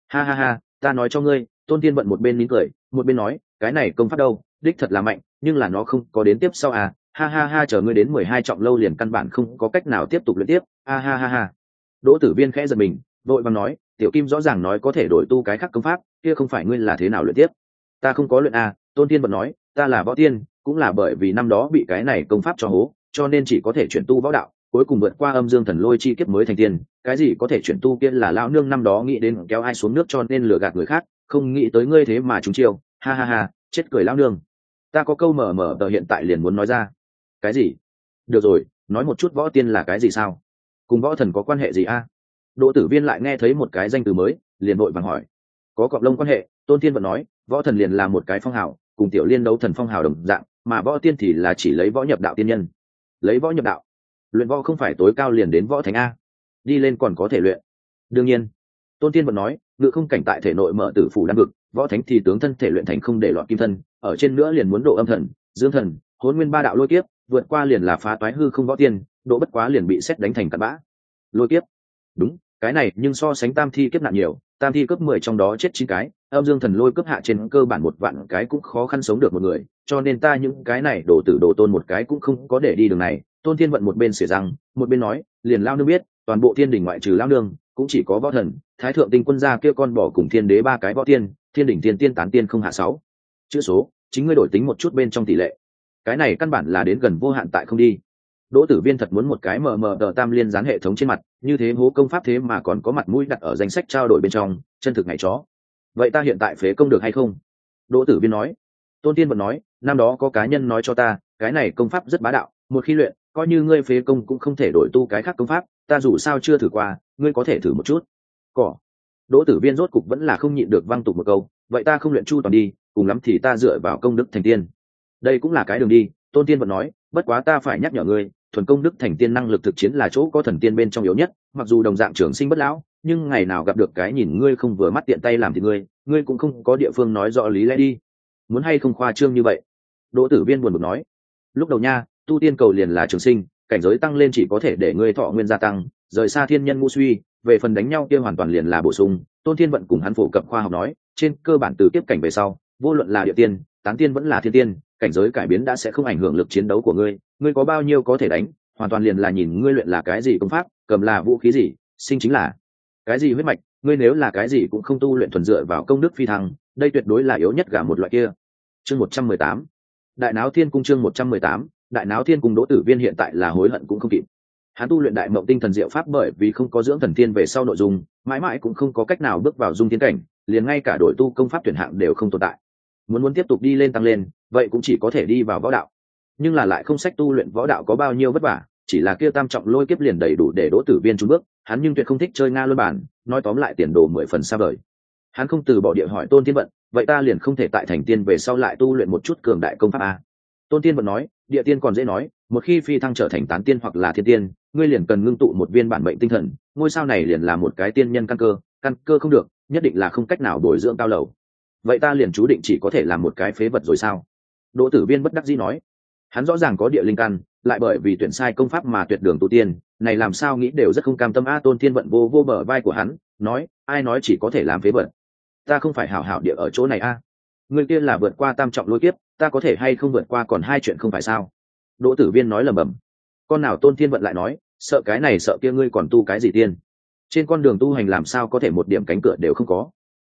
Ha, ta nói cho ngươi. Tôn Thiên Vận một bên nín cười một bên nói, cái này công pháp đâu đích thật là mạnh, nhưng là nó không có đến tiếp sau à. Ha, chờ ngươi đến 12 trọng lâu liền căn bản không có cách nào tiếp tục luyện tiếp. Ha. Đỗ Tử Viên khẽ giật mình, vội vàng nói, tiểu kim rõ ràng nói có thể đổi tu cái khác công pháp, kia không phải ngươi là thế nào luyện tiếp? Ta không có luyện à. Tôn Thiên Vận nói, ta là võ tiên, cũng là bởi vì năm đó bị cái này công pháp cho hố, cho nên chỉ có thể chuyển tu võ đạo, cuối cùng vượt qua âm dương thần lôi chi kiếp mới thành tiên. Cái gì có thể chuyển tu kia là lão nương năm đó nghĩ đến kéo ai xuống nước cho nên lừa gạt người khác, không nghĩ tới ngươi thế mà trúng chiêu. Ha, chết cười lão nương. Ta có câu mở tờ hiện tại liền muốn nói ra. Cái gì? Được rồi, nói một chút võ tiên là cái gì sao? Cùng võ thần có quan hệ gì a? Đỗ Tử Viên lại nghe thấy một cái danh từ mới, liền vội vàng hỏi. Có cọp lông quan hệ. Tôn Thiên Vận nói, võ thần liền là một cái phong hào, cùng tiểu liên đấu thần phong hào đồng dạng, mà võ tiên thì là chỉ lấy võ nhập đạo tiên nhân. Lấy võ nhập đạo, luyện võ không phải tối cao liền đến võ thánh a? Đi lên còn có thể luyện. Đương nhiên. Tôn Thiên Vận nói, ngự không cảnh tại thể nội mở tử phủ đan vực, võ thánh thì tướng thân thể luyện thành không để lọt kim thân, ở trên nữa liền muốn độ âm thần, dương thần, hỗn nguyên ba đạo lôi kiếp, vượt qua liền là phá toái hư không võ tiên, độ bất quá liền bị xét đánh thành cặn bã. Lôi kiếp. Đúng, cái này nhưng so sánh tam thi kiếp nạn nhiều, tam thi cướp 10 trong đó chết 9 cái, âm dương thần lôi cướp hạ trên cơ bản 1 vạn cái cũng khó khăn sống được một người, cho nên ta những cái này đổ tử đổ tôn một cái cũng không có để đi đường này. Tôn Thiên Vận một bên xỉa răng, một bên nói, liền lao nương biết, toàn bộ thiên đỉnh ngoại trừ lao nương, cũng chỉ có võ thần, thái thượng tinh quân gia kia con bỏ cùng thiên đế 3 cái võ tiên, thiên đỉnh tiên tiên tán tiên không hạ 6 chữ số, chính ngươi đổi tính một chút bên trong tỷ lệ. Cái này căn bản là đến gần vô hạn tại không đi. Đỗ Tử Viên thật muốn một cái mờ tờ tam liên dán hệ thống trên mặt, như thế hố công pháp thế mà còn có mặt mũi đặt ở danh sách trao đổi bên trong, chân thực ngày chó. Vậy ta hiện tại phế công được hay không? Đỗ Tử Viên nói. Tôn Tiên Vận nói, năm đó có cá nhân nói cho ta, cái này công pháp rất bá đạo, một khi luyện, coi như ngươi phế công cũng không thể đổi tu cái khác công pháp, ta dù sao chưa thử qua, ngươi có thể thử một chút. Cỏ. Đỗ Tử Viên rốt cục vẫn là không nhịn được văng tục một câu, vậy ta không luyện chu toàn đi, cùng lắm thì ta dựa vào công đức thành tiên. Đây cũng là cái đường đi. Tôn Tiên Vận nói, bất quá ta phải nhắc nhở ngươi, thuần công đức thành tiên năng lực thực chiến là chỗ có thần tiên bên trong yếu nhất, mặc dù đồng dạng trường sinh bất lão, nhưng ngày nào gặp được cái nhìn ngươi không vừa mắt tiện tay làm thì ngươi cũng không có địa phương nói rõ lý lẽ đi. Muốn hay không khoa trương như vậy? Đỗ Tử Viên buồn bực nói. Lúc đầu nha, tu tiên cầu liền là trường sinh, cảnh giới tăng lên chỉ có thể để ngươi thọ nguyên gia tăng, rời xa thiên nhân ngu suy, về phần đánh nhau kia hoàn toàn liền là bổ sung. Tôn Thiên Vận cùng hắn phổ cập khoa học nói, trên cơ bản từ tiếp cảnh về sau, vô luận là địa tiên, tán tiên vẫn là thiên tiên, cảnh giới cải biến đã sẽ không ảnh hưởng lực chiến đấu của ngươi có bao nhiêu có thể đánh, hoàn toàn liền là nhìn ngươi luyện là cái gì công pháp, cầm là vũ khí gì, sinh chính là cái gì huyết mạch, ngươi nếu là cái gì cũng không tu luyện thuần dựa vào công đức phi thăng, đây tuyệt đối là yếu nhất cả một loại kia. Chương 118. Đại Náo Thiên Cung. Chương 118. Đại Náo Thiên Cung. Đỗ Tử Viên hiện tại là hối hận cũng không kịp. Hắn tu luyện đại mộng tinh thần diệu pháp bởi vì không có dưỡng thần tiên về sau nội dung, mãi mãi cũng không có cách nào bước vào dung tiến cảnh, liền ngay cả đổi tu công pháp tuyển hạng đều không tồn tại. Muốn tiếp tục đi lên tăng lên, vậy cũng chỉ có thể đi vào võ đạo. Nhưng là lại không sách tu luyện võ đạo có bao nhiêu vất vả, chỉ là kia tam trọng lôi kiếp liền đầy đủ để Đỗ Tử Viên trốn bước, hắn nhưng tuyệt không thích chơi nga luân bản, nói tóm lại tiền đồ 10 phần xa vời. Hắn không từ bỏ địa hỏi Tôn Thiên Vận, vậy ta liền không thể tại thành tiên về sau lại tu luyện một chút cường đại công pháp a? Tôn Thiên Vận nói, địa tiên còn dễ nói, một khi phi thăng trở thành tán tiên hoặc là thiên tiên, ngươi liền cần ngưng tụ một viên bản mệnh tinh thần, ngôi sao này liền là một cái tiên nhân căn cơ không được, nhất định là không cách nào bồi dưỡng cao lầu. Vậy ta liền chú định chỉ có thể làm một cái phế vật rồi sao? Đỗ Tử Viên bất đắc dĩ nói. Hắn rõ ràng có địa linh căn, lại bởi vì tuyển sai công pháp mà tuyệt đường tu tiên, này làm sao nghĩ đều rất không cam tâm a. Tôn Thiên Vận vô bờ vai của hắn, nói, ai nói chỉ có thể làm phế vật? Ta không phải hảo hảo địa ở chỗ này a. Người kia là vượt qua tam trọng lôi kiếp, ta có thể hay không vượt qua còn hai chuyện không phải sao? Đỗ Tử Viên nói lẩm bẩm. Con nào Tôn Thiên Vận lại nói, sợ cái này sợ kia, ngươi còn tu cái gì tiên? Trên con đường tu hành làm sao có thể một điểm cánh cửa đều không có?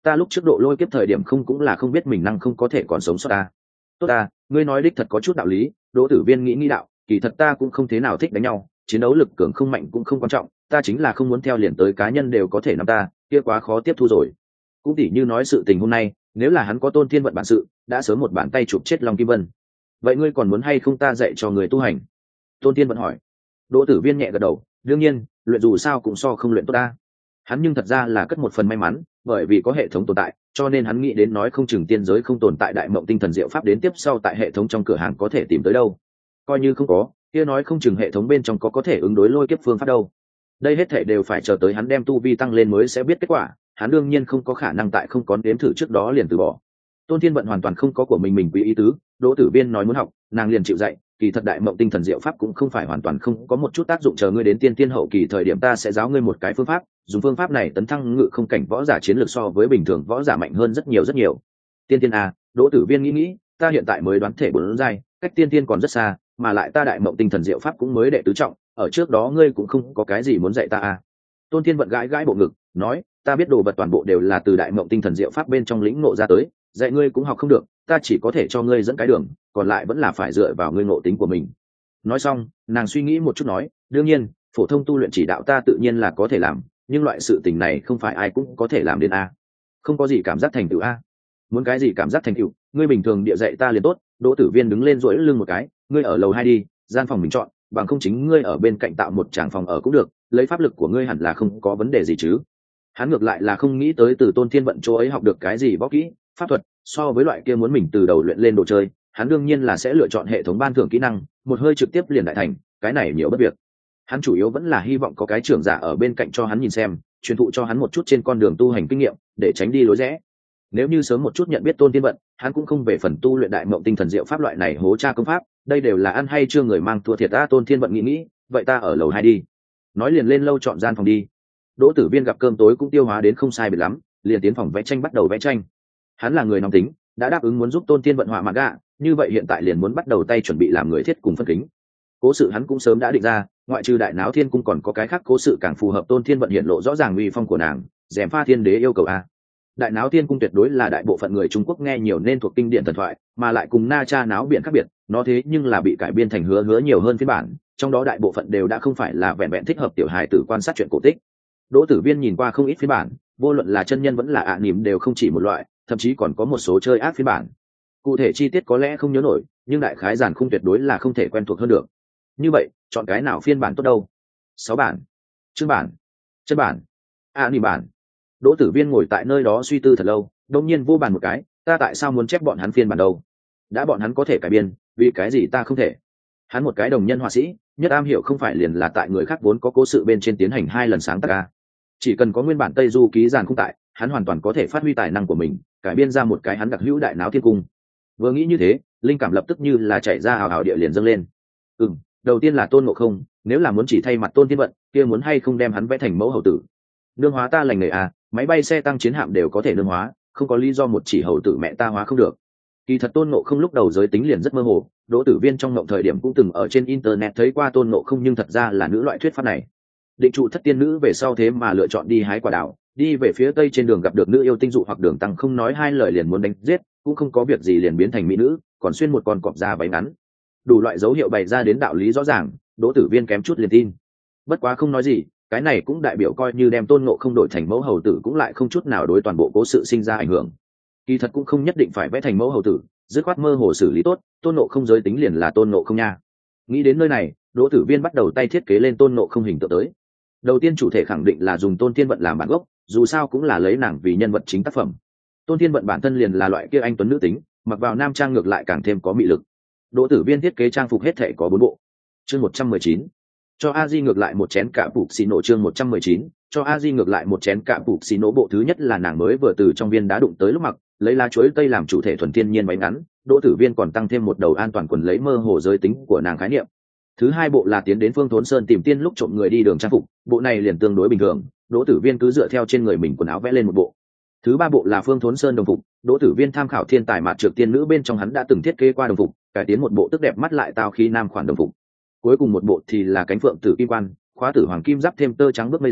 ta lúc trước độ lôi kiếp thời điểm không cũng là không biết mình năng không có thể còn sống sót ta. Tốt ta, ngươi nói đích thật có chút đạo lý. Đỗ Tử Viên nghĩ đạo, kỳ thật ta cũng không thế nào thích đánh nhau, chiến đấu lực cường không mạnh cũng không quan trọng, ta chính là không muốn theo liền tới cá nhân đều có thể nắm ta, kia quá khó tiếp thu rồi. Cũng tỉ như nói sự tình hôm nay, nếu là hắn có Tôn Thiên Vận bản sự, đã sớm một bàn tay chụp chết Long Kim Vân. Vậy ngươi còn muốn hay không ta dạy cho người tu hành? Tôn Thiên Vận hỏi. Đỗ Tử Viên nhẹ gật đầu, đương nhiên, luyện dù sao cũng so không luyện tốt ta. Hắn nhưng thật ra là cất một phần may mắn, bởi vì có hệ thống tồn tại, cho nên hắn nghĩ đến nói không chừng tiên giới không tồn tại đại mộng tinh thần diệu pháp đến tiếp sau tại hệ thống trong cửa hàng có thể tìm tới đâu. Coi như không có, kia nói không chừng hệ thống bên trong có thể ứng đối lôi kiếp phương pháp đâu. Đây hết thể đều phải chờ tới hắn đem tu vi tăng lên mới sẽ biết kết quả, hắn đương nhiên không có khả năng tại không có đếm thử trước đó liền từ bỏ. Tôn Thiên Vận hoàn toàn không có của mình quý ý tứ, Đỗ Tử Viên nói muốn học, nàng liền chịu dạy, kỳ thật đại mộng tinh thần diệu pháp cũng không phải hoàn toàn không có một chút tác dụng, chờ ngươi đến tiên hậu kỳ thời điểm ta sẽ giáo ngươi một cái phương pháp, dùng phương pháp này tấn thăng ngự không cảnh võ giả chiến lược so với bình thường võ giả mạnh hơn rất nhiều rất nhiều. Tiên a, Đỗ Tử Viên nghĩ, ta hiện tại mới đoán thể 4 giai, cách tiên còn rất xa, mà lại ta đại mộng tinh thần diệu pháp cũng mới đệ tứ trọng, ở trước đó ngươi cũng không có cái gì muốn dạy ta a. Tôn Thiên Vận gãi bộ ngực, nói, ta biết đồ vật toàn bộ đều là từ đại mộng tinh thần diệu pháp bên trong lĩnh ngộ ra tới, dạy ngươi cũng học không được, ta chỉ có thể cho ngươi dẫn cái đường, còn lại vẫn là phải dựa vào ngươi ngộ tính của mình. Nói xong, nàng suy nghĩ một chút nói, đương nhiên, phổ thông tu luyện chỉ đạo ta tự nhiên là có thể làm, nhưng loại sự tình này không phải ai cũng có thể làm đến a. Không có gì cảm giác thành tựu a. Muốn cái gì cảm giác thành tựu, ngươi bình thường địa dạy ta liền tốt. Đỗ Tử Viên đứng lên duỗi lưng một cái, ngươi ở lầu 2 đi, gian phòng mình chọn, bằng không chính ngươi ở bên cạnh tạo một tràng phòng ở cũng được, lấy pháp lực của ngươi hẳn là không có vấn đề gì chứ. Hắn ngược lại là không nghĩ tới từ Tôn Thiên Vận chỗ ấy học được cái gì võ kỹ, pháp thuật, so với loại kia muốn mình từ đầu luyện lên đồ chơi, hắn đương nhiên là sẽ lựa chọn hệ thống ban thưởng kỹ năng, một hơi trực tiếp liền đại thành, cái này nhiều bất việc. Hắn chủ yếu vẫn là hy vọng có cái trưởng giả ở bên cạnh cho hắn nhìn xem, truyền thụ cho hắn một chút trên con đường tu hành kinh nghiệm, để tránh đi lối rẽ. Nếu như sớm một chút nhận biết Tôn Thiên Vận, hắn cũng không về phần tu luyện đại mộng tinh thần diệu pháp loại này hố tra công pháp, đây đều là ăn hay chưa người mang thua thiệt. Ta Tôn Thiên Vận nghĩ, vậy ta ở lầu 2 đi. Nói liền lên lâu chọn gian phòng đi. Đỗ Tử Viên gặp cơm tối cũng tiêu hóa đến không sai biệt lắm, liền tiến phòng vẽ tranh bắt đầu vẽ tranh. Hắn là người nóng tính, đã đáp ứng muốn giúp Tôn Thiên Vận họa mặt gạ, như vậy hiện tại liền muốn bắt đầu tay chuẩn bị làm người thiết cùng phân kính. Cố sự hắn cũng sớm đã định ra, ngoại trừ đại náo thiên cung còn có cái khác cố sự càng phù hợp Tôn Thiên Vận hiện lộ rõ ràng uy phong của nàng, rèm pha thiên đế yêu cầu a. Đại náo thiên cung tuyệt đối là đại bộ phận người Trung Quốc nghe nhiều nên thuộc kinh điển thần thoại, mà lại cùng Na Cha náo biển khác biệt, nó thế nhưng là bị cải biên thành hứa nhiều hơn phiên bản, trong đó đại bộ phận đều đã không phải là vẹn thích hợp tiểu hài tử quan sát chuyện cổ tích. Đỗ Tử Viên nhìn qua không ít phiên bản, vô luận là chân nhân vẫn là niềm đều không chỉ một loại, thậm chí còn có một số chơi ác phiên bản. Cụ thể chi tiết có lẽ không nhớ nổi, nhưng đại khái giản khung tuyệt đối là không thể quen thuộc hơn được. Như vậy, chọn cái nào phiên bản tốt đâu? 6 bản, chương bản, chân bản, niềm bản. Đỗ Tử Viên ngồi tại nơi đó suy tư thật lâu, đột nhiên vô bàn một cái, ta tại sao muốn chép bọn hắn phiên bản đâu? Đã bọn hắn có thể cải biên, vì cái gì ta không thể? Hắn một cái đồng nhân họa sĩ, nhất am hiểu không phải liền là tại người khác vốn có cố sự bên trên tiến hành 2 lần sáng tác a. Chỉ cần có nguyên bản Tây Du ký giản khung tại, hắn hoàn toàn có thể phát huy tài năng của mình, cải biên ra một cái hắn đặc hữu đại náo thiên cung. Vừa nghĩ như thế, linh cảm lập tức như là chảy ra hào hào địa liền dâng lên. Đầu tiên là Tôn Ngộ Không, nếu là muốn chỉ thay mặt Tôn Thiên Vận, kia muốn hay không đem hắn vẽ thành mẫu hầu tử. Nương hóa ta lành nghề à, máy bay xe tăng chiến hạm đều có thể nương hóa, không có lý do một chỉ hầu tử mẹ ta hóa không được. Kỳ thật Tôn Ngộ Không lúc đầu giới tính liền rất mơ hồ, Đỗ Tử Viên trong ngộng thời điểm cũng từng ở trên internet thấy qua Tôn Ngộ Không, nhưng thật ra là nữ loại thuyết pháp này. Định trụ thất tiên nữ về sau thế mà lựa chọn đi hái quả đào, đi về phía tây trên đường gặp được nữ yêu tinh dụ hoặc đường tăng không nói 2 lời liền muốn đánh giết, cũng không có việc gì liền biến thành mỹ nữ, còn xuyên một con cọp da váy ngắn. Đủ loại dấu hiệu bày ra đến đạo lý rõ ràng, Đỗ Tử Viên kém chút liền tin. Bất quá không nói gì, cái này cũng đại biểu coi như đem Tôn Ngộ Không đổi thành mẫu hầu tử cũng lại không chút nào đối toàn bộ cố sự sinh ra ảnh hưởng. Kỳ thật cũng không nhất định phải vẽ thành mẫu hầu tử, dứt khoát mơ hồ xử lý tốt, Tôn Ngộ Không giới tính liền là Tôn Ngộ Không nha. Nghĩ đến nơi này, Đỗ Tử Viên bắt đầu tay thiết kế lên Tôn Ngộ Không hình tượng tới. Đầu tiên chủ thể khẳng định là dùng Tôn Thiên Vận làm bản gốc, dù sao cũng là lấy nàng vì nhân vật chính tác phẩm. Tôn Thiên Vận bản thân liền là loại kia anh tuấn nữ tính, mặc vào nam trang ngược lại càng thêm có mị lực. Đỗ Tử Viên thiết kế trang phục hết thể có 4 bộ. Chương 119. Cho Aji ngược lại một chén cạ phục xì nổ. Chương 119. Cho Aji ngược lại một chén cạ phục xì nổ. Bộ thứ nhất là nàng mới vừa từ trong viên đá đụng tới lúc mặc, lấy lá chuối tây làm chủ thể thuần thiên nhiên váy ngắn, Đỗ Tử Viên còn tăng thêm một đầu an toàn quần lấy mơ hồ giới tính của nàng khái niệm. Thứ hai bộ là tiến đến Phương Thốn Sơn tìm tiên lúc trộm người đi đường trang phục, bộ này liền tương đối bình thường, Đỗ Tử Viên cứ dựa theo trên người mình quần áo vẽ lên một bộ. Thứ ba bộ là Phương Thốn Sơn đồng phục, Đỗ Tử Viên tham khảo thiên tài mạt trược tiên nữ bên trong hắn đã từng thiết kế qua đồng phục, cải tiến một bộ tức đẹp mắt lại tao khí nam khoản đồng phục. Cuối cùng một bộ thì là cánh phượng tử kim quan, khóa tử hoàng kim giáp thêm tơ trắng bước mây dày,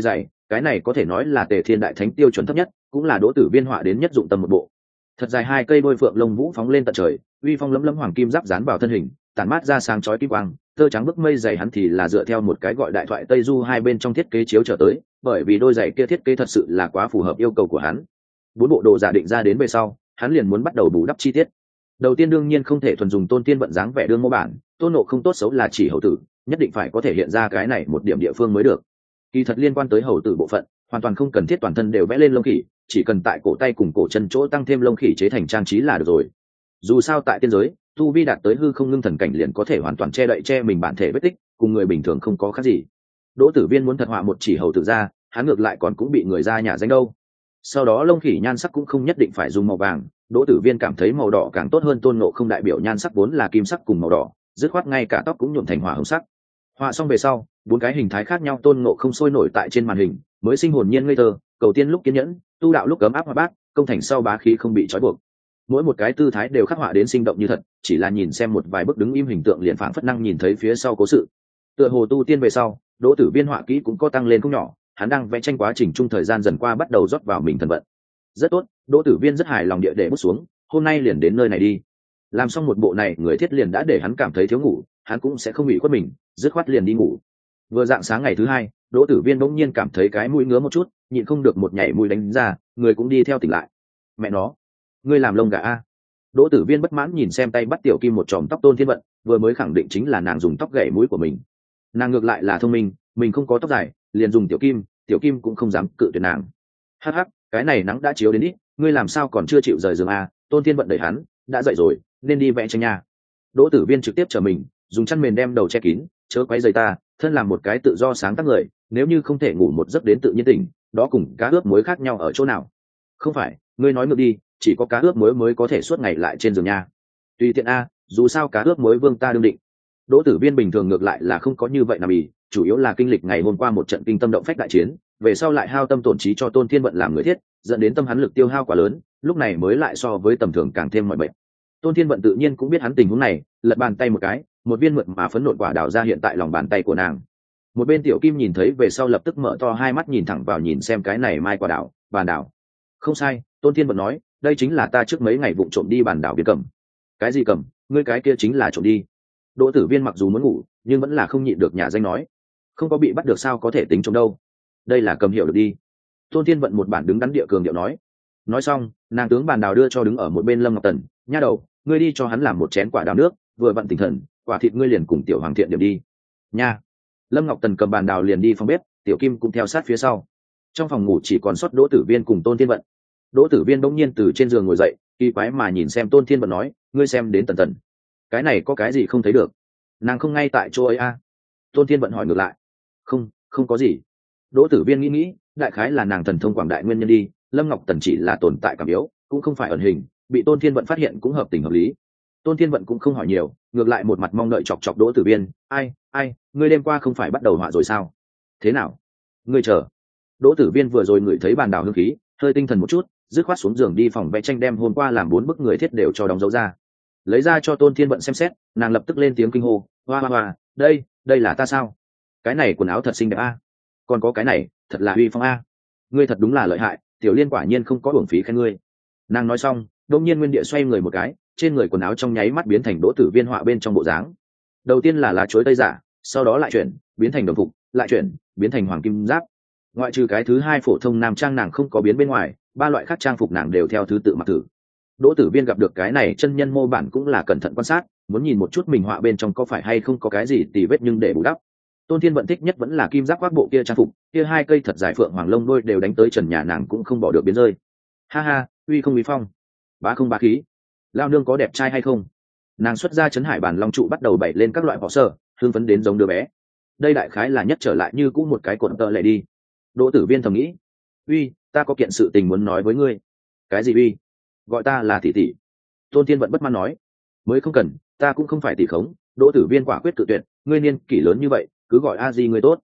cái này có thể nói là Tề Thiên Đại Thánh tiêu chuẩn thấp nhất, cũng là Đỗ Tử Viên họa đến nhất dụng tâm một bộ. Thật dài hai cây đôi phượng lông vũ phóng lên tận trời, uy phong lấm lấm hoàng kim giáp dán vào thân hình, tản mát ra sáng chói kim quang, tơ trắng bức mây dày hắn thì là dựa theo một cái gọi đại thoại Tây Du hai bên trong thiết kế chiếu trở tới, bởi vì đôi giày kia thiết kế thật sự là quá phù hợp yêu cầu của hắn. Bốn bộ đồ giả định ra đến về sau, hắn liền muốn bắt đầu bù đắp chi tiết. Đầu tiên đương nhiên không thể thuần dùng Tôn Tiên vận dáng vẻ đương mô bản, Tôn Nộ không tốt xấu là chỉ hầu tử, nhất định phải có thể hiện ra cái này một điểm địa phương mới được. Kỳ thật liên quan tới hầu tử bộ phận, hoàn toàn không cần thiết toàn thân đều vẽ lên lông khỉ, chỉ cần tại cổ tay cùng cổ chân chỗ tăng thêm lông khỉ chế thành trang trí là được rồi. Dù sao tại tiên giới, tu vi đạt tới hư không ngưng thần cảnh liền có thể hoàn toàn che đậy che mình bản thể vết tích, cùng người bình thường không có khác gì. Đỗ Tử Viên muốn thật họa một chỉ hầu tử ra, hắn ngược lại còn cũng bị người ra nhà danh đâu. Sau đó lông khỉ nhan sắc cũng không nhất định phải dùng màu vàng, Đỗ Tử Viên cảm thấy màu đỏ càng tốt hơn. Tôn Ngộ không đại biểu nhan sắc vốn là kim sắc cùng màu đỏ, dứt khoát ngay cả tóc cũng nhuộm thành hỏa hồng sắc. Họa xong về sau, bốn cái hình thái khác nhau Tôn Ngộ không sôi nổi tại trên màn hình, mới sinh hồn nhiên ngây thơ, cầu tiên lúc kiên nhẫn, tu đạo lúc ấm áp hoạt bát, công thành sau bá khí không bị trói buộc. Mỗi một cái tư thái đều khắc họa đến sinh động như thật, chỉ là nhìn xem một vài bức đứng im hình tượng liền phảng phất năng nhìn thấy phía sau cố sự. Tựa hồ tu tiên về sau, Đỗ Tử Viên họa kỹ cũng có tăng lên không nhỏ, hắn đang vẽ tranh quá trình chung thời gian dần qua bắt đầu rót vào mình thần vận. Rất tốt, Đỗ Tử Viên rất hài lòng địa để bút xuống, hôm nay liền đến nơi này đi. Làm xong một bộ này, người thiết liền đã để hắn cảm thấy thiếu ngủ, hắn cũng sẽ không bị khuất mình, dứt khoát liền đi ngủ. Vừa dạng sáng ngày thứ hai, Đỗ Tử Viên bỗng nhiên cảm thấy cái mũi ngứa một chút, nhịn không được một nhảy mũi đánh ra, người cũng đi theo tỉnh lại. Mẹ nó, ngươi làm lông gà a? Đỗ Tử Viên bất mãn nhìn xem tay bắt tiểu kim một chòm tóc Tôn Thiên Vận, vừa mới khẳng định chính là nàng dùng tóc gãy mũi của mình. Nàng ngược lại là thông minh, mình không có tóc dài, liền dùng tiểu kim cũng không dám cự tuyệt nàng. Hắc hắc, cái này nắng đã chiếu đến ít, ngươi làm sao còn chưa chịu rời giường a? Tôn Thiên Vận đẩy hắn, đã dậy rồi, nên đi vẽ tranh nha. Đỗ Tử Viên trực tiếp trở mình, dùng chăn mền đem đầu che kín, chớ quấy rầy ta, thân làm một cái tự do sáng tác người, nếu như không thể ngủ một giấc đến tự nhiên tỉnh, đó cùng cá ướp muối khác nhau ở chỗ nào? Không phải, ngươi nói ngược đi, chỉ có cá ướp muối mới có thể suốt ngày lại trên giường nha. Tùy tiện a, dù sao cá ướp muối vương ta đương định. Đỗ Tử Viên bình thường ngược lại là không có như vậy nằm ì, chủ yếu là kinh lịch ngày hôm qua một trận kinh tâm động phách đại chiến, về sau lại hao tâm tổn trí cho Tôn Thiên Vận làm người thiết, dẫn đến tâm hắn lực tiêu hao quá lớn, lúc này mới lại so với tầm thường càng thêm mọi bệnh. Tôn Thiên Vận tự nhiên cũng biết hắn tình huống này, lật bàn tay một cái, một viên mượt mà phấn nộn quả đào ra hiện tại lòng bàn tay của nàng. Một bên tiểu kim nhìn thấy về sau lập tức mở to hai mắt nhìn thẳng vào nhìn xem cái này mai quả đào, bàn đào. Không sai, Tôn Thiên Vận nói, đây chính là ta trước mấy ngày vụng trộm đi bàn đảo biên cầm. Cái gì cầm? Ngươi cái kia chính là trộm đi. Đỗ Tử Viên mặc dù muốn ngủ, nhưng vẫn là không nhịn được nhà danh nói, không có bị bắt được sao có thể tính trộm đâu. Đây là cầm hiểu được đi. Tôn Thiên Vận một bản đứng đắn địa cường điệu nói. Nói xong, nàng tướng bàn đào đưa cho đứng ở một bên Lâm Ngọc Tần, nha đầu, ngươi đi cho hắn làm một chén quả đào nước, vừa vặn tinh thần, quả thịt ngươi liền cùng tiểu hoàng thiện điểm đi. Nha. Lâm Ngọc Tần cầm bàn đào liền đi phòng bếp, tiểu kim cũng theo sát phía sau. Trong phòng ngủ chỉ còn sót Đỗ Tử Viên cùng Tôn Thiên Vận. Đỗ Tử Viên bỗng nhiên từ trên giường ngồi dậy, kỳ quái mà nhìn xem Tôn Thiên Vận nói, ngươi xem đến Tần Tần, cái này có cái gì không thấy được? Nàng không ngay tại chỗ ấy a? Tôn Thiên Vận hỏi ngược lại. Không có gì. Đỗ Tử Viên nghĩ, đại khái là nàng thần thông quảng đại nguyên nhân đi. Lâm Ngọc Tần chỉ là tồn tại cảm yếu, cũng không phải ẩn hình, bị Tôn Thiên Vận phát hiện cũng hợp tình hợp lý. Tôn Thiên Vận cũng không hỏi nhiều, ngược lại một mặt mong đợi chọc chọc Đỗ Tử Viên, ai, ngươi đêm qua không phải bắt đầu họa rồi sao? Thế nào? Ngươi chờ. Đỗ Tử Viên vừa rồi ngửi thấy bàn đào hương khí, hơi tinh thần một chút, dứt khoát xuống giường đi phòng vẽ tranh đem hôm qua làm 4 bức người thiết đều cho đóng dấu ra, lấy ra cho Tôn Thiên Vận xem xét. Nàng lập tức lên tiếng kinh hô, hoa, đây là ta sao? Cái này quần áo thật xinh đẹp a, còn có cái này thật là uy phong a, ngươi thật đúng là lợi hại, tiểu liên quả nhiên không có uổng phí khen ngươi. Nàng nói xong đột nhiên nguyên địa xoay người một cái, trên người quần áo trong nháy mắt biến thành Đỗ Tử Viên họa bên trong bộ dáng. Đầu tiên là lá chuối tây giả, sau đó lại chuyển biến thành đồng phục, lại chuyển biến thành hoàng kim giáp. Ngoại trừ cái thứ hai phổ thông nam trang nàng không có biến bên ngoài, 3 loại khác trang phục nàng đều theo thứ tự mặc thử. Đỗ Tử Viên gặp được cái này chân nhân mô bản cũng là cẩn thận quan sát, muốn nhìn một chút mình họa bên trong có phải hay không có cái gì tì vết nhưng để bù đắp. Tôn Thiên Vận thích nhất vẫn là kim giáp khoác bộ kia trang phục, kia 2 cây thật dài phượng hoàng lông đôi đều đánh tới trần nhà nàng cũng không bỏ được biến rơi. Ha ha, uy không uy phong, bá không bá khí, lao nương có đẹp trai hay không? Nàng xuất ra chấn hải bản long trụ bắt đầu bày lên các loại vỏ sơ, hương phấn đến giống đứa bé. Đây đại khái là nhất trở lại như cũ một cái cuộn tợ lệ đi. Đỗ Tử Viên thầm nghĩ, uy, ta có kiện sự tình muốn nói với ngươi. Cái gì uy? Gọi ta là tỷ tỷ. Tôn Thiên Vận bất mãn nói, mới không cần, ta cũng không phải tỷ khống. Đỗ Tử Viên quả quyết cự tuyệt, ngươi niên kỷ lớn như vậy, cứ gọi a di ngươi tốt.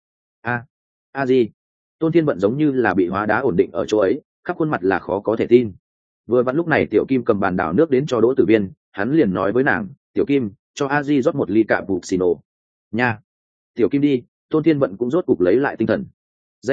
A di. Tôn Thiên Vận giống như là bị hóa đá ổn định ở chỗ ấy, khắp khuôn mặt là khó có thể tin. Vừa vặn lúc này tiểu kim cầm bàn đảo nước đến cho Đỗ Tử Viên, hắn liền nói với nàng, tiểu kim, cho a di rót một ly cạ bục xì nổ nha. Tiểu kim đi. Tôn Thiên Vận cũng rốt cục lấy lại tinh thần. Danh con,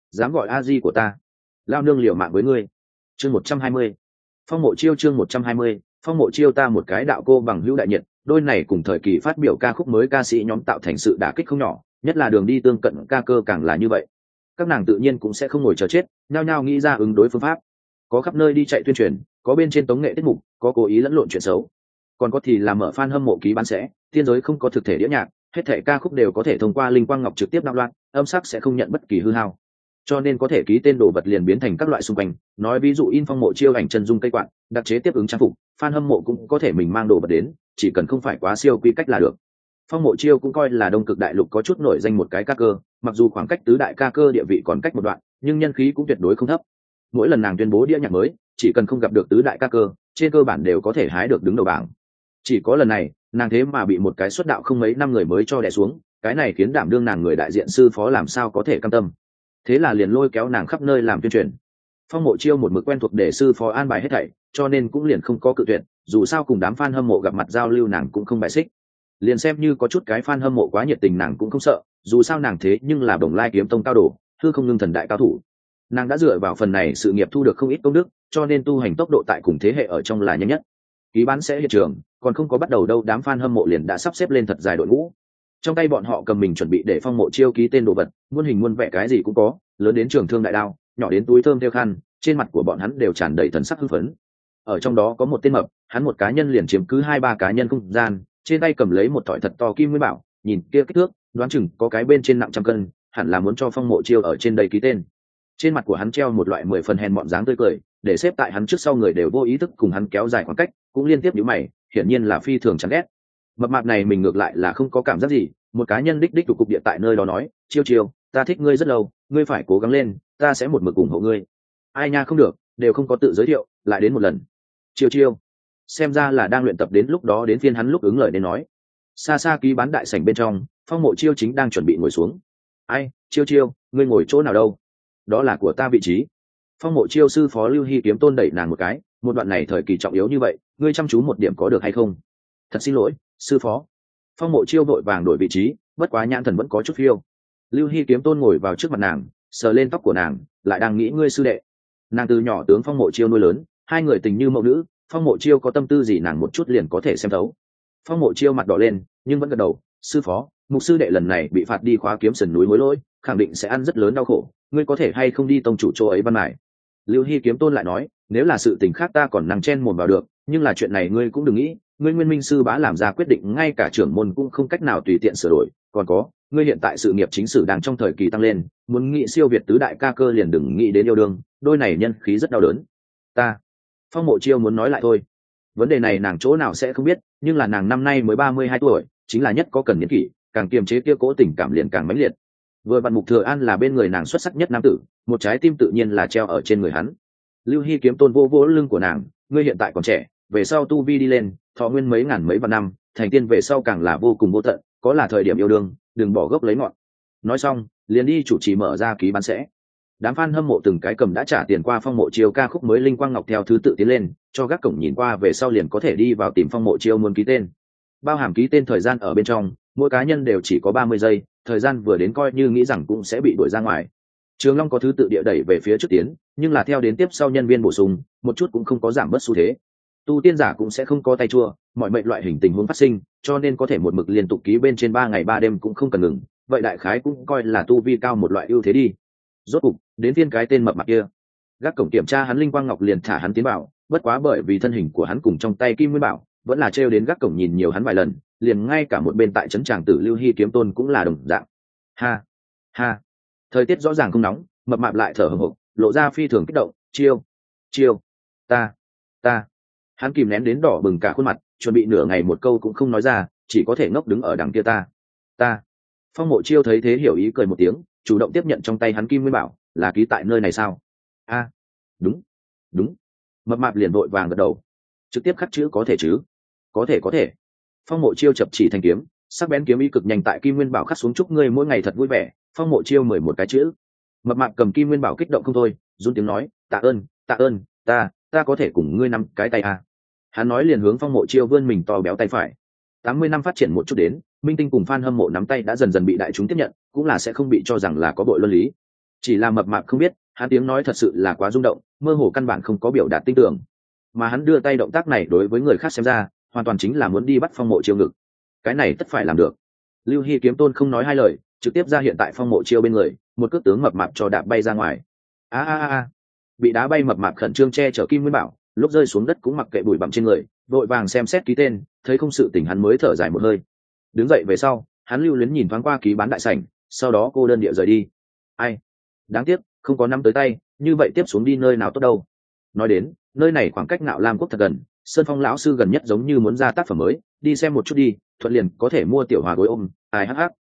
dám gọi a di của ta, lao nương liều mạng với ngươi. Chương 120. Phong Mộ Chiêu. Chương 120. Phong Mộ Chiêu. Ta một cái đạo cô bằng hữu đại nhiệt, đôi này cùng thời kỳ phát biểu ca khúc mới ca sĩ nhóm tạo thành sự đả kích không nhỏ, nhất là đường đi tương cận ca cơ càng là như vậy. Các nàng tự nhiên cũng sẽ không ngồi chờ chết, nhao nhao nghĩ ra ứng đối phương pháp. Có khắp nơi đi chạy tuyên truyền, có bên trên tống nghệ tiết mục, có cố ý lẫn lộn chuyện xấu, còn có thì là mở fan hâm mộ ký bán sẽ. Thiên giới không có thực thể đĩa nhạc, hết thảy ca khúc đều có thể thông qua linh quang ngọc trực tiếp đạo loạn, âm sắc sẽ không nhận bất kỳ hư hao, cho nên có thể ký tên đồ vật liền biến thành các loại xung quanh. Nói ví dụ in Phong Mộ Chiêu ảnh chân dung cây quạt, đặc chế tiếp ứng trang phục, fan hâm mộ cũng có thể mình mang đồ vật đến, chỉ cần không phải quá siêu quy cách là được. Phong Mộ Chiêu cũng coi là đông cực đại lục có chút nổi danh một cái ca cơ, mặc dù khoảng cách tứ đại ca cơ địa vị còn cách một đoạn, nhưng nhân khí cũng tuyệt đối không thấp. Mỗi lần nàng tuyên bố đĩa nhạc mới, chỉ cần không gặp được tứ đại ca cơ, trên cơ bản đều có thể hái được đứng đầu bảng. Chỉ có lần này, nàng thế mà bị một cái xuất đạo không mấy năm người mới cho đè xuống, cái này khiến đảm đương nàng người đại diện sư phó làm sao có thể cam tâm. Thế là liền lôi kéo nàng khắp nơi làm tuyên truyền. Phong Mộ Chiêu một mực quen thuộc để sư phó an bài hết thảy, cho nên cũng liền không có cự tuyệt, dù sao cùng đám fan hâm mộ gặp mặt giao lưu nàng cũng không bài xích. Liền xem như có chút cái fan hâm mộ quá nhiệt tình nàng cũng không sợ, dù sao nàng thế nhưng là Đồng Lai kiếm tông cao đồ, hư không ngưng thần đại cao thủ. Nàng đã dựa vào phần này sự nghiệp thu được không ít công đức, cho nên tu hành tốc độ tại cùng thế hệ ở trong là nhanh nhất. Ký bán sẽ hiện trường, còn không có bắt đầu đâu, đám fan hâm mộ liền đã sắp xếp lên thật dài đội ngũ. Trong tay bọn họ cầm mình chuẩn bị để Phong Mộ Chiêu ký tên đồ vật, muôn hình muôn vẻ cái gì cũng có, lớn đến trường thương đại đao, nhỏ đến túi thơm theo khăn, trên mặt của bọn hắn đều tràn đầy thần sắc hưng phấn. Ở trong đó có một tên mập, hắn một cá nhân liền chiếm cứ 2-3 cá nhân không gian, trên tay cầm lấy một thỏi thật to kim nguyên bảo, nhìn kia kích thước, đoán chừng có cái bên trên nặng trăm cân, hẳn là muốn cho Phong Mộ Chiêu ở trên đây ký tên. Trên mặt của hắn treo một loại 10 phần hèn mọn dáng tươi cười, để xếp tại hắn trước sau người đều vô ý thức cùng hắn kéo dài khoảng cách, cũng liên tiếp nhíu mày, hiển nhiên là phi thường chán ghét. Mập mạp này mình ngược lại là không có cảm giác gì, một cá nhân đích cục địa tại nơi đó nói, Chiêu Chiêu, ta thích ngươi rất lâu, ngươi phải cố gắng lên, ta sẽ một mực ủng hộ ngươi. Ai nha, không được, đều không có tự giới thiệu, lại đến một lần. Chiêu Chiêu, xem ra là đang luyện tập, đến lúc đó đến phiên hắn lúc ứng lời đến nói. Xa xa ký bán đại sảnh bên trong, Phong Mộ Chiêu chính đang chuẩn bị ngồi xuống. Ai, Chiêu Chiêu, ngươi ngồi chỗ nào đâu? Đó là của ta vị trí. Phong Mộ Chiêu sư phó Lưu Hy kiếm tôn đẩy nàng một cái, một đoạn này thời kỳ trọng yếu như vậy, ngươi chăm chú một điểm có được hay không? Thật xin lỗi, sư phó. Phong Mộ Chiêu vội vàng đổi vị trí, bất quá nhãn thần vẫn có chút phiêu. Lưu Hy kiếm tôn ngồi vào trước mặt nàng, sờ lên tóc của nàng, lại đang nghĩ ngươi sư đệ. Nàng từ nhỏ tướng Phong Mộ Chiêu nuôi lớn, hai người tình như mẫu nữ, Phong Mộ Chiêu có tâm tư gì nàng một chút liền có thể xem thấu. Phong Mộ Chiêu mặt đỏ lên, nhưng vẫn gật đầu, sư phó, mục sư đệ lần này bị phạt đi khóa kiếm sườn núi hối lỗi, khẳng định sẽ ăn rất lớn đau khổ, ngươi có thể hay không đi tông chủ chỗ ấy ban mải. Lưu Hy kiếm tôn lại nói, nếu là sự tình khác ta còn năng chen mồm vào được, nhưng là chuyện này ngươi cũng đừng nghĩ, ngươi nguyên minh sư bá làm ra quyết định ngay cả trưởng môn cũng không cách nào tùy tiện sửa đổi, còn có, ngươi hiện tại sự nghiệp chính sử đang trong thời kỳ tăng lên, muốn nghĩ siêu việt tứ đại ca cơ liền đừng nghĩ đến yêu đương, đôi này nhân khí rất đau đớn. Ta, Phong Mộ Chiêu muốn nói lại thôi. Vấn đề này nàng chỗ nào sẽ không biết, nhưng là nàng năm nay mới 32 tuổi, chính là nhất có cần niên kỷ, càng kiềm chế kia cố tình cảm liền càng mãnh liệt. Vừa vặn Mục Thừa An là bên người nàng xuất sắc nhất nam tử, một trái tim tự nhiên là treo ở trên người hắn. Lưu Hy kiếm tôn vô vỗ lưng của nàng, ngươi hiện tại còn trẻ, về sau tu vi đi lên, thọ nguyên mấy ngàn mấy vạn năm, thành tiên về sau càng là vô cùng vô tận, có là thời điểm yêu đương, đừng bỏ gốc lấy ngọn. Nói xong, liền đi chủ trì mở ra ký bán sẽ. Đám fan hâm mộ từng cái cầm đã trả tiền qua Phong Mộ Chiêu ca khúc mới linh quang ngọc theo thứ tự tiến lên, cho gác cổng nhìn qua về sau liền có thể đi vào tìm Phong Mộ Chiêu muốn ký tên. Bao hàm ký tên thời gian ở bên trong, mỗi cá nhân đều chỉ có 30 giây, thời gian vừa đến coi như nghĩ rằng cũng sẽ bị đuổi ra ngoài. Trường Long có thứ tự địa đẩy về phía trước tiến, nhưng là theo đến tiếp sau nhân viên bổ sung, một chút cũng không có giảm bớt xu thế. Tu tiên giả cũng sẽ không có tay chua, mọi mệnh loại hình tình huống phát sinh, cho nên có thể một mực liên tục ký bên trên 3 ngày 3 đêm cũng không cần ngừng, vậy đại khái cũng coi là tu vi cao một loại ưu thế đi. Rốt cục, đến phiên cái tên mập mạp kia. Gác cổng kiểm tra hắn linh quang ngọc liền thả hắn tiến vào, bất quá bởi vì thân hình của hắn cùng trong tay kim nguyên bảo, vẫn là trêu đến gác cổng nhìn nhiều hắn vài lần, liền ngay cả một bên tại trấn tràng tử Lưu Hy kiếm tôn cũng là đồng dạng. Ha, ha. Thời tiết rõ ràng không nóng, mập mạp lại thở hổn hộc, lộ ra phi thường kích động, Chiêu, Chiêu, ta. Hắn kìm nén đến đỏ bừng cả khuôn mặt, chuẩn bị nửa ngày một câu cũng không nói ra, chỉ có thể ngốc đứng ở đằng kia ta. Phong Mộ Chiêu thấy thế hiểu ý cười một tiếng, chủ động tiếp nhận trong tay hắn kim nguyên bảo, là ký tại nơi này sao? A, đúng. Mập mạp liền vội vàng gật đầu, trực tiếp khắc chữ có thể chứ? Có thể. Phong Mộ Chiêu chập chỉ thành kiếm, sắc bén kiếm ý cực nhanh tại kim nguyên bảo khắc xuống, chúc ngươi mỗi ngày thật vui vẻ. Phong Mộ Chiêu 11 cái chữ. Mập mạp cầm kim nguyên bảo kích động không thôi, run tiếng nói, tạ ơn, ta có thể cùng ngươi nắm cái tay à? Hắn nói liền hướng Phong Mộ Chiêu vươn mình to béo tay phải. 80 năm phát triển một chút đến, minh tinh cùng fan hâm mộ nắm tay đã dần dần bị đại chúng tiếp nhận, cũng là sẽ không bị cho rằng là có bội luân lý. chỉ là mập mạp không biết hắn tiếng nói thật sự là quá rung động, mơ hồ căn bản không có biểu đạt tin tưởng, mà hắn đưa tay động tác này đối với người khác xem ra hoàn toàn chính là muốn đi bắt Phong Mộ Chiêu ngực. Cái này tất phải làm được. Lưu Hy kiếm tôn không nói hai lời, trực tiếp ra hiện tại Phong Mộ Chiêu bên người, một cước tướng mập mạp cho đạp bay ra ngoài. A, bị đá bay mập mạp khẩn trương che chở Kim Nguyên Bảo, lúc rơi xuống đất cũng mặc kệ bụi bặm trên người, vội vàng xem xét ký tên, thấy không sự tỉnh hắn mới thở dài một hơi. Đứng dậy về sau, hắn lưu luyến nhìn thoáng qua ký bán đại sảnh, sau đó cô đơn địa rời đi. Ai, đáng tiếc không có năm tới tay, như vậy tiếp xuống đi nơi nào tốt đâu. Nói đến nơi này khoảng cách Ngạo Lam Quốc thật gần, Sơn Phong lão sư gần nhất giống như muốn ra tác phẩm mới, đi xem một chút đi, thuận liền có thể mua tiểu hòa gối ôm. Ai hắc hắc.